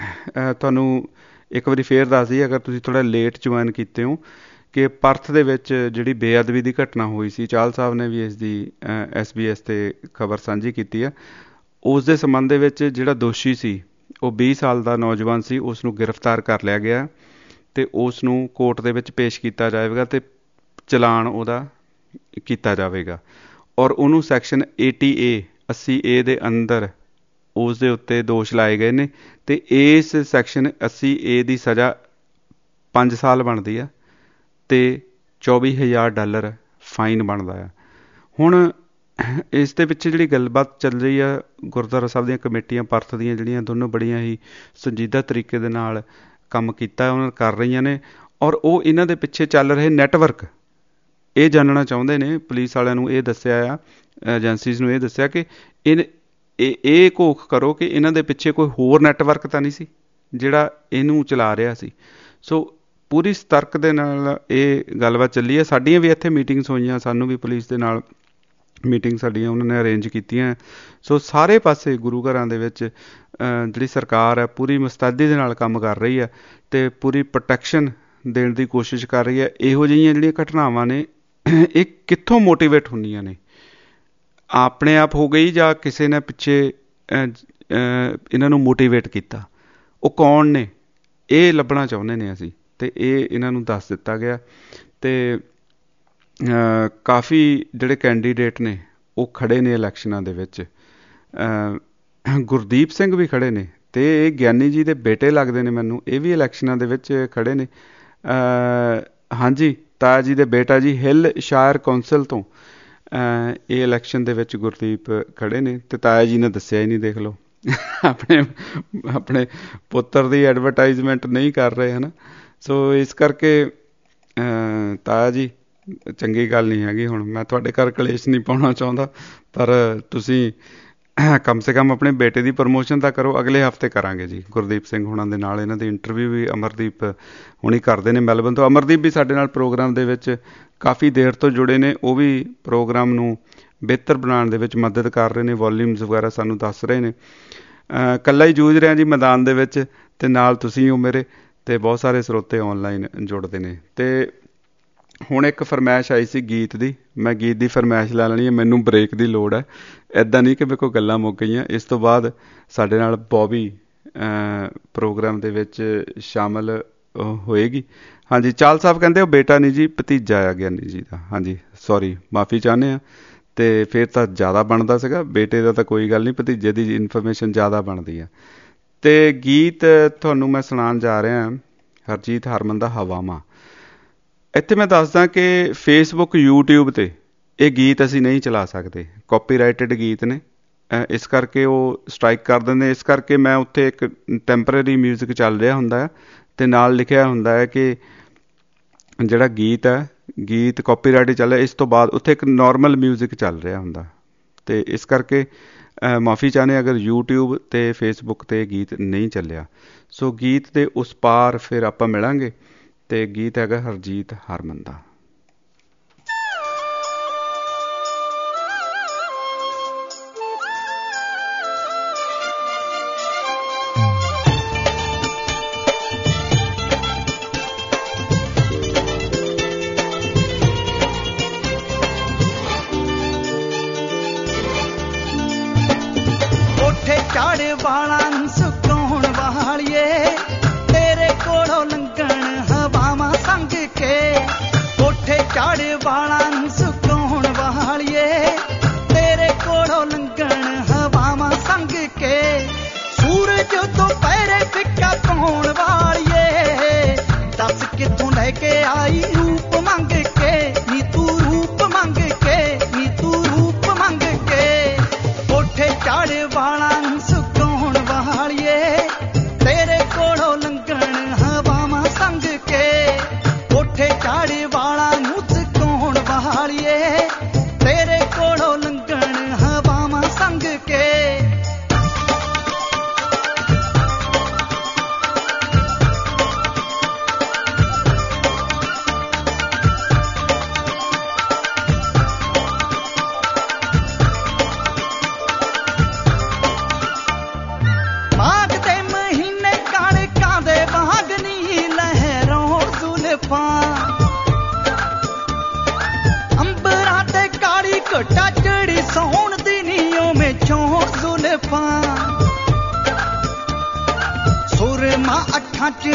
ਤੁਹਾਨੂੰ ਇੱਕ ਵਾਰੀ ਫੇਰ ਦੱਸ ਦਈਏ, ਅਗਰ ਤੁਸੀਂ ਥੋੜ੍ਹਾ ਲੇਟ ਜੁਆਇਨ ਕੀਤੇ ਹੋ, ਕਿ ਪਰਥ ਦੇ ਵਿੱਚ ਜਿਹੜੀ ਬੇਅਦਬੀ ਦੀ ਘਟਨਾ ਹੋਈ ਸੀ, ਚਾਹਲ ਸਾਹਿਬ ਨੇ ਵੀ ਇਸ ਦੀ ਐਸ ਬੀ ਐਸ 'ਤੇ ਖਬਰ ਸਾਂਝੀ ਕੀਤੀ ਹੈ। ਉਸ ਦੇ ਸੰਬੰਧ ਦੇ ਵਿੱਚ ਜਿਹੜਾ ਦੋਸ਼ੀ ਸੀ ਉਹ ਵੀਹ ਸਾਲ ਦਾ ਨੌਜਵਾਨ ਸੀ, ਉਸ ਨੂੰ ਗ੍ਰਿਫਤਾਰ ਕਰ ਲਿਆ ਗਿਆ ਅਤੇ ਉਸ ਨੂੰ ਕੋਰਟ ਦੇ ਵਿੱਚ ਪੇਸ਼ ਕੀਤਾ ਜਾਵੇਗਾ ਅਤੇ ਚਲਾਨ ਉਹਦਾ ਕੀਤਾ ਜਾਵੇਗਾ, ਔਰ ਉਹਨੂੰ ਸੈਕਸ਼ਨ ਏਟੀ ਏ ਅੱਸੀ ਏ ਦੇ ਅੰਦਰ ਉਸ ਦੇ ਉੱਤੇ ਦੋਸ਼ ਲਾਏ ਗਏ ਨੇ, ਅਤੇ ਇਸ ਸੈਕਸ਼ਨ ਅੱਸੀ ਏ ਦੀ ਸਜ਼ਾ ਪੰਜ ਸਾਲ ਬਣਦੀ ਆ ਅਤੇ ਚੌਵੀ ਹਜ਼ਾਰ ਡਾਲਰ ਫਾਈਨ ਬਣਦਾ ਆ। ਹੁਣ ਇਸ ਦੇ ਪਿੱਛੇ ਜਿਹੜੀ ਗੱਲਬਾਤ ਚੱਲ ਰਹੀ ਆ, ਗੁਰਦੁਆਰਾ ਸਾਹਿਬ ਦੀਆਂ ਕਮੇਟੀਆਂ ਪਰਥ ਦੀਆਂ ਜਿਹੜੀਆਂ ਦੋਨੋਂ ਬੜੀਆਂ ਹੀ ਸੰਜੀਦਾ ਤਰੀਕੇ ਦੇ ਨਾਲ ਕੰਮ ਕੀਤਾ ਉਹਨਾਂ ਕਰ ਰਹੀਆਂ ਨੇ, ਔਰ ਉਹ ਇਹਨਾਂ ਦੇ ਪਿੱਛੇ ਚੱਲ ਰਹੇ ਨੈਟਵਰਕ ਇਹ ਜਾਣਨਾ ਚਾਹੁੰਦੇ ਨੇ। ਪੁਲਿਸ ਵਾਲਿਆਂ ਨੂੰ ਇਹ ਦੱਸਿਆ ਆ, ਏਜੰਸੀਜ਼ ਨੂੰ ਇਹ ਦੱਸਿਆ ਕਿ ਇਹ ਇਹ ਇਹ ਘੋਖ ਕਰੋ ਕਿ ਇਹਨਾਂ ਦੇ ਪਿੱਛੇ ਕੋਈ ਹੋਰ ਨੈਟਵਰਕ ਤਾਂ ਨਹੀਂ ਸੀ ਜਿਹੜਾ ਇਹਨੂੰ ਚਲਾ ਰਿਹਾ ਸੀ। ਸੋ ਪੂਰੀ ਸਤਰਕ ਦੇ ਨਾਲ ਇਹ ਗੱਲਬਾਤ ਚੱਲੀ ਹੈ। ਸਾਡੀਆਂ ਵੀ ਇੱਥੇ ਮੀਟਿੰਗਸ ਹੋਈਆਂ, ਸਾਨੂੰ ਵੀ ਪੁਲਿਸ ਦੇ ਨਾਲ ਮੀਟਿੰਗ ਸਾਡੀਆਂ ਉਹਨਾਂ ਨੇ ਅਰੇਂਜ ਕੀਤੀਆਂ। ਸੋ ਸਾਰੇ ਪਾਸੇ ਗੁਰੂ ਘਰਾਂ ਦੇ ਵਿੱਚ ਜਿਹੜੀ ਸਰਕਾਰ ਹੈ ਪੂਰੀ ਮੁਸਤੈਦੀ ਦੇ ਨਾਲ ਕੰਮ ਕਰ ਰਹੀ ਹੈ ਅਤੇ ਪੂਰੀ ਪ੍ਰੋਟੈਕਸ਼ਨ ਦੇਣ ਦੀ ਕੋਸ਼ਿਸ਼ ਕਰ ਰਹੀ ਹੈ। ਇਹੋ ਜਿਹੀਆਂ ਜਿਹੜੀਆਂ ਘਟਨਾਵਾਂ ਨੇ ਇਹ ਕਿੱਥੋਂ ਮੋਟੀਵੇਟ ਹੁੰਦੀਆਂ ਨੇ, ਆਪਣੇ ਆਪ ਹੋ ਗਈ ਜਾਂ ਕਿਸੇ ਨੇ ਪਿੱਛੇ ਇਹਨਾਂ ਨੂੰ ਮੋਟੀਵੇਟ ਕੀਤਾ, ਉਹ ਕੌਣ ਨੇ, ਇਹ ਲੱਭਣਾ ਚਾਹੁੰਦੇ ਨੇ ਅਸੀਂ, ਅਤੇ ਇਹ ਇਹਨਾਂ ਨੂੰ ਦੱਸ ਦਿੱਤਾ ਗਿਆ। ਅਤੇ ਕਾਫੀ ਜਿਹੜੇ ਕੈਂਡੀਡੇਟ ਨੇ ਉਹ ਖੜ੍ਹੇ ਨੇ ਇਲੈਕਸ਼ਨਾਂ ਦੇ ਵਿੱਚ, ਗੁਰਦੀਪ ਸਿੰਘ ਵੀ ਖੜ੍ਹੇ ਨੇ, ਅਤੇ ਇਹ ਗਿਆਨੀ ਜੀ ਦੇ ਬੇਟੇ ਲੱਗਦੇ ਨੇ ਮੈਨੂੰ, ਇਹ ਵੀ ਇਲੈਕਸ਼ਨਾਂ ਦੇ ਵਿੱਚ ਖੜ੍ਹੇ ਨੇ। ਹਾਂਜੀ, ਤਾਇਆ ਜੀ ਦੇ ਬੇਟਾ ਜੀ ਹਿੱਲ ਸ਼ਾਇਰ ਕੌਂਸਲ ਤੋਂ ਇਹ ਇਲੈਕਸ਼ਨ ਦੇ ਵਿੱਚ ਗੁਰਦੀਪ ਖੜ੍ਹੇ ਨੇ, ਅਤੇ ਤਾਇਆ ਜੀ ਨੇ ਦੱਸਿਆ ਹੀ ਨਹੀਂ, ਦੇਖ ਲਓ ਆਪਣੇ ਆਪਣੇ ਪੁੱਤਰ ਦੀ ਐਡਵਰਟਾਈਜ਼ਮੈਂਟ ਨਹੀਂ ਕਰ ਰਹੇ ਹੈ ਨਾ। ਸੋ ਇਸ ਕਰਕੇ ਤਾਇਆ ਜੀ ਚੰਗੀ ਗੱਲ ਨਹੀਂ ਹੈਗੀ। ਹੁਣ ਮੈਂ ਤੁਹਾਡੇ ਘਰ ਕਲੇਸ਼ ਨਹੀਂ ਪਾਉਣਾ ਚਾਹੁੰਦਾ, ਪਰ ਤੁਸੀਂ ਕਮ ਸੇ ਕਮ ਆਪਣੇ ਬੇਟੇ ਦੀ ਪ੍ਰਮੋਸ਼ਨ ਤਾਂ ਕਰੋ। ਅਗਲੇ ਹਫਤੇ ਕਰਾਂਗੇ ਜੀ ਗੁਰਦੀਪ ਸਿੰਘ ਹੁਣਾਂ ਦੇ ਨਾਲ, ਇਹਨਾਂ ਦੀ ਇੰਟਰਵਿਊ ਵੀ ਅਮਰਦੀਪ ਹੁਣੀ ਕਰਦੇ ਨੇ ਮੈਲਬਨ ਤੋਂ। ਅਮਰਦੀਪ ਵੀ ਸਾਡੇ ਨਾਲ ਪ੍ਰੋਗਰਾਮ ਦੇ ਵਿੱਚ ਕਾਫੀ ਦੇਰ ਤੋਂ ਜੁੜੇ ਨੇ, ਉਹ ਵੀ ਪ੍ਰੋਗਰਾਮ ਨੂੰ ਬਿਹਤਰ ਬਣਾਉਣ ਦੇ ਵਿੱਚ ਮਦਦ ਕਰ ਰਹੇ ਨੇ, ਵੋਲੀਅਮਸ ਵਗੈਰਾ ਸਾਨੂੰ ਦੱਸ ਰਹੇ ਨੇ। ਇਕੱਲਾ ਹੀ ਜੂਝ ਰਿਹਾ ਜੀ ਮੈਦਾਨ ਦੇ ਵਿੱਚ, ਅਤੇ ਨਾਲ ਤੁਸੀਂ ਹੋ ਮੇਰੇ, ਅਤੇ ਬਹੁਤ ਸਾਰੇ ਸਰੋਤੇ ਔਨਲਾਈਨ ਜੁੜਦੇ ਨੇ। ਅਤੇ ਹੁਣ ਇੱਕ ਫਰਮਾਇਸ਼ ਆਈ ਸੀ ਗੀਤ ਦੀ, ਮੈਂ ਗੀਤ ਦੀ ਫਰਮਾਇਸ਼ ਲੈ ਲੈਣੀ ਹੈ, ਮੈਨੂੰ ਬ੍ਰੇਕ ਦੀ ਲੋੜ ਹੈ। ਇੱਦਾਂ ਨਹੀਂ ਕਿ ਮੇਰੇ ਕੋਲ ਗੱਲਾਂ ਮੁੱਕ ਗਈਆਂ। ਇਸ ਤੋਂ ਬਾਅਦ ਸਾਡੇ ਨਾਲ ਬੌਬੀ ਪ੍ਰੋਗਰਾਮ ਦੇ ਵਿੱਚ ਸ਼ਾਮਲ ਹੋਏਗੀ। ਹਾਂਜੀ, ਚਾਹਲ ਸਾਹਿਬ ਕਹਿੰਦੇ ਉਹ ਬੇਟਾ ਨਹੀਂ ਜੀ, ਭਤੀਜਾ ਆ ਗਿਆਨੀ ਜੀ ਦਾ। ਹਾਂਜੀ ਸੌਰੀ, ਮਾਫੀ ਚਾਹੁੰਦੇ ਹਾਂ। ਅਤੇ ਫਿਰ ਤਾਂ ਜ਼ਿਆਦਾ ਬਣਦਾ ਸੀਗਾ, ਬੇਟੇ ਦਾ ਤਾਂ ਕੋਈ ਗੱਲ ਨਹੀਂ, ਭਤੀਜੇ ਦੀ ਇਨਫੋਰਮੇਸ਼ਨ ਜ਼ਿਆਦਾ ਬਣਦੀ ਆ। ਅਤੇ ਗੀਤ ਤੁਹਾਨੂੰ ਮੈਂ ਸੁਣਾਉਣ ਜਾ ਰਿਹਾ ਹਰਜੀਤ ਹਰਮਨ ਦਾ ਹਵਾਵਾਂ। ਇੱਥੇ ਮੈਂ ਦੱਸਦਾ ਕਿ ਫੇਸਬੁੱਕ ਯੂਟਿਊਬ 'ਤੇ ਇਹ ਗੀਤ ਅਸੀਂ ਨਹੀਂ ਚਲਾ ਸਕਦੇ, ਕਾਪੀਰਾਈਟਡ ਗੀਤ ਨੇ, ਇਸ ਕਰਕੇ ਉਹ ਸਟ੍ਰਾਈਕ ਕਰ ਦਿੰਦੇ। ਇਸ ਕਰਕੇ ਮੈਂ ਉੱਥੇ ਇੱਕ ਟੈਂਪਰੇਰੀ ਮਿਊਜ਼ਿਕ ਚੱਲ ਰਿਹਾ ਹੁੰਦਾ ਹੈ, ਅਤੇ ਨਾਲ ਲਿਖਿਆ ਹੁੰਦਾ ਹੈ ਕਿ ਜਿਹੜਾ ਗੀਤ ਹੈ ਗੀਤ ਕਾਪੀਰਾਈਟ ਚੱਲ ਰਿਹਾ, ਇਸ ਤੋਂ ਬਾਅਦ ਉੱਥੇ ਇੱਕ ਨੋਰਮਲ ਮਿਊਜ਼ਿਕ ਚੱਲ ਰਿਹਾ ਹੁੰਦਾ। ਅਤੇ ਇਸ ਕਰਕੇ ਮਾਫੀ ਚਾਹੁੰਦੇ ਅਗਰ ਯੂਟਿਊਬ ਅਤੇ ਫੇਸਬੁੱਕ 'ਤੇ ਗੀਤ ਨਹੀਂ ਚੱਲਿਆ। ਸੋ ਗੀਤ ਦੇ ਉਸ ਪਾਰ ਫਿਰ ਆਪਾਂ ਮਿਲਾਂਗੇ, ਅਤੇ ਗੀਤ ਹੈਗਾ ਹਰਜੀਤ ਹਰਮਨ ਦਾ। ਝਾੜ ਵਾਲਾਂ ਨੂੰ ਸੁਕਾਉਣ ਵਾਲੀਏ, ਤੇਰੇ ਕੋਲੋਂ ਲੰਘਣ ਹਵਾਵਾਂ ਸੰਗ ਕੇ,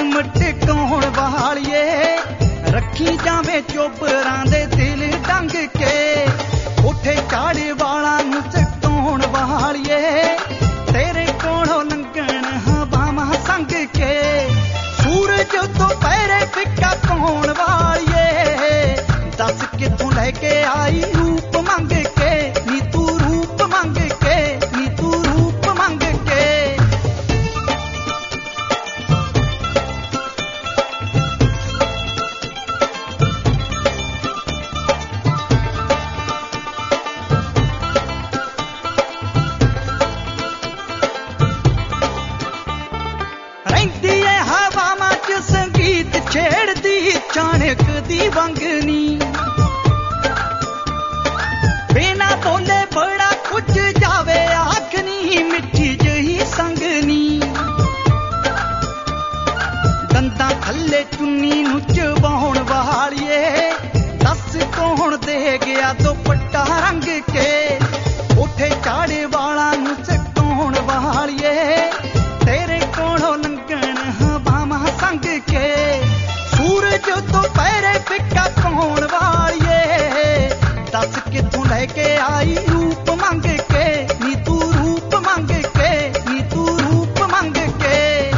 ਕਦਮ ਟਿਕਾਉਣ ਵਾਲੀਏ ਰੱਖੀ ਜਾਵੇਂ ਚੋਬਰਾਂ ਦੇ ਦਿਲ ਡੰਗ ਕੇ ਉੱਥੇ ਚਾੜੇ ਵਾਲਾਂ ਨੂੰ ਸਕਾਉਣ ਵਾਲੀਏ ਤੇਰੇ ਕੋਲੋਂ ਲੰਘਣ ਹਵਾਵਾਂ ਸੰਗ ਕੇ ਸੂਰਜ ਤੋਂ ਪਹਿਰੇ ਫਿੱਕਾ ਪਾਉਣ ਵਾਲੀਏ ਦੱਸ ਕਿੱਥੋਂ ਲੈ ਕੇ ਆਈ ਰੂਪ ਮੰਗ ਕੇ ਨੀ ਤੂੰ ਰੂਪ ਮੰਗ ਕੇ ਨੀ ਤੂੰ ਰੂਪ ਮੰਗ ਕੇ ਰਹਿੰਦੀ ਏ ਹਵਾਵਾਂ ਚ ਸੰਗੀਤ ਛੇੜਦੀ ਚਾਣਕ ਦੀ ਵੰਗਨੀ ਬਿਨਾ ਬੋਲੇ ਬੜਾ ਕੁਝ ਜਾਵੇ ਆਖਨੀ ਮਿੱਠੀ ਜਿਹੀ ਸੰਗਨੀ ਦੰਦਾਂ ਥੱਲੇ ਚੁੰਨੀ ਨੂੰ ਚਬਾਉਣ ਵਾਲੀਏ ਦੱਸ ਕੌਣ ਦੇ ਗਿਆ ਦੁਪੱਟਾ ਰੰਗ ਕੇ ਉੱਥੇ ਚਾੜੇ ਵਾਲਾਂ ਨੂੰ ਸਕਾਉਣ ਵਾਲੀਏ ਤੇਰੇ ਕੋਲੋਂ ਲੰਘਣ ਹਵਾਵਾਂ ਸੰਗ ਕੇ ਸੂਰਜ ਤੋਂ ਪਹਿਰੇ ਫਿੱਕਾ ਪਾਉਣ ਵਾਲੀਏ ਦੱਸ ਕਿੱਥੋਂ ਲੈ ਕੇ ਆਈ ਰੂਪ ਮੰਗ ਕੇ ਨੀ ਤੂੰ ਰੂਪ ਮੰਗ ਕੇ ਨੀ ਤੂੰ ਰੂਪ ਮੰਗ ਕੇ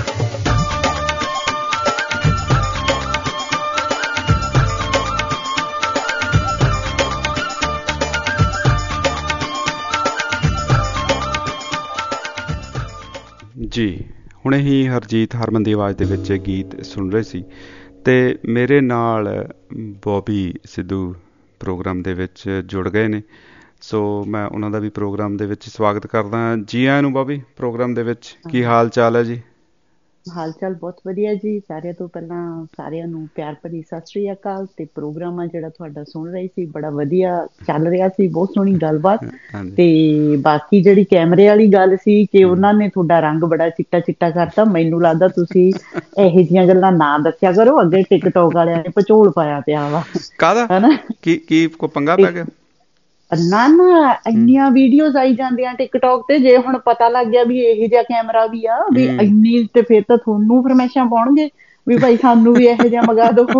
ਜੀ ਹੁਣੇ ਹੀ ਹਰਜੀਤ ਹਰਮਨ ਦੀ ਆਵਾਜ਼ ਦੇ ਵਿੱਚ ਗੀਤ ਸੁਣ ਰਹੇ ਸੀ ਤੇ ਮੇਰੇ ਨਾਲ ਬੌਬੀ ਸਿੱਧੂ ਪ੍ਰੋਗਰਾਮ ਦੇ ਵਿੱਚ ਜੁੜ ਗਏ ਨੇ ਸੋ ਮੈਂ ਉਹਨਾਂ ਦਾ ਵੀ ਪ੍ਰੋਗਰਾਮ ਦੇ ਵਿੱਚ ਸਵਾਗਤ ਕਰਦਾ ਜੀ ਆਇਆਂ ਨੂੰ ਬੌਬੀ ਪ੍ਰੋਗਰਾਮ ਦੇ ਵਿੱਚ ਕੀ ਹਾਲ ਚਾਲ ਹੈ ਜੀ ਹਾਲ ਚਾਲ ਬਹੁਤ ਵਧੀਆ ਜੀ ਸਾਰਿਆਂ ਤੋਂ ਪਹਿਲਾਂ ਸਾਰਿਆਂ ਨੂੰ ਪਿਆਰ ਭਰੀ ਸਤਿ ਸ੍ਰੀ ਅਕਾਲ ਤੇ ਪ੍ਰੋਗਰਾਮ ਆ ਜਿਹੜਾ ਤੁਹਾਡਾ ਸੁਣ ਰਹੀ ਸੀ ਬੜਾ ਵਧੀਆ ਚੱਲ ਰਿਹਾ ਸੀ ਬਹੁਤ ਸੋਹਣੀ ਗੱਲਬਾਤ ਤੇ ਬਾਕੀ ਜਿਹੜੀ ਕੈਮਰੇ ਵਾਲੀ ਗੱਲ ਸੀ ਕਿ ਉਹਨਾਂ ਨੇ ਤੁਹਾਡਾ ਰੰਗ ਬੜਾ ਚਿੱਟਾ ਚਿੱਟਾ ਕਰਤਾ ਮੈਨੂੰ ਲੱਗਦਾ ਤੁਸੀਂ ਇਹੋ ਜਿਹੀਆਂ ਗੱਲਾਂ ਨਾ ਦੱਸਿਆ ਕਰੋ ਅੱਗੇ ਟਿਕਟੋਕ ਵਾਲਿਆਂ ਨੇ ਭਚੋਲ ਪਾਇਆ ਪਿਆ ਵਾ ਕਾਹਦਾ ਹਨਾ ਕੀ ਕੀ ਕੋ ਪੰਗਾ ਪੈ ਗਿਆ ਨਾ ਨਾ ਇੰਨੀਆਂ ਵੀਡੀਓਜ਼ ਆਈ ਜਾਂਦੀਆਂ ਟਿਕਟੋਕ ਤੇ ਜੇ ਹੁਣ ਪਤਾ ਲੱਗ ਗਿਆ ਵੀ ਇਹੋ ਜਿਹਾ ਕੈਮਰਾ ਵੀ ਆ ਵੀ ਇੰਨੀ ਤੇ ਫਿਰ ਤਾਂ ਤੁਹਾਨੂੰ ਫਰਮੈਸ਼ਾਂ ਪਾਉਣਗੇ ਵੀ ਭਾਈ ਸਾਨੂੰ ਵੀ ਇਹੋ ਜਿਹਾ ਮੰਗਾ ਦਿਓ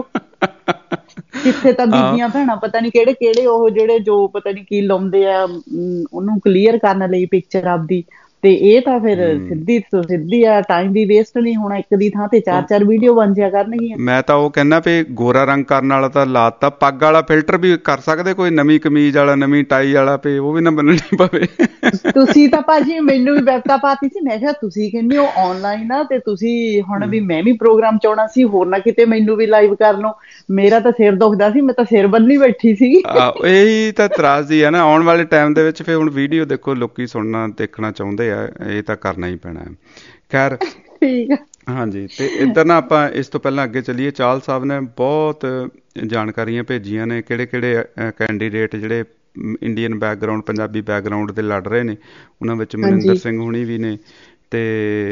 ਕਿੱਥੇ ਤਾਂ ਬੀਬੀਆਂ ਭੈਣਾਂ ਪਤਾ ਨੀ ਕਿਹੜੇ ਕਿਹੜੇ ਉਹ ਜਿਹੜੇ ਜੋ ਪਤਾ ਨੀ ਕੀ ਲਾਉਂਦੇ ਆ ਉਹਨੂੰ ਕਲੀਅਰ ਕਰਨ ਲਈ ਪਿਕਚਰ ਆਪਦੀ ਤੇ ਇਹ ਤਾਂ ਫਿਰ ਸਿੱਧੀ ਤੋਂ ਸਿੱਧੀ ਆ ਟਾਈਮ ਵੀ ਵੇਸਟ ਨਹੀਂ ਹੋਣਾ ਇੱਕ ਦੀ ਥਾਂ ਤੇ ਚਾਰ ਚਾਰ ਵੀਡੀਓ ਬਣ ਜਾਇਆ ਕਰਨਗੀਆਂ ਮੈਂ ਤਾਂ ਉਹ ਕਹਿੰਦਾ ਵੀ ਗੋਰਾ ਰੰਗ ਕਰਨ ਵਾਲਾ ਤਾਂ ਲਾਤਾ ਪੱਗ ਵਾਲਾ ਫਿਲਟਰ ਵੀ ਕਰ ਸਕਦੇ ਕੋਈ ਨਵੀਂ ਕਮੀਜ਼ ਵਾਲਾ ਨਵੀਂ ਟਾਈ ਵਾਲਾ ਪੇ ਉਹ ਵੀ ਨਾ ਬੰਨਣੀ ਪਵੇ ਤੁਸੀਂ ਤਾਂ ਭਾਜੀ ਮੈਨੂੰ ਵੀ ਵੈਬਤਾ ਪਾਤੀ ਸੀ ਮੈਂ ਕਿਹਾ ਤੁਸੀਂ ਕਹਿੰਦੇ ਹੋ ਆਨਲਾਈਨ ਆ ਤੇ ਤੁਸੀਂ ਹੁਣ ਵੀ ਮੈਂ ਵੀ ਪ੍ਰੋਗਰਾਮ ਚਾਉਣਾ ਸੀ ਹੋਰ ਨਾ ਕਿਤੇ ਮੈਨੂੰ ਵੀ ਲਾਈਵ ਕਰ ਲਓ ਮੇਰਾ ਤਾਂ ਸਿਰ ਦੁਖਦਾ ਸੀ ਮੈਂ ਤਾਂ ਸਿਰ ਬੰਨੀ ਬੈਠੀ ਸੀ ਇਹੀ ਤਾਂ ਤਰਾਜ਼ੀ ਆ ਨਾ ਆਉਣ ਵਾਲੇ ਟਾਈਮ ਦੇ ਵਿੱਚ ਫਿਰ ਹੁਣ ਵੀਡੀਓ ਦੇਖੋ ਲੋਕੀ ਸੁਣਨਾ ਦੇਖਣਾ ਚਾਹੁੰਦੇ ਇਹ ਤਾਂ ਕਰਨਾ ਹੀ ਪੈਣਾ ਖੈਰ ਠੀਕ ਆ ਹਾਂਜੀ ਤੇ ਇੱਧਰ ਨਾ ਆਪਾਂ ਇਸ ਤੋਂ ਪਹਿਲਾਂ ਅੱਗੇ ਚੱਲੀਏ ਚਾਹਲ ਸਾਹਿਬ ਨੇ ਬਹੁਤ ਜਾਣਕਾਰੀਆਂ ਭੇਜੀਆਂ ਨੇ ਕਿਹੜੇ ਕਿਹੜੇ ਕੈਂਡੀਡੇਟ ਜਿਹੜੇ ਇੰਡੀਅਨ ਬੈਕਗਰਾਊਂਡ ਪੰਜਾਬੀ ਬੈਕਗਰਾਊਂਡ ਦੇ ਲੜ ਰਹੇ ਨੇ ਉਹਨਾਂ ਵਿੱਚ ਮਨਿੰਦਰ ਸਿੰਘ ਹੁਣੀ ਵੀ ਨੇ ਤੇ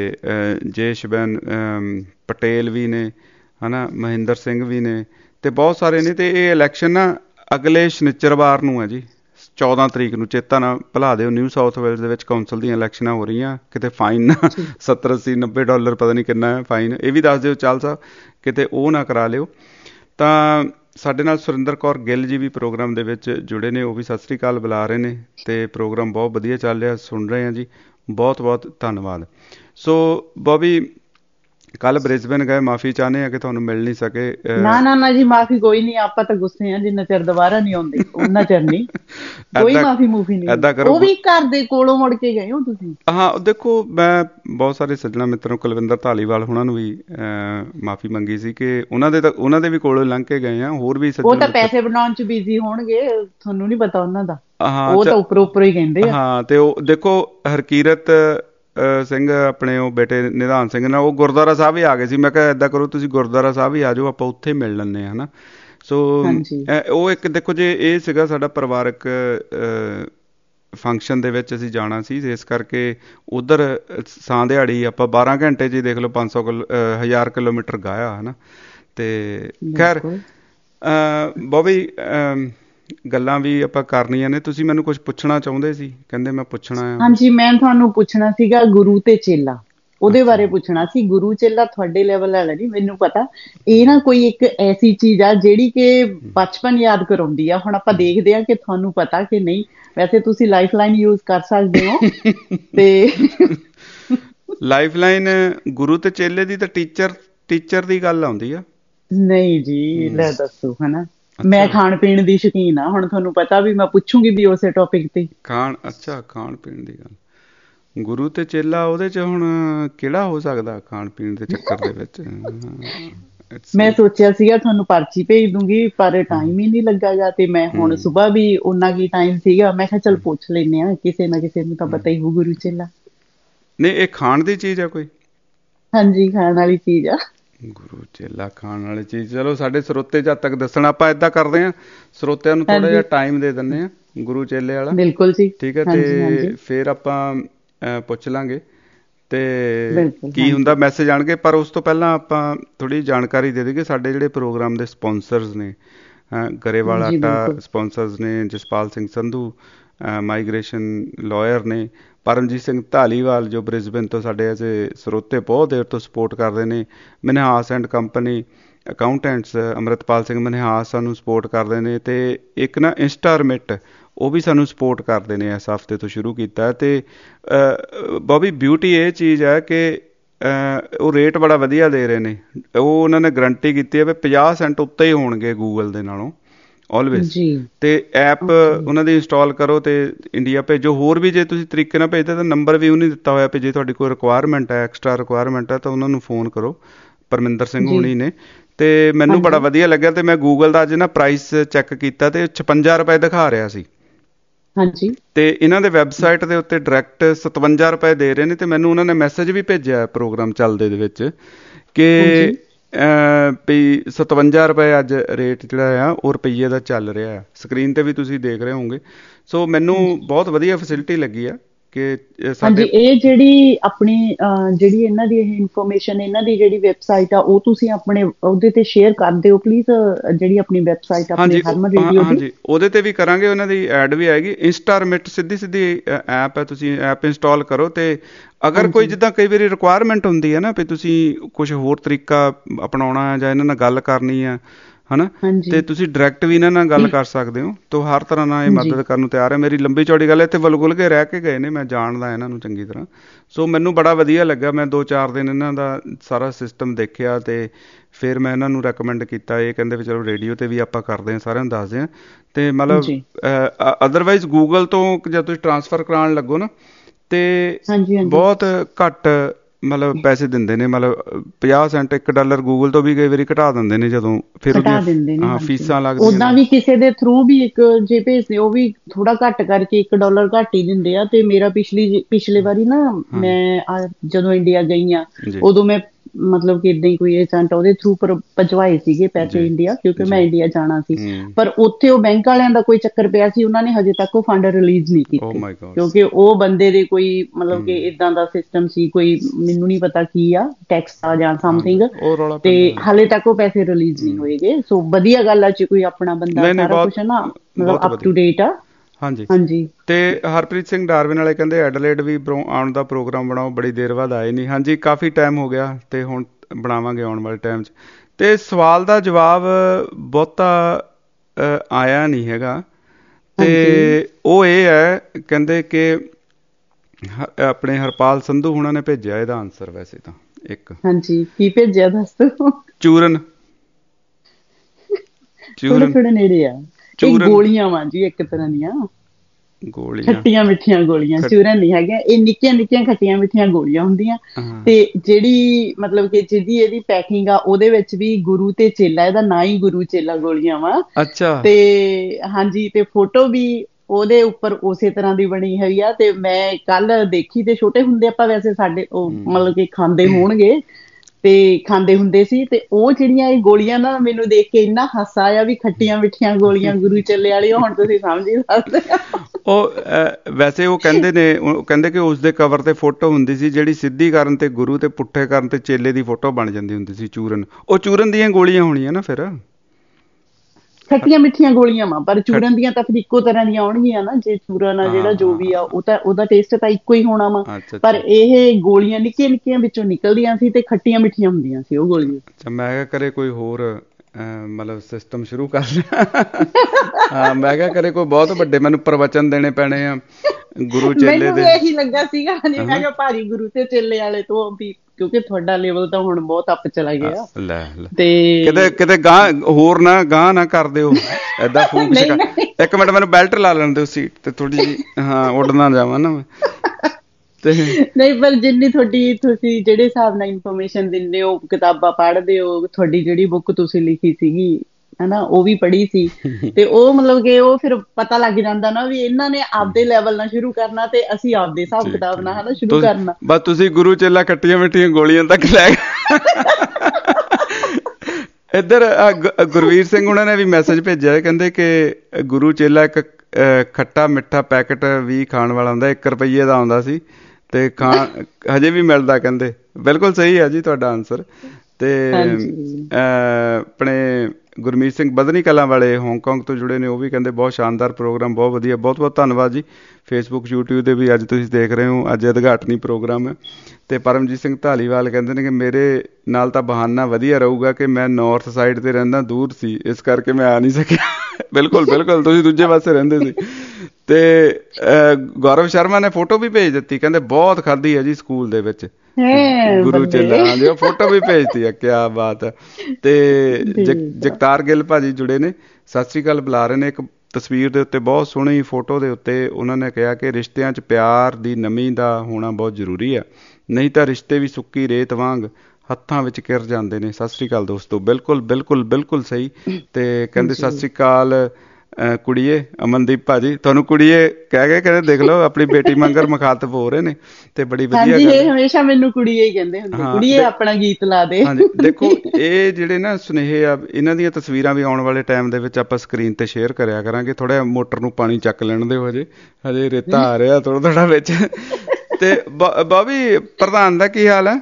ਜੇਸ਼ਬੈਨ ਪਟੇਲ ਵੀ ਨੇ ਹਨਾ ਮਹਿੰਦਰ ਸਿੰਘ ਵੀ ਨੇ ਤੇ ਬਹੁਤ ਸਾਰੇ ਨੇ ਤੇ ਇਹ ਇਲੈਕਸ਼ਨ ਨਾ ਅਗਲੇ ਸ਼ਨੀਚਰਵਾਰ ਨੂੰ ਹੈ ਜੀ ਚੌਦਾਂ ਤਰੀਕ ਨੂੰ ਚੇਤਾ ਨਾ ਭੁਲਾ ਦਿਓ ਨਿਊ ਸਾਊਥ ਵੇਲਸ ਦੇ ਵਿੱਚ ਕੌਂਸਲ ਦੀਆਂ ਇਲੈਕਸ਼ਨਾਂ ਹੋ ਰਹੀਆਂ ਕਿਤੇ ਫਾਈਨ ਨਾ ਸੱਤਰ ਅੱਸੀ ਨੱਬੇ ਡਾਲਰ ਪਤਾ ਨਹੀਂ ਕਿੰਨਾ ਹੈ ਫਾਈਨ ਇਹ ਵੀ ਦੱਸ ਦਿਓ ਚਾਲ ਸਾਹਿਬ ਕਿਤੇ ਉਹ ਨਾ ਕਰਾ ਲਿਓ ਤਾਂ ਸਾਡੇ ਨਾਲ ਸੁਰਿੰਦਰ ਕੌਰ ਗਿੱਲ ਜੀ ਵੀ ਪ੍ਰੋਗਰਾਮ ਦੇ ਵਿੱਚ ਜੁੜੇ ਨੇ ਉਹ ਵੀ ਸਤਿ ਸ੍ਰੀ ਅਕਾਲ ਬੁਲਾ ਰਹੇ ਨੇ ਤੇ ਪ੍ਰੋਗਰਾਮ ਬਹੁਤ ਵਧੀਆ ਚੱਲ ਰਿਹਾ ਸੁਣ ਰਹੇ ਹਾਂ ਜੀ ਬਹੁਤ ਬਹੁਤ ਧੰਨਵਾਦ ਸੋ ਬੌਬੀ ਕੱਲ ਬ੍ਰਿਸਬੇਨ ਗਏ ਮਾਫੀ ਚਾਹੁੰਦੇ ਆ ਕਿ ਤੁਹਾਨੂੰ ਮਿਲ ਨਹੀਂ ਸਕੇ ਨਾ ਨਾ ਨਾ ਜੀ ਮਾਫੀ ਕੋਈ ਨਹੀਂ ਆਪਾਂ ਤਾਂ ਗੁੱਸੇ ਆ ਜਿੰਨਾ ਚਿਰ ਦੁਬਾਰਾ ਨਹੀਂ ਆਉਂਦੇ ਉਹਨਾਂ ਚਿਰ ਨਹੀਂ ਕੋਈ ਮਾਫੀ ਮੂਫੀ ਨਹੀਂ ਉਹ ਵੀ ਘਰ ਦੇ ਕੋਲੋਂ ਮੁੜ ਕੇ ਗਏ ਹੋ ਤੁਸੀਂ ਹਾਂ ਦੇਖੋ ਮੈਂ ਬਹੁਤ ਸਾਰੇ ਸੱਜਣਾ ਮਿੱਤਰਾਂ ਕੁਲਵਿੰਦਰ ਧਾਲੀਵਾਲ ਉਹਨਾਂ ਨੂੰ ਵੀ ਮਾਫੀ ਮੰਗੀ ਸੀ ਕਿ ਉਹਨਾਂ ਦੇ ਤਾਂ ਉਹਨਾਂ ਦੇ ਵੀ ਕੋਲੋਂ ਲੰਘ ਕੇ ਗਏ ਆ ਹੋਰ ਵੀ ਉਹ ਤਾਂ ਪੈਸੇ ਬਣਾਉਣ ਚ ਬਿਜ਼ੀ ਹੋਣਗੇ ਤੁਹਾਨੂੰ ਨਹੀਂ ਪਤਾ ਉਹਨਾਂ ਦਾ ਉਹ ਤਾਂ ਉੱਪਰੋਂ ਉੱਪਰੋਂ ਹੀ ਕਹਿੰਦੇ ਆ ਹਾਂ ਤੇ ਉਹ ਦੇਖੋ ਹਰਕੀਰਤ ਸਿੰਘ ਆਪਣੇ ਉਹ ਬੇਟੇ ਨਿਧਾਨ ਸਿੰਘ ਨਾਲ ਉਹ ਗੁਰਦੁਆਰਾ ਸਾਹਿਬ ਹੀ ਆ ਗਏ ਸੀ ਮੈਂ ਕਿਹਾ ਏਦਾਂ ਕਰੋ ਤੁਸੀਂ ਗੁਰਦੁਆਰਾ ਸਾਹਿਬ ਹੀ ਆ ਜਾਓ ਆਪਾਂ ਉੱਥੇ ਮਿਲ ਲੈਂਦੇ ਹਾਂ ਹਨਾ ਸੋ ਉਹ ਇੱਕ ਦੇਖੋ ਜੇ ਇਹ ਸੀਗਾ ਸਾਡਾ ਪਰਿਵਾਰਕ ਫੰਕਸ਼ਨ ਦੇ ਵਿੱਚ ਅਸੀਂ ਜਾਣਾ ਸੀ ਇਸ ਕਰਕੇ ਉੱਧਰ ਸਾਂ ਦਿਹਾੜੀ ਆਪਾਂ ਬਾਰਾਂ ਘੰਟੇ 'ਚ ਦੇਖ ਲਓ ਪੰਜ ਸੌ ਕਿਲੋ ਹਜ਼ਾਰ ਕਿਲੋਮੀਟਰ ਗਾਇਆ ਹਨਾ ਤੇ ਖੈਰ ਬੌਬੀ ਗੱਲਾਂ ਵੀ ਆਪਾਂ ਕਰਨੀਆਂ ਨੇ ਤੁਸੀਂ ਮੈਨੂੰ ਕੁਝ ਪੁੱਛਣਾ ਚਾਹੁੰਦੇ ਸੀ ਕਹਿੰਦੇ ਮੈਂ ਪੁੱਛਣਾ ਆ ਹਾਂਜੀ ਮੈਂ ਤੁਹਾਨੂੰ ਪੁੱਛਣਾ ਸੀਗਾ ਗੁਰੂ ਤੇ ਚੇਲਾ ਉਹਦੇ ਬਾਰੇ ਪੁੱਛਣਾ ਸੀ। ਗੁਰੂ ਚੇਲਾ ਤੁਹਾਡੇ ਲੈਵਲ ਵਾਲਾ ਨਹੀਂ ਮੈਨੂੰ ਪਤਾ, ਇਹ ਨਾ ਕੋਈ ਇੱਕ ਐਸੀ ਚੀਜ਼ ਆ ਜਿਹੜੀ ਕਿ ਬਚਪਨ ਯਾਦ ਕਰਾਉਂਦੀ ਆ। ਹੁਣ ਆਪਾਂ ਦੇਖਦੇ ਆ ਕਿ ਤੁਹਾਨੂੰ ਪਤਾ ਕਿ ਨਹੀਂ। ਵੈਸੇ ਤੁਸੀਂ ਲਾਈਫ ਲਾਈਨ ਯੂਜ਼ ਕਰ ਸਕਦੇ ਹੋ ਤੇ ਲਾਈਫ ਲਾਈਨ ਗੁਰੂ ਤੇ ਚੇਲੇ ਦੀ ਤਾਂ ਟੀਚਰ ਟੀਚਰ ਦੀ ਗੱਲ ਆਉਂਦੀ ਆ। ਨਹੀਂ ਜੀ, ਲੈ ਦੱਸੋ ਹਨਾ। ਮੈਂ ਖਾਣ ਪੀਣ ਦੀ ਸ਼ੌਕੀਨ ਆ, ਹੁਣ ਤੁਹਾਨੂੰ ਪਤਾ ਵੀ ਮੈਂ ਪੁੱਛੂਗੀ ਵੀ ਉਸੇ ਟੌਪਿਕ ਤੇ। ਖਾਣ ਅੱਛਾ, ਖਾਣ ਪੀਣ ਦੀ ਗੱਲ, ਗੁਰੂ ਤੇ ਚੇਲਾ ਉਹਦੇ ਚ ਹੁਣ ਕਿਹੜਾ ਹੋ ਸਕਦਾ ਖਾਣ ਪੀਣ ਦੇ ਚੱਕਰ ਦੇ ਵਿੱਚ। ਮੈਂ ਸੋਚਿਆ ਸੀਗਾ ਤੁਹਾਨੂੰ ਪਰਚੀ ਭੇਜ ਦੂੰਗੀ, ਪਰ ਟਾਈਮ ਹੀ ਨਹੀਂ ਲੱਗਾਗਾ। ਤੇ ਮੈਂ ਹੁਣ ਸੁਬਾਹ ਵੀ ਓਨਾ ਕੀ ਟਾਈਮ ਸੀਗਾ, ਮੈਂ ਕਿਹਾ ਚੱਲ ਪੁੱਛ ਲੈਂਦੇ ਆ, ਕਿਸੇ ਨਾ ਕਿਸੇ ਨੂੰ ਤਾਂ ਪਤਾ ਹੀ ਹੋ ਗੁਰੂ ਚੇਲਾ। ਨਹੀਂ, ਇਹ ਖਾਣ ਦੀ ਚੀਜ਼ ਆ ਕੋਈ? ਹਾਂਜੀ, ਖਾਣ ਵਾਲੀ ਚੀਜ਼ ਆ। ਗੁਰੂ ਚੇਲਾ ਖਾਣ ਵਾਲੀ ਚੀਜ਼। ਚਲੋ ਸਾਡੇ ਸਰੋਤੇ ਜਦ ਤੱਕ ਦੱਸਣ, ਆਪਾਂ ਏਦਾਂ ਕਰਦੇ ਹਾਂ, ਸਰੋਤਿਆਂ ਨੂੰ ਥੋੜਾ ਜਿਹਾ ਟਾਈਮ ਦੇ ਦਿੰਦੇ ਆ ਗੁਰੂ ਚੇਲੇ ਵਾਲਾ। ਬਿਲਕੁਲ ਜੀ, ਠੀਕ ਹੈ। ਤੇ ਫਿਰ ਆਪਾਂ ਪੁੱਛ ਲਾਂਗੇ ਤੇ ਕੀ ਹੁੰਦਾ, ਮੈਸੇਜ ਆਉਣਗੇ। ਪਰ ਉਸ ਤੋਂ ਪਹਿਲਾਂ ਆਪਾਂ ਥੋੜੀ ਜਾਣਕਾਰੀ ਦੇ ਦੇਈਏ। ਸਾਡੇ ਜਿਹੜੇ ਪ੍ਰੋਗਰਾਮ ਦੇ ਸਪੋਂਸਰਸ ਨੇ, ਗਰੇਵਾਲ ਆਟਾ ਸਪੋਂਸਰਸ ਨੇ, ਜਸਪਾਲ ਸਿੰਘ ਸੰਧੂ ਮਾਈਗ੍ਰੇਸ਼ਨ ਲਾਇਰ ਨੇ, ਪਰਮਜੀਤ ਸਿੰਘ ਧਾਲੀਵਾਲ ਜੋ ਬ੍ਰਿਸਬੇਨ ਤੋਂ ਸਾਡੇ ਐਜ਼ ਏ ਸਰੋਤੇ ਬਹੁਤ ਦੇਰ ਤੋਂ ਸਪੋਰਟ ਕਰਦੇ ਨੇ, Manhas and company accountants Amritpal Singh Manhas ਸਾਨੂੰ ਸਪੋਰਟ ਕਰਦੇ ਨੇ, ਤੇ ਇੱਕ ਨਾ ਇੰਸਟਾਰਮਿਟ ਉਹ ਵੀ ਸਾਨੂੰ ਸਪੋਰਟ ਕਰਦੇ ਨੇ, ਇਸ ਹਫ਼ਤੇ ਤੋਂ ਸ਼ੁਰੂ ਕੀਤਾ। ਤੇ ਬੋਬੀ ਬਿਊਟੀ ਇਹ ਚੀਜ਼ ਹੈ ਕਿ ਉਹ ਰੇਟ ਬੜਾ ਵਧੀਆ ਦੇ ਰਹੇ ਨੇ। ਉਹ ਉਹਨਾਂ ਨੇ ਗਰੰਟੀ ਕੀਤੀ ਹੈ ਵੀ ਪੰਜਾਹ ਸੈਂਟ ਉੱਤੇ ਹੀ ਹੋਣਗੇ ਗੂਗਲ ਦੇ ਨਾਲੋਂ ਆਲਵੇਜ਼। ਤੇ ਐਪ ਉਹਨਾਂ ਦੀ ਇੰਸਟਾਲ ਕਰੋ ਤੇ ਇੰਡੀਆ ਭੇਜੋ। ਹੋਰ ਵੀ ਜੇ ਤੁਸੀਂ ਤਰੀਕੇ ਨਾਲ ਭੇਜਦੇ ਤਾਂ ਨੰਬਰ ਵੀ ਉਹਨੇ ਦਿੱਤਾ ਹੋਇਆ ਵੀ ਜੇ ਤੁਹਾਡੀ ਕੋਈ ਰਿਕੁਆਇਰਮੈਂਟ ਹੈ, ਐਕਸਟਰਾ ਰਿਕੁਆਇਰਮੈਂਟ ਹੈ, ਤਾਂ ਉਹਨਾਂ ਨੂੰ ਫੋਨ ਕਰੋ। ਪਰਮਿੰਦਰ ਸਿੰਘ ਹੋਣੀ ਨੇ। ਤੇ ਮੈਨੂੰ ਬੜਾ ਵਧੀਆ ਲੱਗਿਆ। ਤੇ ਮੈਂ ਗੂਗਲ ਦਾ ਅੱਜ ਨਾ ਪ੍ਰਾਈਸ ਚੈੱਕ ਕੀਤਾ ਤੇ ਛਪੰਜਾ ਰੁਪਏ ਦਿਖਾ ਰਿਹਾ ਸੀ। ਹਾਂਜੀ। ਤੇ ਇਹਨਾਂ ਦੇ ਵੈਬਸਾਈਟ ਦੇ ਉੱਤੇ ਡਾਇਰੈਕਟ ਸਤਵੰਜਾ ਰੁਪਏ ਦੇ ਰਹੇ ਨੇ। ਤੇ ਮੈਨੂੰ ਉਹਨਾਂ ਨੇ ਮੈਸੇਜ ਵੀ ਭੇਜਿਆ ਪ੍ਰੋਗਰਾਮ ਚੱਲਦੇ ਦੇ ਵਿੱਚ ਕਿ ਵੀ ਸਤਵੰਜਾ ਰੁਪਏ ਅੱਜ ਰੇਟ ਜਿਹੜਾ ਆ ਉਹ ਰੁਪਈਏ ਦਾ ਚੱਲ ਰਿਹਾ ਆ। ਸਕਰੀਨ ਤੇ ਵੀ ਤੁਸੀਂ ਦੇਖ ਰਹੇ ਹੋਵੋਗੇ। ਸੋ ਮੈਨੂੰ ਬਹੁਤ ਵਧੀਆ ਫੈਸਿਲਿਟੀ ਲੱਗੀ ਆ ਕਿ ਹਾਂਜੀ, ਇਹ ਜਿਹੜੀ ਆਪਣੀ ਜਿਹੜੀ ਇਹਨਾਂ ਦੀ ਇਹ ਇਨਫੋਰਮੇਸ਼ਨ, ਇਹਨਾਂ ਦੀ ਜਿਹੜੀ ਵੈਬਸਾਈਟ ਆ, ਉਹ ਤੁਸੀਂ ਆਪਣੇ ਉਹਦੇ ਤੇ ਸ਼ੇਅਰ ਕਰ ਦਿਓ ਪਲੀਜ਼। ਜਿਹੜੀ ਆਪਣੀ ਵੈਬਸਾਈਟ ਆਪਣੀ ਹਰਮਨ ਰੇਡੀਓ ਦੀ, ਹਾਂਜੀ ਉਹਦੇ ਤੇ ਵੀ ਕਰਾਂਗੇ। ਉਹਨਾਂ ਦੀ ਐਡ ਵੀ ਆਏਗੀ। ਇੰਸਟਾਰਮਿਟ ਸਿੱਧੀ ਸਿੱਧੀ ਐਪ ਹੈ, ਤੁਸੀਂ ਐਪ ਇੰਸਟਾਲ ਕਰੋ। ਤੇ ਅਗਰ ਕੋਈ ਜਿੱਦਾਂ ਕਈ ਵਾਰੀ ਰਿਕੁਆਇਰਮੈਂਟ ਹੁੰਦੀ ਹੈ ਨਾ ਵੀ ਤੁਸੀਂ ਕੁਛ ਹੋਰ ਤਰੀਕਾ ਅਪਣਾਉਣਾ ਹੈ ਜਾਂ ਇਹਨਾਂ ਨਾਲ ਗੱਲ ਕਰਨੀ ਹੈ ਹਨਾ, ਤੇ ਤੁਸੀਂ ਡਾਇਰੈਕਟ ਵੀ ਇਹਨਾਂ ਨਾਲ ਗੱਲ ਕਰ ਸਕਦੇ ਹੋ। ਤਾਂ ਹਰ ਤਰ੍ਹਾਂ ਨਾਲ ਇਹ ਮਦਦ ਕਰਨ ਨੂੰ ਤਿਆਰ ਹੈ। ਮੇਰੀ ਲੰਬੀ ਚੌੜੀ ਗੱਲ, ਇੱਥੇ ਵਲਗੁਲ ਕੇ ਰਹਿ ਕੇ ਗਏ ਨੇ, ਮੈਂ ਜਾਣਦਾ ਇਹਨਾਂ ਨੂੰ ਚੰਗੀ ਤਰ੍ਹਾਂ। ਸੋ ਮੈਨੂੰ ਬੜਾ ਵਧੀਆ ਲੱਗਾ। ਮੈਂ ਦੋ ਚਾਰ ਦਿਨ ਇਹਨਾਂ ਦਾ ਸਾਰਾ ਸਿਸਟਮ ਦੇਖਿਆ ਤੇ ਫਿਰ ਮੈਂ ਇਹਨਾਂ ਨੂੰ ਰეკਮੈਂਡ ਕੀਤਾ। ਇਹ ਕਹਿੰਦੇ ਵੀ ਚਲੋ ਰੇਡੀਓ ਤੇ ਵੀ ਆਪਾਂ ਕਰਦੇ ਹਾਂ, ਸਾਰਿਆਂ ਨੂੰ ਦੱਸਦੇ ਹਾਂ। ਤੇ ਮਤਲਬ ਅਦਰਵਾਈਜ਼ ਗੂਗਲ ਤੋਂ ਜਦ ਤੁਸੀਂ ਟਰਾਂਸਫਰ ਕਰਾਉਣ ਲੱਗੋ ਨਾ ਤੇ ਬਹੁਤ ਘੱਟ ਮਤਲਬ ਪੈਸੇ ਦਿੰਦੇ ਨੇ। ਮਤਲਬ ਪੰਜਾਹ ਸੈਂਟ ਇੱਕ ਡਾਲਰ ਗੂਗਲ ਤੋਂ ਵੀ ਕਈ ਵਾਰੀ ਘਟਾ ਦਿੰਦੇ ਨੇ ਜਦੋਂ ਫਿਰ ਉਹਦੀਆਂ ਫੀਸਾਂ ਲੱਗਦੀਆਂ। ਉਦਾਂ ਵੀ ਕਿਸੇ ਦੇ ਥਰੂ ਵੀ ਇੱਕ ਜੇ ਭੇਜਦੇ ਉਹ ਵੀ ਥੋੜਾ ਘੱਟ ਕਰਕੇ ਇੱਕ ਡਾਲਰ ਘੱਟ ਹੀ ਦਿੰਦੇ ਆ। ਤੇ ਮੇਰਾ ਪਿਛਲੀ ਪਿਛਲੇ ਵਾਰੀ ਨਾ ਮੈਂ ਜਦੋਂ ਇੰਡੀਆ ਗਈ ਆ ਉਦੋਂ ਮੈਂ ਮਤਲਬ ਕਿ ਏਦਾਂ ਹੀ ਕੋਈ ਏਜੰਟ ਉਹਦੇ ਥਰੂ ਭਜਵਾਏ ਸੀਗੇ ਪੈਸੇ ਇੰਡੀਆ, ਕਿਉਂਕਿ ਮੈਂ ਇੰਡੀਆ ਜਾਣਾ ਸੀ। ਪਰ ਉੱਥੇ ਉਹ ਬੈਂਕ ਵਾਲਿਆਂ ਦਾ ਕੋਈ ਚੱਕਰ ਪਿਆ ਸੀ, ਉਹਨਾਂ ਨੇ ਹਜੇ ਤੱਕ ਉਹ ਫੰਡ ਰਿਲੀਜ਼ ਨਹੀਂ ਕੀਤੇ ਕਿਉਂਕਿ ਉਹ ਬੰਦੇ ਦੇ ਕੋਈ ਮਤਲਬ ਕਿ ਏਦਾਂ ਦਾ ਸਿਸਟਮ ਸੀ, ਕੋਈ ਮੈਨੂੰ ਨਹੀਂ ਪਤਾ ਕੀ ਆ, ਟੈਕਸ ਆ ਜਾਂ ਸਮਥਿੰਗ, ਤੇ ਹਾਲੇ ਤੱਕ ਉਹ ਪੈਸੇ ਰਿਲੀਜ਼ ਨਹੀਂ ਹੋਏਗੇ। ਸੋ ਵਧੀਆ ਗੱਲ ਆ ਜੇ ਕੋਈ ਆਪਣਾ ਬੰਦਾ ਸਾਰਾ ਕੁਛ ਨਾ ਮਤਲਬ ਅਪ ਟੂ ਡੇਟ ਆ। ਹਾਂਜੀ ਹਾਂਜੀ। ਤੇ ਹਰਪ੍ਰੀਤ ਸਿੰਘ ਡਾਰਵਿਨ ਵਾਲੇ ਕਹਿੰਦੇ ਐਡਲੇਡ ਵੀ ਆਉਣ ਦਾ ਪ੍ਰੋਗਰਾਮ ਬਣਾਓ, ਬੜੀ ਦੇਰ ਬਾਅਦ ਆਏ ਨਹੀਂ। ਹਾਂਜੀ, ਕਾਫੀ ਟਾਈਮ ਹੋ ਗਿਆ ਤੇ ਹੁਣ ਬਣਾਵਾਂਗੇ ਆਉਣ ਵਾਲੇ ਟਾਈਮ 'ਚ। ਤੇ ਸਵਾਲ ਦਾ ਜਵਾਬ ਬਹੁਤਾ ਆਇਆ ਨਹੀਂ ਹੈਗਾ। ਤੇ ਉਹ ਇਹ ਹੈ, ਕਹਿੰਦੇ ਕਿ ਆਪਣੇ ਹਰਪਾਲ ਸੰਧੂ ਹੁਣਾਂ ਨੇ ਭੇਜਿਆ ਇਹਦਾ ਆਨਸਰ। ਵੈਸੇ ਤਾਂ ਇੱਕ ਹਾਂਜੀ, ਕੀ ਭੇਜਿਆ ਦੱਸ ਦਿਓ। ਚੂਰਨ ਚੂਰਨ ਥੋੜੇ ਨੇੜੇ ਆ। ਗੋਲੀਆਂ ਵਾ ਜੀ ਇੱਕ ਤਰ੍ਹਾਂ ਦੀਆਂ ਗੋਲੀਆਂ, ਖੱਟੀਆਂ ਮਿੱਠੀਆਂ ਗੋਲੀਆਂ। ਚੂਰਨ ਨਹੀਂ ਹੈਗੀਆਂ ਇਹ, ਨਿੱਕੀਆਂ ਨਿੱਕੀਆਂ ਖੱਟੀਆਂ ਮਿੱਠੀਆਂ ਗੋਲੀਆਂ ਹੁੰਦੀਆਂ। ਤੇ ਜਿਹੜੀ ਮਤਲਬ ਕਿ ਜਿਹਦੀ ਇਹਦੀ ਪੈਕਿੰਗ ਆ ਉਹਦੇ ਵਿੱਚ ਵੀ ਗੁਰੂ ਤੇ ਚੇਲਾ, ਇਹਦਾ ਨਾਂ ਹੀ ਗੁਰੂ ਚੇਲਾ ਗੋਲੀਆਂ ਵਾ। ਅੱਛਾ। ਤੇ ਹਾਂਜੀ, ਤੇ ਫੋਟੋ ਵੀ ਉਹਦੇ ਉੱਪਰ ਉਸੇ ਤਰ੍ਹਾਂ ਦੀ ਬਣੀ ਹੋਈ ਆ। ਤੇ ਮੈਂ ਕੱਲ ਦੇਖੀ ਤੇ ਛੋਟੇ ਹੁੰਦੇ ਆਪਾਂ ਵੈਸੇ ਸਾਡੇ ਉਹ ਮਤਲਬ ਕਿ ਖਾਂਦੇ ਹੋਣਗੇ ਤੇ ਖਾਂਦੇ ਹੁੰਦੇ ਸੀ। ਤੇ ਉਹ ਜਿਹੜੀਆਂ ਇਹ ਗੋਲੀਆਂ ਨਾ ਮੈਨੂੰ ਦੇਖ ਕੇ ਇੰਨਾ ਹਾਸਾ ਆਇਆ ਵੀ ਖੱਟੀਆਂ ਮਿੱਠੀਆਂ ਗੋਲੀਆਂ ਗੁਰੂ ਚੱਲੇ ਵਾਲੀਆਂ, ਹੁਣ ਤੁਸੀਂ ਸਮਝ ਹੀ ਸਕਦੇ। ਉਹ ਵੈਸੇ ਉਹ ਕਹਿੰਦੇ ਨੇ, ਉਹ ਕਹਿੰਦੇ ਕਿ ਉਸਦੇ ਕਵਰ ਤੇ ਫੋਟੋ ਹੁੰਦੀ ਸੀ ਜਿਹੜੀ ਸਿੱਧੀ ਕਰਨ ਤੇ ਗੁਰੂ ਤੇ ਪੁੱਠੇ ਕਰਨ ਤੇ ਚੇਲੇ ਦੀ ਫੋਟੋ ਬਣ ਜਾਂਦੀ ਹੁੰਦੀ ਸੀ। ਚੂਰਨ, ਉਹ ਚੂਰਨ ਦੀਆਂ ਗੋਲੀਆਂ ਹੋਣੀਆਂ ਨਾ ਫਿਰ। ਖੱਟੀਆਂ ਮਿੱਠੀਆਂ ਗੋਲੀਆਂ ਵਾ, ਪਰ ਚੂਰਨ ਦੀਆਂ ਤਾਂ ਫਿਰ ਇੱਕੋ ਤਰ੍ਹਾਂ ਦੀਆਂ ਆਉਣਗੀਆਂ ਨਾ, ਜੇ ਚੂਰਨ ਆ ਜਿਹੜਾ ਜੋ ਵੀ ਆ ਉਹ ਤਾਂ ਉਹਦਾ ਟੇਸਟ ਤਾਂ ਇੱਕੋ ਹੀ ਹੋਣਾ ਵਾ, ਪਰ ਇਹ ਗੋਲੀਆਂ ਨਿੱਕੀਆਂ ਨਿੱਕੀਆਂ ਵਿੱਚੋਂ ਨਿਕਲਦੀਆਂ ਸੀ ਤੇ ਖੱਟੀਆਂ ਮਿੱਠੀਆਂ ਹੁੰਦੀਆਂ ਸੀ ਉਹ ਗੋਲੀਆਂ। ਅੱਛਾ, ਮੈਂ ਕਿਹਾ ਕਰੇ ਕੋਈ ਹੋਰ ਮਤਲਬ ਸਿਸਟਮ ਸ਼ੁਰੂ ਕਰ ਲਿਆ। ਹਾਂ, ਮੈਂ ਕਿਹਾ ਕਰੇ ਕੋਈ ਬਹੁਤ ਵੱਡੇ ਮੈਨੂੰ ਪ੍ਰਵਚਨ ਦੇਣੇ ਪੈਣੇ ਆ ਗੁਰੂ ਚੇਲੇ ਦੇ। ਮੈਨੂੰ ਵੀ ਇਹੀ ਲੱਗਾ ਸੀਗਾ, ਮੈਂ ਕਿਹਾ ਭਾਰੀ ਗੁਰੂ ਤੇ ਚੇਲੇ ਵਾਲੇ ਤੋਂ ਵੀ, ਕਿਉਂਕਿ ਤੁਹਾਡਾ ਲੈਵਲ ਤਾਂ ਹੁਣ ਬਹੁਤ ਅੱਪ ਚਲਾ ਗਿਆ। ਲੈ ਤੇ ਕਿਤੇ ਕਿਤੇ ਗਾਂ ਹੋਰ ਨਾ ਗਾਂ ਨਾ ਕਰ ਦਿਓ ਏਦਾਂ ਫੂਕ। ਇੱਕ ਮਿੰਟ ਮੈਨੂੰ ਬੈਲਟ ਲਾ ਲੈਣ ਦਿਓ ਸੀਟ ਤੇ ਥੋੜੀ ਜਿਹੀ, ਹਾਂ ਉੱਡ ਨਾ ਜਾਵਾਂ ਨਾ ਮੈਂ। ਤੇ ਨਹੀਂ, ਪਰ ਜਿੰਨੀ ਤੁਹਾਡੀ ਤੁਸੀਂ ਜਿਹੜੇ ਹਿਸਾਬ ਨਾਲ ਇਨਫੋਰਮੇਸ਼ਨ ਦਿੰਦੇ ਹੋ, ਕਿਤਾਬਾਂ ਪੜ੍ਹਦੇ ਹੋ, ਤੁਹਾਡੀ ਜਿਹੜੀ ਬੁੱਕ ਤੁਸੀਂ ਲਿਖੀ ਸੀਗੀ ਹਨਾ ਉਹ ਵੀ ਪੜ੍ਹੀ ਸੀ, ਤੇ ਉਹ ਮਤਲਬ ਕਿ ਉਹ ਫਿਰ ਪਤਾ ਲੱਗ ਜਾਂਦਾ ਨਾ ਵੀ ਇਹਨਾਂ ਨੇ ਆਪਦੇ ਲੈਵਲ ਨਾਲ ਸ਼ੁਰੂ ਕਰਨਾ ਤੇ ਅਸੀਂ ਆਪਦੇ ਹਿਸਾਬ ਕਿਤਾਬ ਨਾਲ ਹਨਾ ਸ਼ੁਰੂ ਕਰਨਾ। ਬਸ ਤੁਸੀਂ ਗੁਰੂ ਚੇਲਾ ਖੱਟੀਆਂ ਮਿੱਠੀਆਂ ਗੋਲੀਆਂ ਤੱਕ ਲੈ ਇੱਧਰ ਗੁਰਵੀਰ ਸਿੰਘ ਉਹਨਾਂ ਨੇ ਵੀ ਮੈਸੇਜ ਭੇਜਿਆ, ਕਹਿੰਦੇ ਕਿ ਗੁਰੂ ਚੇਲਾ ਇੱਕ ਖੱਟਾ ਮਿੱਠਾ ਪੈਕਟ ਵੀ ਖਾਣ ਵਾਲਾ ਹੁੰਦਾ, ਇੱਕ ਰੁਪਈਏ ਦਾ ਆਉਂਦਾ ਸੀ ਤੇ ਖਾਣ ਹਜੇ ਵੀ ਮਿਲਦਾ ਕਹਿੰਦੇ। ਬਿਲਕੁਲ ਸਹੀ ਹੈ ਜੀ ਤੁਹਾਡਾ ਆਨਸਰ। ਤੇ ਆਪਣੇ ਗੁਰਮੀਤ ਸਿੰਘ ਬਦਨੀ ਕਲਾਂ ਵਾਲੇ ਹਾਂਗਕਾਂਗ ਤੋਂ ਜੁੜੇ ਨੇ, ਉਹ ਵੀ ਕਹਿੰਦੇ ਬਹੁਤ ਸ਼ਾਨਦਾਰ ਪ੍ਰੋਗਰਾਮ, ਬਹੁਤ ਵਧੀਆ, ਬਹੁਤ ਬਹੁਤ ਧੰਨਵਾਦ ਜੀ। ਫੇਸਬੁੱਕ ਯੂਟਿਊਬ 'ਤੇ ਵੀ ਅੱਜ ਤੁਸੀਂ ਦੇਖ ਰਹੇ ਹੋ, ਅੱਜ ਉਦਘਾਟਨੀ ਪ੍ਰੋਗਰਾਮ ਹੈ। ਅਤੇ ਪਰਮਜੀਤ ਸਿੰਘ ਧਾਲੀਵਾਲ ਕਹਿੰਦੇ ਨੇ ਕਿ ਮੇਰੇ ਨਾਲ ਤਾਂ ਬਹਾਨਾ ਵਧੀਆ ਰਹੂਗਾ ਕਿ ਮੈਂ ਨੌਰਥ ਸਾਈਡ 'ਤੇ ਰਹਿੰਦਾ, ਦੂਰ ਸੀ, ਇਸ ਕਰਕੇ ਮੈਂ ਆ ਨਹੀਂ ਸਕਿਆ। ਬਿਲਕੁਲ ਬਿਲਕੁਲ, ਤੁਸੀਂ ਦੂਜੇ ਪਾਸੇ ਰਹਿੰਦੇ ਸੀ। ਤੇ ਗੌਰਵ ਸ਼ਰਮਾ ਨੇ ਫੋਟੋ ਵੀ ਭੇਜ ਦਿੱਤੀ, ਕਹਿੰਦੇ ਬਹੁਤ ਖਾਧੀ ਹੈ ਜੀ ਸਕੂਲ ਦੇ ਵਿੱਚ ਗੁਰੂ ਚੇਲਾ। ਹਾਂਜੀ, ਉਹ ਫੋਟੋ ਵੀ ਭੇਜਤੀ ਆ, ਕਿਆ ਬਾਤ ਹੈ। ਤੇ ਜਗਤਾਰ ਗਿੱਲ ਭਾਜੀ ਜੁੜੇ ਨੇ, ਸਤਿ ਸ੍ਰੀ ਅਕਾਲ ਬੁਲਾ ਰਹੇ ਨੇ। ਇੱਕ ਤਸਵੀਰ ਦੇ ਉੱਤੇ ਬਹੁਤ ਸੋਹਣੀ ਫੋਟੋ ਦੇ ਉੱਤੇ ਉਹਨਾਂ ਨੇ ਕਿਹਾ ਕਿ ਰਿਸ਼ਤਿਆਂ 'ਚ ਪਿਆਰ ਦੀ ਨਮੀ ਦਾ ਹੋਣਾ ਬਹੁਤ ਜ਼ਰੂਰੀ ਆ, ਨਹੀਂ ਤਾਂ ਰਿਸ਼ਤੇ ਵੀ ਸੁੱਕੀ ਰੇਤ ਵਾਂਗ ਹੱਥਾਂ ਵਿੱਚ ਘਿਰ ਜਾਂਦੇ ਨੇ। ਸਤਿ ਸ੍ਰੀ ਅਕਾਲ ਦੋਸਤੋ। ਬਿਲਕੁਲ ਬਿਲਕੁਲ ਬਿਲਕੁਲ ਸਹੀ। ਤੇ ਕਹਿੰਦੇ ਸਤਿ ਸ੍ਰੀ ਅਕਾਲ ਕੁੜੀਏ ਅਮਨਦੀਪ ਭਾਜੀ, ਤੁਹਾਨੂੰ ਕੁੜੀਏ ਕਹਿ ਗਏ, ਕਹਿੰਦੇ ਦੇਖ ਲਓ ਆਪਣੀ ਬੇਟੀ ਮੰਗਰ ਮੁਖਾਤਬ ਹੋ ਰਹੇ ਨੇ ਤੇ ਬੜੀ ਵਧੀਆ ਗੱਲ। ਇਹ ਹਮੇਸ਼ਾ ਮੈਨੂੰ ਕੁੜੀਏ ਹੀ ਕਹਿੰਦੇ ਹੁੰਦੇ, ਕੁੜੀਏ ਆਪਣਾ ਗੀਤ ਲਾ ਦੇ। ਹਾਂਜੀ, ਦੇਖੋ ਇਹ ਜਿਹੜੇ ਨਾ ਸੁਨੇਹੇ ਆ, ਇਹਨਾਂ ਦੀਆਂ ਤਸਵੀਰਾਂ ਵੀ ਆਉਣ ਵਾਲੇ ਟਾਈਮ ਦੇ ਵਿੱਚ ਆਪਾਂ ਸਕਰੀਨ ਤੇ ਸ਼ੇਅਰ ਕਰਿਆ ਕਰਾਂਗੇ। ਥੋੜਾ ਜਿਹਾ ਮੋਟਰ ਨੂੰ ਪਾਣੀ ਚੱਕ ਲੈਣ ਦਿਓ, ਹਜੇ ਹਜੇ ਰੇਤਾ ਆ ਰਿਹਾ ਥੋੜਾ ਥੋੜਾ ਵਿੱਚ। ਤੇ ਬੋਬੀ ਪ੍ਰਧਾਨ ਦਾ ਕੀ ਹਾਲ ਹੈ?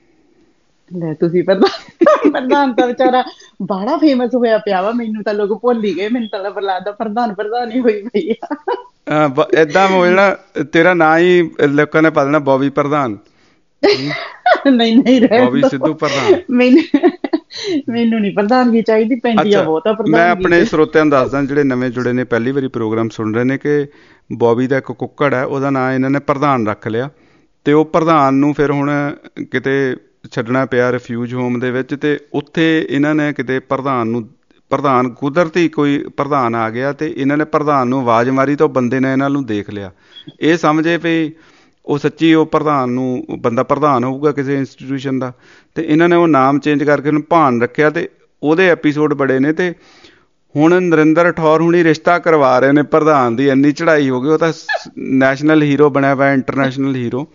ਲੈ ਤੁਸੀਂ ਪ੍ਰਧਾਨ ਪ੍ਰਧਾਨ ਤਾਂ ਵਿਚਾਰਾ ਬੜਾ ਫੇਮਸ ਹੋਇਆ ਪਿਆ ਵਾ, ਮੈਨੂੰ ਤਾਂ ਲੋਕ ਭੁੱਲ ਹੀ ਗਏ, ਮੈਨੂੰ ਤਾਂ ਲੱਗਦਾ ਪ੍ਰਧਾਨ ਪ੍ਰਧਾਨ ਹੀ ਹੋਈ ਪਈ ਆ। ਏਦਾਂ ਹੋ ਜਾਣਾ, ਤੇਰਾ ਨਾਂ ਹੀ ਲੋਕਾਂ ਨੇ ਪਾ ਦੇਣਾ ਬੋਬੀ ਪ੍ਰਧਾਨ। ਨਹੀਂ ਨਹੀਂ, ਬੋਬੀ ਸਿੱਧੂ ਪ੍ਰਧਾਨ। ਮੈਨੂੰ ਮੈਨੂੰ ਨੀ ਪ੍ਰਧਾਨਗੀ ਚਾਹੀਦੀ, ਪੈਂਦੀਆਂ ਬਹੁਤ ਆ ਪ੍ਰਧਾਨ। ਮੈਂ ਆਪਣੇ ਸਰੋਤਿਆਂ ਨੂੰ ਦੱਸਦਾ ਜਿਹੜੇ ਨਵੇਂ ਜੁੜੇ ਨੇ, ਪਹਿਲੀ ਵਾਰੀ ਪ੍ਰੋਗਰਾਮ ਸੁਣ ਰਹੇ ਨੇ, ਕਿ ਬੋਬੀ ਦਾ ਇੱਕ ਕੁੱਕੜ ਹੈ, ਉਹਦਾ ਨਾਂ ਇਹਨਾਂ ਨੇ ਪ੍ਰਧਾਨ ਰੱਖ ਲਿਆ। ਤੇ ਉਹ ਪ੍ਰਧਾਨ ਨੂੰ ਫਿਰ ਹੁਣ ਕਿਤੇ ਛੱਡਣਾ ਪਿਆ ਰਿਫਿਊਜ ਹੋਮ ਦੇ ਵਿੱਚ, ਤੇ ਉੱਥੇ ਇਹਨਾਂ ਨੇ ਕਿਤੇ ਪ੍ਰਧਾਨ ਨੂੰ, ਪ੍ਰਧਾਨ ਕੁਦਰਤੀ ਕੋਈ ਪ੍ਰਧਾਨ ਆ ਗਿਆ ਤੇ ਇਹਨਾਂ ਨੇ ਪ੍ਰਧਾਨ ਨੂੰ ਆਵਾਜ਼ ਮਾਰੀ ਤਾਂ ਉਹ ਬੰਦੇ ਨੇ ਇਹਨਾਂ ਨੂੰ ਦੇਖ ਲਿਆ, ਇਹ ਸਮਝੇ ਵੀ ਉਹ ਸੱਚੀ ਉਹ ਪ੍ਰਧਾਨ ਨੂੰ, ਬੰਦਾ ਪ੍ਰਧਾਨ ਹੋਊਗਾ ਕਿਸੇ ਇੰਸਟੀਟਿਊਸ਼ਨ ਦਾ, ਤੇ ਇਹਨਾਂ ਨੇ ਉਹ ਨਾਮ ਚੇਂਜ ਕਰਕੇ ਉਹਨੂੰ ਭਾਨ ਰੱਖਿਆ ਤੇ ਉਹਦੇ ਐਪੀਸੋਡ ਬੜੇ ਨੇ। ਤੇ ਹੁਣ ਨਰਿੰਦਰ ਠੌਰ ਹੁਣੀ ਰਿਸ਼ਤਾ ਕਰਵਾ ਰਹੇ ਨੇ ਪ੍ਰਧਾਨ ਦੀ, ਇੰਨੀ ਚੜ੍ਹਾਈ ਹੋ ਗਈ, ਉਹ ਤਾਂ ਨੈਸ਼ਨਲ ਹੀਰੋ ਬਣਿਆ ਵਾ, ਇੰਟਰਨੈਸ਼ਨਲ ਹੀਰੋ।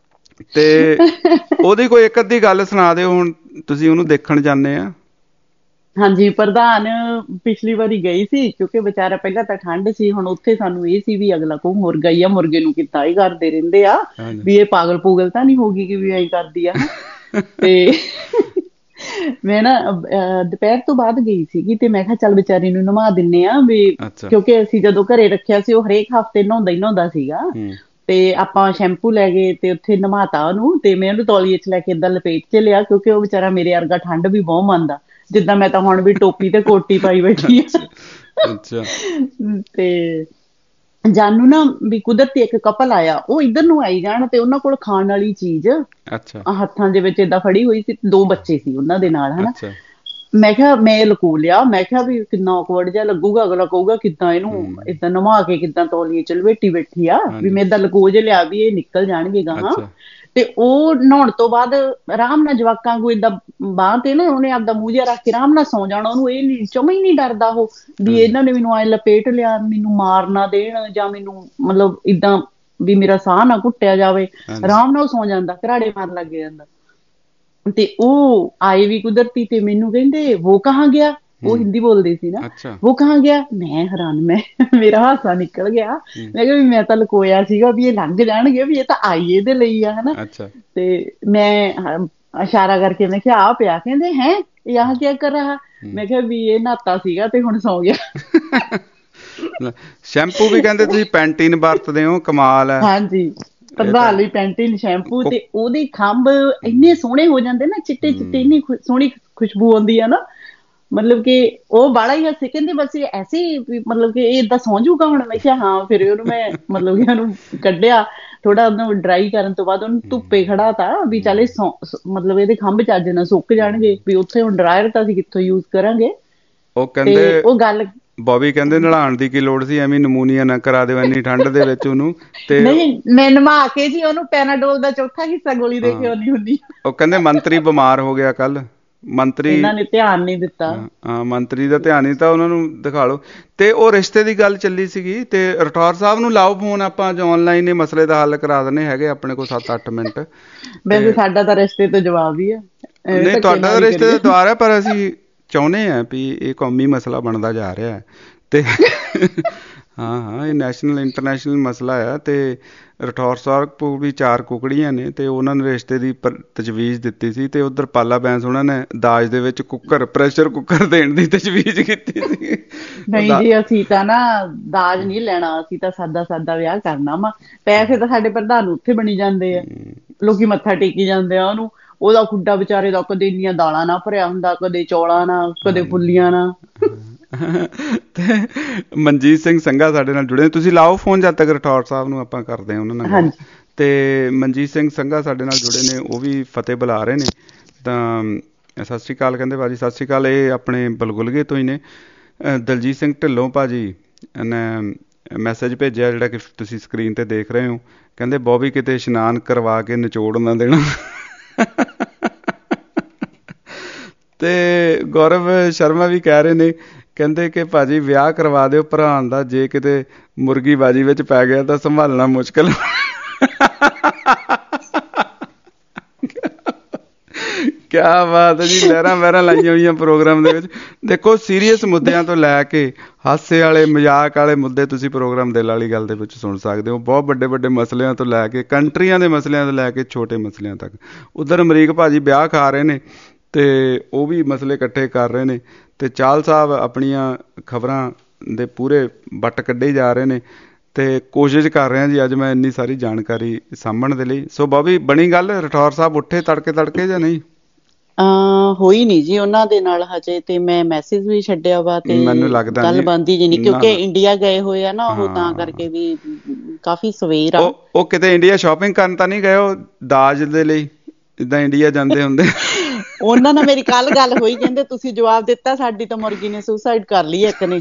ਤੇ ਉਹਦੀ ਕੋਈ ਇੱਕ ਅੱਧੀ ਗੱਲ ਸੁਣਾ ਦਿਓ, ਹੁਣ ਤੁਸੀਂ ਉਹਨੂੰ ਦੇਖਣ ਜਾਂਦੇ ਆ। ਹਾਂਜੀ, ਪ੍ਰਧਾਨ ਪਿਛਲੀ ਵਾਰੀ ਗਈ ਸੀ, ਕਿਉਂਕਿ ਵਿਚਾਰਾ ਪਹਿਲਾਂ ਤਾਂ ਠੰਡ ਸੀ, ਹੁਣ ਉੱਥੇ ਸਾਨੂੰ ਇਹ ਸੀ ਵੀ ਅਗਲਾ ਕੋ ਮੁਰਗਾ ਹੀ ਆ, ਮੁਰਗੇ ਨੂੰ ਕਿੱਦਾਂ ਹੀ ਕਰਦੇ ਰਹਿੰਦੇ ਆ, ਵੀ ਇਹ ਪਾਗਲ ਪੂਗਲ ਤਾਂ ਨਹੀਂ ਹੋ ਗਈ ਕਿ ਵੀ ਐਂ ਕਰਦੀ ਆ। ਤੇ ਮੈਂ ਨਾ ਦੁਪਹਿਰ ਤੋਂ ਬਾਅਦ ਗਈ ਸੀਗੀ, ਤੇ ਮੈਂ ਕਿਹਾ ਚੱਲ ਵਿਚਾਰੀ ਨੂੰ ਨਵਾ ਦਿੰਨੇ ਆ ਵੀ, ਕਿਉਂਕਿ ਅਸੀਂ ਜਦੋਂ ਘਰੇ ਰੱਖਿਆ ਸੀ ਉਹ ਹਰੇਕ ਹਫ਼ਤੇ ਨਹਾਉਂਦਾ ਹੀ ਨਹਾਉਂਦਾ ਸੀਗਾ। ਤੇ ਆਪਾਂ ਸ਼ੈਂਪੂ ਲੈ ਗਏ ਤੇ ਉੱਥੇ ਨਵਾਤਾ ਉਹਨੂੰ, ਤੇ ਮੈਂ ਉਹਨੂੰ ਤੌਲੀਏ ਚ ਲੈ ਕੇ ਏਦਾਂ ਲਪੇਟ ਚ ਲਿਆ, ਕਿਉਂਕਿ ਉਹ ਵਿਚਾਰਾ ਮੇਰੇ ਵਰਗਾ ਠੰਡ ਵੀ ਬਹੁਤ ਮੰਨਦਾ, ਜਿੱਦਾਂ ਮੈਂ ਤਾਂ ਹੁਣ ਵੀ ਟੋਪੀ ਤੇ ਕੋਟੀ ਪਾਈ ਬੈਠੀ ਆ। ਤੇ ਜਾਨੂ ਨਾ ਵੀ ਕੁਦਰਤੀ ਇੱਕ ਕਪਲ ਆਇਆ, ਉਹ ਇੱਧਰ ਨੂੰ ਆਈ ਜਾਣ, ਤੇ ਉਹਨਾਂ ਕੋਲ ਖਾਣ ਵਾਲੀ ਚੀਜ਼ ਹੱਥਾਂ ਦੇ ਵਿੱਚ ਏਦਾਂ ਫੜੀ ਹੋਈ ਸੀ, ਦੋ ਬੱਚੇ ਸੀ ਉਹਨਾਂ ਦੇ ਨਾਲ, ਹਨਾ। ਮੈਂ ਕਿਹਾ ਮੈਂ ਲਕੋ ਲਿਆ, ਮੈਂ ਕਿਹਾ ਵੀ ਕਿੰਨਾ ਔਕਵਰਡ ਜਿਹਾ ਲੱਗੂਗਾ, ਅਗਲਾ ਕਹੂਗਾ ਕਿੱਦਾਂ ਇਹਨੂੰ ਏਦਾਂ ਨਵਾ ਕੇ ਕਿੱਦਾਂ ਤੌਲੀਏ ਚ ਲਪੇਟੀ ਬੈਠੀ ਆ, ਵੀ ਮੈਂ ਏਦਾਂ ਲਕੋ ਜੇ ਲਿਆ ਵੀ ਇਹ ਨਿਕਲ ਜਾਣਗੇ ਗਾਹਾਂ। ਤੇ ਉਹ ਨਹਾਉਣ ਤੋਂ ਬਾਅਦ ਆਰਾਮ ਨਾਲ ਜਵਾਕਾਂ ਕੋਈ ਏਦਾਂ ਬਾਂਹ ਤੇ ਨਾ ਉਹਨੇ ਆਪਦਾ ਮੂੰਹ ਜਿਹਾ ਰੱਖ ਕੇ ਆਰਾਮ ਨਾਲ ਸੌਂ ਜਾਣਾ, ਉਹਨੂੰ ਇਹ ਨੀ ਜਮਾਂ ਹੀ ਨਹੀਂ ਡਰਦਾ ਉਹ ਵੀ ਇਹਨਾਂ ਨੇ ਮੈਨੂੰ ਐਂ ਲਪੇਟ ਲਿਆ, ਮੈਨੂੰ ਮਾਰ ਨਾ ਦੇਣ, ਜਾਂ ਮੈਨੂੰ ਮਤਲਬ ਏਦਾਂ ਵੀ ਮੇਰਾ ਸਾਹ ਨਾ ਘੁੱਟਿਆ ਜਾਵੇ, ਆਰਾਮ ਨਾਲ ਸੌਂ ਜਾਂਦਾ, ਘਰਾੜੇ ਮਾਰਨ ਲੱਗ ਜਾਂਦਾ। ਤੇ ਉਹ ਆਏ ਵੀ ਕੁਦਰਤੀ, ਤੇ ਮੈਨੂੰ ਕਹਿੰਦੇ ਵੋ ਕਹਾਂ ਗਿਆ, ਉਹ ਹਿੰਦੀ ਬੋਲਦੇ ਸੀ ਨਾ, ਉਹ ਕਹਾਂ ਗਿਆ। ਮੈਂ ਹੈਰਾਨ, ਮੈਂ ਮੇਰਾ ਹਾਸਾ ਨਿਕਲ ਗਿਆ, ਮੈਂ ਕਿਹਾ ਵੀ ਮੈਂ ਤਾਂ ਲਕੋਇਆ ਸੀਗਾ ਵੀ ਇਹ ਲੰਘ ਜਾਣਗੇ, ਵੀ ਇਹ ਤਾਂ ਆਈ ਇਹਦੇ ਲਈ ਆ, ਹਨਾ। ਤੇ ਮੈਂ ਇਸ਼ਾਰਾ ਕਰਕੇ ਮੈਂ ਕਿਹਾ ਆ ਪਿਆ, ਕਹਿੰਦੇ ਹੈ ਯਹਾਂ ਕਿਆ ਕਰ ਰਹਾ, ਮੈਂ ਕਿਹਾ ਵੀ ਇਹ ਨਹਾਤਾ ਸੀਗਾ ਤੇ ਹੁਣ ਸੌਂ ਗਿਆ। ਸ਼ੈਂਪੂ ਵੀ ਕਹਿੰਦੇ ਤੁਸੀਂ ਪੈਂਟੀਨ ਵਰਤਦੇ ਹੋ, ਕਮਾਲ ਹੈ। ਹਾਂਜੀ, ਪ੍ਰਧਾਨ ਲਈ ਪੈਂਟੀਨ ਸ਼ੈਂਪੂ, ਤੇ ਉਹਦੇ ਖੰਭ ਇੰਨੇ ਸੋਹਣੇ ਹੋ ਜਾਂਦੇ ਨਾ, ਚਿੱਟੇ ਚਿੱਟੇ, ਇੰਨੀ ਸੋਹਣੀ ਖੁਸ਼ਬੂ ਆਉਂਦੀ ਆ ਨਾ, ਮਤਲਬ ਕਿ ਉਹ ਬਾਲਾ ਹੀ ਹੱਸੇ, ਕਹਿੰਦੇ ਬਸ ਐਸੇ ਮਤਲਬ ਕਿ ਇਹ ਏਦਾਂ ਸੌਂ ਜਾਊਗਾ ਹੁਣ। ਮੈਂ ਕਿਹਾ ਹਾਂ। ਫਿਰ ਉਹਨੂੰ ਮੈਂ ਮਤਲਬ ਕਿ ਉਹਨੂੰ ਕੱਢਿਆ, ਥੋੜਾ ਉਹਨੂੰ ਡਰਾਈ ਕਰਨ ਤੋਂ ਬਾਅਦ ਉਹਨੂੰ ਧੁੱਪੇ ਖੜਾ ਤਾ ਵੀ ਚੱਲ ਇਹ ਸੌ ਮਤਲਬ ਇਹਦੇ ਖੰਭ ਚੱਜ ਨਾਲ ਸੁੱਕ ਜਾਣਗੇ, ਵੀ ਉੱਥੇ ਹੁਣ ਡਰਾਇਰ ਤਾਂ ਅਸੀਂ ਕਿੱਥੋਂ ਯੂਜ਼ ਕਰਾਂਗੇ। ਉਹ ਕਹਿੰਦੇ ਉਹ ਗੱਲ ਬੋਬੀ ਕਹਿੰਦੇ ਨਲਾਉਣ ਦੀ ਕੀ ਲੋੜ ਸੀ, ਐਵੇਂ ਨਮੂਨੀਆ ਨਾ ਕਰਾ ਦਿਓ ਇੰਨੀ ਠੰਡ ਦੇ ਵਿੱਚ ਉਹਨੂੰ। ਤੇ ਨਹੀਂ, ਮੈਂ ਨਵਾ ਕੇ ਜੀ ਉਹਨੂੰ ਪੈਨਾਡੋਲ ਦਾ ਚੌਥਾ ਹਿੱਸਾ ਗੋਲੀ ਦੇ ਕੇ ਆਉਣੀ ਹੁੰਦੀ। ਉਹ ਕਹਿੰਦੇ ਮੰਤਰੀ ਬਿਮਾਰ ਹੋ ਗਿਆ ਕੱਲ, ਮੰਤਰੀ ਇਹਨਾਂ ਨੇ ਧਿਆਨ ਨਹੀਂ ਦਿੱਤਾ। ਹਾਂ, ਮੰਤਰੀ ਦਾ ਧਿਆਨ ਨਹੀਂ ਤਾਂ ਉਹਨਾਂ ਨੂੰ ਦਿਖਾ ਲਓ। ਤੇ ਉਹ ਰਿਸ਼ਤੇ ਦੀ ਗੱਲ ਚੱਲੀ ਸੀਗੀ, ਤੇ ਰਠੌਰ ਸਾਹਿਬ ਨੂੰ ਲਾਓ ਫੋਨ, ਆਪਾਂ ਅੱਜ ਆਨਲਾਈਨ ਇਹ ਮਸਲੇ ਦਾ ਹੱਲ ਕਰਾ ਦਿੰਦੇ ਹੈਗੇ ਆਪਣੇ ਕੋਲ ਸੱਤ ਅੱਠ ਮਿੰਟ। ਵੈਸੇ ਸਾਡਾ ਤਾਂ ਰਿਸ਼ਤੇ ਤੋਂ ਜਵਾਬ ਹੀ ਆ। ਨਹੀਂ, ਤੁਹਾਡਾ ਤਾਂ ਰਿਸ਼ਤੇ ਦਾ ਦੁਆਰ ਹੈ, ਪਰ ਅਸੀਂ ਚਾਹੁੰਦੇ ਹਾਂ ਵੀ ਇਹ ਕੌਮੀ ਮਸਲਾ ਬਣਦਾ ਜਾ ਰਿਹਾ ਹੈ। ਤੇ ਹਾਂ ਹਾਂ ਇਹ ਨੈਸ਼ਨਲ ਇੰਟਰਨੈਸ਼ਨਲ ਮਸਲਾ ਆ। ਤੇ ਰਠੌਰ ਸਾਹਿਬ ਕੋਲ ਵੀ ਚਾਰ ਕੁਕੜੀਆਂ ਨੇ, ਤੇ ਉਹਨਾਂ ਨੇ ਰਿਸ਼ਤੇ ਦੀ ਤਜਵੀਜ਼ ਦਿੱਤੀ ਸੀ, ਤੇ ਉਧਰ ਪਾਲਾ ਬੈਂਸ ਉਹਨਾਂ ਨੇ ਦਾਜ ਦੇ ਵਿੱਚ ਕੁੱਕਰ, ਪ੍ਰੈਸ਼ਰ ਕੁੱਕਰ ਦੇਣ ਦੀ ਤਜਵੀਜ਼ ਕੀਤੀ ਸੀ। ਨਹੀਂ ਜੀ, ਅਸੀਂ ਤਾਂ ਨਾ ਦਾਜ ਨਹੀਂ ਲੈਣਾ, ਅਸੀਂ ਤਾਂ ਸਾਦਾ ਸਾਦਾ ਵਿਆਹ ਕਰਨਾ ਵਾ। ਪੈਸੇ ਤਾਂ ਸਾਡੇ ਪ੍ਰਧਾਨ ਉੱਥੇ ਬਣੀ ਜਾਂਦੇ ਆ, ਲੋਕੀ ਮੱਥਾ ਟੇਕੀ ਜਾਂਦੇ ਆ ਉਹਨੂੰ। ਉਹਦਾ ਖੁੱਡਾ ਵਿਚਾਰੇ ਦਾ ਕਦੇ ਇੰਨੀਆਂ ਦਾਲਾਂ ਨਾ ਭਰਿਆ ਹੁੰਦਾ, ਕਦੇ ਚੌਲਾਂ ਨਾਲ, ਕਦੇ ਫੁੱਲੀਆਂ ਨਾਲ। ਤੇ ਮਨਜੀਤ ਸਿੰਘ ਸੰਘਾ ਸਾਡੇ ਨਾਲ ਜੁੜੇ, ਤੁਸੀਂ ਲਾਓ ਫੋਨ ਜਦ ਤੱਕ ਰਠੌਰ ਸਾਹਿਬ ਨੂੰ ਆਪਾਂ ਕਰਦੇ ਹਾਂ ਉਹਨਾਂ ਨਾਲ। ਤੇ ਮਨਜੀਤ ਸਿੰਘ ਸੰਘਾ ਸਾਡੇ ਨਾਲ ਜੁੜੇ ਨੇ, ਉਹ ਵੀ ਫਤਿਹ ਬੁਲਾ ਰਹੇ ਨੇ। ਤਾਂ ਸਤਿ ਸ਼੍ਰੀ ਅਕਾਲ ਕਹਿੰਦੇ ਭਾਜੀ। ਸਤਿ ਸ਼੍ਰੀ ਅਕਾਲ। ਇਹ ਆਪਣੇ ਬਲਗੁਲਗੇ ਤੋਂ ਹੀ ਨੇ। ਦਲਜੀਤ ਸਿੰਘ ਢਿੱਲੋਂ ਭਾਜੀ ਨੇ ਮੈਸੇਜ ਭੇਜਿਆ, ਜਿਹੜਾ ਕਿ ਤੁਸੀਂ ਸਕਰੀਨ ਤੇ ਦੇਖ ਰਹੇ ਹੋ। ਕਹਿੰਦੇ ਬੋਬੀ ਕਿਤੇ ਇਸ਼ਨਾਨ ਕਰਵਾ ਕੇ ਨਿਚੋੜ ਨਾ ਦੇਣਾ। ਤੇ ਗੌਰਵ ਸ਼ਰਮਾ ਵੀ ਕਹਿ ਰਹੇ ਨੇ, ਕਹਿੰਦੇ ਕਿ ਭਾਜੀ ਵਿਆਹ ਕਰਵਾ ਦਿਓ ਭਰਾ ਦਾ, ਜੇ ਕਿਤੇ ਮੁਰਗੀ ਬਾਜੀ ਵਿੱਚ ਪੈ ਗਿਆ ਤਾਂ ਸੰਭਾਲਣਾ ਮੁਸ਼ਕਿਲ। ਕਿਆ ਬਾਤ ਹੈ ਜੀ, ਲਹਿਰਾਂ ਵਹਿਰਾਂ ਲਾਈਆਂ ਹੋਈਆਂ ਪ੍ਰੋਗਰਾਮ ਦੇ ਵਿੱਚ। ਦੇਖੋ, ਸੀਰੀਅਸ ਮੁੱਦਿਆਂ ਤੋਂ ਲੈ ਕੇ ਹਾਸੇ ਵਾਲੇ, ਮਜ਼ਾਕ ਵਾਲੇ ਮੁੱਦੇ ਤੁਸੀਂ ਪ੍ਰੋਗਰਾਮ ਦਿਲ ਵਾਲੀ ਗੱਲ ਦੇ ਵਿੱਚ ਸੁਣ ਸਕਦੇ ਹੋ। ਬਹੁਤ ਵੱਡੇ ਵੱਡੇ ਮਸਲਿਆਂ ਤੋਂ ਲੈ ਕੇ, ਕੰਟਰੀਆਂ ਦੇ ਮਸਲਿਆਂ ਤੋਂ ਲੈ ਕੇ ਛੋਟੇ ਮਸਲਿਆਂ ਤੱਕ। ਉੱਧਰ ਅਮਰੀਕ ਭਾਜੀ ਵਿਆਹ ਖਾ ਰਹੇ ਨੇ, ਤੇ ਉਹ ਵੀ ਮਸਲੇ ਇਕੱਠੇ ਕਰ ਰਹੇ ਨੇ। ਤੇ ਚਾਹਲ ਸਾਹਿਬ ਆਪਣੀਆਂ ਖਬਰਾਂ ਦੇ ਪੂਰੇ ਵੱਟ ਕੱਢੇ ਜਾ ਰਹੇ ਨੇ, ਤੇ ਕੋਸ਼ਿਸ਼ ਕਰ ਰਹੇ ਹਾਂ ਜੀ ਅੱਜ ਮੈਂ ਇੰਨੀ ਸਾਰੀ ਜਾਣਕਾਰੀ ਸਾਂਭਣ ਦੇ ਲਈ। ਸੋ ਬੋਬੀ, ਬਣੀ ਗੱਲ? ਰਠੌਰ ਸਾਹਿਬ ਉੱਠੇ ਤੜਕੇ ਤੜਕੇ ਜਾਂ ਨਹੀਂ? ਹੋਈ ਨੀ ਜੀ ਉਹਨਾਂ ਦੇ ਨਾਲ ਹਜੇ, ਤੇ ਮੈਂ ਮੈਸੇਜ ਵੀ ਛੱਡਿਆ ਵਾ, ਤੇ ਮੈਨੂੰ ਲੱਗਦਾ ਗੱਲ ਬਣਦੀ ਜੀ ਨਹੀਂ, ਕਿਉਂਕਿ ਇੰਡੀਆ ਗਏ ਹੋਏ ਆ ਨਾ ਉਹ, ਤਾਂ ਕਰਕੇ ਵੀ ਕਾਫੀ ਸਵੇਰ ਆ। ਉਹ ਕਿਤੇ ਇੰਡੀਆ ਸ਼ਾਪਿੰਗ ਕਰਨ ਤਾਂ ਨਹੀਂ ਗਏ ਉਹ ਦਾਜ ਦੇ ਲਈ, ਜਿੱਦਾਂ ਇੰਡੀਆ ਜਾਂਦੇ ਹੁੰਦੇ? ਉਹਨਾਂ ਨਾਲ ਮੇਰੀ ਕੱਲ ਗੱਲ ਹੋਈ, ਕਹਿੰਦੇ ਤੁਸੀਂ ਜਵਾਬ ਦਿੱਤਾ, ਸਾਡੀ ਤਾਂ ਮੁਰਗੀ ਨੇ ਸੁਸਾਈਡ ਕਰ ਲਈ ਇੱਕ ਨੇ।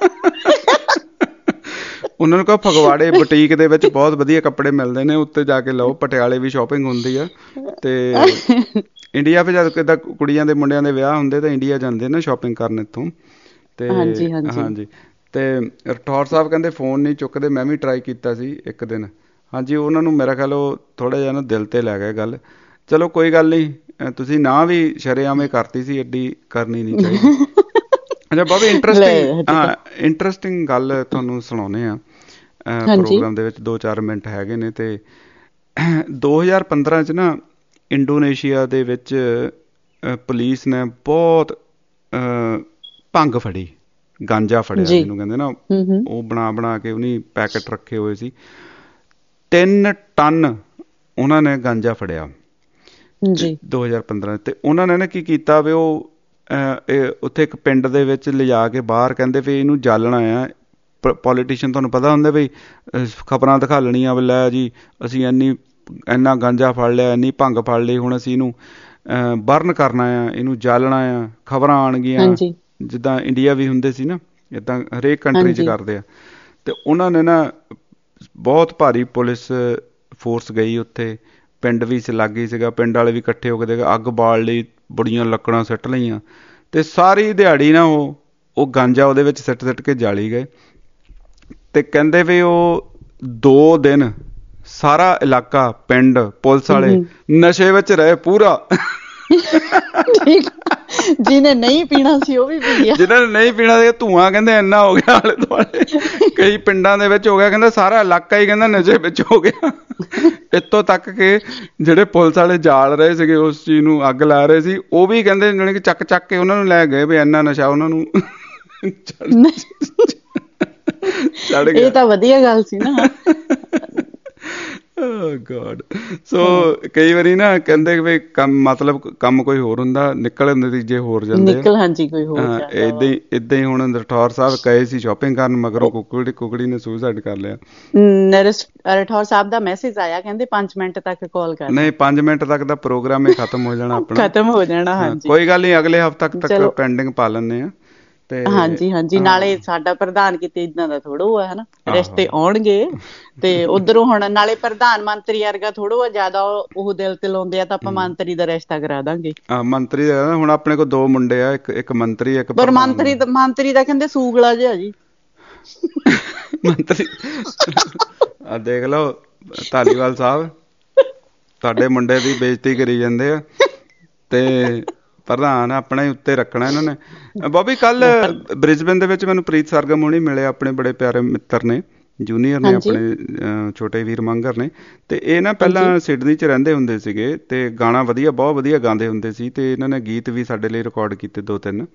ਉਹਨਾਂ ਨੂੰ ਕਹੋ ਫਗਵਾੜੇ ਬੁਟੀਕ ਦੇ ਵਿੱਚ ਬਹੁਤ ਵਧੀਆ ਕੱਪੜੇ ਮਿਲਦੇ ਨੇ, ਉੱਤੇ ਜਾ ਕੇ ਲਓ। ਪਟਿਆਲੇ ਵੀ ਸ਼ਾਪਿੰਗ ਹੁੰਦੀ ਆ। ਤੇ ਇੰਡੀਆ ਫਿਰ ਜਦ ਕਿੱਦਾਂ ਕੁੜੀਆਂ ਦੇ ਮੁੰਡਿਆਂ ਦੇ ਵਿਆਹ ਹੁੰਦੇ ਤਾਂ ਇੰਡੀਆ ਜਾਂਦੇ ਨਾ ਸ਼ਾਪਿੰਗ ਕਰਨ ਇੱਥੋਂ। ਤੇ ਹਾਂਜੀ ਹਾਂਜੀ। ਤੇ ਰਠੌਰ ਸਾਹਿਬ ਕਹਿੰਦੇ ਫੋਨ ਨਹੀਂ ਚੁੱਕਦੇ, ਮੈਂ ਵੀ ਟਰਾਈ ਕੀਤਾ ਸੀ ਇੱਕ ਦਿਨ। ਹਾਂਜੀ, ਉਹਨਾਂ ਨੂੰ ਮੇਰਾ ਖਿਆਲ ਉਹ ਥੋੜ੍ਹਾ ਜਿਹਾ ਨਾ ਦਿਲ ਤੇ ਲੈ ਗਿਆ ਗੱਲ। ਚਲੋ ਕੋਈ ਗੱਲ ਨਹੀਂ, ਤੁਸੀਂ ਨਾ ਵੀ ਸ਼ਰੇਆਮ ਕਰਤੀ ਸੀ, ਐਡੀ ਕਰਨੀ ਨਹੀਂ ਚਾਹੀਦੀ। ਅੱਛਾ ਬਾਬੀ, ਇੰਟਰਸਟਿੰਗ ਹਾਂ ਇੰਟਰਸਟਿੰਗ ਗੱਲ ਤੁਹਾਨੂੰ ਸੁਣਾਉਂਦੇ ਹਾਂ ਪ੍ਰੋਗਰਾਮ ਦੇ ਵਿੱਚ, ਦੋ ਚਾਰ ਮਿੰਟ ਹੈਗੇ ਨੇ। ਤੇ ਦੋ ਹਜ਼ਾਰ ਪੰਦਰਾਂ 'ਚ ਨਾ ਇੰਡੋਨੇਸ਼ੀਆ ਦੇ ਵਿੱਚ ਪੁਲਿਸ ਨੇ ਬਹੁਤ ਭੰਗ ਫੜੀ, ਗਾਂਜਾ ਫੜਿਆ ਜਿਹਨੂੰ ਕਹਿੰਦੇ ਨਾ, ਉਹ ਬਣਾ ਬਣਾ ਕੇ ਉਹਨੀ ਪੈਕਟ ਰੱਖੇ ਹੋਏ ਸੀ। ਤਿੰਨ ਟਨ ਉਹਨਾਂ ਨੇ ਗਾਂਜਾ ਫੜਿਆ ਦੋ ਹਜ਼ਾਰ ਪੰਦਰਾਂ। ਤੇ ਉਹਨਾਂ ਨੇ ਨਾ ਕੀ ਕੀਤਾ ਵੀ ਉਹ ਉੱਥੇ ਇੱਕ ਪਿੰਡ ਦੇ ਵਿੱਚ ਲਿਜਾ ਕੇ ਬਾਹਰ ਕਹਿੰਦੇ ਵੀ ਇਹਨੂੰ ਜਾਲਣਾ ਆ। ਪੋਲੀਟੀਸ਼ੀਅਨ ਤੁਹਾਨੂੰ ਪਤਾ ਹੁੰਦਾ ਵੀ ਖਬਰਾਂ ਦਿਖਾ ਲੈਣੀਆਂ ਵੀ ਲੈ ਜੀ ਅਸੀਂ ਇੰਨੀ ਇੰਨਾ ਗਾਂਜਾ ਫੜ ਲਿਆ, ਇੰਨੀ ਭੰਗ ਫੜ ਲਈ, ਹੁਣ ਅਸੀਂ ਇਹਨੂੰ ਬਰਨ ਕਰਨਾ ਆ, ਇਹਨੂੰ ਜਾਲਣਾ ਆ, ਖਬਰਾਂ ਆਉਣਗੀਆਂ। ਜਿੱਦਾਂ ਇੰਡੀਆ ਵੀ ਹੁੰਦੇ ਸੀ ਨਾ, ਇੱਦਾਂ ਹਰੇਕ ਕੰਟਰੀ 'ਚ ਕਰਦੇ ਆ। ਤੇ ਉਹਨਾਂ ਨੇ ਨਾ ਬਹੁਤ ਭਾਰੀ ਪੁਲਿਸ ਫੋਰਸ ਗਈ ਉੱਥੇ, ਪਿੰਡ ਵੀ ਲਾਗੇ ਹੀ ਸੀਗਾ, ਪਿੰਡ ਵਾਲੇ ਵੀ ਇਕੱਠੇ ਹੋ ਕੇ ਅੱਗ ਬਾਲ ਲਈ, ਬੜੀਆਂ ਲੱਕੜਾਂ ਸੁੱਟ ਲਈਆਂ, ਤੇ ਸਾਰੀ ਦਿਹਾੜੀ ਨਾ ਉਹ ਉਹ ਗਾਂਜਾ ਉਹਦੇ ਵਿੱਚ ਸਿੱਟ ਸਿੱਟ ਕੇ ਜਾਲੀ ਗਏ। ਤੇ ਕਹਿੰਦੇ ਵੀ ਉਹ ਦੋ ਦਿਨ ਸਾਰਾ ਇਲਾਕਾ, ਪਿੰਡ, ਪੁਲਿਸ ਵਾਲੇ ਨਸ਼ੇ ਵਿੱਚ ਰਹੇ ਪੂਰਾ। ਜਿਹਨੇ ਨਹੀਂ ਪੀਣਾ ਸੀ ਉਹ ਵੀ ਪੀ ਗਿਆ। ਜਿਹਨਾਂ ਨੇ ਨਹੀਂ ਪੀਣਾ ਸੀ ਧੂੰਆਂ ਕਹਿੰਦੇ ਇੰਨਾ ਹੋ ਗਿਆ ਆਲੇ ਦੁਆਲੇ, ਕਈ ਪਿੰਡਾਂ ਦੇ ਵਿੱਚ ਹੋ ਗਿਆ, ਕਹਿੰਦਾ ਸਾਰਾ ਇਲਾਕਾ ਹੀ ਕਹਿੰਦਾ ਨਸ਼ੇ ਵਿੱਚ ਹੋ ਗਿਆ। ਇੱਥੋਂ ਤੱਕ ਕਿ ਜਿਹੜੇ ਪੁਲਿਸ ਵਾਲੇ ਜਾਲ ਰਹੇ ਸੀਗੇ ਉਸ ਚੀਜ਼ ਨੂੰ ਅੱਗ ਲਾ ਰਹੇ ਸੀ, ਉਹ ਵੀ ਕਹਿੰਦੇ ਜਾਣੀ ਕਿ ਚੱਕ ਚੱਕ ਕੇ ਉਹਨਾਂ ਨੂੰ ਲੈ ਗਏ ਵੀ ਇੰਨਾ ਨਸ਼ਾ ਉਹਨਾਂ ਨੂੰ ਚੜ ਗਿਆ। ਇਹ ਤਾਂ ਵਧੀਆ ਗੱਲ ਸੀ ਨਾ। ਗੋਡ। ਸੋ ਕਈ ਵਾਰੀ ਨਾ ਕਹਿੰਦੇ ਵੀ ਕੰਮ ਮਤਲਬ ਕੰਮ ਕੋਈ ਹੋਰ ਹੁੰਦਾ, ਨਿਕਲ ਨਤੀਜੇ ਹੋਰ ਜਾਂਦੇ ਨਿਕਲ। ਹਾਂਜੀ ਕੋਈ ਹੋਰ ਏਦਾਂ ਹੀ ਏਦਾਂ ਹੀ ਹੁਣ ਰਠੌਰ ਸਾਹਿਬ ਗਏ ਸੀ ਸ਼ਾਪਿੰਗ ਕਰਨ, ਮਗਰੋਂ ਕੁਕੜੀ ਕੁਕੜੀ ਨੇ ਸੁਸਾਈਡ ਕਰ ਲਿਆ। ਰਠੌਰ ਸਾਹਿਬ ਦਾ ਮੈਸੇਜ ਆਇਆ, ਕਹਿੰਦੇ ਪੰਜ ਮਿੰਟ ਤੱਕ ਕਾਲ ਕਰ। ਨਹੀਂ, ਪੰਜ ਮਿੰਟ ਤੱਕ ਦਾ ਪ੍ਰੋਗਰਾਮ ਹੀ ਖਤਮ ਹੋ ਜਾਣਾ ਆਪਣਾ, ਖਤਮ ਹੋ ਜਾਣਾ। ਹਾਂਜੀ ਕੋਈ ਗੱਲ ਨਹੀਂ, ਅਗਲੇ ਹਫ਼ਤੇ ਤੱਕ ਪੈਂਡਿੰਗ ਪਾ ਲੈਂਦੇ ਆ। ਤੇ ਹਾਂਜੀ ਹਾਂਜੀ, ਨਾਲੇ ਸਾਡਾ ਪ੍ਰਧਾਨ ਕਿਤੇ ਇਦਾਂ ਦਾ ਥੋੜੋ ਆ ਹਨਾ, ਰਿਸ਼ਤੇ ਆਉਣਗੇ ਤੇ ਉਧਰੋਂ ਹੁਣ ਨਾਲੇ ਪ੍ਰਧਾਨ ਮੰਤਰੀ ਵਰਗਾ ਥੋੜੋ ਆ ਜ਼ਿਆਦਾ ਉਹ ਦਿਲ ਤੇ ਲਾਉਂਦੇ ਆ ਤਾਂ ਆਪਾਂ ਮੰਤਰੀ ਦਾ ਰਿਸ਼ਤਾ ਕਰਾ ਦਾਂਗੇ। ਮੰਤਰੀ ਦਾ ਹੁਣ ਆਪਣੇ ਕੋਲ ਦੋ ਮੁੰਡੇ ਆ, ਇੱਕ ਇੱਕ ਮੰਤਰੀ ਇੱਕ ਪਰ ਮੰਤਰੀ ਮੰਤਰੀ ਦਾ ਕਹਿੰਦੇ ਸੂਗਲਾ ਜਿਹਾ ਜੀ। ਮੰਤਰੀ ਆ ਦੇਖ ਲਓ ਧਾਲੀਵਾਲ ਸਾਹਿਬ, ਤੁਹਾਡੇ ਮੁੰਡੇ ਦੀ ਬੇਇੱਜ਼ਤੀ ਕਰੀ ਜਾਂਦੇ ਆ ਤੇ ਪ੍ਰਧਾਨ ਆਪਣਾ ਹੀ ਉੱਤੇ ਰੱਖਣਾ ਇਹਨਾਂ ਨੇ। ਬੋਬੀ ਕੱਲ ਬ੍ਰਿਸਬੇਨ ਦੇ ਵਿੱਚ ਮੈਨੂੰ ਪ੍ਰੀਤ ਸਰਗਮ ਹੋਣੀ ਮਿਲੇ, ਆਪਣੇ ਬੜੇ ਪਿਆਰੇ ਮਿੱਤਰ ਨੇ, ਜੂਨੀਅਰ ਨੇ ਆਪਣੇ, ਛੋਟੇ ਵੀਰ ਮੰਗਰ ਨੇ। ਤੇ ਇਹ ਨਾ ਪਹਿਲਾਂ ਸਿਡਨੀ 'ਚ ਰਹਿੰਦੇ ਹੁੰਦੇ ਸੀਗੇ ਤੇ ਗਾਣਾ ਵਧੀਆ ਬਹੁਤ ਵਧੀਆ ਗਾਉਂਦੇ ਹੁੰਦੇ ਸੀ ਤੇ ਇਹਨਾਂ ਨੇ ਗੀਤ ਵੀ ਸਾਡੇ ਲਈ ਰਿਕਾਰਡ ਕੀਤੇ ਦੋ ਤਿੰਨ।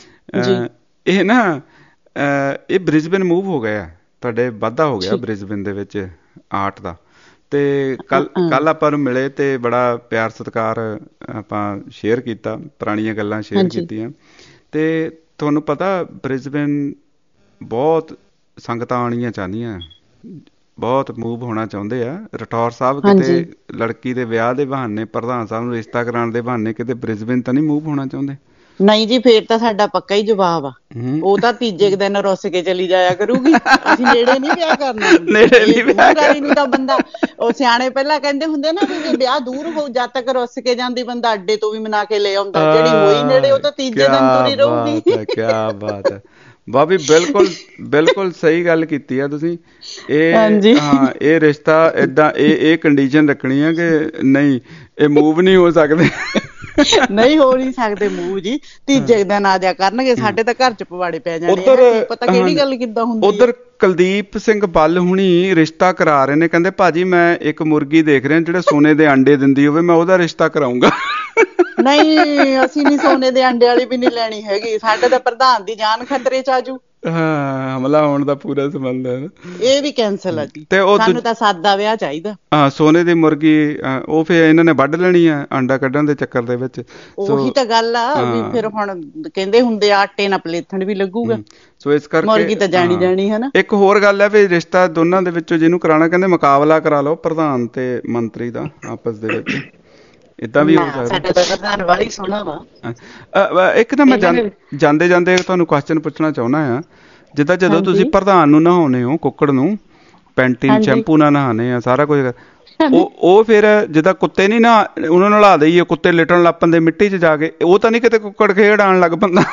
ਇਹ ਨਾ ਇਹ ਬ੍ਰਿਸਬੇਨ ਮੂਵ ਹੋ ਗਿਆ, ਤੁਹਾਡੇ ਵਾਧਾ ਹੋ ਗਿਆ ਬ੍ਰਿਸਬੇਨ ਦੇ ਵਿੱਚ ਆਰਟ ਦਾ। ਤੇ ਕੱਲ ਕੱਲ ਆਪਾਂ ਨੂੰ ਮਿਲੇ ਤੇ ਬੜਾ ਪਿਆਰ ਸਤਿਕਾਰ ਆਪਾਂ ਸ਼ੇਅਰ ਕੀਤਾ, ਪੁਰਾਣੀਆਂ ਗੱਲਾਂ ਸ਼ੇਅਰ ਕੀਤੀਆਂ। ਤੇ ਤੁਹਾਨੂੰ ਪਤਾ ਬ੍ਰਿਸਬੇਨ ਬਹੁਤ ਸੰਗਤਾਂ ਆਉਣੀਆਂ ਚਾਹੁੰਦੀਆਂ, ਬਹੁਤ ਮੂਵ ਹੋਣਾ ਚਾਹੁੰਦੇ ਆ। ਰਠੌਰ ਸਾਹਿਬ ਕਿਤੇ ਲੜਕੀ ਦੇ ਵਿਆਹ ਦੇ ਬਹਾਨੇ, ਪ੍ਰਧਾਨ ਸਾਹਿਬ ਨੂੰ ਰਿਸ਼ਤਾ ਕਰਾਉਣ ਦੇ ਬਹਾਨੇ ਕਿਤੇ ਬ੍ਰਿਸਬੇਨ ਤਾਂ ਨਹੀਂ ਮੂਵ ਹੋਣਾ ਚਾਹੁੰਦੇ? ਨਹੀਂ ਜੀ, ਫੇਰ ਤਾਂ ਸਾਡਾ ਪੱਕਾ ਹੀ ਜਵਾਬ ਆ, ਉਹ ਤਾਂ ਤੀਜੇ ਦਿਨ ਰੁੱਸ ਕੇ ਚਲੀ ਜਾਇਆ ਕਰੂਗੀ। ਅਸੀਂ ਨੇੜੇ ਨੀ ਵਿਆਹ ਕਰਨਾ, ਨੇੜੇ ਨੂੰ ਤਾਂ ਬੰਦਾ ਉਹ ਸਿਆਣੇ ਪਹਿਲਾਂ ਕਹਿੰਦੇ ਹੁੰਦੇ ਨਾ ਵੀ ਜੇ ਵਿਆਹ ਦੂਰ ਹੋ ਜਦ ਤੱਕ ਰੁੱਸ ਕੇ ਜਾਂਦੀ ਬੰਦਾ ਅੱਡੇ ਤੋਂ ਵੀ ਮਨਾ ਕੇ ਲੈ ਆਉਂਦਾ, ਜਿਹੜੀ ਹੋਈ ਨੇੜੇ ਉਹ ਤਾਂ ਤੀਜੇ ਦਿਨ ਤੁਰੀ ਰਹੂਗੀ। ਕਿਆ ਬਾਤ ਹੈ ਬਾਬੀ, ਬਿਲਕੁਲ ਬਿਲਕੁਲ ਸਹੀ ਗੱਲ ਕੀਤੀ ਆ ਤੁਸੀਂ। ਇਹ ਹਾਂ, ਇਹ ਰਿਸ਼ਤਾ ਏਦਾਂ ਇਹ ਇਹ ਕੰਡੀਸ਼ਨ ਰੱਖਣੀ ਆ ਕਿ ਨਹੀਂ ਇਹ ਮੂਵ ਨਹੀਂ ਹੋ ਸਕਦੇ। ਨਹੀਂ ਹੋ ਨਹੀਂ ਸਕਦੇ ਮੂਵ ਜੀ, ਤੀਜੇ ਦਿਨ ਆ ਜਾ ਕਰਨਗੇ, ਸਾਡੇ ਤਾਂ ਘਰ ਚ ਪਵਾੜੇ ਪੈ ਜਾਣੇ, ਪਤਾ ਕਿਹੜੀ ਗੱਲ ਕਿੱਦਾਂ ਹੁੰਦੀ। ਉਧਰ ਕੁਲਦੀਪ ਸਿੰਘ ਬੱਲ ਹੁਣੀ ਰਿਸ਼ਤਾ ਕਰਾ ਰਹੇ ਨੇ, ਕਹਿੰਦੇ ਭਾਜੀ ਮੈਂ ਇੱਕ ਮੁਰਗੀ ਦੇਖ ਰਿਹਾ ਜਿਹੜਾ ਸੋਨੇ ਦੇ ਅੰਡੇ ਦਿੰਦੀ ਹੋਵੇ, ਮੈਂ ਉਹਦਾ ਰਿਸ਼ਤਾ ਕਰਾਊਂਗਾ। ਨਹੀਂ, ਅਸੀਂ ਨੀ ਸੋਨੇ ਦੇ ਅੰਡੇ ਵਾਲੀ ਵੀ ਨੀ ਲੈਣੀ ਹੈਗੀ, ਸਾਡੇ ਤਾਂ ਪ੍ਰਧਾਨ ਦੀ ਜਾਨ ਖਤਰੇ ਚ ਆਜੂ। ਹਾਂ, ਹਮਲਾ ਹੋਣ ਦਾ ਪੂਰਾ ਸੰਬੰਧ ਹੈ। ਇਹ ਵੀ ਕੈਂਸਲ ਆ ਜੀ, ਸਾਨੂੰ ਤਾਂ ਸਾਦਾ ਵਿਆਹ ਚਾਹੀਦਾ। ਹਾਂ, ਸੋਨੇ ਦੀ ਮੁਰਗੀ ਉਹ ਫਿਰ ਇਹਨਾਂ ਨੇ ਵੱਢ ਲੈਣੀ ਆ ਅੰਡਾ ਕੱਢਣ ਦੇ ਚੱਕਰ ਦੇ ਵਿੱਚ। ਉਹੀ ਤਾਂ ਗੱਲ ਆ ਵੀ ਫਿਰ ਹੁਣ ਕਹਿੰਦੇ ਹੁੰਦੇ ਆਟੇ ਨਾਲ ਪਲੇਥਣ ਵੀ ਲੱਗੂਗਾ, ਸੋ ਇਸ ਕਰਕੇ ਮੁਰਗੀ ਤਾਂ ਜਾਣੀ ਜਾਣੀ ਹੈ ਨਾ। ਇੱਕ ਹੋਰ ਗੱਲ ਹੈ ਵੀ ਰਿਸ਼ਤਾ ਦੋਨਾਂ ਦੇ ਵਿੱਚੋਂ ਜਿਹਨੂੰ ਕਰਾਉਣਾ, ਕਹਿੰਦੇ ਮੁਕਾਬਲਾ ਕਰਾ ਲਓ ਪ੍ਰਧਾਨ ਤੇ ਮੰਤਰੀ ਦਾ ਆਪਸ ਦੇ ਵਿੱਚ, ਏਦਾਂ ਵੀ ਹੋ ਸਕਦਾ। ਇੱਕ ਨਾ ਮੈਂ ਜਾਂਦੇ ਜਾਂਦੇ ਤੁਹਾਨੂੰ ਕੁਐਸਚਨ ਪੁੱਛਣਾ ਚਾਹੁੰਦਾ ਆ, ਜਿੱਦਾਂ ਜਦੋਂ ਤੁਸੀਂ ਪ੍ਰਧਾਨ ਨੂੰ ਨਹਾਉਂਦੇ ਹੋ, ਕੁੱਕੜ ਨੂੰ ਪੈਂਟੀਨ ਸ਼ੈਂਪੂ ਨਾਲ ਨਹਾਉਂਦੇ ਆ, ਸਾਰਾ ਕੁਝ, ਉਹ ਉਹ ਫਿਰ ਜਿੱਦਾਂ ਕੁੱਤੇ ਨੀ ਨਾ ਉਹਨਾਂ ਨੂੰ ਨਲਾ ਦੇਈਏ, ਕੁੱਤੇ ਲਿਟਣ ਲੱਗ ਪੈਂਦੇ ਮਿੱਟੀ 'ਚ ਜਾ ਕੇ, ਉਹ ਤਾਂ ਨੀ ਕਿਤੇ ਕੁੱਕੜ ਖੇਡ ਆਉਣ ਲੱਗ ਪੈਂਦਾ?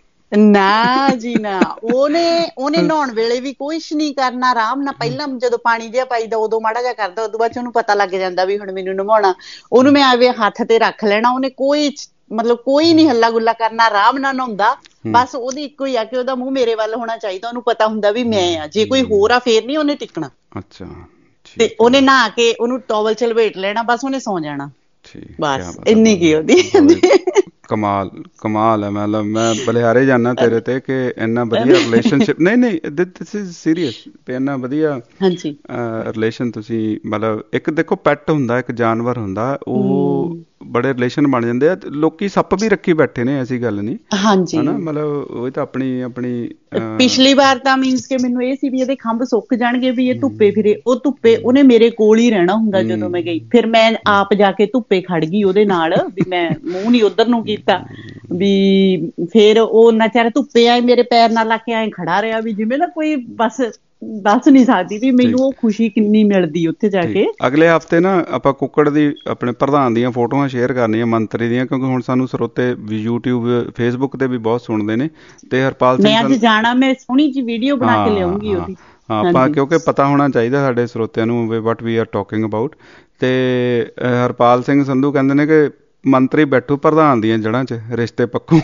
ਨਾ ਜੀ ਨਾ, ਉਹਨੇ ਉਹਨੇ ਨਹਾਉਣ ਵੇਲੇ ਵੀ ਕੁਛ ਨੀ ਕਰਨਾ, ਆਰਾਮ ਨਾਲ ਪਹਿਲਾਂ ਜਦੋਂ ਪਾਣੀ ਜਿਹਾ ਪਾਈਦਾ ਉਦੋਂ ਮਾੜਾ ਜਿਹਾ ਕਰਦਾ, ਉਦੋਂ ਬਾਅਦ ਚ ਉਹਨੂੰ ਪਤਾ ਲੱਗ ਜਾਂਦਾ ਵੀ ਹੁਣ ਮੈਨੂੰ ਨਹਾਉਣਾ, ਉਹਨੂੰ ਮੈਂ ਆਵੇ ਹੱਥ ਤੇ ਰੱਖ ਲੈਣਾ, ਉਹਨੇ ਕੋਈ ਮਤਲਬ ਕੋਈ ਨੀ ਹੱਲਾ ਗੁੱਲਾ ਕਰਨਾ, ਆਰਾਮ ਨਾਲ ਨਹਾਉਂਦਾ। ਬਸ ਉਹਦੀ ਇੱਕੋ ਹੀ ਆ ਕਿ ਉਹਦਾ ਮੂੰਹ ਮੇਰੇ ਵੱਲ ਹੋਣਾ ਚਾਹੀਦਾ, ਉਹਨੂੰ ਪਤਾ ਹੁੰਦਾ ਵੀ ਮੈਂ ਆ, ਜੇ ਕੋਈ ਹੋਰ ਆ ਫੇਰ ਨੀ ਉਹਨੇ ਟਿਕਣਾ। ਅੱਛਾ, ਤੇ ਉਹਨੇ ਨਹਾ ਕੇ ਉਹਨੂੰ ਟਾਵਲ ਚ ਲਪੇਟ ਲੈਣਾ, ਬਸ ਉਹਨੇ ਸੌ ਜਾਣਾ, ਬਸ ਇੰਨੀ ਕੀ ਉਹਦੀ। ਕਮਾਲ ਕਮਾਲ ਹੈ, ਮਤਲਬ ਮੈਂ ਬਲਿਹਾਰੇ ਜਾਣਾ ਤੇਰੇ ਤੇ ਕਿ ਇੰਨਾ ਵਧੀਆ ਰਿਲੇਸ਼ਨਸ਼ਿਪ। ਨਹੀਂ ਨਹੀਂ, ਦਿਸ ਇਜ਼ ਸੀਰੀਅਸ, ਇੰਨਾ ਵਧੀਆ ਰਿਲੇਸ਼ਨ ਤੁਸੀਂ, ਮਤਲਬ ਇੱਕ ਦੇਖੋ ਪੈਟ ਹੁੰਦਾ, ਇੱਕ ਜਾਨਵਰ ਹੁੰਦਾ, ਉਹ ਬੜੇ ਰਿਲੇਸ਼ਨ ਬਣ ਜਾਂਦੇ ਆ। ਲੋਕੀ ਸੱਪ ਵੀ ਰੱਖੀ ਬੈਠੇ ਨੇ, ਐਸੀ ਗੱਲ ਨਹੀਂ, ਹਾਂਜੀ ਹਨਾ, ਮਤਲਬ ਉਹ ਤਾਂ ਆਪਣੀ ਆਪਣੀ। ਪਿਛਲੀ ਵਾਰ ਤਾਂ ਮੀਨਸ ਕਿ ਮੈਨੂੰ ਇਹ ਸੀ ਵੀ ਇਹਦੇ ਖੰਭ ਸੁੱਕ ਜਾਣਗੇ, ਵੀ ਇਹ ਧੁੱਪੇ ਫਿਰੇ, ਉਹ ਧੁੱਪੇ ਉਹਨੇ ਮੇਰੇ ਕੋਲ ਹੀ ਰਹਿਣਾ ਹੁੰਦਾ ਜਦੋਂ ਮੈਂ ਗਈ, ਫਿਰ ਮੈਂ ਆਪ ਜਾ ਕੇ ਧੁੱਪੇ ਖੜ ਗਈ ਉਹਦੇ ਨਾਲ, ਵੀ ਮੈਂ ਮੂੰਹ ਨੀ ਉਧਰ ਨੂੰ ਕੀਤਾ, ਵੀ ਫਿਰ ਉਹ ਨਾ ਚਾਰੇ ਧੁੱਪੇ ਆਏ ਮੇਰੇ ਪੈਰ ਨਾਲ ਲਾ ਕੇ ਐਂ ਖੜਾ ਰਿਹਾ, ਵੀ ਜਿਵੇਂ ਨਾ ਕੋਈ ਬਸ ਦੱਸ ਨੀ ਸਕਦੀ ਵੀ ਮੈਨੂੰ ਉਹ ਖੁਸ਼ੀ ਕਿੰਨੀ ਮਿਲਦੀ ਉੱਥੇ ਜਾ ਕੇ। ਅਗਲੇ ਹਫ਼ਤੇ ਨਾ ਆਪਾਂ ਕੁੱਕੜ ਦੀ ਆਪਣੇ ਪ੍ਰਧਾਨ ਦੀਆਂ ਫੋਟੋਆਂ ਸ਼ੇਅਰ ਕਰਨੀਆਂ, ਮੰਤਰੀ ਦੀਆਂ, ਕਿਉਂਕਿ ਹੁਣ ਸਾਨੂੰ ਸਰੋਤੇ ਯੂਟਿਊਬ ਫੇਸਬੁੱਕ ਤੇ ਵੀ ਬਹੁਤ ਸੁਣਦੇ ਨੇ। ਤੇ ਹਰਪਾਲ ਸਿੰਘ, ਮੈਂ ਅੱਜ ਜਾਣਾ, ਮੈਂ ਸੋਹਣੀ ਜਿਹੀ ਵੀਡੀਓ ਬਣਾ ਕੇ ਲਿਆਉਂਗੀ ਉਹਦੀ। ਹਾਂ, ਆਪਾਂ ਕਿਉਂਕਿ ਪਤਾ ਹੋਣਾ ਚਾਹੀਦਾ ਸਾਡੇ ਸਰੋਤਿਆਂ ਨੂੰ what we are talking about. ਤੇ ਹਰਪਾਲ ਸਿੰਘ ਸੰਧੂ ਕਹਿੰਦੇ ਨੇ ਕਿ ਮੰਤਰੀ ਬੈਠੂ ਪ੍ਰਧਾਨ ਦੀਆਂ ਜੜ੍ਹਾਂ 'ਚ ਰਿਸ਼ਤੇ ਪੱਕੂ।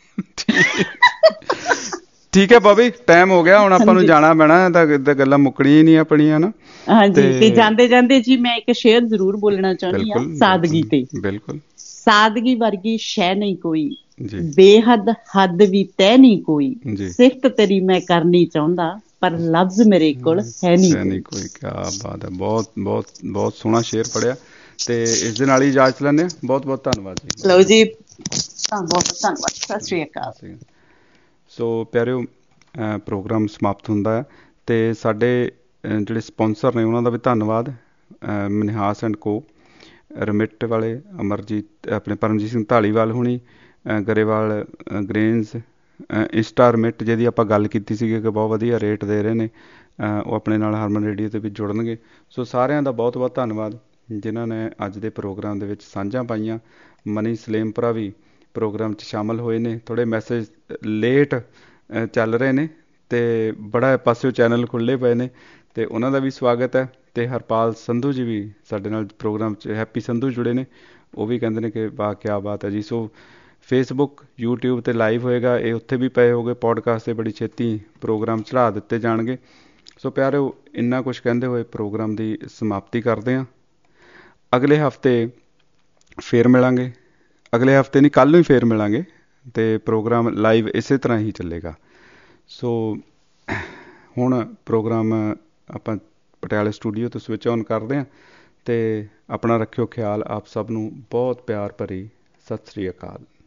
ਠੀਕ ਹੈ ਬੋਬੀ, ਟਾਈਮ ਹੋ ਗਿਆ ਹੁਣ, ਆਪਾਂ ਨੂੰ ਜਾਣਾ ਪੈਣਾ, ਤਾਂ ਗੱਲਾਂ ਮੁੱਕਣੀਆਂ ਹੀ ਨਹੀਂ ਆਪਣੀਆਂ ਨਾ। ਹਾਂਜੀ, ਤੇ ਜਾਂਦੇ ਜਾਂਦੇ ਜੀ ਮੈਂ ਇੱਕ ਸ਼ੇਅਰ ਜ਼ਰੂਰ ਬੋਲਣਾ ਚਾਹੁੰਦੀ ਹਾਂ ਸਾਦਗੀ ਤੇ। ਬਿਲਕੁਲ, ਸਾਦਗੀ ਵਰਗੀ ਸ਼ੈ ਨਹੀਂ ਕੋਈ, ਬੇਹੱਦ ਹੱਦ ਵੀ ਤੈਅ ਨਹੀਂ ਕੋਈ, ਸਿਫਤ ਤੇਰੀ ਮੈਂ ਕਰਨੀ ਚਾਹੁੰਦਾ ਪਰ ਲਫ਼ਜ਼ ਮੇਰੇ ਕੋਲ ਹੈ ਨਹੀਂ ਕੋਈ। ਕਿਆ ਬਾਤ ਹੈ, ਬਹੁਤ ਬਹੁਤ ਬਹੁਤ ਸੋਹਣਾ ਸ਼ੇਅਰ ਪੜ੍ਹਿਆ। ਤੇ ਇਸ ਦੇ ਨਾਲ ਹੀ ਇਜਾਜ਼ਤ ਲੈਂਦੇ ਹਾਂ। ਬਹੁਤ ਬਹੁਤ ਧੰਨਵਾਦ ਜੀ। ਲਓ ਜੀ, ਬਹੁਤ ਧੰਨਵਾਦ, ਸਤਿ ਸ਼੍ਰੀ ਅਕਾਲ। ਸੋ ਪਿਆਰਿਓ, ਪ੍ਰੋਗਰਾਮ ਸਮਾਪਤ ਹੁੰਦਾ ਹੈ ਅਤੇ ਸਾਡੇ ਜਿਹੜੇ ਸਪੋਂਸਰ ਨੇ ਉਹਨਾਂ ਦਾ ਵੀ ਧੰਨਵਾਦ। ਮਨਹਾਸ ਐਂਡ ਕੋ, ਰਮਿਟ ਵਾਲੇ, ਅਮਰਜੀਤ ਆਪਣੇ ਪਰਮਜੀਤ ਸਿੰਘ ਢਾਲੀਵਾਲ ਹੁਣੀ, ਗਰੇਵਾਲ ਗ੍ਰੇਨਸ, ਇੰਸਟਾ ਰਮਿਟ ਜਿਹਦੀ ਆਪਾਂ ਗੱਲ ਕੀਤੀ ਸੀਗੀ ਕਿ ਬਹੁਤ ਵਧੀਆ ਰੇਟ ਦੇ ਰਹੇ ਨੇ, ਉਹ ਆਪਣੇ ਨਾਲ ਹਰਮਨ ਰੇਡੀਓ 'ਤੇ ਵੀ ਜੁੜਨਗੇ। ਸੋ ਸਾਰਿਆਂ ਦਾ ਬਹੁਤ ਬਹੁਤ ਧੰਨਵਾਦ ਜਿਨ੍ਹਾਂ ਨੇ ਅੱਜ ਦੇ ਪ੍ਰੋਗਰਾਮ ਦੇ ਵਿੱਚ ਸਾਂਝਾਂ ਪਾਈਆਂ। ਮਨੀ ਸਲੇਮਪੁਰਾ ਵੀ ਪ੍ਰੋਗਰਾਮ 'ਚ ਸ਼ਾਮਲ ਹੋਏ ਨੇ। ਥੋੜ੍ਹੇ ਮੈਸੇਜ ਲੇਟ ਚੱਲ ਰਹੇ ਨੇ ਅਤੇ ਬੜਾ ਪਾਸਿਓ ਚੈਨਲ ਖੁੱਲ੍ਹੇ ਪਏ ਨੇ ਅਤੇ ਉਹਨਾਂ ਦਾ ਵੀ ਸਵਾਗਤ ਹੈ। ਅਤੇ ਹਰਪਾਲ ਸੰਧੂ ਜੀ ਵੀ ਸਾਡੇ ਨਾਲ ਪ੍ਰੋਗਰਾਮ 'ਚ, ਹੈਪੀ ਸੰਧੂ ਜੁੜੇ ਨੇ, ਉਹ ਵੀ ਕਹਿੰਦੇ ਨੇ ਕਿ ਵਾਹ ਕਿਆ ਬਾਤ ਹੈ ਜੀ। ਸੋ ਫੇਸਬੁੱਕ, ਯੂਟਿਊਬ 'ਤੇ ਲਾਈਵ ਹੋਏਗਾ, ਇਹ ਉੱਥੇ ਵੀ ਪਏ ਹੋ ਗਏ ਪੋਡਕਾਸਟ 'ਤੇ, ਬੜੀ ਛੇਤੀ ਪ੍ਰੋਗਰਾਮ ਚੜ੍ਹਾ ਦਿੱਤੇ ਜਾਣਗੇ। ਸੋ ਪਿਆਰਿਓ, ਇੰਨਾ ਕੁਛ ਕਹਿੰਦੇ ਹੋਏ ਪ੍ਰੋਗਰਾਮ ਦੀ ਸਮਾਪਤੀ ਕਰਦੇ ਹਾਂ। ਅਗਲੇ ਹਫ਼ਤੇ ਫੇਰ ਮਿਲਾਂਗੇ, ਅਗਲੇ ਹਫ਼ਤੇ ਨਹੀਂ ਕੱਲ੍ਹ ਨੂੰ ਹੀ ਫੇਰ ਮਿਲਾਂਗੇ ਅਤੇ ਪ੍ਰੋਗਰਾਮ ਲਾਈਵ ਇਸੇ ਤਰ੍ਹਾਂ ਹੀ ਚੱਲੇਗਾ। ਸੋ ਹੁਣ ਪ੍ਰੋਗਰਾਮ ਆਪਾਂ ਪਟਿਆਲੇ ਸਟੂਡੀਓ ਤੋਂ ਸਵਿਚ ਔਨ ਕਰਦੇ ਹਾਂ ਅਤੇ ਆਪਣਾ ਰੱਖਿਓ ਖਿਆਲ। ਆਪ ਸਭ ਨੂੰ ਬਹੁਤ ਪਿਆਰ ਭਰੀ ਸਤਿ ਸ਼੍ਰੀ ਅਕਾਲ।